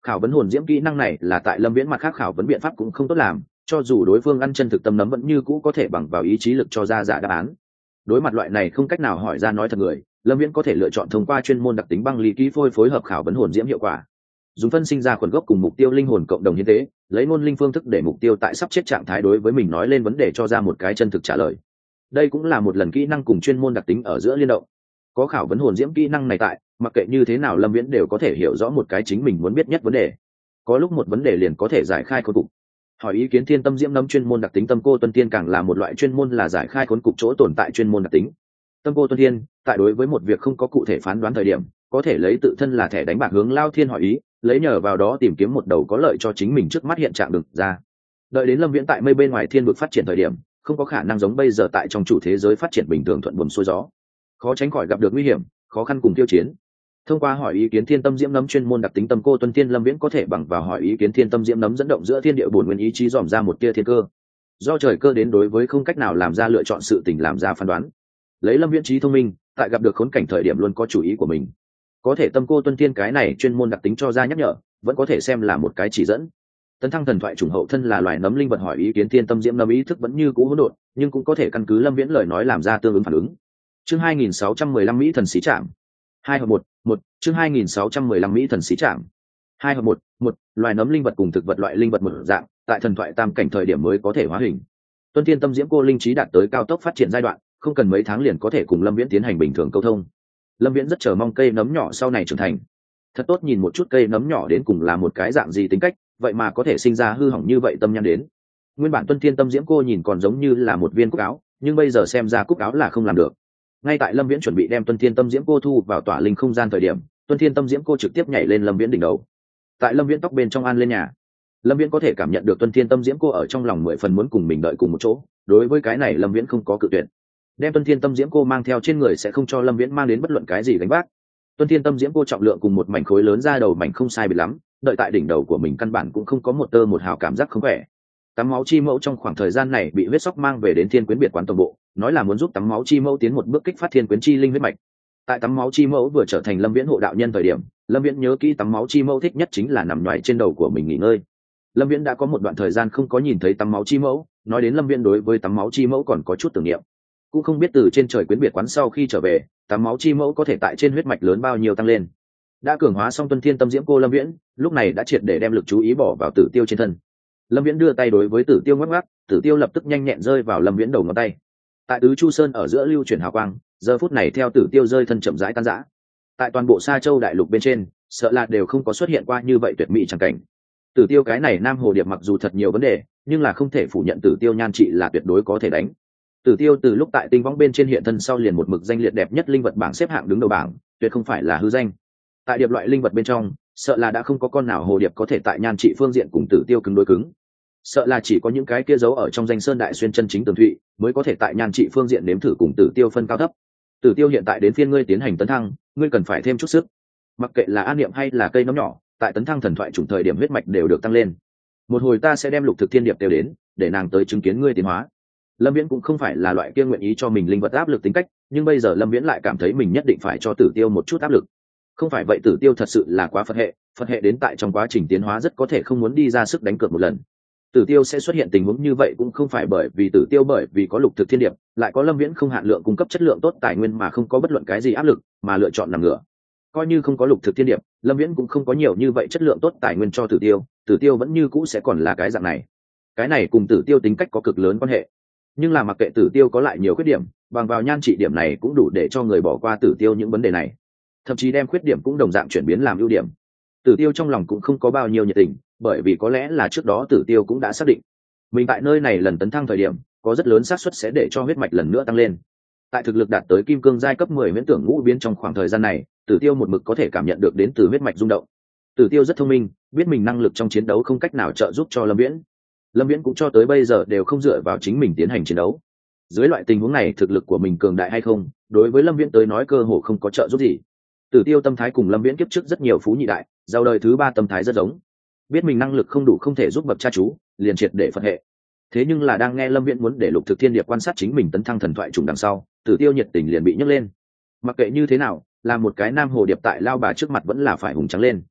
khảo vấn hồn diễm kỹ năng này là tại lâm viễn mặt khác khảo vấn biện pháp cũng không tốt làm, cho dù đối phương ăn chân thực tâm nấm vẫn như cũ có thể bằng vào ý chí lực cho ra giả đáp án. Đối mặt loại này không cách nào hỏi ra nói thật người, lâm viễn có thể lựa chọn thông qua chuyên môn đặc tính băng lý ký phối hợp khảo vấn hồn diễm hiệu quả, dùng phân sinh ra khuẩn gốc cùng mục tiêu linh hồn cộng đồng hiến tế, lấy ngôn linh phương thức để mục tiêu tại sắp chết trạng thái đối với mình nói lên vấn đề cho ra một cái chân thực trả lời. Đây cũng là một lần kỹ năng cùng chuyên môn đặc tính ở giữa liên động. Có khảo vấn hồn diễm kỹ năng này tại, mặc kệ như thế nào lâm viễn đều có thể hiểu rõ một cái chính mình muốn biết nhất vấn đề. Có lúc một vấn đề liền có thể giải khai khốn cục. Hỏi ý kiến thiên tâm diễm nấm chuyên môn đặc tính tâm cô tuân tiên càng là một loại chuyên môn là giải khai khốn cục chỗ tồn tại chuyên môn đặc tính. Tâm cô tuân tiên tại đối với một việc không có cụ thể phán đoán thời điểm, có thể lấy tự thân là thẻ đánh bạc hướng Lao Thiên hỏi ý, lấy nhờ vào đó tìm kiếm một đầu có lợi cho chính mình trước mắt hiện trạng được ra. Đợi đến lâm viễn tại mây bên ngoài thiên vực phát triển thời điểm, không có khả năng giống bây giờ tại trong chủ thế giới phát triển bình thường thuận buồm xuôi gió, khó tránh khỏi gặp được nguy hiểm, khó khăn cùng tiêu chiến. Thông qua hỏi ý kiến thiên tâm diễm nấm chuyên môn đặc tính tâm cô tuân tiên, lâm viễn có thể bằng vào hỏi ý kiến thiên tâm diễm nấm dẫn động giữa thiên địa bổn nguyên ý chí dòm ra một tia thiên cơ, do trời cơ đến đối với không cách nào làm ra lựa chọn sự tình làm ra phán đoán. Lấy lâm viễn trí thông minh, tại gặp được khốn cảnh thời điểm luôn có chủ ý của mình, có thể tâm cô tuân tiên cái này chuyên môn đặc tính cho ra nhắc nhở, vẫn có thể xem là một cái chỉ dẫn. Tấn thăng thần thoại chủng hậu thân là loài nấm linh vật hỏi ý kiến thiên tâm diễm nấm ý thức vẫn như cũ hỗn độn, nhưng cũng có thể căn cứ lâm viễn lời nói làm ra tương ứng phản ứng. Chương 2615 Mỹ thần xí trạm. 2/1, chương 2615 Mỹ thần xí trạm. 2/1, loài nấm linh vật cùng thực vật loại linh vật một dạng, tại thần thoại tam cảnh thời điểm mới có thể hóa hình. Tuân thiên tâm diễm cô linh trí đạt tới cao tốc phát triển giai đoạn, không cần mấy tháng liền có thể cùng lâm viễn tiến hành bình thường câu thông. Lâm viễn rất chờ mong cây nấm nhỏ sau này trưởng thành. Thật tốt nhìn một chút cây nấm nhỏ đến cùng là một cái dạng gì tính cách, vậy mà có thể sinh ra hư hỏng như vậy tâm nhãn đến. Nguyên bản tuân thiên tâm diễm cô nhìn còn giống như là một viên cúc áo, nhưng bây giờ xem ra cúc áo là không làm được. Ngay tại lâm viễn chuẩn bị đem tuân thiên tâm diễm cô thu vào tỏa linh không gian thời điểm, tuân thiên tâm diễm cô trực tiếp nhảy lên lâm viễn đỉnh đầu. Tại lâm viễn tóc bên trong an lên nhà, lâm viễn có thể cảm nhận được tuân thiên tâm diễm cô ở trong lòng 10 phần muốn cùng mình đợi cùng một chỗ. Đối với cái này lâm viễn không có cự tuyệt, đem tuân thiên tâm diễm cô mang theo trên người sẽ không cho lâm viễn mang đến bất luận cái gì gánh vác. Tuân thiên tâm diễm cô trọng lượng cùng một mảnh khối lớn ra đầu mảnh không sai biệt lắm, đợi tại đỉnh đầu của mình căn bản cũng không có một tơ một hào cảm giác không khỏe. Tắm máu chi mẫu trong khoảng thời gian này bị huyết sóc mang về đến thiên quyến biệt quán toàn bộ, nói là muốn giúp tắm máu chi mẫu tiến một bước kích phát thiên quyến chi linh huyết mạch. Tại tắm máu chi mẫu vừa trở thành lâm viễn hộ đạo nhân thời điểm, lâm viễn nhớ kỹ tắm máu chi mẫu thích nhất chính là nằm nhoài trên đầu của mình nghỉ ngơi. Lâm viễn đã có một đoạn thời gian không có nhìn thấy tắm máu chi mẫu, nói đến lâm viễn đối với tắm máu chi mẫu còn có chút tưởng niệm. Cũng không biết từ trên trời quyến biệt quán sau khi trở về, tắm máu chi mẫu có thể tại trên huyết mạch lớn bao nhiêu tăng lên. Đã cường hóa xong tuân thiên tâm diễm cô lâm viễn, lúc này đã triệt để đem lực chú ý bỏ vào tử tiêu trên thân. Lâm viễn đưa tay đối với tử tiêu ngoắc ngoắc, tử tiêu lập tức nhanh nhẹn rơi vào lâm viễn đầu ngón tay. Tại tứ chu sơn ở giữa lưu chuyển hào quang, giờ phút này theo tử tiêu rơi thân chậm rãi tan rã. Tại toàn bộ Sa Châu đại lục bên trên, sợ là đều không có xuất hiện qua như vậy tuyệt mỹ chẳng cảnh. Tử tiêu cái này nam hồ điệp mặc dù thật nhiều vấn đề, nhưng là không thể phủ nhận tử tiêu nhan trị là tuyệt đối có thể đánh. Tử tiêu từ lúc tại tinh võng bên trên hiện thân sau liền một mực danh liệt đẹp nhất linh vật bảng xếp hạng đứng đầu bảng, tuyệt không phải là hư danh. Tại điệp loại linh vật bên trong, sợ là đã không có con nào hồ điệp có thể tại nhan trị phương diện cùng tử tiêu cứng đối cứng. Sợ là chỉ có những cái kia giấu ở trong danh sơn đại xuyên chân chính tường thụy mới có thể tại nhan trị phương diện nếm thử cùng tử tiêu phân cao thấp. Tử tiêu hiện tại đến phiên ngươi tiến hành tấn thăng, ngươi cần phải thêm chút sức. Mặc kệ là an niệm hay là cây nấm nhỏ, tại tấn thăng thần thoại chủng thời điểm huyết mạch đều được tăng lên. Một hồi ta sẽ đem lục thực thiên điệp đều đến, để nàng tới chứng kiến ngươi tiến hóa. Lâm Viễn cũng không phải là loại kia nguyện ý cho mình linh vật áp lực tính cách, nhưng bây giờ Lâm Viễn lại cảm thấy mình nhất định phải cho Tử Tiêu một chút áp lực. Không phải vậy Tử Tiêu thật sự là quá Phật hệ đến tại trong quá trình tiến hóa rất có thể không muốn đi ra sức đánh cược một lần. Tử Tiêu sẽ xuất hiện tình huống như vậy cũng không phải bởi vì có lục thực thiên điệp, lại có Lâm Viễn không hạn lượng cung cấp chất lượng tốt tài nguyên mà không có bất luận cái gì áp lực, mà lựa chọn nằm ngửa. Coi như không có lục thực thiên điệp, Lâm Viễn cũng không có nhiều như vậy chất lượng tốt tài nguyên cho Tử Tiêu vẫn như cũ sẽ còn là cái dạng này. Cái này cùng Tử Tiêu tính cách có cực lớn quan hệ. Nhưng là mặc kệ Tử Tiêu có lại nhiều khuyết điểm, bằng vào nhan trị điểm này cũng đủ để cho người bỏ qua Tử Tiêu những vấn đề này, thậm chí đem khuyết điểm cũng đồng dạng chuyển biến làm ưu điểm. Tử Tiêu trong lòng cũng không có bao nhiêu nhiệt tình, bởi vì có lẽ là trước đó Tử Tiêu cũng đã xác định mình tại nơi này lần tấn thăng thời điểm có rất lớn xác suất sẽ để cho huyết mạch lần nữa tăng lên. Tại thực lực đạt tới kim cương giai cấp 10 huyễn tưởng ngũ biến trong khoảng thời gian này, Tử Tiêu một mực có thể cảm nhận được đến từ huyết mạch rung động. Tử Tiêu rất thông minh, biết mình năng lực trong chiến đấu không cách nào trợ giúp cho Lâm Viễn. Lâm Viễn cũng cho tới bây giờ đều không dựa vào chính mình tiến hành chiến đấu. Dưới loại tình huống này thực lực của mình cường đại hay không, đối với Lâm Viễn tới nói cơ hồ không có trợ giúp gì. Tử Tiêu tâm thái cùng Lâm Viễn kiếp trước rất nhiều phú nhị đại, giàu đời thứ ba tâm thái rất giống. Biết mình năng lực không đủ không thể giúp bậc cha chú, liền triệt để Phật hệ. Thế nhưng là đang nghe Lâm Viễn muốn để lục thực thiên điệp quan sát chính mình tấn thăng thần thoại trùng đằng sau, Tử Tiêu nhiệt tình liền bị nhấc lên. Mặc kệ như thế nào, là một cái nam hồ điệp tại lao bà trước mặt vẫn là phải hùng trắng lên.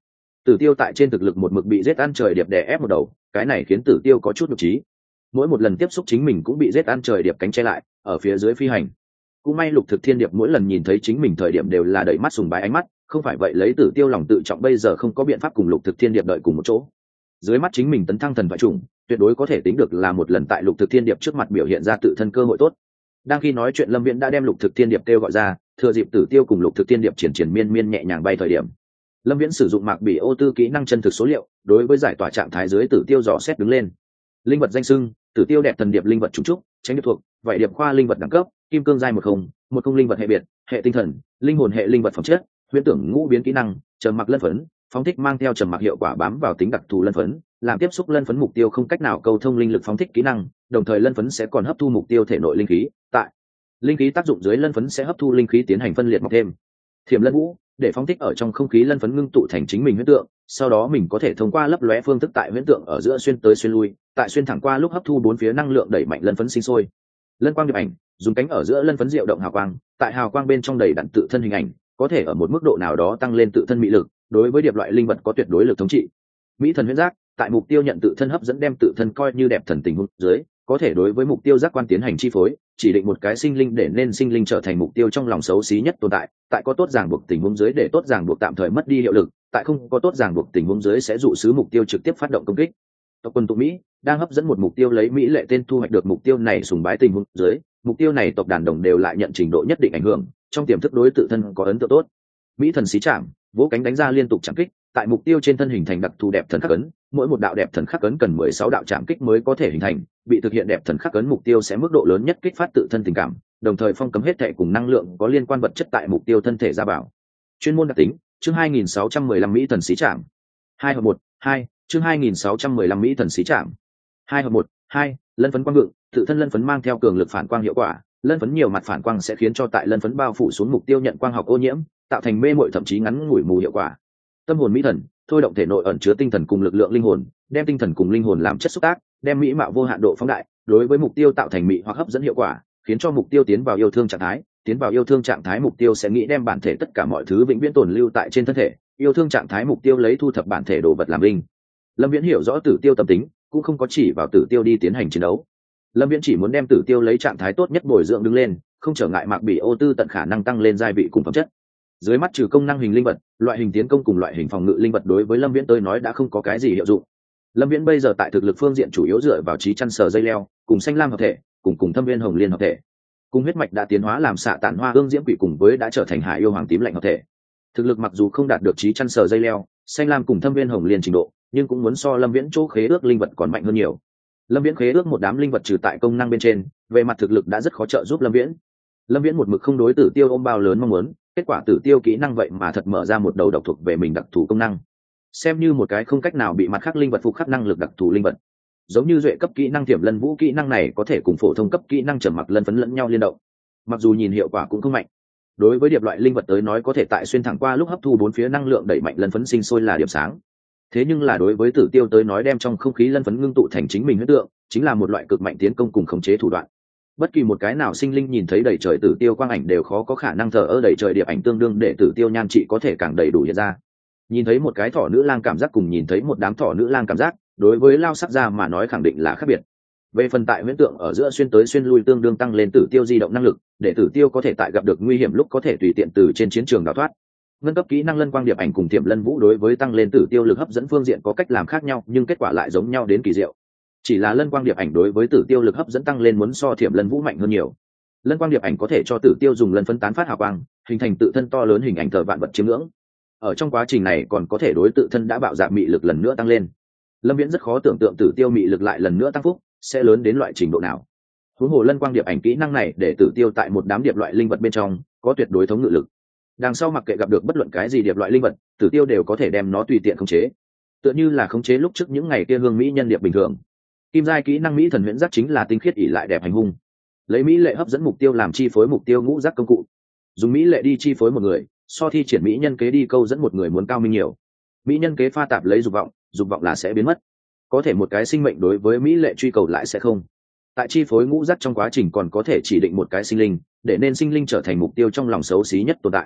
Tử Tiêu tại trên thực lực một mực bị giết ăn trời điệp đè ép một đầu, cái này khiến Tử Tiêu có chút nhục trí. Mỗi một lần tiếp xúc chính mình cũng bị giết ăn trời điệp cánh che lại, ở phía dưới phi hành. Cũng may Lục Thực Thiên Điệp mỗi lần nhìn thấy chính mình thời điểm đều là đẩy mắt sùng bái ánh mắt, không phải vậy lấy Tử Tiêu lòng tự trọng bây giờ không có biện pháp cùng Lục Thực Thiên Điệp đợi cùng một chỗ. Dưới mắt chính mình tấn thăng thần thoại trùng, tuyệt đối có thể tính được là một lần tại Lục Thực Thiên Điệp trước mặt biểu hiện ra tự thân cơ hội tốt. Đang khi nói chuyện, Lâm Viễn đã đem Lục Thực Thiên Điệp kêu gọi ra, thừa dịp Tử Tiêu cùng Lục Thực Thiên Điệp triển miên miên nhẹ nhàng bay thời điểm, Lâm Viễn sử dụng Mạc Bỉ Ô Tư kỹ năng chân thực số liệu, đối với giải tỏa trạng thái dưới Tử Tiêu dò xét đứng lên. Linh vật danh xưng: Tử Tiêu đẹp thần điệp linh vật trùng trúc, tránh điệp thuộc, vậy điệp khoa linh vật đẳng cấp, kim cương giai 10, một không linh vật hệ biệt, hệ tinh thần, linh hồn hệ linh vật phẩm chất, huyễn tưởng ngũ biến kỹ năng, trầm mặc lân phấn, phóng thích mang theo trầm mặc hiệu quả bám vào tính đặc thù lân phấn, làm tiếp xúc lân phấn mục tiêu không cách nào câu thông linh lực phóng thích kỹ năng, đồng thời lân phấn sẽ còn hấp thu mục tiêu thể nội linh khí, tại linh khí tác dụng dưới lân phấn sẽ hấp thu linh khí tiến hành phân liệt mọc thêm. Thiểm lân vũ, để phóng thích ở trong không khí lân phấn ngưng tụ thành chính mình huyễn tượng, sau đó mình có thể thông qua lấp lóe phương thức tại huyễn tượng ở giữa xuyên tới xuyên lui, tại xuyên thẳng qua lúc hấp thu bốn phía năng lượng đẩy mạnh lân phấn sinh sôi. Lân quang điệp ảnh, dùng cánh ở giữa lân phấn diệu động hào quang, tại hào quang bên trong đầy đặn tự thân hình ảnh, có thể ở một mức độ nào đó tăng lên tự thân mị lực, đối với điệp loại linh vật có tuyệt đối lực thống trị. Mỹ thần huyễn giác, tại mục tiêu nhận tự thân hấp dẫn đem tự thân coi như đẹp thần tình huống dưới, có thể đối với mục tiêu giác quan tiến hành chi phối, chỉ định một cái sinh linh để nên sinh linh trở thành mục tiêu trong lòng xấu xí nhất tồn tại, tại có tốt ràng buộc tình huống dưới để tốt ràng buộc tạm thời mất đi hiệu lực, tại không có tốt ràng buộc tình huống dưới sẽ dụ sứ mục tiêu trực tiếp phát động công kích. Tộc quân tụ Mỹ đang hấp dẫn một mục tiêu lấy Mỹ lệ tên thu hoạch được mục tiêu này sùng bái tình huống dưới, mục tiêu này tộc đàn đồng đều lại nhận trình độ nhất định ảnh hưởng, trong tiềm thức đối tự thân có ấn tượng tốt. Mỹ thần xí chạm, vỗ cánh đánh ra liên tục chạm kích, tại mục tiêu trên thân hình thành đặc thù đẹp thần khắc ấn, mỗi một đạo đẹp thần khắc ấn cần 16 đạo chạm kích mới có thể hình thành, bị thực hiện đẹp thần khắc ấn mục tiêu sẽ mức độ lớn nhất kích phát tự thân tình cảm, đồng thời phong cấm hết thảy cùng năng lượng có liên quan vật chất tại mục tiêu thân thể ra bảo. Chuyên môn đặc tính, chương 2615 Mỹ thần xí chạm. 2 hợp 1, 2, chương 2615 Mỹ thần xí chạm. 2 hợp 1, 2, lân phấn quang ngự, tự thân lân phấn mang theo cường lực phản quang hiệu quả, lân phấn nhiều mặt phản quang sẽ khiến cho tại lân phấn bao phủ xuống mục tiêu nhận quang học ô nhiễm, tạo thành mê muội thậm chí ngắn ngủi mù hiệu quả. Tâm hồn mỹ thần, thôi động thể nội ẩn chứa tinh thần cùng lực lượng linh hồn, đem tinh thần cùng linh hồn làm chất xúc tác, đem mỹ mạo vô hạn độ phóng đại, đối với mục tiêu tạo thành mị hoặc hấp dẫn hiệu quả, khiến cho mục tiêu tiến vào yêu thương trạng thái, tiến vào yêu thương trạng thái mục tiêu sẽ nghĩ đem bản thể tất cả mọi thứ vĩnh viễn tồn lưu tại trên thân thể, yêu thương trạng thái mục tiêu lấy thu thập bản thể đồ vật làm linh. Lâm Viễn hiểu rõ Tử Tiêu tâm tính, cũng không có chỉ vào Tử Tiêu đi tiến hành chiến đấu. Lâm Viễn chỉ muốn đem Tử Tiêu lấy trạng thái tốt nhất bồi dưỡng đứng lên, không trở ngại Mạc Bỉ Ô Tư tận khả năng tăng lên giai vị cùng phẩm chất. Dưới mắt trừ công năng hình linh vật, loại hình tiến công cùng loại hình phòng ngự linh vật đối với Lâm Viễn tới nói đã không có cái gì hiệu dụng. Lâm Viễn bây giờ tại thực lực phương diện chủ yếu dựa vào trí chăn sờ dây leo, cùng xanh lam hợp thể, cùng thâm viên hồng liên hợp thể, cùng huyết mạch đã tiến hóa làm xạ tản hoa hương diễm quỷ cùng với đã trở thành hải yêu hoàng tím lạnh hợp thể. Thực lực mặc dù không đạt được trí chăn sờ dây leo, xanh lam cùng thâm viên hồng liên trình độ, nhưng cũng muốn so Lâm Viễn chỗ khế ước linh vật còn mạnh hơn nhiều. Lâm Viễn khế ước một đám linh vật trừ tại công năng bên trên, về mặt thực lực đã rất khó trợ giúp Lâm Viễn. Lâm Viễn một mực không đối Tử Tiêu ôm bao lớn mong muốn, kết quả Tử Tiêu kỹ năng vậy mà thật mở ra một đầu độc thuộc về mình đặc thù công năng, xem như một cái không cách nào bị mặt khác linh vật phục khắc năng lực đặc thù linh vật. Giống như duệ cấp kỹ năng Thiểm Lân Vũ kỹ năng này có thể cùng phổ thông cấp kỹ năng trầm mặc lân phấn lẫn nhau liên động, mặc dù nhìn hiệu quả cũng không mạnh. Đối với điệp loại linh vật tới nói có thể tại xuyên thẳng qua lúc hấp thu bốn phía năng lượng đẩy mạnh lân phấn sinh sôi là điểm sáng. Thế nhưng là đối với Tử Tiêu tới nói đem trong không khí lân phấn ngưng tụ thành chính mình huyết tượng, chính là một loại cực mạnh tiến công cùng khống chế thủ đoạn. Bất kỳ một cái nào sinh linh nhìn thấy đầy trời Tử Tiêu quang ảnh đều khó có khả năng thờ ơ đầy trời điệp ảnh tương đương để Tử Tiêu nhan trị có thể càng đầy đủ hiện ra. Nhìn thấy một cái thỏ nữ lang cảm giác cùng nhìn thấy một đám thỏ nữ lang cảm giác, đối với Lao Sắc Gia mà nói khẳng định là khác biệt. Về phần tại huyễn tượng ở giữa xuyên tới xuyên lui tương đương tăng lên Tử Tiêu di động năng lực, để Tử Tiêu có thể tại gặp được nguy hiểm lúc có thể tùy tiện từ trên chiến trường đào thoát. Ngân cấp kỹ năng Lân Quang Điệp Ảnh cùng Thiểm Lân Vũ đối với tăng lên Tử Tiêu lực hấp dẫn phương diện có cách làm khác nhau, nhưng kết quả lại giống nhau đến kỳ diệu. Chỉ là Lân Quang Điệp Ảnh đối với Tử Tiêu lực hấp dẫn tăng lên muốn so Thiểm Lân Vũ mạnh hơn nhiều. Lân Quang Điệp Ảnh có thể cho Tử Tiêu dùng lân phấn tán phát hào quang, hình thành tự thân to lớn hình ảnh thờ vạn vật chiếm ngưỡng. Ở trong quá trình này còn có thể đối tự thân đã bạo dạn mị lực lần nữa tăng lên. Lâm Viễn rất khó tưởng tượng Tử Tiêu mị lực lại lần nữa tăng phúc sẽ lớn đến loại trình độ nào. Huống hồ Lân Quang Điệp Ảnh kỹ năng này để Tử Tiêu tại một đám điệp loại linh vật bên trong có tuyệt đối thống ngự lực. Đằng sau mặc kệ gặp được bất luận cái gì điệp loại linh vật, Tử Tiêu đều có thể đem nó tùy tiện khống chế, tựa như là khống chế lúc trước những ngày kia hương mỹ nhân điệp bình thường. Kim giai kỹ năng Mỹ thần huyễn giác chính là tinh khiết ỷ lại đẹp hành hung, lấy mỹ lệ hấp dẫn mục tiêu làm chi phối mục tiêu ngũ giác công cụ, dùng mỹ lệ đi chi phối một người, so thi triển mỹ nhân kế đi câu dẫn một người muốn cao minh nhiều. Mỹ nhân kế pha tạp lấy dục vọng là sẽ biến mất, có thể một cái sinh mệnh đối với mỹ lệ truy cầu lại sẽ không. Tại chi phối ngũ giác trong quá trình còn có thể chỉ định một cái sinh linh, để nên sinh linh trở thành mục tiêu trong lòng xấu xí nhất tồn tại.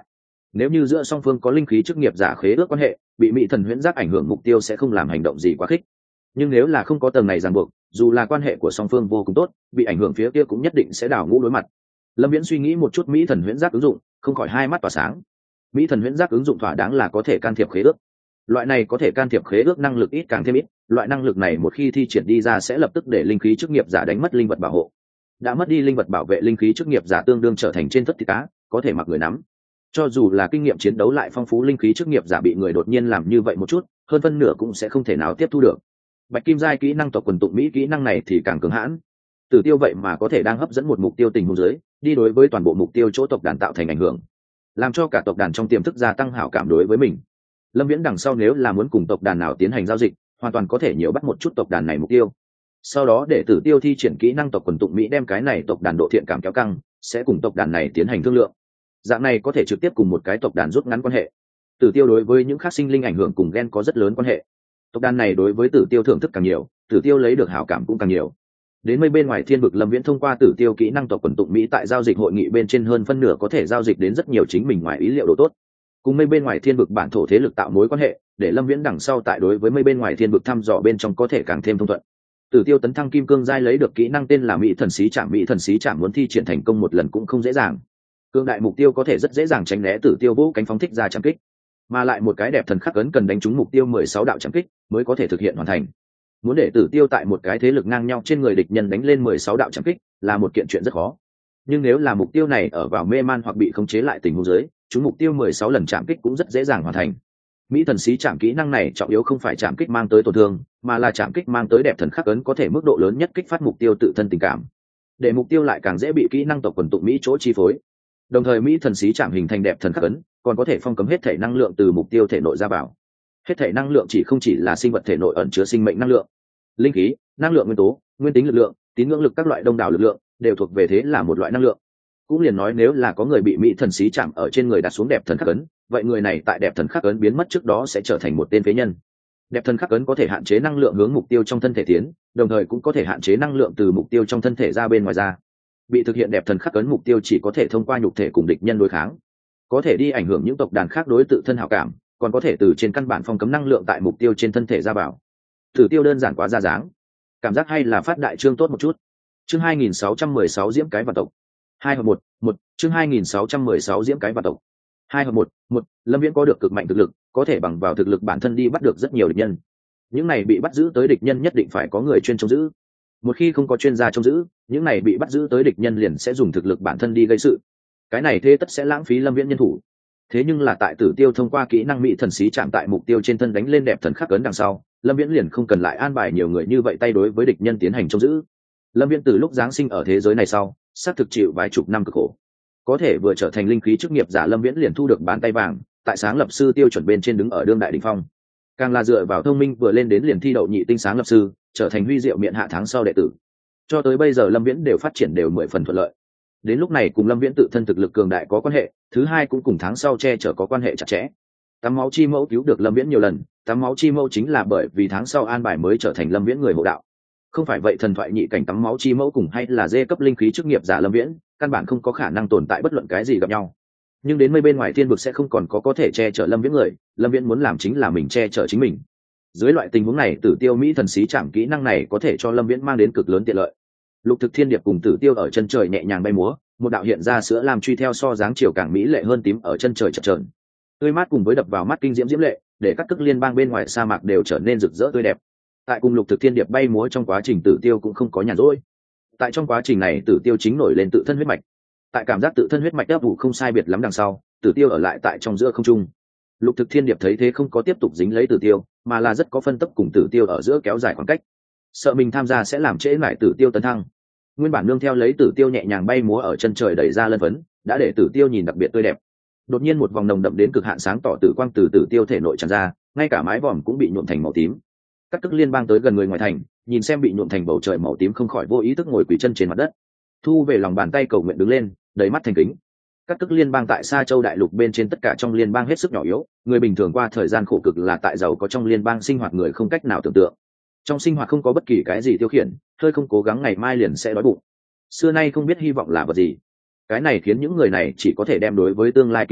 Nếu như giữa song phương có linh khí chức nghiệp giả khế ước quan hệ, bị mỹ thần huyễn giác ảnh hưởng mục tiêu sẽ không làm hành động gì quá khích. Nhưng nếu là không có tầng này ràng buộc, dù là quan hệ của song phương vô cùng tốt, bị ảnh hưởng phía kia cũng nhất định sẽ đảo ngũ đối mặt. Lâm Viễn suy nghĩ một chút mỹ thần huyễn giác ứng dụng, không khỏi hai mắt tỏa sáng. Mỹ thần huyễn giác ứng dụng thỏa đáng là có thể can thiệp khế ước. Loại này có thể can thiệp khế ước năng lực ít càng thêm ít, loại năng lực này một khi thi triển đi ra sẽ lập tức để linh khí chức nghiệp giả đánh mất linh vật bảo hộ. Đã mất đi linh vật bảo vệ, linh khí chức nghiệp giả tương đương trở thành trên thất thịt cá, có thể mặc người nắm. Cho dù là kinh nghiệm chiến đấu lại phong phú, linh khí chức nghiệp giả bị người đột nhiên làm như vậy một chút, hơn phân nửa cũng sẽ không thể nào tiếp thu được. Bạch kim giai kỹ năng tộc quần tụng mỹ kỹ năng này thì càng cứng hãn. Tử tiêu vậy mà có thể đang hấp dẫn một mục tiêu tình huống dưới, đi đối với toàn bộ mục tiêu chỗ tộc đàn tạo thành ảnh hưởng, làm cho cả tộc đàn trong tiềm thức gia tăng hảo cảm đối với mình. Lâm Viễn đằng sau nếu là muốn cùng tộc đàn nào tiến hành giao dịch, hoàn toàn có thể nhiều bắt một chút tộc đàn này mục tiêu, sau đó để Tử tiêu thi triển kỹ năng tộc quần tụng mỹ đem cái này tộc đàn độ thiện cảm kéo căng, sẽ cùng tộc đàn này tiến hành thương lượng. Dạng này có thể trực tiếp cùng một cái tộc đàn rút ngắn quan hệ. Tử tiêu đối với những khác sinh linh ảnh hưởng cùng gen có rất lớn quan hệ. Tộc đàn này đối với Tử tiêu thưởng thức càng nhiều, Tử tiêu lấy được hảo cảm cũng càng nhiều. Đến mây bên ngoài thiên vực, Lâm Viễn thông qua Tử tiêu kỹ năng tộc quần tụng mỹ tại giao dịch hội nghị bên trên hơn phân nửa có thể giao dịch đến rất nhiều chính mình ngoài ý liệu độ tốt. Cùng mây bên ngoài thiên vực bản thổ thế lực tạo mối quan hệ, để Lâm Viễn đằng sau tại đối với mây bên ngoài thiên vực thăm dò bên trong có thể càng thêm thông thuận. Tử tiêu tấn thăng kim cương giai lấy được kỹ năng tên là mỹ thần xí chạm. Mỹ thần xí chạm muốn thi triển thành công một lần cũng không dễ dàng. Cương đại mục tiêu có thể rất dễ dàng tránh né Tử tiêu vũ cánh phóng thích ra chạm kích, mà lại một cái đẹp thần khắc ấn cần đánh trúng mục tiêu 16 đạo chạm kích mới có thể thực hiện hoàn thành. Muốn để Tử tiêu tại một cái thế lực ngang nhau trên người địch nhân đánh lên 16 đạo chạm kích là một kiện chuyện rất khó. Nhưng nếu là mục tiêu này ở vào mê man hoặc bị khống chế lại tình huống dưới, chúng mục tiêu 16 lần chạm kích cũng rất dễ dàng hoàn thành. Mỹ thần xí chạm kỹ năng này trọng yếu không phải chạm kích mang tới tổn thương, mà là chạm kích mang tới đẹp thần khắc ấn có thể mức độ lớn nhất kích phát mục tiêu tự thân tình cảm, để mục tiêu lại càng dễ bị kỹ năng tộc quần tụng mỹ chỗ chi phối. Đồng thời mỹ thần xí chạm hình thành đẹp thần khắc ấn còn có thể phong cấm hết thể năng lượng từ mục tiêu thể nội ra vào. Hết thể năng lượng không chỉ là sinh vật thể nội ẩn chứa sinh mệnh năng lượng, linh khí, năng lượng nguyên tố, nguyên tính lực lượng, tín ngưỡng lực, các loại đông đảo lực lượng đều thuộc về thế là một loại năng lượng. Cũng liền nói nếu là có người bị mỹ thần xí chạm ở trên người đặt xuống đẹp thần khắc ấn, vậy người này tại đẹp thần khắc ấn biến mất trước đó sẽ trở thành một tên phế nhân. Đẹp thần khắc ấn có thể hạn chế năng lượng hướng mục tiêu trong thân thể tiến, đồng thời cũng có thể hạn chế năng lượng từ mục tiêu trong thân thể ra bên ngoài ra. Bị thực hiện đẹp thần khắc ấn mục tiêu chỉ có thể thông qua nhục thể cùng địch nhân đối kháng, có thể đi ảnh hưởng những tộc đàn khác đối tự thân hảo cảm, còn có thể từ trên căn bản phong cấm năng lượng tại mục tiêu trên thân thể ra vào. Tử tiêu đơn giản quá ra dáng, cảm giác hay là phát đại chương tốt một chút. Chương 2616 diễm cái và tộc 2 hợp 1, chương 2616 diễm cái và tộc 2 hợp 1. Lâm Viễn có được cực mạnh thực lực, có thể bằng vào thực lực bản thân đi bắt được rất nhiều địch nhân. Những này bị bắt giữ tới địch nhân nhất định phải có người chuyên trông giữ. Một khi không có chuyên gia trông giữ, những này bị bắt giữ tới địch nhân liền sẽ dùng thực lực bản thân đi gây sự. Cái này thế tất sẽ lãng phí Lâm Viễn nhân thủ. Thế nhưng là tại Tử tiêu thông qua kỹ năng mỹ thần xí chạm tại mục tiêu trên thân đánh lên đẹp thần khắc ấn đằng sau, Lâm Viễn liền không cần lại an bài nhiều người như vậy tay đối với địch nhân tiến hành trông giữ. Lâm Viễn từ lúc giáng sinh ở thế giới này sau, xác thực chịu vài chục năm cực khổ, có thể vừa trở thành linh khí chức nghiệp giả, Lâm Viễn liền thu được bán tay vàng, tại sáng lập sư tiêu chuẩn bên trên đứng ở đương đại đỉnh phong. Càng là dựa vào thông minh vừa lên đến liền thi đậu nhị tinh sáng lập sư, trở thành huy diệu miệng hạ tháng sau đệ tử. Cho tới bây giờ Lâm Viễn đều phát triển đều 10 phần thuận lợi. Đến lúc này cùng Lâm Viễn tự thân thực lực cường đại có quan hệ, thứ hai cũng cùng tháng sau che chở có quan hệ chặt chẽ. Tắm máu chi mẫu cứu được Lâm Viễn nhiều lần, tắm máu chi mẫu chính là bởi vì tháng sau an bài mới trở thành Lâm Viễn người hộ đạo. Không phải vậy thần thoại nhị cảnh tắm máu chi mẫu cùng hay là dê cấp linh khí chức nghiệp giả Lâm Viễn, căn bản không có khả năng tồn tại bất luận cái gì gặp nhau. Nhưng đến mây bên ngoài thiên vực sẽ không còn có thể che chở Lâm Viễn người, Lâm Viễn muốn làm chính là mình che chở chính mình. Dưới loại tình huống này, Tử tiêu mỹ thần xí chạm kỹ năng này có thể cho Lâm Viễn mang đến cực lớn tiện lợi. Lục thực thiên điệp cùng Tử tiêu ở chân trời nhẹ nhàng bay múa, một đạo hiện ra sữa lam truy theo so dáng chiều càng mỹ lệ hơn tím ở chân trời chập chờn, tươi mát cùng với đập vào mắt kinh diễm diễm lệ, để các tức liên bang bên ngoài sa mạc đều trở nên rực rỡ tươi đẹp. Tại cùng lục thực thiên điệp bay múa trong quá trình, Tử tiêu cũng không có nhàn rỗi. Tại trong quá trình này, Tử tiêu chính nổi lên tự thân huyết mạch. Tại cảm giác tự thân huyết mạch ấp ủ không sai biệt lắm đằng sau, Tử tiêu ở lại tại trong giữa không trung. Lục thực thiên điệp thấy thế không có tiếp tục dính lấy Tử tiêu, mà là rất có phân tốc cùng Tử tiêu ở giữa kéo dài khoảng cách, sợ mình tham gia sẽ làm trễ lại Tử tiêu tấn thăng. Nguyên bản nương theo lấy Tử tiêu nhẹ nhàng bay múa ở chân trời đẩy ra lân phấn, đã để Tử tiêu nhìn đặc biệt tươi đẹp. Đột nhiên một vòng nồng đậm đến cực hạn sáng tỏ tử quang từ Tử tiêu thể nội tràn ra, ngay cả mái vòm cũng bị nhuộm thành màu tím. Các tức liên bang tới gần người ngoài thành, nhìn xem bị nhuộm thành bầu trời màu tím không khỏi vô ý thức ngồi quỳ chân trên mặt đất, thu về lòng bàn tay cầu nguyện đứng lên, đầy mắt thành kính. Các tức liên bang tại Sa Châu đại lục bên trên tất cả trong liên bang hết sức nhỏ yếu, người bình thường qua thời gian khổ cực là tại giàu có trong liên bang sinh hoạt người không cách nào tưởng tượng. Trong sinh hoạt không có bất kỳ cái gì tiêu khiển, hơi không cố gắng ngày mai liền sẽ đói bụng. Xưa nay không biết hy vọng là vật gì. Cái này khiến những người này chỉ có thể đem đối với tương lai ký thác,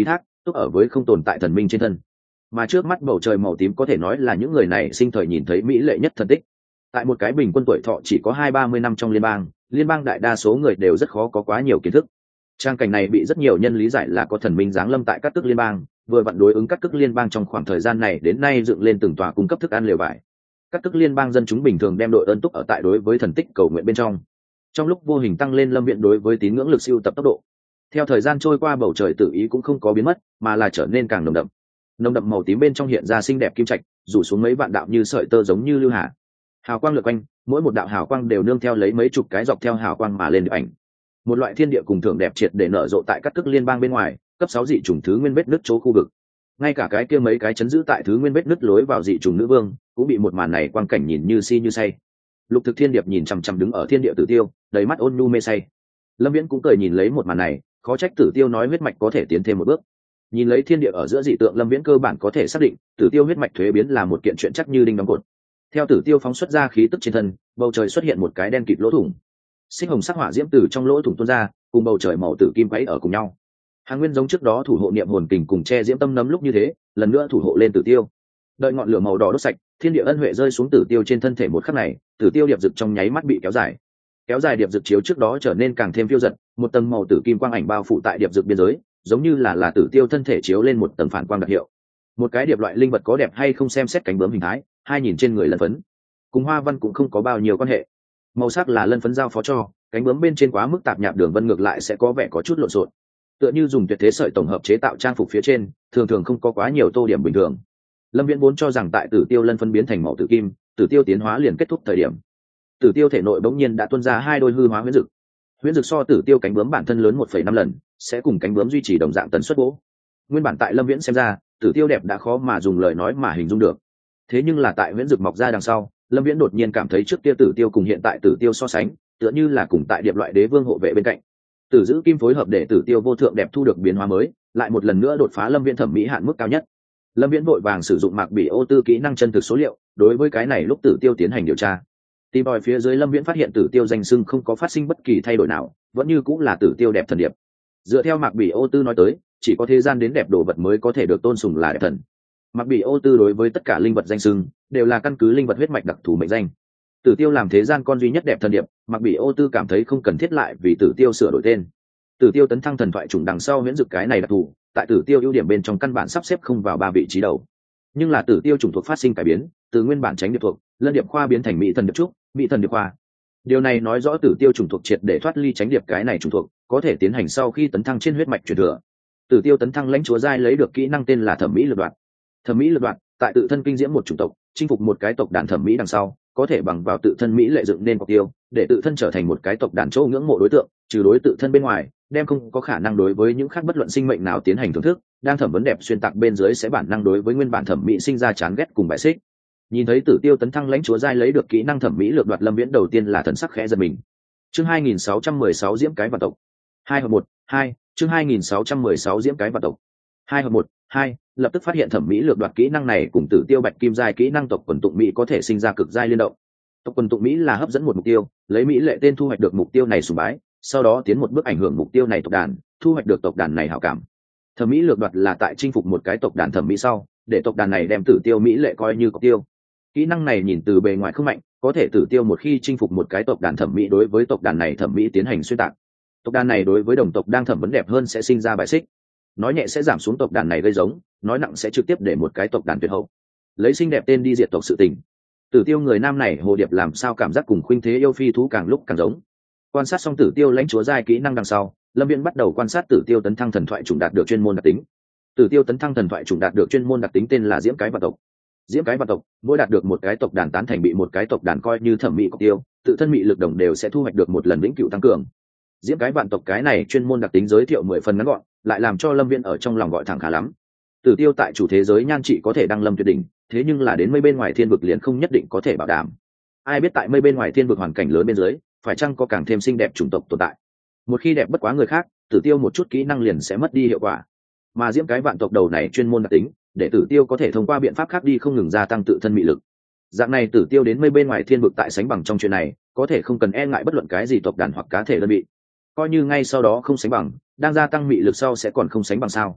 túc ở với không tồn tại thần minh trên thân. Mà trước mắt bầu trời màu tím có thể nói là những người này sinh thời nhìn thấy mỹ lệ nhất thần tích. Tại một cái bình quân tuổi thọ chỉ có 20-30 năm trong liên bang đại đa số người đều rất khó có quá nhiều kiến thức. Trang cảnh này bị rất nhiều nhân lý giải là có thần minh giáng lâm tại các tước liên bang, vừa vặn đối ứng các tước liên bang trong khoảng thời gian này đến nay dựng lên từng tòa cung cấp thức ăn lều vải. Các tước liên bang dân chúng bình thường đem đội ơn túc ở tại đối với thần tích cầu nguyện bên trong lúc vô hình tăng lên Lâm Viễn đối với tín ngưỡng lực siêu tập tốc độ. Theo thời gian trôi qua, bầu trời tự ý cũng không có biến mất, mà là trở nên càng nồng đậm màu tím bên trong hiện ra xinh đẹp kim trạch, rủ xuống mấy vạn đạo như sợi tơ giống như lưu hà, hào quang lượn quanh, mỗi một đạo hào quang đều nương theo lấy mấy chục cái dọc theo hào quang mà lên được ảnh. Một loại thiên địa cùng thượng đẹp triệt để nở rộ tại các tước liên bang bên ngoài, cấp 6 dị trùng thứ nguyên vết nứt chỗ khu vực. Ngay cả cái kia mấy cái chấn giữ tại thứ nguyên vết nứt lối vào dị trùng nữ vương cũng bị một màn này quang cảnh nhìn như si như say. Lục Thực Thiên Điệp nhìn chằm chằm đứng ở thiên địa Tử Tiêu, đầy mắt ôn nhu mê say. Lâm Viễn cũng cười nhìn lấy một màn này, khó trách Tử Tiêu nói huyết mạch có thể tiến thêm một bước. Nhìn lấy thiên địa ở giữa dị tượng, Lâm Viễn cơ bản có thể xác định Tử Tiêu huyết mạch thuế biến là một kiện chuyện chắc như đinh đóng cột. Theo Tử Tiêu phóng xuất ra khí tức trên thân, bầu trời xuất hiện một cái đen kịt lỗ thủng. Xích hồng sắc hỏa diễm từ trong lỗ thủng tuôn ra, cùng bầu trời màu tử kim quấy ở cùng nhau. Hàn Nguyên giống trước đó thủ hộ niệm hồn kình cùng che diễm tâm nấm lúc như thế, lần nữa thủ hộ lên Tử Tiêu. Đợi ngọn lửa màu đỏ đốt sạch, thiên địa ân huệ rơi xuống Tử Tiêu trên thân thể một khắc này, Tử Tiêu điệp dực trong nháy mắt bị kéo dài điệp dực chiếu trước đó trở nên càng thêm phiêu dật, một tầng màu tử kim quang ảnh bao phủ tại điệp dực biên giới, giống như là Tử Tiêu thân thể chiếu lên một tầng phản quang đặc hiệu. Một cái điệp loại linh vật có đẹp hay không xem xét cánh bướm hình thái, hai nhìn trên người lân phấn, cùng hoa văn cũng không có bao nhiêu quan hệ. Màu sắc là lân phấn giao phó cho, cánh bướm bên trên quá mức tạp nhạp đường vân ngược lại sẽ có vẻ có chút lộn xộn, tựa như dùng tuyệt thế sợi tổng hợp chế tạo trang phục phía trên, thường không có quá nhiều tô điểm bình thường. Lâm Viễn vốn cho rằng tại Tử Tiêu lân phân biến thành màu tử kim, Tử Tiêu tiến hóa liền kết thúc thời điểm. Tử Tiêu thể nội bỗng nhiên đã tuôn ra hai đôi hư hóa huyễn dực. Huyễn dực so Tử Tiêu cánh bướm bản thân lớn 1,5 lần, sẽ cùng cánh bướm duy trì đồng dạng tần suất bố. Nguyên bản tại Lâm Viễn xem ra, Tử Tiêu đẹp đã khó mà dùng lời nói mà hình dung được. Thế nhưng là tại huyễn dực mọc ra đằng sau, Lâm Viễn đột nhiên cảm thấy trước kia Tử Tiêu cùng hiện tại Tử Tiêu so sánh, tựa như là cùng tại điệp loại đế vương hộ vệ bên cạnh. Tử giữ kim phối hợp để Tử Tiêu vô thượng đẹp thu được biến hóa mới, lại một lần nữa đột phá Lâm Viễn thẩm mỹ hạn mức cao nhất. Lâm Viễn vội vàng sử dụng Mạc Bỉ Ô Tư kỹ năng chân thực số liệu, đối với cái này lúc Tử Tiêu tiến hành điều tra. Tìm tòi phía dưới, Lâm Viễn phát hiện Tử Tiêu danh xưng không có phát sinh bất kỳ thay đổi nào, vẫn như cũng là Tử Tiêu đẹp thần điệp. Dựa theo Mạc Bỉ Ô Tư nói tới, chỉ có thế gian đến đẹp đồ vật mới có thể được tôn sùng là đẹp thần. Mạc Bỉ Ô Tư đối với tất cả linh vật danh xưng đều là căn cứ linh vật huyết mạch đặc thù mệnh danh. Tử Tiêu làm thế gian con duy nhất đẹp thần điệp, Mạc Bỉ Ô Tư cảm thấy không cần thiết lại vì Tử Tiêu sửa đổi tên. Tử Tiêu tấn thăng thần thoại chủng đằng sau huyễn dực cái này đặc thù, tại Tử Tiêu ưu điểm bên trong căn bản sắp xếp không vào 3 vị trí đầu. Nhưng là Tử Tiêu chủng thuộc phát sinh cải biến, từ nguyên bản tránh điệp thuộc, lân điệp khoa biến thành mỹ thần điệp trúc, mỹ thần điệp khoa. Điều này nói rõ Tử Tiêu chủng thuộc triệt để thoát ly tránh điệp cái này chủng thuộc, có thể tiến hành sau khi tấn thăng trên huyết mạch truyền thừa. Tử Tiêu tấn thăng lãnh chúa giai lấy được kỹ năng tên là thẩm mỹ lược đoạn. Thẩm mỹ lược đoạn, tại tự thân kinh diễm một chủng tộc, chinh phục một cái tộc đàn thẩm mỹ đằng sau, có thể bằng vào tự thân mỹ lệ dựng nên cọc tiêu, để tự thân trở thành một cái tộc đàn chỗ ngưỡng mộ đối tượng, trừ đối tự thân bên ngoài, đem không có khả năng đối với những khác bất luận sinh mệnh nào tiến hành thưởng thức, đang thẩm vấn đẹp xuyên tạc bên dưới sẽ bản năng đối với nguyên bản thẩm mỹ sinh ra chán ghét cùng bại xích. Nhìn thấy Tử Tiêu tấn thăng lãnh chúa giai lấy được kỹ năng thẩm mỹ lược đoạt, Lâm Viễn đầu tiên là thần sắc khẽ giật mình. Chương 2616 diễm cái vạn tộc. 2/1-2, chương 2616 diễm cái vạn tộc. 2/1-2, lập tức phát hiện thẩm mỹ lược đoạt kỹ năng này cùng Tử Tiêu bạch kim giai kỹ năng tộc quần tụng mỹ có thể sinh ra cực giai liên động. Tộc quần tụng mỹ là hấp dẫn một mục tiêu, lấy mỹ lệ tên thu hoạch được mục tiêu này sùng bái, sau đó tiến một bước ảnh hưởng mục tiêu này tộc đàn, thu hoạch được tộc đàn này hảo cảm. Thẩm mỹ lược đoạt là tại chinh phục một cái tộc đàn thẩm mỹ sau, để tộc đàn này đem Tử Tiêu mỹ lệ coi như cọc tiêu. Kỹ năng này nhìn từ bề ngoài không mạnh, có thể Tử Tiêu một khi chinh phục một cái tộc đàn thẩm mỹ đối với tộc đàn này thẩm mỹ tiến hành xuyên tạc, tộc đàn này đối với đồng tộc đang thẩm vấn đẹp hơn sẽ sinh ra bài xích, nói nhẹ sẽ giảm xuống tộc đàn này gây giống, nói nặng sẽ trực tiếp để một cái tộc đàn tuyệt hậu, lấy xinh đẹp tên đi diệt tộc sự tình. Tử Tiêu người nam này hồ điệp làm sao cảm giác cùng khuynh thế yêu phi thú càng lúc càng giống. Quan sát xong Tử Tiêu lãnh chúa giai kỹ năng đằng sau, Lâm Viễn bắt đầu quan sát Tử Tiêu tấn thăng thần thoại chủng đạt được chuyên môn đặc tính. Tử Tiêu tấn thăng thần thoại chủng đạt được chuyên môn đặc tính tên là diễm cái vạn tộc. Diễm cái vạn tộc, mỗi đạt được một cái tộc đàn tán thành bị một cái tộc đàn coi như thẩm mỹ cọc tiêu, tự thân mỹ lực đồng đều sẽ thu hoạch được một lần vĩnh cửu tăng cường. Diễm cái vạn tộc cái này chuyên môn đặc tính giới thiệu 10 phần ngắn gọn, lại làm cho Lâm Viễn ở trong lòng gọi thẳng khá lắm. Tử Tiêu tại chủ thế giới nhan trị có thể đăng lâm tuyệt đỉnh, thế nhưng là đến mây bên ngoài thiên vực liền không nhất định có thể bảo đảm. Ai biết tại mây bên ngoài thiên vực hoàn cảnh lớn bên dưới, phải chăng có càng thêm xinh đẹp chủng tộc tồn tại. Một khi đẹp bất quá người khác, Tử Tiêu một chút kỹ năng liền sẽ mất đi hiệu quả. Mà diễm cái vạn tộc đầu này chuyên môn đặc tính, để Tử Tiêu có thể thông qua biện pháp khác đi không ngừng gia tăng tự thân mị lực. Dạng này Tử Tiêu đến mây bên ngoài thiên vực tại sánh bằng trong chuyện này, có thể không cần e ngại bất luận cái gì tộc đàn hoặc cá thể đơn vị. Coi như ngay sau đó không sánh bằng, đang gia tăng mị lực sau sẽ còn không sánh bằng sao?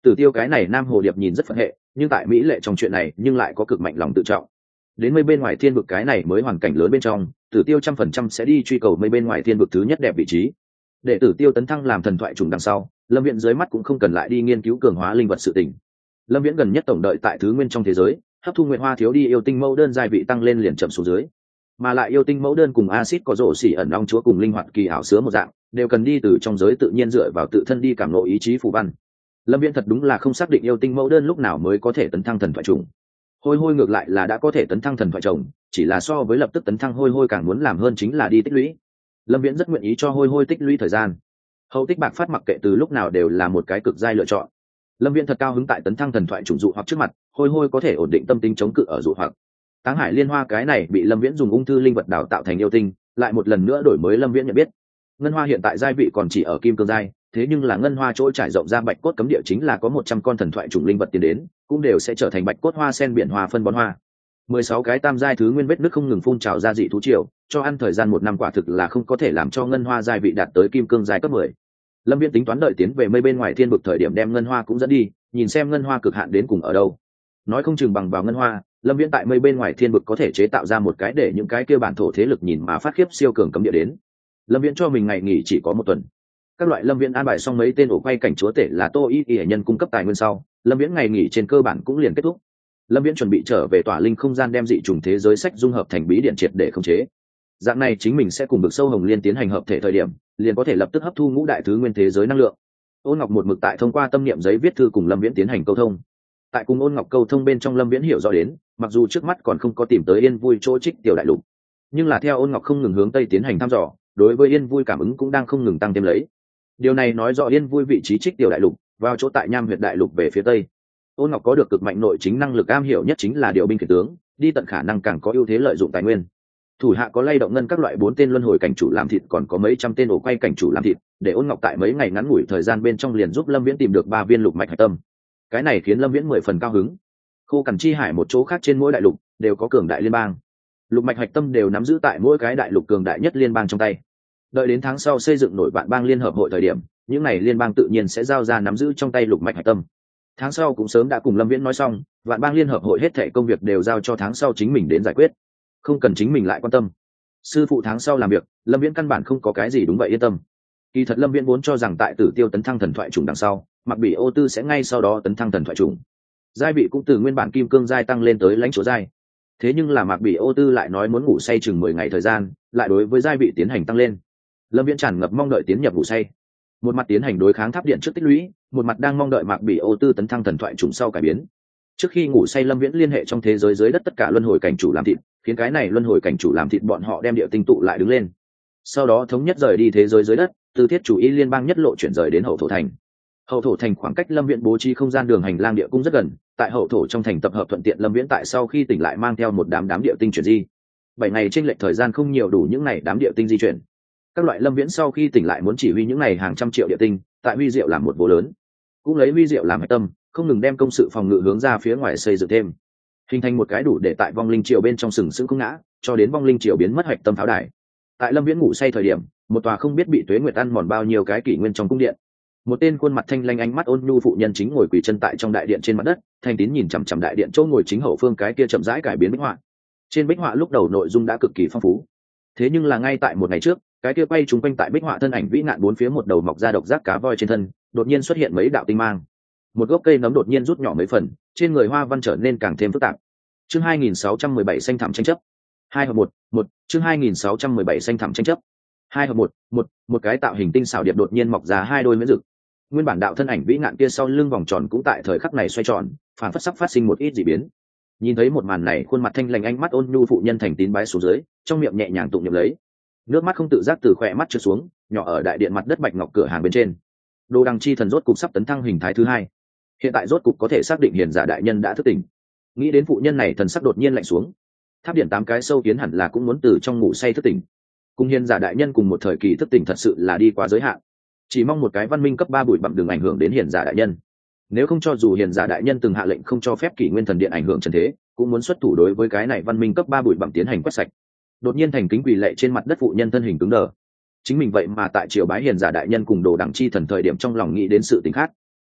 Tử Tiêu cái này nam hồ điệp nhìn rất phận hệ, nhưng tại mỹ lệ trong chuyện này nhưng lại có cực mạnh lòng tự trọng. Đến mây bên ngoài thiên vực cái này mới hoàn cảnh lớn bên trong, Tử Tiêu 100% sẽ đi truy cầu mây bên ngoài thiên vực thứ nhất đẹp vị trí. Để Tử Tiêu tấn thăng làm thần thoại trùng đằng sau, Lâm Viễn dưới mắt cũng không cần lại đi nghiên cứu cường hóa linh vật sự tình. Lâm Viễn gần nhất tổng đợi tại thứ nguyên trong thế giới, hấp thu nguyệt hoa thiếu đi yêu tinh mẫu đơn giai vị tăng lên liền chậm xuống dưới. Mà lại yêu tinh mẫu đơn cùng axit có rổ xỉ ẩn long chúa cùng linh hoạt kỳ ảo sứa một dạng, đều cần đi từ trong giới tự nhiên dựa vào tự thân đi cảm ngộ ý chí phù văn. Lâm Viễn thật đúng là không xác định yêu tinh mẫu đơn lúc nào mới có thể tấn thăng thần thoại trùng. Hôi hôi ngược lại là đã có thể tấn thăng thần thoại chồng, chỉ là so với lập tức tấn thăng hôi hôi càng muốn làm hơn chính là đi tích lũy. Lâm Viễn rất nguyện ý cho hôi hôi tích lũy thời gian. Hậu tích bạc phát mặc kệ từ lúc nào đều là một cái cực giai lựa chọn. Lâm Viễn thật cao hứng tại tấn thăng thần thoại trùng dụ hoặc trước mặt, hôi hôi có thể ổn định tâm tính chống cự ở dụ hoặc. Táng Hải Liên Hoa cái này bị Lâm Viễn dùng ung thư linh vật đào tạo thành yêu tinh, lại một lần nữa đổi mới Lâm Viễn nhận biết. Ngân Hoa hiện tại giai vị còn chỉ ở kim cương giai, thế nhưng là Ngân Hoa chỗ trải rộng ra bạch cốt cấm địa chính là có 100 con thần thoại trùng linh vật tiến đến, cũng đều sẽ trở thành bạch cốt hoa sen biển hoa phân bón hoa. 16 cái tam giai thứ nguyên vết nước không ngừng phun trào ra dị thú triều, cho ăn thời gian 1 năm quả thực là không có thể làm cho Ngân Hoa giai vị đạt tới kim cương giai cấp 10. Lâm Viễn tính toán đợi tiến về mây bên ngoài thiên vực thời điểm đem Ngân Hoa cũng dẫn đi, nhìn xem Ngân Hoa cực hạn đến cùng ở đâu. Nói không chừng bằng vào Ngân Hoa, Lâm Viễn tại mây bên ngoài thiên vực có thể chế tạo ra một cái để những cái kia bản thổ thế lực nhìn mà phát khiếp siêu cường cấm địa đến. Lâm Viễn cho mình ngày nghỉ chỉ có 1 tuần. Các loại Lâm Viễn an bài xong mấy tên ổ quay cảnh chúa tể là Tô Y Y nhân cung cấp tài nguyên sau, Lâm Viễn ngày nghỉ trên cơ bản cũng liền kết thúc. Lâm Viễn chuẩn bị trở về tỏa linh không gian đem dị trùng thế giới sách dung hợp thành bí điện triệt để khống chế. Dạng này chính mình sẽ cùng Bực Sâu Hồng Liên tiến hành hợp thể thời điểm, liền có thể lập tức hấp thu ngũ đại thứ nguyên thế giới năng lượng. Ôn Ngọc một mực tại thông qua tâm niệm giấy viết thư cùng Lâm Viễn tiến hành câu thông. Tại cùng Ôn Ngọc câu thông bên trong Lâm Viễn hiểu rõ đến, mặc dù trước mắt còn không có tìm tới Yên Vui chỗ Trích Tiểu Đại Lục, nhưng là theo Ôn Ngọc không ngừng hướng tây tiến hành thăm dò, đối với Yên Vui cảm ứng cũng đang không ngừng tăng thêm lấy. Điều này nói rõ Yên Vui vị trí Trích Tiểu Đại Lục vào chỗ tại Nham Huyệt Đại Lục về phía tây. Ôn Ngọc có được cực mạnh nội chính năng lực, am hiểu nhất chính là điều binh khiển tướng, đi tận khả năng càng có ưu thế lợi dụng tài nguyên. Thủ hạ có lay động ngân các loại 4 tên luân hồi cảnh chủ làm thịt, còn có mấy trăm tên ổ quay cảnh chủ làm thịt, để Ôn Ngọc tại mấy ngày ngắn ngủi thời gian bên trong liền giúp Lâm Viễn tìm được 3 viên lục mạch hạch tâm. Cái này khiến Lâm Viễn 10 phần cao hứng. Khô Cằn Chi Hải một chỗ khác trên mỗi đại lục đều có cường đại liên bang, lục mạch hạch tâm đều nắm giữ tại mỗi cái đại lục cường đại nhất liên bang trong tay. Đợi đến tháng sau xây dựng nổi vạn bang liên hợp hội thời điểm, những này liên bang tự nhiên sẽ giao ra nắm giữ trong tay lục mạch hạch tâm. Tháng sau cũng sớm đã cùng Lâm Viễn nói xong, vạn bang liên hợp hội hết thảy công việc đều giao cho tháng sau chính mình đến giải quyết, không cần chính mình lại quan tâm. Sư phụ tháng sau làm việc, Lâm Viễn căn bản không có cái gì đúng vậy yên tâm. Kỳ thật Lâm Viễn vốn cho rằng tại Tử Tiêu tấn thăng thần thoại trùng đằng sau, Mạc Bỉ Ô Tư sẽ ngay sau đó tấn thăng thần thoại trùng, giai vị cũng từ nguyên bản kim cương giai tăng lên tới lãnh chúa giai. Thế nhưng là Mạc Bỉ Ô Tư lại nói muốn ngủ say chừng 10 ngày thời gian, lại đối với giai vị tiến hành tăng lên. Lâm Viễn tràn ngập mong đợi tiến nhập ngủ say, một mặt tiến hành đối kháng tháp điện trước tích lũy, một mặt đang mong đợi Mạc Bỉ Ô Tư tấn thăng thần thoại trùng sau cải biến. Trước khi ngủ say, Lâm Viễn liên hệ trong thế giới dưới đất tất cả luân hồi cảnh chủ làm thịt, khiến cái này luân hồi cảnh chủ làm thịt bọn họ đem địa tinh tụ lại đứng lên. Sau đó thống nhất rời đi thế giới dưới đất, từ thiết chủ y liên bang nhất lộ chuyển rời đến hậu thổ thành. Hậu thổ thành khoảng cách Lâm Viễn bố trí không gian đường hành lang địa cung rất gần, tại hậu thổ trong thành tập hợp thuận tiện Lâm Viễn tại sau khi tỉnh lại mang theo một đám địa tinh chuyển di. 7 ngày trên lệch thời gian không nhiều đủ những này đám địa tinh di chuyển. Các loại Lâm Viễn sau khi tỉnh lại muốn chỉ huy những này hàng trăm triệu địa tinh, tại Huy Diệu làm một vô lớn, cũng lấy Huy Diệu làm hạch tâm, không ngừng đem công sự phòng ngự hướng ra phía ngoài xây dựng thêm, hình thành một cái đủ để tại vong linh triều bên trong sừng sững không ngã, cho đến vong linh triều biến mất hạch tâm pháo đài. Tại Lâm Viễn ngủ say thời điểm, một tòa không biết bị tuế nguyệt ăn mòn bao nhiêu cái kỷ nguyên trong cung điện, một tên khuôn mặt thanh lanh ánh mắt ôn nhu phụ nhân chính ngồi quỳ chân tại trong đại điện trên mặt đất, thanh tín nhìn chằm chằm đại điện chỗ ngồi chính hậu phương cái kia chậm rãi cải biến bích họa. Trên bích họa lúc đầu nội dung đã cực kỳ phong phú, thế nhưng là ngay tại một ngày trước, cái kia quay trúng quanh tại bích họa thân ảnh vĩ ngạn bốn phía một đầu mọc ra độc giác cá voi trên thân, đột nhiên xuất hiện mấy đạo tinh mang. Một gốc cây nấm đột nhiên rút nhỏ mấy phần, trên người hoa văn trở nên càng thêm phức tạp. Chương 2617 xanh thẳm tranh chấp. 2 hợp 1, chương 2617 xanh thẳm tranh chấp. 2 hợp 1, một cái tạo hình tinh xảo điệp đột nhiên mọc ra 2 đôi miễn rực. Nguyên bản đạo thân ảnh vĩ ngạn kia sau lưng vòng tròn cũng tại thời khắc này xoay tròn, phản phất sắp phát sinh một ít dị biến. Nhìn thấy một màn này, khuôn mặt thanh lành ánh mắt ôn nhu phụ nhân thành tín bái xuống dưới, trong miệng nhẹ nhàng tụng niệm lấy. Nước mắt không tự giác từ khỏe mắt trượt xuống, nhỏ ở đại điện mặt đất bạch ngọc cửa hàng bên trên. Đồ Đằng Chi Thần rốt cục sắp tấn thăng hình thái thứ 2. Hiện tại rốt cục có thể xác định hiền giả đại nhân đã thức tỉnh. Nghĩ đến phụ nhân này, thần sắc đột nhiên lạnh xuống. Tháp điện 8 cái sâu kiến hẳn là cũng muốn từ trong ngủ say thức tỉnh. Cùng hiền giả đại nhân cùng một thời kỳ thức tỉnh thật sự là đi quá giới hạn. Chỉ mong một cái văn minh cấp 3 bụi bặm đừng ảnh hưởng đến hiền giả đại nhân. Nếu không cho dù hiền giả đại nhân từng hạ lệnh không cho phép kỷ nguyên thần điện ảnh hưởng trần thế, cũng muốn xuất thủ đối với cái này văn minh cấp 3 bụi bặm tiến hành quét sạch. Đột nhiên thành kính quỳ lệ trên mặt đất phụ nhân thân hình cứng đờ. Chính mình vậy mà tại triều bái hiền giả đại nhân cùng Đồ Đằng Chi Thần thời điểm trong lòng nghĩ đến sự tình khác.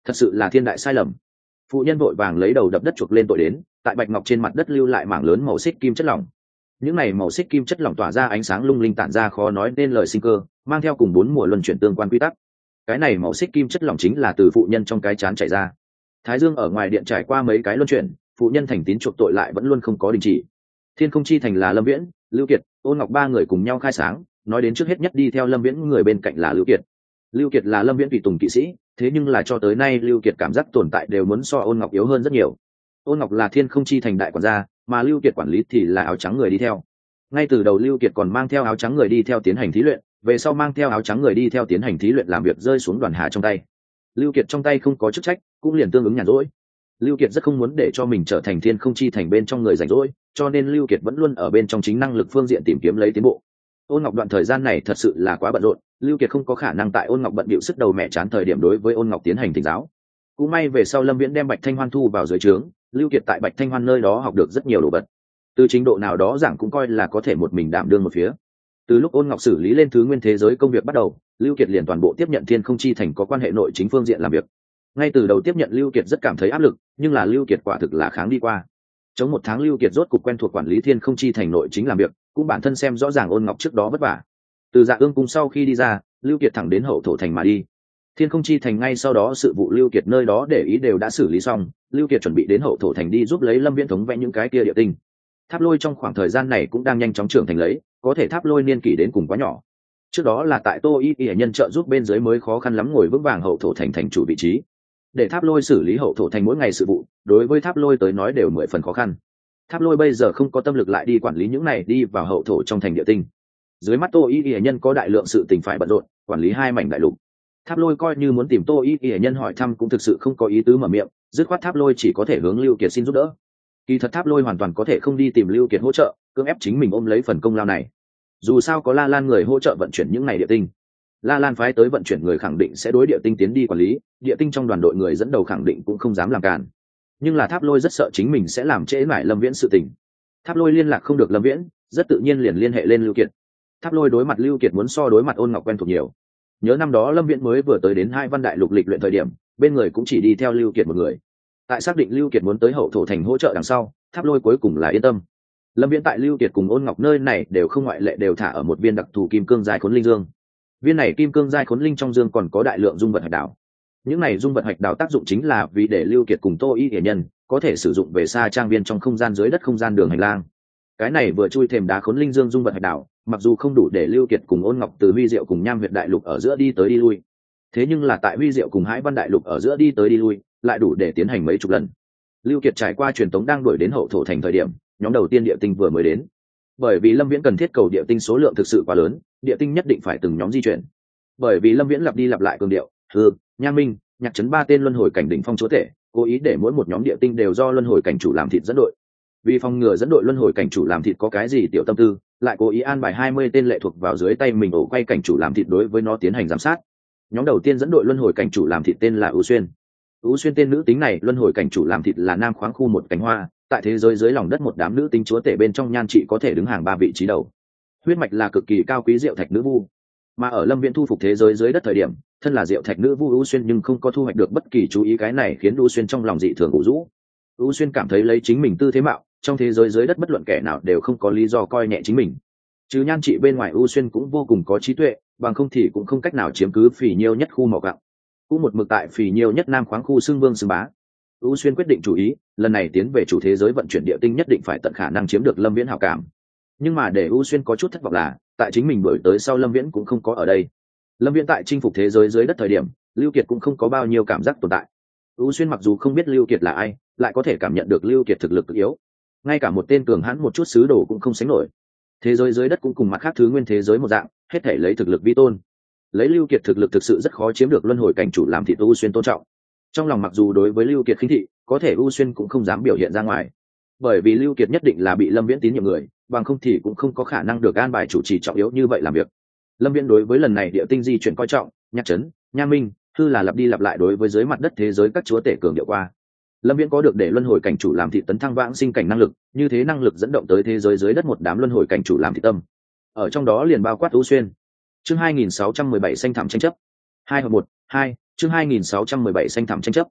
thật sự là thiên đại sai lầm. Phụ nhân vội vàng lấy đầu đập đất chuộc lên tội đến, tại bạch ngọc trên mặt đất lưu lại mảng lớn màu xích kim chất lỏng. Những này màu xích kim chất lỏng tỏa ra ánh sáng lung linh tản ra khó nói nên lời sinh cơ, mang theo cùng 4 mùa luân chuyển tương quan quy tắc. Cái này màu xích kim chất lỏng chính là từ phụ nhân trong cái chán chảy ra. Thái Dương ở ngoài điện trải qua mấy cái luân chuyển, phụ nhân thành tín chuộc tội lại vẫn luôn không có đình chỉ. Thiên Không Chi Thành là Lâm Viễn, Lưu Kiệt, Ôn Ngọc ba người cùng nhau khai sáng, nói đến trước hết nhất đi theo Lâm Viễn người bên cạnh là Lưu Kiệt. Lưu Kiệt là Lâm Viễn tùy tùng kỵ sĩ, thế nhưng là cho tới nay Lưu Kiệt cảm giác tồn tại đều muốn so Ôn Ngọc yếu hơn rất nhiều. Ôn Ngọc là Thiên Không Chi Thành đại quản gia, mà Lưu Kiệt quản lý thì là áo trắng người đi theo. Ngay từ đầu Lưu Kiệt còn mang theo áo trắng người đi theo tiến hành thí luyện, về sau mang theo áo trắng người đi theo tiến hành thí luyện làm việc rơi xuống Đoàn Hà trong tay. Lưu Kiệt trong tay không có chức trách, cũng liền tương ứng nhàn rỗi. Lưu Kiệt rất không muốn để cho mình trở thành Thiên Không Chi Thành bên trong người rảnh rỗi, cho nên Lưu Kiệt vẫn luôn ở bên trong chính năng lực phương diện tìm kiếm lấy tiến bộ. Ôn Ngọc đoạn thời gian này thật sự là quá bận rộn, Lưu Kiệt không có khả năng tại Ôn Ngọc bận bịu sức đầu mẹ chán thời điểm đối với Ôn Ngọc tiến hành thỉnh giáo. Cũng may về sau Lâm Viễn đem Bạch Thanh Hoan thu vào dưới trướng, Lưu Kiệt tại Bạch Thanh Hoan nơi đó học được rất nhiều đồ vật. Từ trình độ nào đó giảng cũng coi là có thể một mình đảm đương một phía. Từ lúc Ôn Ngọc xử lý lên thứ nguyên thế giới công việc bắt đầu, Lưu Kiệt liền toàn bộ tiếp nhận Thiên Không Chi Thành có quan hệ nội chính phương diện làm việc. Ngay từ đầu tiếp nhận Lưu Kiệt rất cảm thấy áp lực, nhưng là Lưu Kiệt quả thực là kháng đi qua. Trong 1 tháng Lưu Kiệt rốt cục quen thuộc quản lý Thiên Không Chi Thành nội chính làm việc, cũng bản thân xem rõ ràng Ôn Ngọc trước đó vất vả. Từ Dạ Ương cung sau khi đi ra, Lưu Kiệt thẳng đến Hậu Thổ Thành mà đi. Thiên Không Chi Thành ngay sau đó sự vụ Lưu Kiệt nơi đó để ý đều đã xử lý xong, Lưu Kiệt chuẩn bị đến Hậu Thổ Thành đi giúp lấy Lâm Viễn thống vẽ những cái kia địa tinh. Tháp Lôi trong khoảng thời gian này cũng đang nhanh chóng trưởng thành lấy, có thể Tháp Lôi niên kỷ đến cùng quá nhỏ. Trước đó là tại Tô Y Y nhân trợ giúp bên dưới mới khó khăn lắm ngồi vững vàng Hậu Thổ Thành thành chủ vị trí. Để Tháp Lôi xử lý Hậu Thổ Thành mỗi ngày sự vụ, đối với Tháp Lôi tới nói đều 10 phần khó khăn. Tháp Lôi bây giờ không có tâm lực lại đi quản lý những này đi vào hậu thổ trong thành địa tinh. Dưới mắt Tô Y Y nhân có đại lượng sự tình phải bận rộn, quản lý 2 mảnh đại lục. Tháp Lôi coi như muốn tìm Tô Y Y nhân hỏi thăm cũng thực sự không có ý tứ mở miệng, dứt khoát Tháp Lôi chỉ có thể hướng Lưu Kiệt xin giúp đỡ. Kỳ thật Tháp Lôi hoàn toàn có thể không đi tìm Lưu Kiệt hỗ trợ, cưỡng ép chính mình ôm lấy phần công lao này. Dù sao có La Lan người hỗ trợ vận chuyển những này địa tinh. La Lan phái tới vận chuyển người khẳng định sẽ đối địa tinh tiến đi quản lý, địa tinh trong đoàn đội người dẫn đầu khẳng định cũng không dám làm cản. Nhưng là Tháp Lôi rất sợ chính mình sẽ làm trễ mãi Lâm Viễn sự tình. Tháp Lôi liên lạc không được Lâm Viễn, rất tự nhiên liền liên hệ lên Lưu Kiệt. Tháp Lôi đối mặt Lưu Kiệt muốn so đối mặt Ôn Ngọc quen thuộc nhiều. Nhớ năm đó Lâm Viễn mới vừa tới đến 2 văn đại lục lịch luyện thời điểm, bên người cũng chỉ đi theo Lưu Kiệt một người. Tại xác định Lưu Kiệt muốn tới Hậu Thổ Thành hỗ trợ đằng sau, Tháp Lôi cuối cùng là yên tâm. Lâm Viễn tại Lưu Kiệt cùng Ôn Ngọc nơi này đều không ngoại lệ đều thả ở một viên đặc thù kim cương giai khốn linh dương. Viên này kim cương giai khốn linh trong dương còn có đại lượng dung vật hạch đảo. Những này dung vật hạch đảo tác dụng chính là vì để Lưu Kiệt cùng Tô Y Y nhân có thể sử dụng về xa trang viên trong không gian dưới đất không gian đường hành lang. Cái này vừa chui thềm đá khốn linh dương dung vật hạch đảo, mặc dù không đủ để Lưu Kiệt cùng Ôn Ngọc từ Huy Diệu cùng Nham Việt đại lục ở giữa đi tới đi lui, thế nhưng là tại Huy Diệu cùng Hải Văn đại lục ở giữa đi tới đi lui, lại đủ để tiến hành mấy chục lần. Lưu Kiệt trải qua truyền tống đang đuổi đến Hậu Thổ Thành thời điểm, nhóm đầu tiên địa tinh vừa mới đến. Bởi vì Lâm Viễn cần thiết cầu địa tinh số lượng thực sự quá lớn, địa tinh nhất định phải từng nhóm di chuyển. Bởi vì Lâm Viễn lặp đi lặp lại cường điệu, Nha Minh, Nhạc Trấn 3 tên luân hồi cảnh đỉnh phong chúa tể, cố ý để mỗi một nhóm địa tinh đều do luân hồi cảnh chủ làm thịt dẫn đội. Vì phòng ngừa dẫn đội luân hồi cảnh chủ làm thịt có cái gì tiểu tâm tư, lại cố ý an bài 20 tên lệ thuộc vào dưới tay mình ổ quay cảnh chủ làm thịt đối với nó tiến hành giám sát. Nhóm đầu tiên dẫn đội luân hồi cảnh chủ làm thịt tên là Ưu Xuyên. Ưu Xuyên tên nữ tính này luân hồi cảnh chủ làm thịt là Nam Khoáng khu một cánh hoa, tại thế giới dưới lòng đất một đám nữ tính chúa tể bên trong nhan trị có thể đứng hàng 3 vị trí đầu. Huyết mạch là cực kỳ cao quý diệu thạch nữ vu. Mà ở Lâm Viễn thu phục thế giới dưới đất thời điểm, thân là diệu thạch nữ vu Ưu Xuyên nhưng không có thu hoạch được bất kỳ chú ý, cái này khiến Ưu Xuyên trong lòng dị thường ủ rũ. Ưu Xuyên cảm thấy lấy chính mình tư thế mạo, trong thế giới dưới đất bất luận kẻ nào đều không có lý do coi nhẹ chính mình. Chứ nhan trị bên ngoài, Ưu Xuyên cũng vô cùng có trí tuệ, bằng không thì cũng không cách nào chiếm cứ phì nhiêu nhất khu mỏ gạo, cũng một mực tại phì nhiêu nhất Nam Khoáng khu xưng vương xưng bá. Ưu Xuyên quyết định chủ ý, lần này tiến về chủ thế giới vận chuyển địa tinh nhất định phải tận khả năng chiếm được Lâm Viễn hảo cảm. Nhưng mà để Ưu Xuyên có chút thất vọng là, tại chính mình đuổi tới sau Lâm Viễn cũng không có ở đây. Lâm Viễn tại chinh phục thế giới dưới đất thời điểm, Lưu Kiệt cũng không có bao nhiêu cảm giác tồn tại. Ưu Xuyên mặc dù không biết Lưu Kiệt là ai, lại có thể cảm nhận được Lưu Kiệt thực lực cực yếu, ngay cả một tên cường hãn một chút sứ đồ cũng không sánh nổi. Thế giới dưới đất cũng cùng mặt khác thứ nguyên thế giới một dạng, hết thể lấy thực lực vi tôn. Lấy Lưu Kiệt thực lực thực sự rất khó chiếm được luân hồi cảnh chủ làm thịt Ưu Xuyên tôn trọng. Trong lòng mặc dù đối với Lưu Kiệt khinh thị, có thể Ưu Xuyên cũng không dám biểu hiện ra ngoài, bởi vì Lưu Kiệt nhất định là bị Lâm Viễn tín nhiệm người, bằng không thì cũng không có khả năng được an bài chủ trì trọng yếu như vậy làm việc. Lâm Viễn đối với lần này địa tinh di chuyển coi trọng, Nhạc Trấn, Nha Minh, Thư là lặp đi lặp lại đối với dưới mặt đất thế giới các chúa tể cường điệu qua. Lâm Viễn có được để luân hồi cảnh chủ làm thịt tấn thăng vãng sinh cảnh năng lực, như thế năng lực dẫn động tới thế giới dưới đất một đám luân hồi cảnh chủ làm thịt tâm. Ở trong đó liền bao quát Ưu Xuyên. Chương 2617 xanh thảm tranh chấp. 2 hợp 1, 2, chương 2617 xanh thẳm tranh chấp.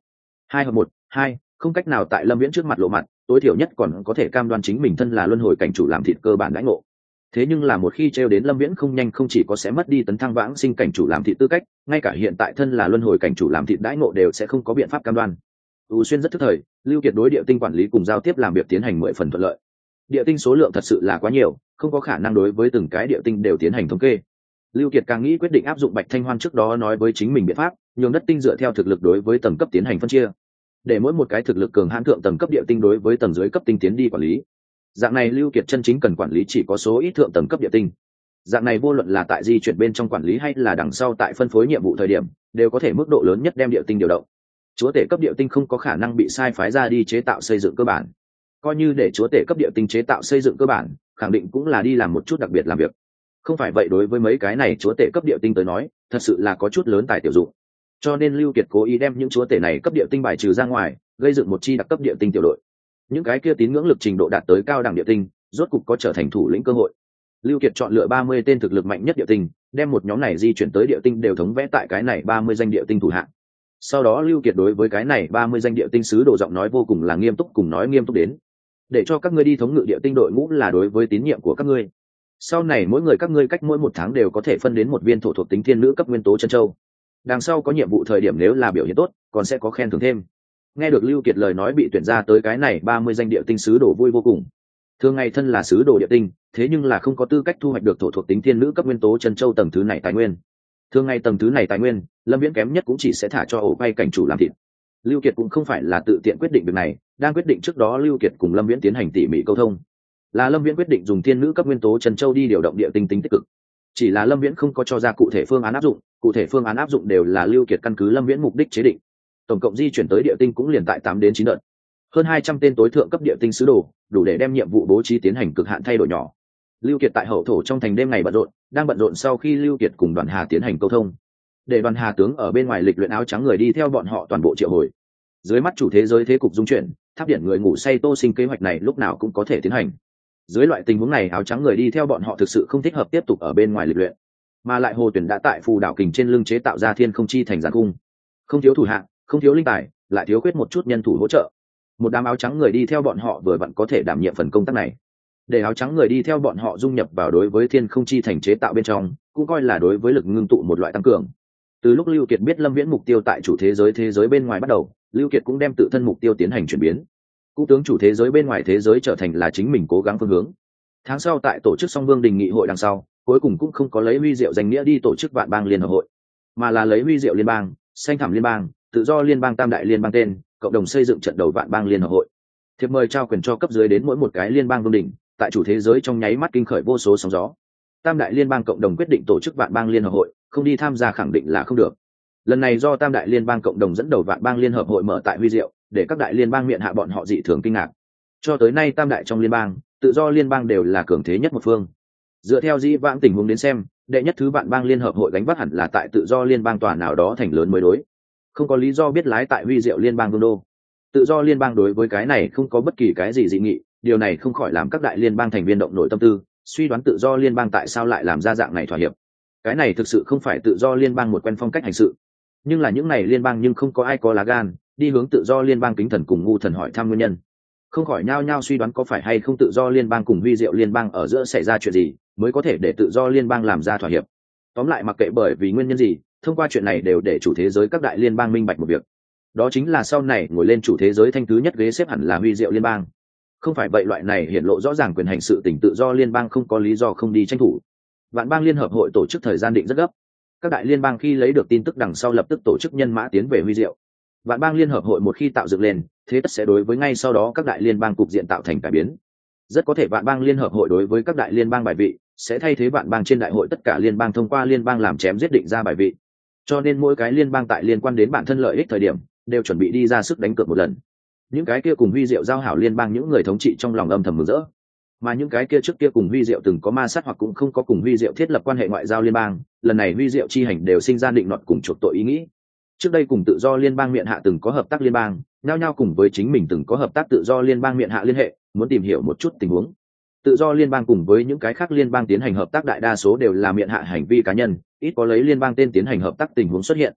2-1-2, không cách nào tại Lâm Viễn trước mặt lộ mặt, tối thiểu nhất còn có thể cam đoan chính mình thân là luân hồi cảnh chủ làm thịt cơ bản đãi ngộ. Thế nhưng là một khi trêu đến Lâm Viễn không nhanh không chỉ có sẽ mất đi tấn thăng vãng sinh cảnh chủ làm thịt tư cách, ngay cả hiện tại thân là luân hồi cảnh chủ làm thịt đãi ngộ đều sẽ không có biện pháp cam đoan. Xuyên rất thức thời, Lưu Kiệt đối địa tinh quản lý cùng giao tiếp làm việc tiến hành 10 phần thuận lợi. Địa tinh số lượng thật sự là quá nhiều, không có khả năng đối với từng cái địa tinh đều tiến hành thống kê. Lưu Kiệt càng nghĩ quyết định áp dụng Bạch Thanh Hoan trước đó nói với chính mình biện pháp, nhường đất tinh dựa theo thực lực đối với tầng cấp tiến hành phân chia, để mỗi một cái thực lực cường hãn thượng tầng cấp địa tinh đối với tầng dưới cấp tinh tiến đi quản lý. Dạng này Lưu Kiệt chân chính cần quản lý chỉ có số ít thượng tầng cấp địa tinh. Dạng này vô luận là tại di chuyển bên trong quản lý hay là đằng sau tại phân phối nhiệm vụ thời điểm, đều có thể mức độ lớn nhất đem địa tinh điều động. Chúa tể cấp địa tinh không có khả năng bị sai phái ra đi chế tạo xây dựng cơ bản. Coi như để chúa tể cấp địa tinh chế tạo xây dựng cơ bản, khẳng định cũng là đi làm một chút đặc biệt làm việc. Không phải vậy đối với mấy cái này chúa tể cấp địa tinh tới nói, thật sự là có chút lớn tài tiểu dụng. Cho nên Lưu Kiệt cố ý đem những chúa tể này cấp địa tinh bài trừ ra ngoài, gây dựng một chi đặc cấp địa tinh tiểu đội. Những cái kia tín ngưỡng lực trình độ đạt tới cao đẳng địa tinh, rốt cục có trở thành thủ lĩnh cơ hội. Lưu Kiệt chọn lựa 30 tên thực lực mạnh nhất địa tinh, đem một nhóm này di chuyển tới địa tinh đều thống vẽ tại cái này 30 danh địa tinh thủ hạng. Sau đó Lưu Kiệt đối với cái này 30 danh địa tinh sứ đồ giọng nói vô cùng là nghiêm túc, cùng nói nghiêm túc đến. Để cho các ngươi đi thống ngự địa tinh đội ngũ là đối với tín nhiệm của các ngươi. Sau này mỗi người các ngươi cách mỗi 1 tháng đều có thể phân đến một viên thổ thuộc tính thiên nữ cấp nguyên tố chân châu. Đằng sau có nhiệm vụ thời điểm nếu là biểu hiện tốt, còn sẽ có khen thưởng thêm. Nghe được Lưu Kiệt lời nói bị tuyển ra tới cái này 30 danh địa tinh sứ đồ vui vô cùng. Thường ngày thân là sứ đồ địa tinh, thế nhưng là không có tư cách thu hoạch được thổ thuộc tính thiên nữ cấp nguyên tố chân châu tầng thứ này tài nguyên. Thường ngày tầng thứ này tài nguyên, Lâm Viễn kém nhất cũng chỉ sẽ thả cho ổ bay cảnh chủ làm thịt. Lưu Kiệt cũng không phải là tự tiện quyết định việc này, đang quyết định trước đó Lưu Kiệt cùng Lâm Viễn tiến hành tỉ mỉ câu thông. Là Lâm Viễn quyết định dùng thiên nữ cấp nguyên tố chân châu đi điều động địa tinh tính tích cực. Chỉ là Lâm Viễn không có cho ra cụ thể phương án áp dụng, cụ thể phương án áp dụng đều là Lưu Kiệt căn cứ Lâm Viễn mục đích chế định. Tổng cộng di chuyển tới địa tinh cũng liền tại 8 đến 9 đợt. Hơn 200 tên tối thượng cấp địa tinh sứ đồ, đủ để đem nhiệm vụ bố trí tiến hành cực hạn thay đổi nhỏ. Lưu Kiệt tại hậu thổ trong thành đêm ngày bận rộn, đang bận rộn sau khi Lưu Kiệt cùng Đoàn Hà tiến hành câu thông, để Đoàn Hà tướng ở bên ngoài lịch luyện áo trắng người đi theo bọn họ toàn bộ triệu hồi. Dưới mắt chủ thế giới thế cục dung chuyển, tháp điện người ngủ say Tô Sinh kế hoạch này lúc nào cũng có thể tiến hành. Dưới loại tình huống này áo trắng người đi theo bọn họ thực sự không thích hợp tiếp tục ở bên ngoài lịch luyện, mà lại Hồ Tuyển đã tại phù đảo kình trên lưng chế tạo ra thiên không chi thành giàn cung, không thiếu thủ hạng, không thiếu linh tài, lại thiếu khuyết một chút nhân thủ hỗ trợ. Một đám áo trắng người đi theo bọn họ vừa vặn có thể đảm nhiệm phần công tác này. Để áo trắng người đi theo bọn họ dung nhập vào đối với thiên không chi thành chế tạo bên trong, cũng coi là đối với lực ngưng tụ một loại tăng cường. Từ lúc Lưu Kiệt biết Lâm Viễn mục tiêu tại chủ thế giới bên ngoài bắt đầu, Lưu Kiệt cũng đem tự thân mục tiêu tiến hành chuyển biến. Cũng tướng chủ thế giới bên ngoài thế giới trở thành là chính mình cố gắng phương hướng. Tháng sau tại tổ chức Song Vương Đình nghị hội đằng sau, cuối cùng cũng không có lấy huy diệu danh nghĩa đi tổ chức Vạn Bang Liên hợp hội, mà là lấy huy diệu liên bang, xanh thẳm liên bang, tự do liên bang tam đại liên bang tên, cộng đồng xây dựng trận đầu Vạn Bang Liên hợp hội. Thiệp mời trao quyền cho cấp dưới đến mỗi một cái liên bang vương đỉnh, tại chủ thế giới trong nháy mắt kinh khởi vô số sóng gió. Tam đại liên bang cộng đồng quyết định tổ chức Vạn Bang Liên hợp hội, không đi tham gia khẳng định là không được. Lần này do tam đại liên bang cộng đồng dẫn đầu Vạn Bang Liên hợp hội mở tại huy diệu, để các đại liên bang miệng hạ bọn họ dị thường kinh ngạc. Cho tới nay tam đại trong liên bang, tự do liên bang đều là cường thế nhất một phương. Dựa theo dĩ vãng tình huống đến xem, đệ nhất thứ Vạn Bang Liên hợp hội gánh vác hẳn là tại tự do liên bang tòa nào đó thành lớn mới đối. Không có lý do biết lái tại huy diệu liên bang vương đô. Tự do liên bang đối với cái này không có bất kỳ cái gì dị nghị, điều này không khỏi làm các đại liên bang thành viên động nội tâm tư, suy đoán tự do liên bang tại sao lại làm ra dạng này thỏa hiệp. Cái này thực sự không phải tự do liên bang một quen phong cách hành sự. Nhưng là những này liên bang nhưng không có ai có lá gan đi hướng tự do liên bang kính thần cùng ngu thần hỏi thăm nguyên nhân, không khỏi nhao nhao suy đoán có phải hay không tự do liên bang cùng huy diệu liên bang ở giữa xảy ra chuyện gì mới có thể để tự do liên bang làm ra thỏa hiệp. Tóm lại mặc kệ bởi vì nguyên nhân gì, thông qua chuyện này đều để chủ thế giới các đại liên bang minh bạch một việc, đó chính là sau này ngồi lên chủ thế giới thanh thứ nhất ghế xếp hẳn là huy diệu liên bang. Không phải vậy loại này hiện lộ rõ ràng quyền hành sự tỉnh tự do liên bang không có lý do không đi tranh thủ. Vạn Bang Liên hợp hội tổ chức thời gian định rất gấp, các đại liên bang khi lấy được tin tức đằng sau lập tức tổ chức nhân mã tiến về huy diệu. Vạn Bang Liên hợp hội một khi tạo dựng lên, thế tất sẽ đối với ngay sau đó các đại liên bang cục diện tạo thành cải biến. Rất có thể Vạn Bang Liên hợp hội đối với các đại liên bang bài vị sẽ thay thế Vạn Bang trên đại hội tất cả liên bang thông qua liên bang làm chém giết định ra bài vị. Cho nên mỗi cái liên bang tại liên quan đến bản thân lợi ích thời điểm đều chuẩn bị đi ra sức đánh cược một lần. Những cái kia cùng huy diệu giao hảo liên bang những người thống trị trong lòng âm thầm mừng rỡ, mà những cái kia trước kia cùng huy diệu từng có ma sát hoặc cũng không có cùng huy diệu thiết lập quan hệ ngoại giao liên bang, lần này huy diệu chi hành đều sinh ra định nọt cùng chuộc tội ý nghĩ. Trước đây cùng tự do liên bang miện hạ từng có hợp tác liên bang, nhao nhao cùng với chính mình từng có hợp tác tự do liên bang miện hạ liên hệ, muốn tìm hiểu một chút tình huống. Tự do liên bang cùng với những cái khác liên bang tiến hành hợp tác đại đa số đều là miện hạ hành vi cá nhân, ít có lấy liên bang tên tiến hành hợp tác tình huống xuất hiện.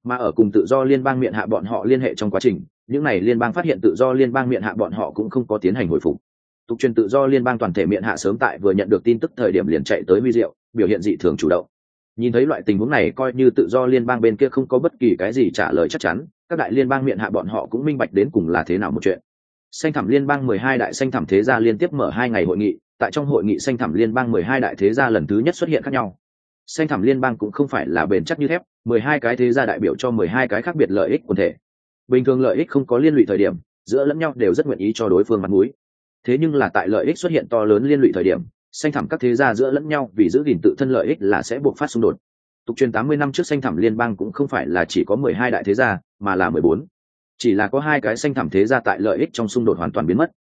Mà ở cùng tự do liên bang miện hạ bọn họ liên hệ trong quá trình, những này liên bang phát hiện tự do liên bang miện hạ bọn họ cũng không có tiến hành hồi phục. Tục truyền tự do liên bang toàn thể miện hạ sớm tại vừa nhận được tin tức thời điểm liền chạy tới huy diệu, biểu hiện dị thường chủ động. Nhìn thấy loại tình huống này, coi như tự do liên bang bên kia không có bất kỳ cái gì trả lời chắc chắn, các đại liên bang miện hạ bọn họ cũng minh bạch đến cùng là thế nào một chuyện. Xanh thẳm liên bang 12 đại xanh thẳm thế gia liên tiếp mở 2 ngày hội nghị, tại trong hội nghị xanh thẳm liên bang 12 đại thế gia lần thứ nhất xuất hiện khác nhau. Xanh thẳm liên bang cũng không phải là bền chắc như thép, 12 cái thế gia đại biểu cho 12 cái khác biệt lợi ích quần thể. Bình thường lợi ích không có liên lụy thời điểm, giữa lẫn nhau đều rất nguyện ý cho đối phương mặt mũi. Thế nhưng là tại lợi ích xuất hiện to lớn liên lụy thời điểm, xanh thẳm các thế gia giữa lẫn nhau vì giữ gìn tự thân lợi ích là sẽ buộc phát xung đột. Tục truyền 80 năm trước xanh thẳm liên bang cũng không phải là chỉ có 12 đại thế gia, mà là 14. Chỉ là có 2 cái xanh thẳm thế gia tại lợi ích trong xung đột hoàn toàn biến mất,